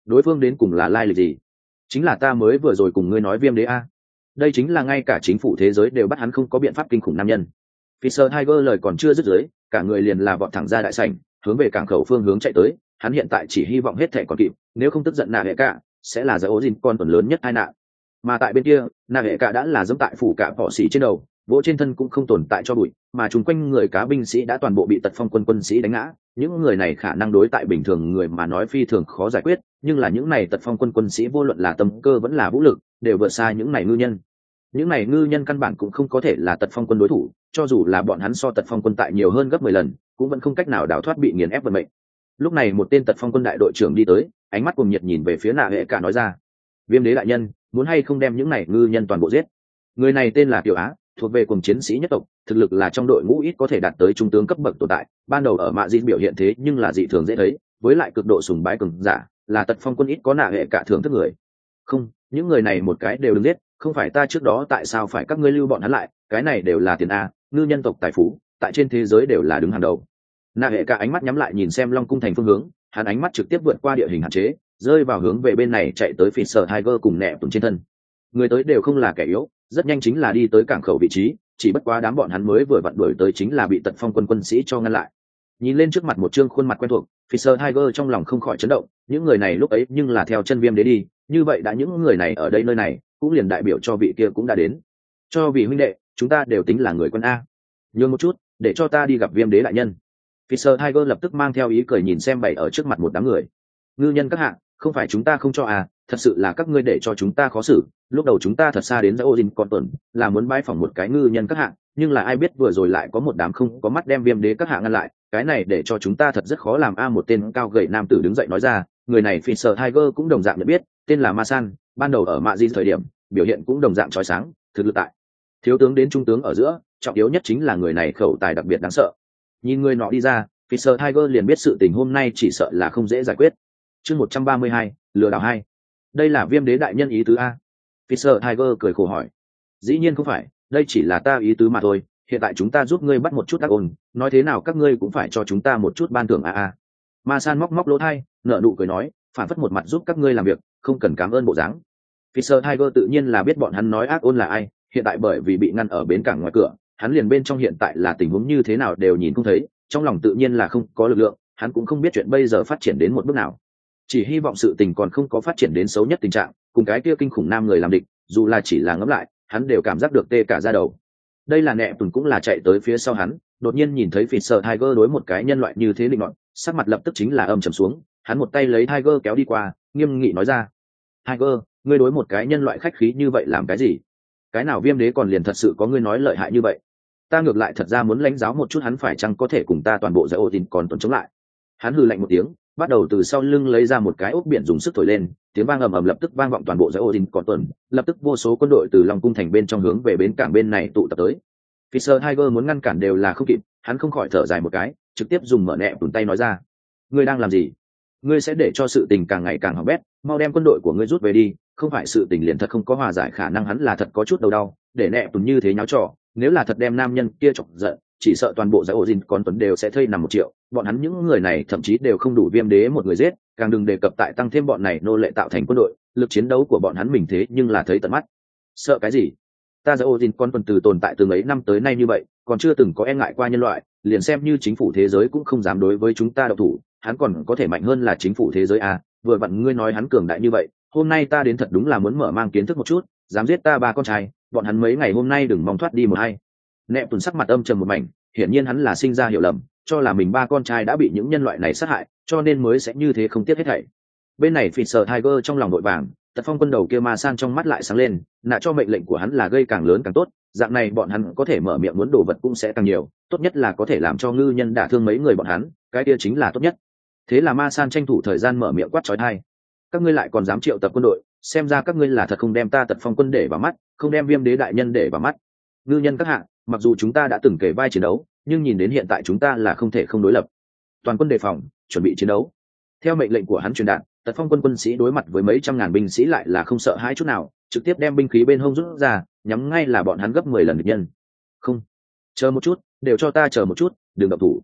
đối phương đến cùng là lai lịch gì? Chính là ta mới vừa rồi cùng ngươi nói viêm đế a. Đây chính là ngay cả chính phủ thế giới đều bắt hắn không có biện pháp kinh khủng nam nhân. Fisher Tiger lời còn chưa dứt dưới, cả người liền là vọt thẳng ra đại sảnh, hướng về cảng khẩu phương hướng chạy tới. Hắn hiện tại chỉ hy vọng hết thảy còn kịp, nếu không tức giận nạ hệ cả, sẽ là giải ố dìn con tuần lớn nhất tai nạn. Mà tại bên kia, nạ hệ cả đã là dẫm tại phủ cả bỏ xỉ trên đầu, vỗ trên thân cũng không tồn tại cho bụi, mà chung quanh người cá binh sĩ đã toàn bộ bị tật phong quân quân sĩ đánh ngã. Những người này khả năng đối tại bình thường người mà nói phi thường khó giải quyết, nhưng là những này tật phong quân quân sĩ vô luận là tâm cơ vẫn là vũ lực, đều vượt xa những này ngư nhân. Những này ngư nhân căn bản cũng không có thể là tật phong quân đối thủ, cho dù là bọn hắn so tật phong quân tại nhiều hơn gấp mười lần, cũng vẫn không cách nào đào thoát bị nghiền ép vận mệnh. Lúc này một tên tật phong quân đại đội trưởng đi tới, ánh mắt cùng nhiệt nhìn về phía nạ hệ cả nói ra: Viêm đế đại nhân, muốn hay không đem những này ngư nhân toàn bộ giết? Người này tên là Tiểu Á, thuộc về cùng chiến sĩ nhất tộc, thực lực là trong đội ngũ ít có thể đạt tới trung tướng cấp bậc tồn tại, ban đầu ở mạ dịn biểu hiện thế nhưng là dị thường dễ thấy, với lại cực độ sùng bái cường giả, là tật phong quân ít có nạ hệ cả thưởng thức người. Không, những người này một cái đều đừng giết, không phải ta trước đó tại sao phải các ngươi lưu bọn hắn lại, cái này đều là tiền a, ngư nhân tộc tài phú, tại trên thế giới đều là đứng hàng đầu. Nạ hệ cả ánh mắt nhắm lại nhìn xem Long cung thành phương hướng, hắn ánh mắt trực tiếp vượt qua địa hình hạn chế, rơi vào hướng về bên này chạy tới Fisher Tiger cùng nẹ tùng trên thân. Người tới đều không là kẻ yếu, rất nhanh chính là đi tới cảng khẩu vị trí, chỉ bất quá đám bọn hắn mới vừa vặn đuổi tới chính là bị tật phong quân quân sĩ cho ngăn lại. Nhìn lên trước mặt một trương khuôn mặt quen thuộc, Fisher Tiger trong lòng không khỏi chấn động, những người này lúc ấy nhưng là theo chân viêm đế đi, như vậy đã những người này ở đây nơi này, cũng liền đại biểu cho vị kia cũng đã đến. Cho vị huynh đệ, chúng ta đều tính là người quân a. Nhường một chút, để cho ta đi gặp viêm đế đại nhân. Fisher Tiger lập tức mang theo ý cười nhìn xem bày ở trước mặt một đám người. Ngư nhân các hạ, không phải chúng ta không cho à, thật sự là các ngươi để cho chúng ta khó xử. Lúc đầu chúng ta thật xa đến dãy Odin còn tuần, là muốn bái phỏng một cái ngư nhân các hạ, nhưng là ai biết vừa rồi lại có một đám không có mắt đem viêm đế các hạ ngăn lại, cái này để cho chúng ta thật rất khó làm a. Một tên cao gầy nam tử đứng dậy nói ra, người này Fisher Tiger cũng đồng dạng nhận biết, tên là Masan, ban đầu ở Mạ Di thời điểm, biểu hiện cũng đồng dạng chói sáng, thực lực tại thiếu tướng đến trung tướng ở giữa, trọng yếu nhất chính là người này khẩu tài đặc biệt đáng sợ. Nhìn người nọ đi ra, Fisher Tiger liền biết sự tình hôm nay chỉ sợ là không dễ giải quyết. Chương một trăm ba mươi hai, lừa đảo hai. Đây là viêm đế đại nhân ý tứ a? Fisher Tiger cười khổ hỏi. Dĩ nhiên không phải, đây chỉ là ta ý tứ mà thôi, hiện tại chúng ta giúp ngươi bắt một chút ác ôn, nói thế nào các ngươi cũng phải cho chúng ta một chút ban thưởng a a. Masan móc móc lỗ tai, nở nụ cười nói, phản phất một mặt giúp các ngươi làm việc, không cần cảm ơn bộ dáng. Fisher Tiger tự nhiên là biết bọn hắn nói ác ôn là ai, hiện tại bởi vì bị ngăn ở bến cảng ngoài cửa, hắn liền bên trong hiện tại là tình huống như thế nào đều nhìn không thấy, trong lòng tự nhiên là không có lực lượng, hắn cũng không biết chuyện bây giờ phát triển đến một bước nào. Chỉ hy vọng sự tình còn không có phát triển đến xấu nhất tình trạng, cùng cái kia kinh khủng nam người làm địch, dù là chỉ là ngẫm lại, hắn đều cảm giác được tê cả da đầu. Đây là nẹ tùn cũng là chạy tới phía sau hắn, đột nhiên nhìn thấy Fisher Tiger đối một cái nhân loại như thế định nọt, sắc mặt lập tức chính là âm trầm xuống, hắn một tay lấy Tiger kéo đi qua, nghiêm nghị nói ra: Tiger, ngươi đối một cái nhân loại khách khí như vậy làm cái gì? Cái nào viêm đế còn liền thật sự có ngươi nói lợi hại như vậy? Ta ngược lại thật ra muốn lãnh giáo một chút hắn phải chăng có thể cùng ta toàn bộ giải ô tin còn tuần chống lại. Hắn hừ lạnh một tiếng, bắt đầu từ sau lưng lấy ra một cái ốc biển dùng sức thổi lên, tiếng vang ầm ầm lập tức vang vọng toàn bộ giải ô tin còn tuần, lập tức vô số quân đội từ Long cung thành bên trong hướng về bến cảng bên này tụ tập tới. Fisher Tiger muốn ngăn cản đều là không kịp, hắn không khỏi thở dài một cái, trực tiếp dùng mở nẹ tùn tay nói ra: ngươi đang làm gì? Ngươi sẽ để cho sự tình càng ngày càng hỏng bét, mau đem quân đội của ngươi rút về đi, không phải sự tình liền thật không có hòa giải khả năng. Hắn là thật có chút đầu đau, để nẹ tùn như thế nháo trò, nếu là thật đem nam nhân kia chọc giận, chỉ sợ toàn bộ giải ổ dìn con tuấn đều sẽ thây nằm một triệu. Bọn hắn những người này thậm chí đều không đủ viêm đế một người giết, càng đừng đề cập tại tăng thêm bọn này nô lệ tạo thành quân đội, lực chiến đấu của bọn hắn mình thế nhưng là thấy tận mắt. Sợ cái gì? Ta giải ổ dìn con tuấn từ tồn tại từ mấy năm tới nay như vậy, còn chưa từng có e ngại qua nhân loại, liền xem như chính phủ thế giới cũng không dám đối với chúng ta độc thủ, hắn còn có thể mạnh hơn là chính phủ thế giới à? Vừa vặn ngươi nói hắn cường đại như vậy, hôm nay ta đến thật đúng là muốn mở mang kiến thức một chút, dám giết ta ba con trai, bọn hắn mấy ngày hôm nay đừng mong thoát đi một hay. Nẹp Tuần sắc mặt âm trầm một mảnh, hiển nhiên hắn là sinh ra hiểu lầm, cho là mình ba con trai đã bị những nhân loại này sát hại, cho nên mới sẽ như thế không tiếc hết thảy. Bên này Fisher Tiger trong lòng đội vàng, Tật Phong quân đầu kia Ma San trong mắt lại sáng lên, nạ cho mệnh lệnh của hắn là gây càng lớn càng tốt, dạng này bọn hắn có thể mở miệng muốn đồ vật cũng sẽ càng nhiều, tốt nhất là có thể làm cho ngư nhân đả thương mấy người bọn hắn, cái kia chính là tốt nhất. Thế là Ma San tranh thủ thời gian mở miệng quát chói tai: các ngươi lại còn dám triệu tập quân đội, xem ra các ngươi là thật không đem ta Tật Phong quân để vào mắt, không đem viêm đế đại nhân để vào mắt. Ngư nhân các hạ, mặc dù chúng ta đã từng kể vai chiến đấu, nhưng nhìn đến hiện tại chúng ta là không thể không đối lập. Toàn quân đề phòng, chuẩn bị chiến đấu. Theo mệnh lệnh của hắn truyền đạt, Tật Phong quân quân sĩ đối mặt với mấy trăm ngàn binh sĩ lại là không sợ hãi chút nào, trực tiếp đem binh khí bên hông rút ra, nhắm ngay là bọn hắn gấp mười lần địch nhân. Không, chờ một chút, đều cho ta chờ một chút, đừng động thủ.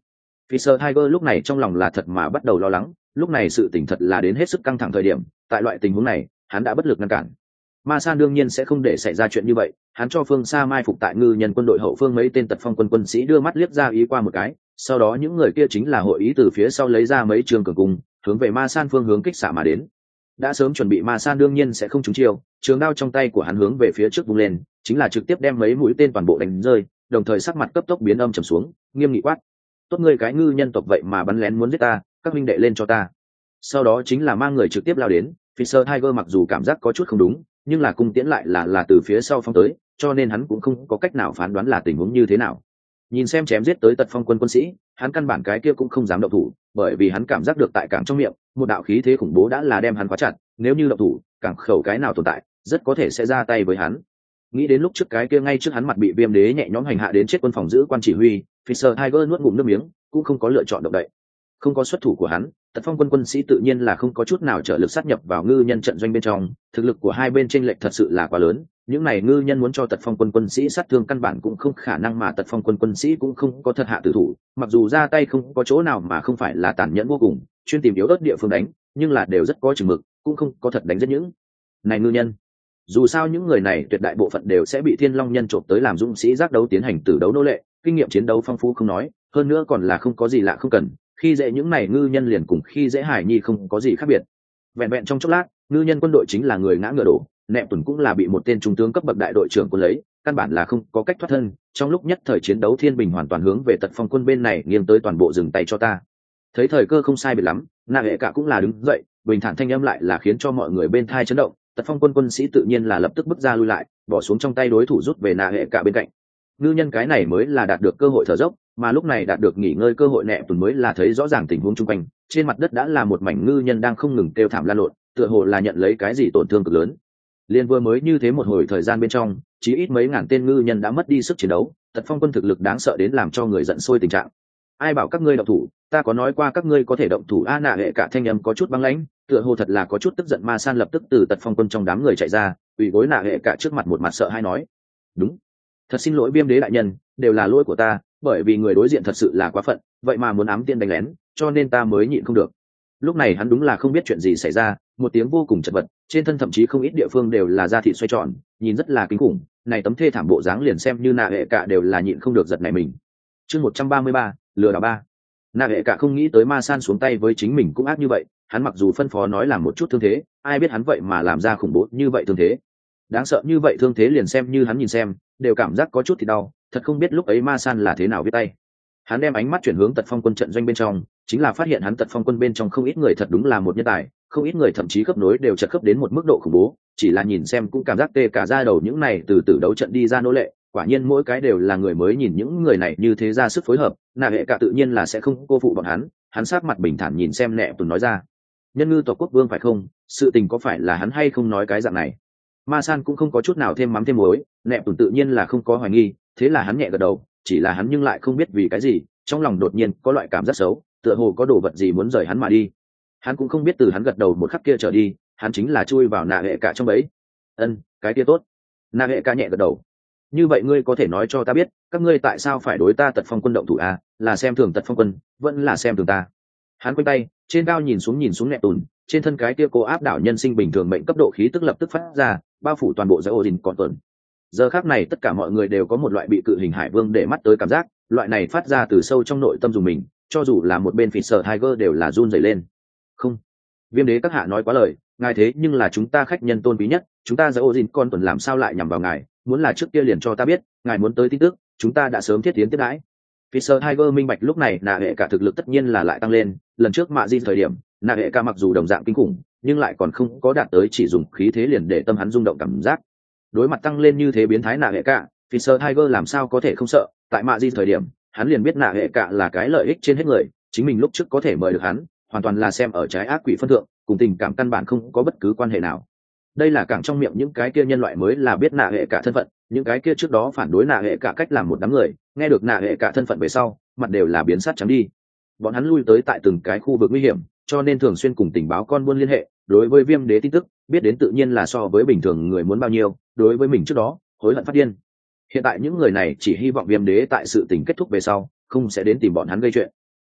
Fisher Tiger lúc này trong lòng là thật mà bắt đầu lo lắng, lúc này sự tình thật là đến hết sức căng thẳng thời điểm, tại loại tình huống này, hắn đã bất lực ngăn cản. Ma San đương nhiên sẽ không để xảy ra chuyện như vậy, hắn cho phương xa mai phục tại ngư nhân quân đội hậu phương mấy tên tật phong quân quân sĩ đưa mắt liếc ra ý qua một cái, sau đó những người kia chính là hội ý từ phía sau lấy ra mấy trường cường cung, hướng về Ma San phương hướng kích xạ mà đến. Đã sớm chuẩn bị Ma San đương nhiên sẽ không trúng chiêu, trường đao trong tay của hắn hướng về phía trước vung lên, chính là trực tiếp đem mấy mũi tên toàn bộ đánh rơi, đồng thời sắc mặt cấp tốc biến âm trầm xuống, nghiêm nghị quát: tốt ngươi cái ngư nhân tộc vậy mà bắn lén muốn giết ta, các huynh đệ lên cho ta. Sau đó chính là mang người trực tiếp lao đến. Fisher Tiger mặc dù cảm giác có chút không đúng, nhưng là cung tiễn lại là là từ phía sau phong tới, cho nên hắn cũng không có cách nào phán đoán là tình huống như thế nào. Nhìn xem chém giết tới tật phong quân quân sĩ, hắn căn bản cái kia cũng không dám động thủ, bởi vì hắn cảm giác được tại cảng trong miệng một đạo khí thế khủng bố đã là đem hắn khóa chặt, nếu như động thủ, cảng khẩu cái nào tồn tại rất có thể sẽ ra tay với hắn. Nghĩ đến lúc trước cái kia ngay trước hắn mặt bị viêm đế nhẹ nhõm hành hạ đến chết quân phòng giữ quan chỉ huy, Fisher Tiger nuốt ngụm nước miếng, cũng không có lựa chọn động đậy. Không có xuất thủ của hắn, tật phong quân quân sĩ tự nhiên là không có chút nào trợ lực sát nhập vào ngư nhân trận doanh bên trong, thực lực của hai bên chênh lệch thật sự là quá lớn, những này ngư nhân muốn cho tật phong quân quân sĩ sát thương căn bản cũng không khả năng, mà tật phong quân quân sĩ cũng không có thật hạ tử thủ, mặc dù ra tay không có chỗ nào mà không phải là tàn nhẫn vô cùng, chuyên tìm yếu ớt địa phương đánh, nhưng là đều rất có chừng mực, cũng không có thật đánh giết những này ngư nhân. Dù sao những người này tuyệt đại bộ phận đều sẽ bị thiên long nhân trộm tới làm dũng sĩ giác đấu tiến hành tử đấu nô lệ, kinh nghiệm chiến đấu phong phú không nói, hơn nữa còn là không có gì lạ không cần, khi dễ những này ngư nhân liền cùng khi dễ hải nhi không có gì khác biệt. Vẹn vẹn trong chốc lát, ngư nhân quân đội chính là người ngã ngựa đổ, nệm tuần cũng là bị một tên trung tướng cấp bậc đại đội trưởng quân lấy, căn bản là không có cách thoát thân. Trong lúc nhất thời chiến đấu thiên bình hoàn toàn hướng về tật phong quân bên này nghiêng tới, toàn bộ dừng tay cho ta. Thấy thời cơ không sai biệt lắm, nạ hệ cả cũng là đứng dậy, bình thản thanh âm lại là khiến cho mọi người bên thai chấn động. Tật phong quân quân sĩ tự nhiên là lập tức bước ra lui lại, bỏ xuống trong tay đối thủ rút về nạ hệ cả bên cạnh. Ngư nhân cái này mới là đạt được cơ hội thở dốc, mà lúc này đạt được nghỉ ngơi cơ hội nẹ tuần mới là thấy rõ ràng tình huống chung quanh. Trên mặt đất đã là một mảnh ngư nhân đang không ngừng kêu thảm lan lộn, tựa hồ là nhận lấy cái gì tổn thương cực lớn. Liên vừa mới như thế một hồi thời gian bên trong, chỉ ít mấy ngàn tên ngư nhân đã mất đi sức chiến đấu, tật phong quân thực lực đáng sợ đến làm cho người giận sôi tình trạng. Ai bảo các ngươi động thủ, ta có nói qua các ngươi có thể động thủ a. Nạ hệ cả thanh âm có chút băng lãnh, tựa hồ thật là có chút tức giận. Ma San lập tức từ tật phong quân trong đám người chạy ra, ủy gối nạ hệ cả trước mặt một mặt sợ hãi nói: đúng, thật xin lỗi viêm đế đại nhân, đều là lỗi của ta, bởi vì người đối diện thật sự là quá phận, vậy mà muốn ám tiên đánh lén, cho nên ta mới nhịn không được. Lúc này hắn đúng là không biết chuyện gì xảy ra, một tiếng vô cùng chật vật, trên thân thậm chí không ít địa phương đều là da thịt xoay tròn, nhìn rất là kinh khủng. Này tấm thê thảm bộ dáng liền xem như nạ hệ cả đều là nhịn không được giật này mình. Chương một trăm ba mươi ba, lừa đảo ba. Nạ hệ cả không nghĩ tới Ma San xuống tay với chính mình cũng ác như vậy, hắn mặc dù phân phó nói làm một chút thương thế, ai biết hắn vậy mà làm ra khủng bố như vậy thương thế. Đáng sợ như vậy thương thế liền xem như hắn nhìn xem, đều cảm giác có chút thì đau, thật không biết lúc ấy Ma San là thế nào viết tay. Hắn đem ánh mắt chuyển hướng tật phong quân trận doanh bên trong, chính là phát hiện hắn tật phong quân bên trong không ít người thật đúng là một nhân tài, không ít người thậm chí khớp nối đều chật khớp đến một mức độ khủng bố, chỉ là nhìn xem cũng cảm giác tê cả da đầu. Những này từ từ đấu trận đi ra nô lệ, quả nhiên mỗi cái đều là người mới, nhìn những người này như thế ra sức phối hợp, nạ hệ cả tự nhiên là sẽ không cô phụ bọn hắn. Hắn sát mặt bình thản nhìn xem nẹ tùn nói ra: nhân ngư tộc quốc vương phải không, sự tình có phải là hắn hay không nói cái dạng này. Ma San cũng không có chút nào thêm mắm thêm muối, nẹ tùn tự nhiên là không có hoài nghi, thế là hắn nhẹ gật đầu, chỉ là hắn nhưng lại không biết vì cái gì, trong lòng đột nhiên có loại cảm giác xấu, tựa hồ có đồ vật gì muốn rời hắn mà đi. Hắn cũng không biết từ hắn gật đầu một khắc kia trở đi, hắn chính là chui vào nạ hệ cả trong bẫy. Ân, cái kia tốt. Nạ hệ cả nhẹ gật đầu. Như vậy ngươi có thể nói cho ta biết, các ngươi tại sao phải đối ta tật phong quân động thủ à, là xem thường tật phong quân, vẫn là xem thường ta. Hắn quay tay, trên cao nhìn xuống nhìn xuống nẹ tùn, trên thân cái kia cô áp đảo nhân sinh bình thường mệnh cấp độ khí tức lập tức phát ra, bao phủ toàn bộ dãy Odin còn tuần. Giờ khắc này tất cả mọi người đều có một loại bị cự hình hải vương để mắt tới cảm giác, loại này phát ra từ sâu trong nội tâm dùng mình, cho dù là một bên Fisher Tiger đều là run rẩy lên. Không, viêm đế các hạ nói quá lời, ngài thế nhưng là chúng ta khách nhân tôn quý nhất, chúng ta dãy Odin con tuần làm sao lại nhằm vào ngài, muốn là trước kia liền cho ta biết, ngài muốn tới tin tức, chúng ta đã sớm thiết tiến tiếp đãi. Fisher Tiger minh bạch lúc này nạ hệ cả thực lực tất nhiên là lại tăng lên, lần trước mạ di thời điểm, nạ hệ cả mặc dù đồng dạng kinh khủng, nhưng lại còn không có đạt tới chỉ dùng khí thế liền để tâm hắn rung động cảm giác. Đối mặt tăng lên như thế biến thái nạ hệ cả, Fisher Tiger làm sao có thể không sợ, tại mạ di thời điểm, hắn liền biết nạ hệ cả là cái lợi ích trên hết người, chính mình lúc trước có thể mời được hắn, hoàn toàn là xem ở trái ác quỷ phân thượng, cùng tình cảm căn bản không có bất cứ quan hệ nào. Đây là càng trong miệng những cái kia nhân loại mới là biết nạ hệ cả thân phận, những cái kia trước đó phản đối nạ hệ cả cách làm một đám người, nghe được nạ hệ cả thân phận về sau, mặt đều là biến sát trắng đi. Bọn hắn lui tới tại từng cái khu vực nguy hiểm, cho nên thường xuyên cùng tình báo con buôn liên hệ, đối với viêm đế tin tức biết đến tự nhiên là so với bình thường người muốn bao nhiêu, đối với mình trước đó hối hận phát điên. Hiện tại những người này chỉ hy vọng viêm đế tại sự tình kết thúc về sau không sẽ đến tìm bọn hắn gây chuyện.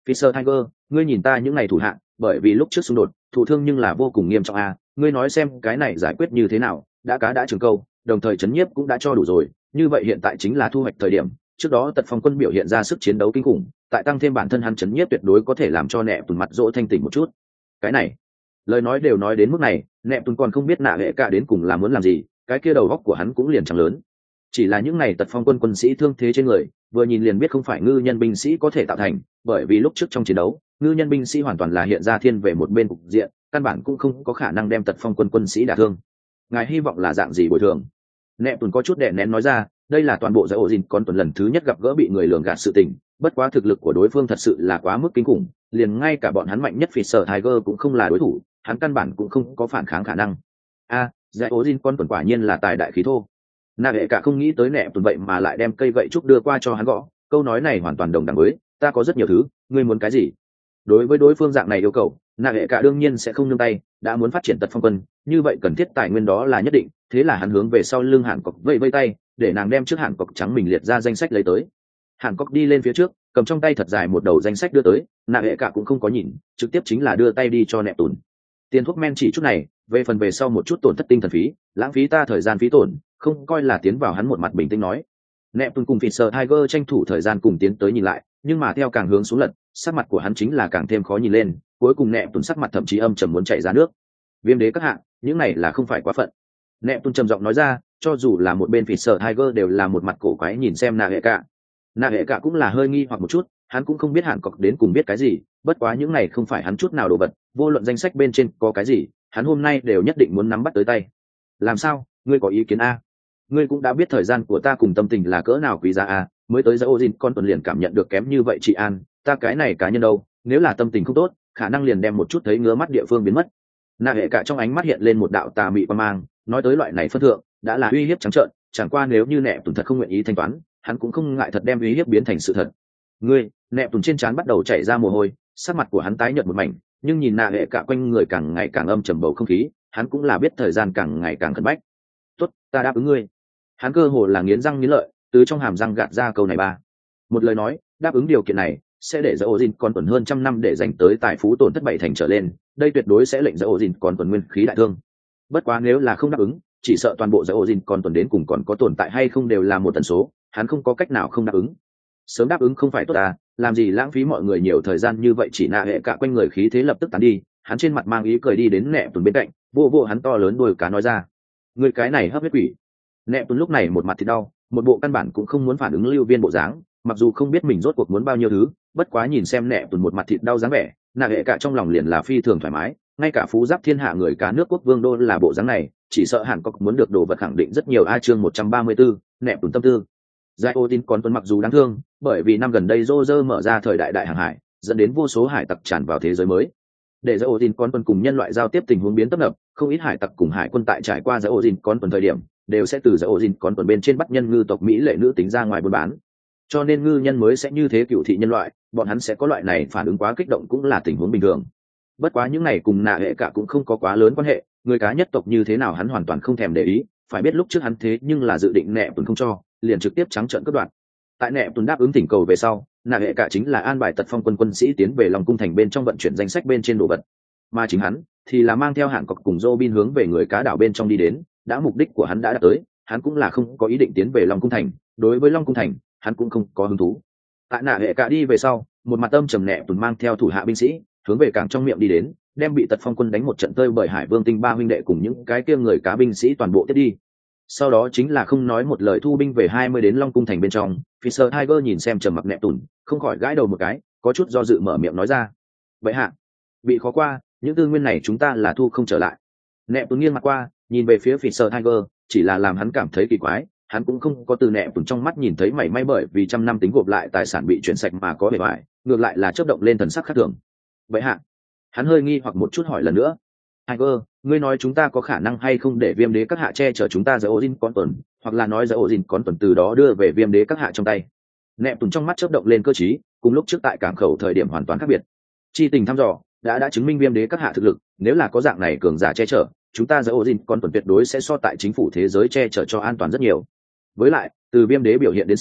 Fisher Tiger, ngươi nhìn ta những ngày thủ hạ, bởi vì lúc trước xung đột, thụ thương nhưng là vô cùng nghiêm trọng à, ngươi nói xem cái này giải quyết như thế nào, đã cá đã trường câu, đồng thời chấn nhiếp cũng đã cho đủ rồi, như vậy hiện tại chính là thu hoạch thời điểm, trước đó Tật Phong Quân biểu hiện ra sức chiến đấu kinh khủng, tại tăng thêm bản thân hắn chấn nhiếp tuyệt đối có thể làm cho nẹ tùn mặt dỗ thanh tỉnh một chút. Cái này, lời nói đều nói đến mức này, nẹ tùn còn không biết nạ hệ cả đến cùng là muốn làm gì, cái kia đầu góc của hắn cũng liền chẳng lớn. Chỉ là những ngày Tật Phong Quân quân sĩ thương thế trên người, vừa nhìn liền biết không phải ngư nhân binh sĩ có thể tạo thành, bởi vì lúc trước trong chiến đấu, ngư nhân binh sĩ hoàn toàn là hiện ra thiên về một bên cục diện, căn bản cũng không có khả năng đem Tật Phong Quân quân sĩ đả thương. Ngài hy vọng là dạng gì bồi thường? Nẹ tùn có chút đè nén nói ra, đây là toàn bộ giải ổ dìn còn tuần lần thứ nhất gặp gỡ bị người lường gạt sự tình, bất quá thực lực của đối phương thật sự là quá mức kinh khủng, liền ngay cả bọn hắn mạnh nhất Fisher Tiger cũng không là đối thủ, hắn căn bản cũng không có phản kháng khả năng. A, giải ổ dìn con tuần quả nhiên là tài đại khí thô. Nạ hệ cả không nghĩ tới nẹ tùn vậy mà lại đem cây gậy trúc đưa qua cho hắn gõ, câu nói này hoàn toàn đồng đẳng với ta có rất nhiều thứ, ngươi muốn cái gì? Đối với đối phương dạng này yêu cầu, nạ hệ cả đương nhiên sẽ không nương tay, đã muốn phát triển Tật Phong Quân, như vậy cần thiết tài nguyên đó là nhất định, thế là hắn hướng về sau lưng Hàn Cốc vẫy vẫy tay, để nàng đem trước Hàn Cốc trắng mình liệt ra danh sách lấy tới. Hàn Cốc đi lên phía trước, cầm trong tay thật dài một đầu danh sách đưa tới, nạ hệ cả cũng không có nhìn, trực tiếp chính là đưa tay đi cho nẹ tùn. Tiền thuốc men chỉ chút này, về phần về sau một chút tổn thất tinh thần phí, lãng phí ta thời gian phí tổn, không coi là tiến vào. Hắn một mặt bình tĩnh nói. Nẹ tùn cùng Fisher Tiger tranh thủ thời gian cùng tiến tới nhìn lại, nhưng mà theo càng hướng xuống lật, sắc mặt của hắn chính là càng thêm khó nhìn lên, cuối cùng nẹ tùn sắc mặt thậm chí âm trầm muốn chảy ra nước. Viêm đế các hạ, những này là không phải quá phận. Nẹ tùn trầm giọng nói ra, cho dù là một bên Fisher Tiger đều là một mặt cổ quái nhìn xem nạ hệ cả. Nạ hệ cả cũng là hơi nghi hoặc một chút, hắn cũng không biết Hàn Cốc đến cùng biết cái gì, bất quá những này không phải hắn chút nào đồ vật, vô luận danh sách bên trên có cái gì, hắn hôm nay đều nhất định muốn nắm bắt tới tay. Làm sao, ngươi có ý kiến a? Ngươi cũng đã biết thời gian của ta cùng tâm tình là cỡ nào quý giá a, mới tới giải Ozin con tuần liền cảm nhận được kém như vậy chị An, ta cái này cá nhân đâu, nếu là tâm tình không tốt, khả năng liền đem một chút thấy ngứa mắt địa phương biến mất. Nạ hệ cả trong ánh mắt hiện lên một đạo tà mị quan mang, nói tới loại này phân thượng, đã là uy hiếp trắng trợn, chẳng qua nếu như nẹ tùn thật không nguyện ý thanh toán, hắn cũng không ngại thật đem uy hiếp biến thành sự thật. Ngươi, nẹ tùn trên trán bắt đầu chảy ra mồ hôi, sắc mặt của hắn tái nhợt một mảnh, nhưng nhìn nạ hệ cả quanh người càng ngày càng âm trầm bầu không khí, hắn cũng là biết thời gian càng ngày càng khẩn bách. Tốt, ta đáp ứng ngươi. Hắn cơ hồ là nghiến răng nghiến lợi, từ trong hàm răng gạt ra câu này ba. Một lời nói, đáp ứng điều kiện này, sẽ để giải Ozin còn tuần hơn trăm năm để dành tới tài phú tổn thất bảy thành trở lên, đây tuyệt đối sẽ lệnh giải Ozin còn tuần nguyên khí đại thương. Bất quá nếu là không đáp ứng, chỉ sợ toàn bộ giải Ozin còn tuần đến cùng còn có tồn tại hay không đều là một tần số, hắn không có cách nào không đáp ứng. Sớm đáp ứng không phải tốt à, làm gì lãng phí mọi người nhiều thời gian như vậy. Chỉ nạ hệ cả quanh người khí thế lập tức tán đi, hắn trên mặt mang ý cười đi đến nẹ tùn bên cạnh, vô vô hắn to lớn đuôi cá nói ra, người cái này hấp huyết quỷ. Nẹ tùn lúc này một mặt thì đau, một bộ căn bản cũng không muốn phản ứng lưu viên bộ dáng, mặc dù không biết mình rốt cuộc muốn bao nhiêu thứ, bất quá nhìn xem nẹ tùn một mặt thịt đau dáng vẻ, nạ hệ cả trong lòng liền là phi thường thoải mái, ngay cả phú giáp thiên hạ người cá nước quốc vương đô là bộ dáng này, chỉ sợ Hàn Cốc muốn được đồ vật khẳng định rất nhiều. A chương một trăm ba mươi tư, nẹ tùn tâm tư. Giải Odin còn tuần mặc dù đáng thương, bởi vì năm gần đây Roger mở ra thời đại đại hàng hải, dẫn đến vô số hải tặc tràn vào thế giới mới. Để Giải Odin còn tuần cùng nhân loại giao tiếp tình huống biến tấp nập, không ít hải tặc cùng hải quân tại trải qua Giải Odin còn tuần thời điểm, đều sẽ từ Giải Odin còn tuần bên trên bắt nhân ngư tộc Mỹ lệ nữ tính ra ngoài buôn bán. Cho nên ngư nhân mới sẽ như thế cựu thị nhân loại, bọn hắn sẽ có loại này phản ứng quá kích động cũng là tình huống bình thường. Bất quá những này cùng nạ hệ cả cũng không có quá lớn quan hệ, người cá nhất tộc như thế nào hắn hoàn toàn không thèm để ý, phải biết lúc trước hắn thế nhưng là dự định nẹ tuần không cho, liền trực tiếp trắng trợn cướp đoạt. Tại nẹ tuần đáp ứng thỉnh cầu về sau, nạ hệ cả chính là an bài Tật Phong quân quân sĩ tiến về lòng cung thành bên trong vận chuyển danh sách bên trên đồ vật, mà chính hắn thì là mang theo Hàn Cốc cùng Robin hướng về người cá đảo bên trong đi đến. Đã mục đích của hắn đã đạt tới, hắn cũng là không có ý định tiến về Long cung thành, đối với Long cung thành hắn cũng không có hứng thú. Tại nạ hệ cả đi về sau, một mặt âm trầm nẹ tuần mang theo thủ hạ binh sĩ hướng về cảng trong miệng đi đến, đem bị Tật Phong quân đánh một trận tơi bởi Hải Vương Tinh ba huynh đệ cùng những cái kia người cá binh sĩ toàn bộ tiếp đi. Sau đó chính là không nói một lời thu binh về hai mươi đến Long cung thành bên trong. Fisher Tiger nhìn xem trầm mặc nẹ tùn, không khỏi gãi đầu một cái, có chút do dự mở miệng nói ra, vậy hạ, bị khó qua, những tư nguyên này chúng ta là thu không trở lại. Nẹ tùn nghiêng mặt qua, nhìn về phía Fisher Tiger, chỉ là làm hắn cảm thấy kỳ quái, hắn cũng không có từ nẹ tùn trong mắt nhìn thấy mảy may bởi vì trăm năm tính gộp lại tài sản bị chuyển sạch mà có vẻ vải, ngược lại là chớp động lên thần sắc khác thường. Vậy hạ, hắn hơi nghi hoặc một chút hỏi lần nữa, Tiger, ngươi nói chúng ta có khả năng hay không để viêm đế các hạ che chở chúng ta Giải Odin con tuần, hoặc là nói Giải Odin con tuần từ đó đưa về viêm đế các hạ trong tay. Nẹ tùn trong mắt chớp động lên cơ trí, cùng lúc trước tại cảng khẩu thời điểm hoàn toàn khác biệt. Chi tình thăm dò đã đã chứng minh viêm đế các hạ thực lực, nếu là có dạng này cường giả che chở, chúng ta Giải Odin con tuần tuyệt đối sẽ so tại chính phủ thế giới che chở cho an toàn rất nhiều. Với lại, từ viêm đế biểu hiện đến xem,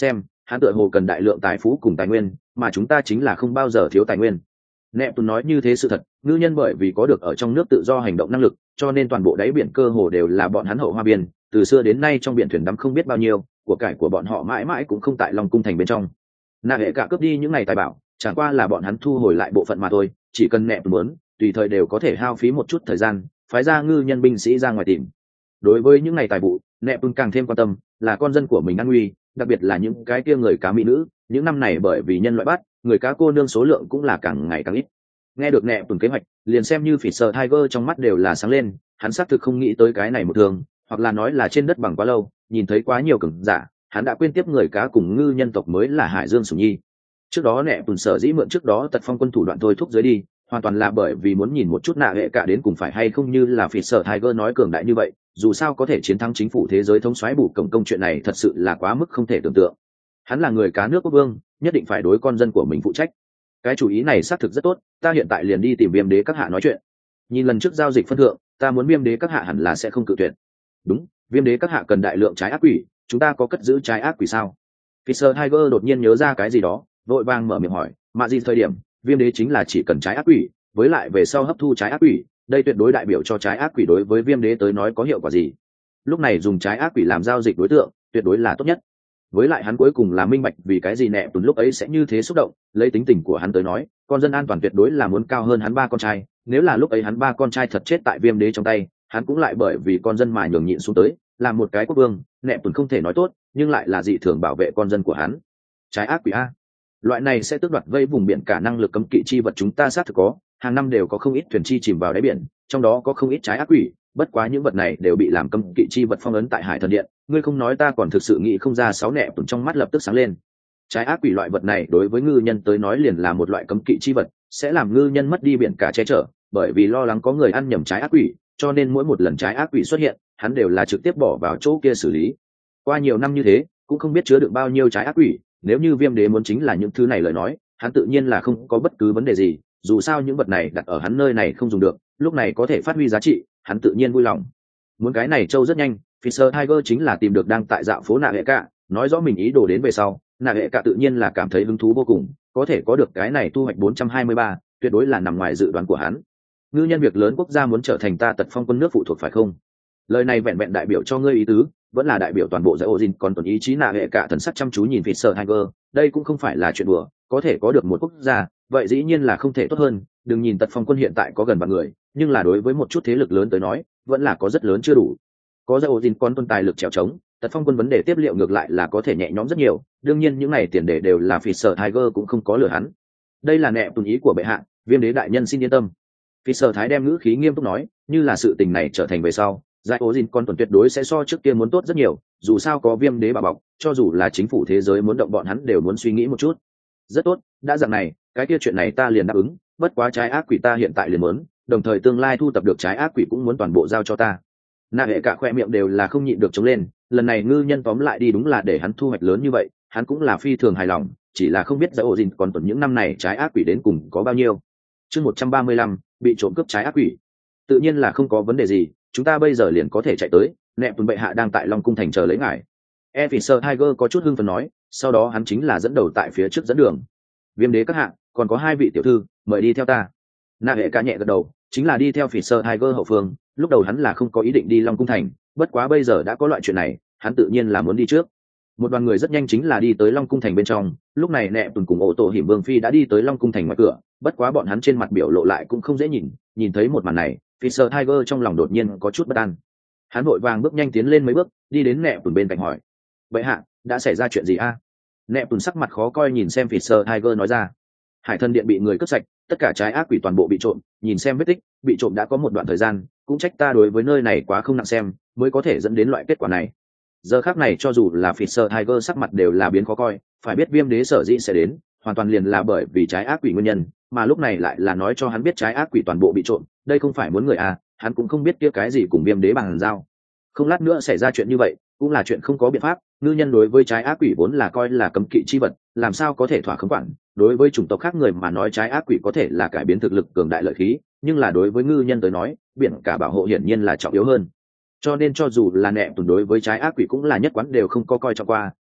hắn tựa hồ cần đại lượng tài phú cùng tài nguyên, mà chúng ta chính là không bao giờ thiếu tài nguyên. Nẹp Tùn nói như thế sự thật, ngư nhân bởi vì có được ở trong nước tự do hành động năng lực, cho nên toàn bộ đáy biển cơ hồ đều là bọn hắn hậu hoa biên, từ xưa đến nay trong biển thuyền đắm không biết bao nhiêu, của cải của bọn họ mãi mãi cũng không tại Long cung thành bên trong. Nạ hệ cả cướp đi những ngày tài bảo, chẳng qua là bọn hắn thu hồi lại bộ phận mà thôi, chỉ cần Nẹp Tùn muốn, tùy thời đều có thể hao phí một chút thời gian, phái ra ngư nhân binh sĩ ra ngoài tìm. Đối với những ngày tài vụ, Nẹp Tùn càng thêm quan tâm, là con dân của mình an nguy, đặc biệt là những cái kia người cá mỹ nữ, những năm này bởi vì nhân loại bắt, người cá cô nương số lượng cũng là càng ngày càng ít. Nghe được Nẹp Tùn kế hoạch, liền xem như Fisher Tiger trong mắt đều là sáng lên, hắn xác thực không nghĩ tới cái này một thường, hoặc là nói là trên đất bằng quá lâu, nhìn thấy quá nhiều cường giả, hắn đã quên tiếp người cá cùng ngư nhân tộc mới là Hải Dương Sủng Nhi. Trước đó Nẹp Tùn sở dĩ mượn trước đó Tật Phong quân thủ đoạn thôi thúc dưới đi, hoàn toàn là bởi vì muốn nhìn một chút nạ hệ cả đến cùng phải hay không như là Fisher Tiger nói cường đại như vậy, dù sao có thể chiến thắng chính phủ thế giới thống soái bù cổng công chuyện này thật sự là quá mức không thể tưởng tượng. Hắn là người cá nước quốc vương, nhất định phải đối con dân của mình phụ trách. Cái chủ ý này xác thực rất tốt, ta hiện tại liền đi tìm Viêm đế các hạ nói chuyện. Nhìn lần trước giao dịch phân thượng, ta muốn Viêm đế các hạ hẳn là sẽ không cự tuyệt. Đúng, Viêm đế các hạ cần đại lượng trái ác quỷ, chúng ta có cất giữ trái ác quỷ sao? Fisher Tiger đột nhiên nhớ ra cái gì đó, vội vàng mở miệng hỏi, mà gì thời điểm, Viêm đế chính là chỉ cần trái ác quỷ, với lại về sau hấp thu trái ác quỷ, đây tuyệt đối đại biểu cho trái ác quỷ đối với Viêm đế tới nói có hiệu quả gì. Lúc này dùng trái ác quỷ làm giao dịch đối tượng, tuyệt đối là tốt nhất. Với lại hắn cuối cùng là minh bạch vì cái gì Nẹp Tùn lúc ấy sẽ như thế xúc động, lấy tính tình của hắn tới nói, con dân an toàn tuyệt đối là muốn cao hơn hắn ba con trai, nếu là lúc ấy hắn ba con trai thật chết tại Viêm đế trong tay, hắn cũng lại bởi vì con dân mà nhường nhịn xuống tới, làm một cái quốc vương, Nẹp Tùn không thể nói tốt, nhưng lại là dị thường bảo vệ con dân của hắn. Trái ác quỷ a, loại này sẽ tước đoạt vây vùng biển cả năng lực cấm kỵ chi vật chúng ta xác thực có, hàng năm đều có không ít thuyền chi chìm vào đáy biển, trong đó có không ít trái ác quỷ, bất quá những vật này đều bị làm cấm kỵ chi vật phong ấn tại Hải Thần Điện, ngươi không nói ta còn thực sự nghĩ không ra. Sáu Nẹp Tùn trong mắt lập tức sáng lên. Trái ác quỷ loại vật này đối với ngư nhân tới nói liền là một loại cấm kỵ chi vật, sẽ làm ngư nhân mất đi biển cả che chở, bởi vì lo lắng có người ăn nhầm trái ác quỷ, cho nên mỗi một lần trái ác quỷ xuất hiện, hắn đều là trực tiếp bỏ vào chỗ kia xử lý. Qua nhiều năm như thế, cũng không biết chứa được bao nhiêu trái ác quỷ, nếu như Viêm đế muốn chính là những thứ này lời nói, hắn tự nhiên là không có bất cứ vấn đề gì, dù sao những vật này đặt ở hắn nơi này không dùng được, lúc này có thể phát huy giá trị, hắn tự nhiên vui lòng. Muốn cái này trâu rất nhanh, Fisher Tiger chính là tìm được đang tại dạo phố nạ hệ cả, nói rõ mình ý đồ đến về sau, nạ hệ cả tự nhiên là cảm thấy hứng thú vô cùng, có thể có được cái này thu hoạch bốn trăm hai mươi ba, tuyệt đối là nằm ngoài dự đoán của hắn. Ngư nhân việc lớn quốc gia muốn trở thành ta Tật Phong quân nước phụ thuộc phải không? Lời này vẹn vẹn đại biểu cho ngươi ý tứ, vẫn là đại biểu toàn bộ giải Ozin, còn tuần ý chí nạ hệ cả thần sắc chăm chú nhìn Fisher Tiger, đây cũng không phải là chuyện đùa, có thể có được một quốc gia, vậy dĩ nhiên là không thể tốt hơn, đừng nhìn Tật Phong quân hiện tại có gần vạn người, nhưng là đối với một chút thế lực lớn tới nói, vẫn là có rất lớn chưa đủ. Có giải Ozin con tuân tài lực trèo trống, Tật Phong quân vấn đề tiếp liệu ngược lại là có thể nhẹ nhõm rất nhiều, đương nhiên những này tiền đề đều là Fisher Tiger cũng không có lừa hắn. Đây là Nẹp Tùn ý của bệ hạ, Viêm đế đại nhân xin yên tâm. Fisher Thái đem ngữ khí nghiêm túc nói, như là sự tình này trở thành về sau, giải Ozin con tuần tuyệt đối sẽ so trước kia muốn tốt rất nhiều, dù sao có Viêm đế bảo bọc, cho dù là chính phủ thế giới muốn động bọn hắn đều muốn suy nghĩ một chút. Rất tốt, đã dạng này, cái kia chuyện này ta liền đáp ứng, bất quá trái ác quỷ ta hiện tại liền muốn, đồng thời tương lai thu tập được trái ác quỷ cũng muốn toàn bộ giao cho ta. Nạ hệ cả khoe miệng đều là không nhịn được chống lên, lần này ngư nhân tóm lại đi đúng là để hắn thu hoạch lớn như vậy, hắn cũng là phi thường hài lòng, chỉ là không biết giải Ozin còn tuần những năm này trái ác quỷ đến cùng có bao nhiêu. Chương một trăm ba mươi lăm, bị trộm cướp trái ác quỷ. Tự nhiên là không có vấn đề gì, chúng ta bây giờ liền có thể chạy tới, Nẹp Tùn bệ hạ đang tại Long cung thành chờ lấy ngài. Fisher Tiger có chút hưng phấn nói, sau đó hắn chính là dẫn đầu tại phía trước dẫn đường. Viêm đế các hạ, còn có hai vị tiểu thư, mời đi theo ta. Nạ hệ cả nhẹ gật đầu, chính là đi theo Fisher Tiger hậu phương, lúc đầu hắn là không có ý định đi Long cung thành, bất quá bây giờ đã có loại chuyện này, hắn tự nhiên là muốn đi trước. Một đoàn người rất nhanh chính là đi tới Long cung thành bên trong, lúc này Nẹp Tùn cùng Ổ Tổ Hiểm Vương phi đã đi tới Long cung thành ngoài cửa, bất quá bọn hắn trên mặt biểu lộ lại cũng không dễ nhìn, nhìn thấy một màn này, Fisher Tiger trong lòng đột nhiên có chút bất an. Hắn vội vàng bước nhanh tiến lên mấy bước, đi đến Nẹp Tùn bên cạnh hỏi: "Vậy hạ, đã xảy ra chuyện gì a?" Nẹp Tùn sắc mặt khó coi nhìn xem Fisher Tiger nói ra: "Hải Thần Điện bị người cướp sạch, tất cả trái ác quỷ toàn bộ bị trộm, nhìn xem vết tích, bị trộm đã có một đoạn thời gian, cũng trách ta đối với nơi này quá không nặng xem, mới có thể dẫn đến loại kết quả này." Giờ khắc này cho dù là Fisher Tiger sắc mặt đều là biến khó coi, phải biết Viêm đế sở dĩ sẽ đến, hoàn toàn liền là bởi vì trái ác quỷ nguyên nhân, mà lúc này lại là nói cho hắn biết trái ác quỷ toàn bộ bị trộm, đây không phải muốn người à, hắn cũng không biết kia cái gì cùng Viêm đế bằng giao. Không lát nữa xảy ra chuyện như vậy, cũng là chuyện không có biện pháp, ngư nhân đối với trái ác quỷ vốn là coi là cấm kỵ chi vật, làm sao có thể thỏa khống quản, đối với chủng tộc khác người mà nói trái ác quỷ có thể là cải biến thực lực cường đại lợi khí, nhưng là đối với ngư nhân tới nói, biển cả bảo hộ hiển nhiên là trọng yếu hơn. Cho nên cho dù là Nẹp Tùn đối với trái ác quỷ cũng là nhất quán đều không có coi trọng qua,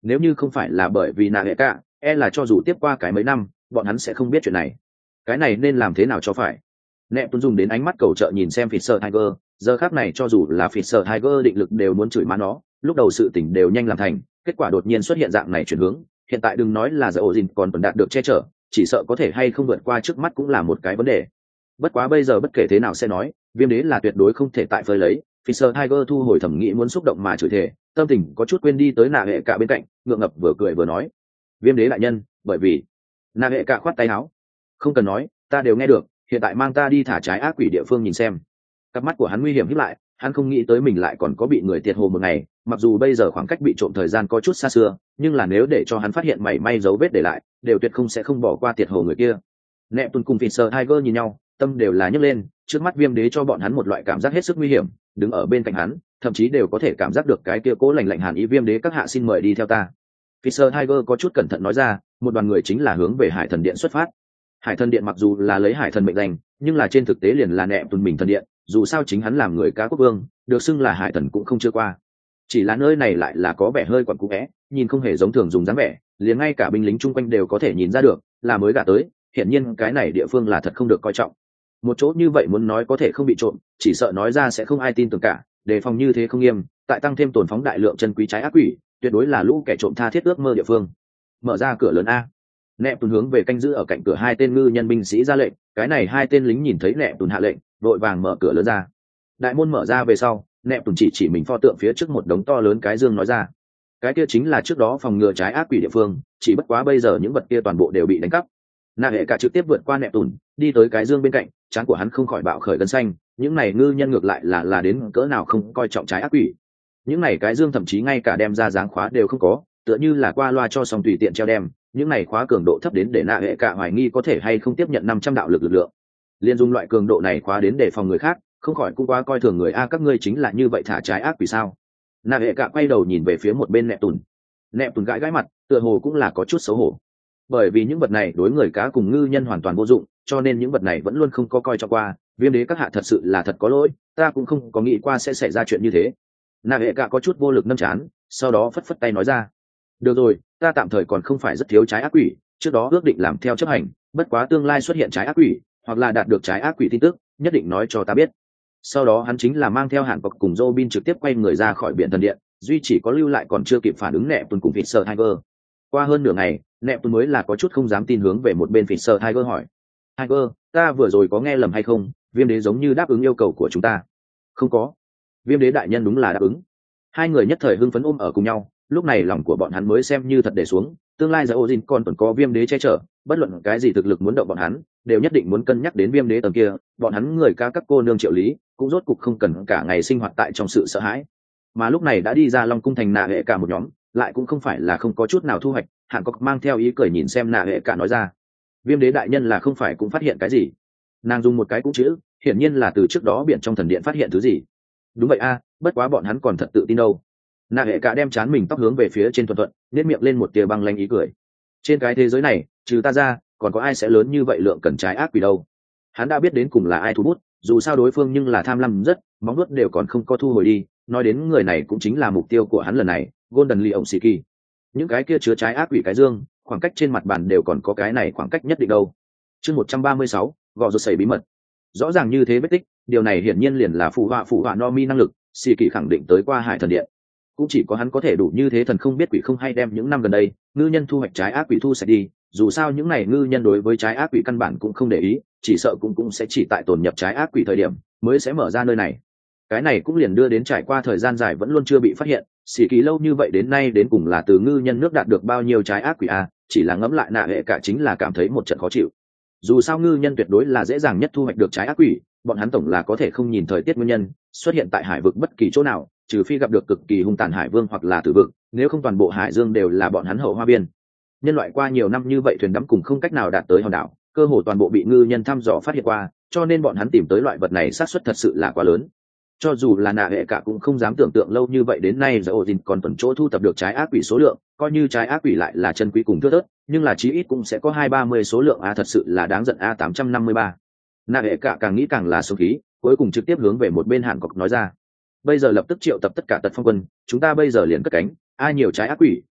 nếu như không phải là bởi vì nạ hệ cả, e là cho dù tiếp qua cái mấy năm bọn hắn sẽ không biết chuyện này. Cái này nên làm thế nào cho phải? Nẹp tuấn dùng đến ánh mắt cầu trợ nhìn xem Fisher Tiger, giờ khác này cho dù là Fisher Tiger định lực đều muốn chửi má nó, lúc đầu sự tỉnh đều nhanh làm thành, kết quả đột nhiên xuất hiện dạng này chuyển hướng, hiện tại đừng nói là giờ Ozin còn vẫn đạt được che chở, chỉ sợ có thể hay không vượt qua trước mắt cũng là một cái vấn đề. Bất quá bây giờ bất kể thế nào sẽ nói, Viêm Đế là tuyệt đối không thể tại phơi lấy. Fisher Tiger thu hồi thẩm nghĩ muốn xúc động mà chửi thề, tâm tình có chút quên đi tới nạ hệ cả bên cạnh, ngượng ngập vừa cười vừa nói: Viêm Đế đại nhân, bởi vì nạ hệ cả khoát tay áo: không cần nói, ta đều nghe được, hiện tại mang ta đi thả trái ác quỷ địa phương nhìn xem. Cặp mắt của hắn nguy hiểm híp lại, hắn không nghĩ tới mình lại còn có bị người tiệt hồ một ngày, mặc dù bây giờ khoảng cách bị trộm thời gian có chút xa xưa, nhưng là nếu để cho hắn phát hiện mảy may dấu vết để lại, đều tuyệt không sẽ không bỏ qua tiệt hồ người kia. Nẹp tuần cùng Fisher Tiger nhìn nhau, tâm đều là nhấc lên, trước mắt Viêm Đế cho bọn hắn một loại cảm giác hết sức nguy hiểm, đứng ở bên cạnh hắn, thậm chí đều có thể cảm giác được cái kia cố lạnh lạnh hàn ý. Viêm Đế các hạ xin mời đi theo ta. Fisher Tiger có chút cẩn thận nói ra, một đoàn người chính là hướng về Hải Thần Điện xuất phát. Hải Thần Điện mặc dù là lấy Hải Thần mệnh danh, nhưng là trên thực tế liền là nẹp tuần mình thần điện, dù sao chính hắn làm người cá quốc vương, được xưng là Hải Thần cũng không chưa qua. Chỉ là nơi này lại là có vẻ hơi quẩn cũ é, nhìn không hề giống thường dùng dáng vẻ, liền ngay cả binh lính chung quanh đều có thể nhìn ra được, là mới gả tới, hiển nhiên cái này địa phương là thật không được coi trọng. Một chỗ như vậy muốn nói có thể không bị trộm, chỉ sợ nói ra sẽ không ai tin tưởng cả, đề phòng như thế không nghiêm, tại tăng thêm tổn phóng đại lượng chân quý trái ác quỷ, tuyệt đối là lũ kẻ trộm tha thiết ước mơ địa phương. Mở ra cửa lớn a. Nẹp Tùn hướng về canh giữ ở cạnh cửa hai tên ngư nhân binh sĩ ra lệnh, cái này hai tên lính nhìn thấy Nẹp Tùn hạ lệnh, vội vàng mở cửa lớn ra. Đại môn mở ra về sau, Nẹp Tùn chỉ chỉ mình pho tượng phía trước một đống to lớn cái dương nói ra, cái kia chính là trước đó phòng ngừa trái ác quỷ địa phương, chỉ bất quá bây giờ những vật kia toàn bộ đều bị đánh cắp. Nạ hệ cả trực tiếp vượt qua Nẹp Tùn, đi tới cái dương bên cạnh, trán của hắn không khỏi bạo khởi gân xanh, những này ngư nhân ngược lại là là đến cỡ nào không coi trọng trái ác quỷ. Những này cái dương thậm chí ngay cả đem ra dáng khóa đều không có, tựa như là qua loa cho xong tùy tiện treo đem, những này khóa cường độ thấp đến để nạ hệ cả hoài nghi có thể hay không tiếp nhận năm trăm đạo lực lực lượng. Liên dùng loại cường độ này khóa đến để phòng người khác, không khỏi cũng quá coi thường người a, các ngươi chính là như vậy thả trái ác quỷ sao? Nạ hệ cả quay đầu nhìn về phía một bên Nẹp Tùn. Nẹp Tùn gãi gãi mặt, tựa hồ cũng là có chút xấu hổ. Bởi vì những vật này đối người cá cùng ngư nhân hoàn toàn vô dụng, cho nên những vật này vẫn luôn không có coi cho qua. Viêm Đế các hạ thật sự là thật có lỗi, ta cũng không có nghĩ qua sẽ xảy ra chuyện như thế. Nạ hệ cả có chút vô lực nâm chán, sau đó phất phất tay nói ra, được rồi, ta tạm thời còn không phải rất thiếu trái ác quỷ, trước đó ước định làm theo chấp hành, bất quá tương lai xuất hiện trái ác quỷ hoặc là đạt được trái ác quỷ tin tức, nhất định nói cho ta biết. Sau đó hắn chính là mang theo Hàn Cốc cùng Robin trực tiếp quay người ra khỏi biển thần điện, duy chỉ có lưu lại còn chưa kịp phản ứng Nẹp Tùn cùng Fisher Tiger. Qua hơn nửa ngày, Nẹp Tùn mới là có chút không dám tin hướng về một bên Fisher Tiger hỏi, Tiger, ta vừa rồi có nghe lầm hay không? Viêm Đế giống như đáp ứng yêu cầu của chúng ta. Không có, Viêm Đế đại nhân đúng là đáp ứng. Hai người nhất thời hưng phấn ôm ở cùng nhau, lúc này lòng của bọn hắn mới xem như thật để xuống, tương lai giờ Ozin còn còn có Viêm Đế che chở, bất luận cái gì thực lực muốn động bọn hắn, đều nhất định muốn cân nhắc đến Viêm Đế tầng kia, bọn hắn người ca các cô nương Triệu Lý, cũng rốt cục không cần cả ngày sinh hoạt tại trong sự sợ hãi. Mà lúc này đã đi ra Long cung thành nạ hệ cả một nhóm, lại cũng không phải là không có chút nào thu hoạch, Hàn Cốc mang theo ý cười nhìn xem nạ hệ cả nói ra, Viêm Đế đại nhân là không phải cũng phát hiện cái gì? Nàng dùng một cái cũng chữ, hiển nhiên là từ trước đó biển trong thần điện phát hiện thứ gì. Đúng vậy a, bất quá bọn hắn còn thật tự tin đâu. Nạ hệ cả đem chán mình tóc hướng về phía trên thuận thuận, nếp miệng lên một tia băng lanh ý cười. Trên cái thế giới này, trừ ta ra, còn có ai sẽ lớn như vậy lượng cần trái ác quỷ đâu? Hắn đã biết đến cùng là ai thu bút, dù sao đối phương nhưng là tham lam rất, móng nuốt đều còn không có thu hồi đi. Nói đến người này cũng chính là mục tiêu của hắn lần này, Golden Lion Siki. Những cái kia chứa trái ác quỷ cái dương, khoảng cách trên mặt bàn đều còn có cái này khoảng cách nhất định đâu. Chương một trăm ba mươi sáu, gò rột sẩy bí mật. Rõ ràng như thế vết tích, điều này hiển nhiên liền là phụ họa phụ họa no mi năng lực, Siki khẳng định tới qua Hải Thần Điện. Cũng chỉ có hắn có thể đủ như thế thần không biết quỷ không hay đem những năm gần đây ngư nhân thu hoạch trái ác quỷ thu sạch đi, dù sao những này ngư nhân đối với trái ác quỷ căn bản cũng không để ý, chỉ sợ cũng cũng sẽ chỉ tại tồn nhập trái ác quỷ thời điểm mới sẽ mở ra nơi này. Cái này cũng liền đưa đến trải qua thời gian dài vẫn luôn chưa bị phát hiện, xỉ kỳ lâu như vậy đến nay đến cùng là từ ngư nhân nước đạt được bao nhiêu trái ác quỷ a, chỉ là ngẫm lại nạ hệ cả chính là cảm thấy một trận khó chịu. Dù sao ngư nhân tuyệt đối là dễ dàng nhất thu hoạch được trái ác quỷ, bọn hắn tổng là có thể không nhìn thời tiết nguyên nhân xuất hiện tại hải vực bất kỳ chỗ nào, trừ phi gặp được cực kỳ hung tàn hải vương hoặc là tử vực, nếu không toàn bộ hải dương đều là bọn hắn hậu hoa biên. Nhân loại qua nhiều năm như vậy thuyền đắm cùng không cách nào đạt tới hòn đảo, cơ hồ toàn bộ bị ngư nhân thăm dò phát hiện qua, cho nên bọn hắn tìm tới loại vật này xác suất thật sự là quá lớn. Cho dù là nạ hệ cả cũng không dám tưởng tượng lâu như vậy đến nay giờ Odin còn tuần chỗ thu thập được trái ác quỷ số lượng, coi như trái ác quỷ lại là chân quý cùng thưa thớt, nhưng là chí ít cũng sẽ có hai ba mươi số lượng a, thật sự là đáng giận a. Tám trăm năm mươi ba. Nạ hệ cả càng nghĩ càng là số khí, cuối cùng trực tiếp hướng về một bên Hàn Cốc nói ra, bây giờ lập tức triệu tập tất cả tật phong quân, chúng ta bây giờ liền cất cánh, ai nhiều trái ác quỷ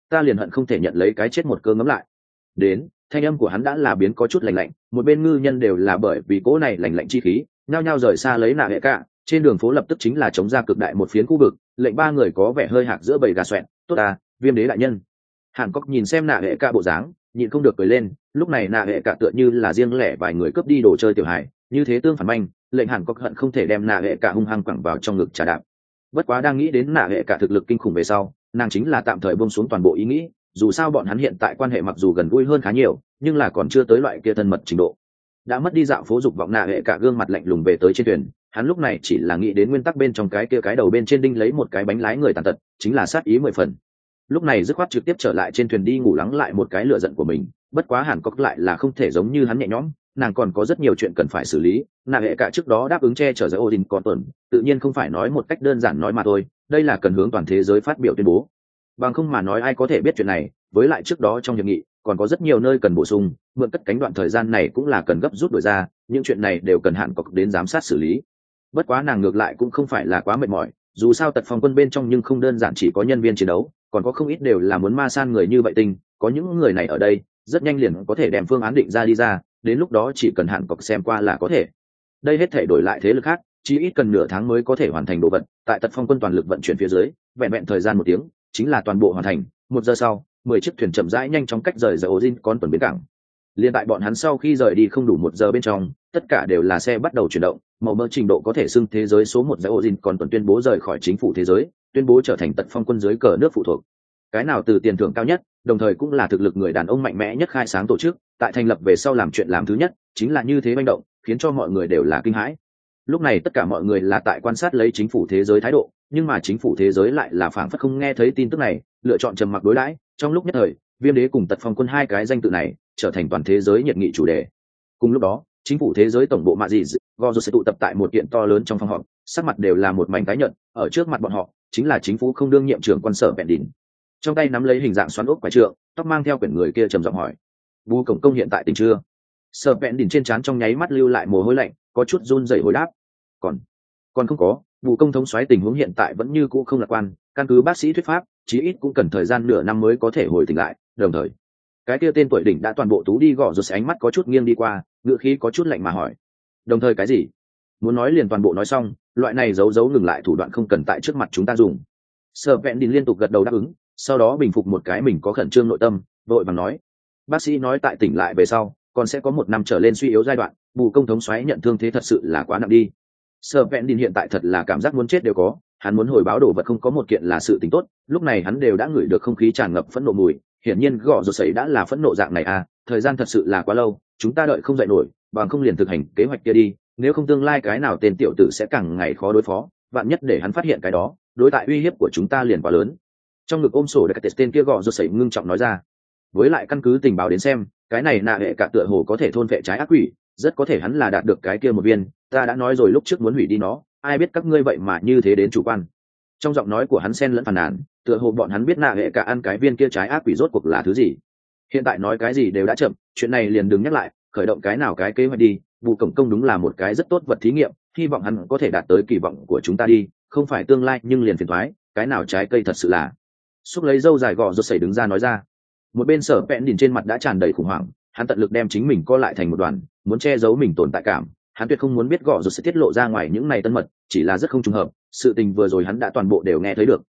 ta liền hận không thể nhận lấy cái chết một cơ ngấm lại. Đến, thanh âm của hắn đã là biến có chút lạnh lạnh, một bên ngư nhân đều là bởi vì cỗ này lạnh lạnh chi khí nhao nhao rời xa lấy nạ hệ cả. Trên đường phố lập tức chính là chống ra cực đại một phiến khu vực, lệnh ba người có vẻ hơi hạc giữa bầy gà xoẹn. Tốt à, Viêm đế đại nhân. Hàn Cốc nhìn xem nạ hệ cả bộ dáng, nhịn không được cười lên. Lúc này nạ hệ cả tựa như là riêng lẻ vài người cướp đi đồ chơi tiểu hài, như thế tương phản manh, lệnh Hàn Cốc hận không thể đem nạ hệ cả hung hăng quẳng vào trong ngực trà đạp. Bất quá đang nghĩ đến nạ hệ cả thực lực kinh khủng về sau, nàng chính là tạm thời buông xuống toàn bộ ý nghĩ, dù sao bọn hắn hiện tại quan hệ mặc dù gần gũi hơn khá nhiều, nhưng là còn chưa tới loại kia thân mật trình độ. Đã mất đi dạo phố dục vọng nạ hệ cả gương mặt lạnh lùng về tới trên thuyền, hắn lúc này chỉ là nghĩ đến nguyên tắc bên trong cái kia cái đầu bên trên đinh lấy một cái bánh lái người tàn tật, chính là sát ý mười phần. Lúc này dứt khoát trực tiếp trở lại trên thuyền đi ngủ lắng lại một cái lửa giận của mình. Bất quá Hàn Cốc lại là không thể giống như hắn nhẹ nhõm, nàng còn có rất nhiều chuyện cần phải xử lý. Nàng hệ cả trước đó đáp ứng che chở giới Odin còn tuần, tự nhiên không phải nói một cách đơn giản nói mà thôi, đây là cần hướng toàn thế giới phát biểu tuyên bố. Bằng không mà nói ai có thể biết chuyện này, với lại trước đó trong hiệp nghị còn có rất nhiều nơi cần bổ sung, mượn cất cánh đoạn thời gian này cũng là cần gấp rút đổi ra, những chuyện này đều cần Hàn Cốc đến giám sát xử lý. Bất quá nàng ngược lại cũng không phải là quá mệt mỏi, dù sao Tật Phong quân bên trong nhưng không đơn giản chỉ có nhân viên chiến đấu, còn có không ít đều là muốn ma san người như vậy tinh, có những người này ở đây rất nhanh liền có thể đem phương án định ra đi ra, đến lúc đó chỉ cần Hàn Cốc xem qua là có thể. Đây hết thể đổi lại thế lực khác, chỉ ít cần nửa tháng mới có thể hoàn thành đồ vật, tại Tật Phong quân toàn lực vận chuyển phía dưới, vẹn vẹn thời gian một tiếng chính là toàn bộ hoàn thành. Một giờ sau, mười chiếc thuyền chậm rãi nhanh chóng cách rời giờ Odin con tuần bến cảng. Liên tại bọn hắn sau khi rời đi không đủ một giờ bên trong, tất cả đều là xe bắt đầu chuyển động, màu mỡ trình độ có thể xưng thế giới số một giờ Odin còn tuần tuyên bố rời khỏi chính phủ thế giới, tuyên bố trở thành Tật Phong quân dưới cờ nước phụ thuộc. Cái nào từ tiền thưởng cao nhất, đồng thời cũng là thực lực người đàn ông mạnh mẽ nhất khai sáng tổ chức, tại thành lập về sau làm chuyện làm thứ nhất chính là như thế manh động, khiến cho mọi người đều là kinh hãi. Lúc này tất cả mọi người là tại quan sát lấy chính phủ thế giới thái độ, nhưng mà chính phủ thế giới lại là phảng phất không nghe thấy tin tức này, lựa chọn trầm mặc đối đãi. Trong lúc nhất thời, Viêm đế cùng Tật Phong quân hai cái danh tự này trở thành toàn thế giới nhiệt nghị chủ đề. Cùng lúc đó, chính phủ thế giới tổng bộ mạ gì Gozo sẽ tụ tập tại một kiện to lớn trong phòng họp, sắc mặt đều là một mảnh tái nhợt. Ở trước mặt bọn họ chính là chính phủ không đương nhiệm trưởng quan sở Vẹn Đỉnh, trong tay nắm lấy hình dạng xoắn ốc quái trượng, tóc mang theo quyển người kia trầm giọng hỏi: "Bù cổng công hiện tại tỉnh chưa?" Sở Vẹn Đỉnh trên trán trong nháy mắt lưu lại mồ hôi lạnh, có chút run rẩy hồi đáp: "Còn, còn không có, Bù công thống soái tình huống hiện tại vẫn như cũ không lạc quan, căn cứ bác sĩ thuyết pháp, chí ít cũng cần thời gian nửa năm mới có thể hồi tỉnh lại, đồng thời." Cái kia tên tuổi đỉnh đã toàn bộ tú đi gõ rồi, ánh mắt có chút nghiêng đi qua, ngữ khí có chút lạnh mà hỏi: "Đồng thời cái gì?" Muốn nói liền toàn bộ nói xong, loại này giấu giấu ngừng lại thủ đoạn không cần tại trước mặt chúng ta dùng. Sở Vẹn Đỉnh liên tục gật đầu đáp ứng, sau đó bình phục một cái mình có khẩn trương nội tâm, vội vàng nói: "Bác sĩ nói tại tỉnh lại về sau còn sẽ có một năm trở lên suy yếu giai đoạn, Bù công thống soái nhận thương thế thật sự là quá nặng đi." Sở Vẹn Đỉnh hiện tại thật là cảm giác muốn chết đều có, hắn muốn hồi báo đồ vật không có một kiện là sự tình tốt, lúc này hắn đều đã ngửi được không khí tràn ngập phẫn nộ mùi, hiển nhiên gõ rồi sấy đã là phẫn nộ dạng này à, thời gian thật sự là quá lâu, chúng ta đợi không dậy nổi, bằng không liền thực hành kế hoạch kia đi, nếu không tương lai cái nào tên tiểu tử sẽ càng ngày khó đối phó, vạn nhất để hắn phát hiện cái đó, đối tại uy hiếp của chúng ta liền quá lớn. Trong ngực ôm sổ để cái tên kia gõ rồi sấy ngưng trọng nói ra. Với lại căn cứ tình báo đến xem, cái này nạ hệ cả tựa hồ có thể thôn vệ trái ác quỷ, rất có thể hắn là đạt được cái kia một viên, ta đã nói rồi lúc trước muốn hủy đi nó, ai biết các ngươi vậy mà như thế đến chủ quan. Trong giọng nói của hắn xen lẫn phàn nàn, tựa hồ bọn hắn biết nạ hệ cả ăn cái viên kia trái ác quỷ rốt cuộc là thứ gì. Hiện tại nói cái gì đều đã chậm, chuyện này liền đừng nhắc lại, khởi động cái nào cái kế hoạch đi. Bù cổng công đúng là một cái rất tốt vật thí nghiệm, hy vọng hắn có thể đạt tới kỳ vọng của chúng ta đi, không phải tương lai nhưng liền phiền thoái, cái nào trái cây thật sự là. Xúc lấy dâu dài gò rột sẩy đứng ra nói ra. Một bên Sở Vẹn Đỉnh trên mặt đã tràn đầy khủng hoảng, hắn tận lực đem chính mình co lại thành một đoàn, muốn che giấu mình tồn tại cảm, hắn tuyệt không muốn biết gò rột sẽ tiết lộ ra ngoài những này tân mật, chỉ là rất không trùng hợp, sự tình vừa rồi hắn đã toàn bộ đều nghe thấy được,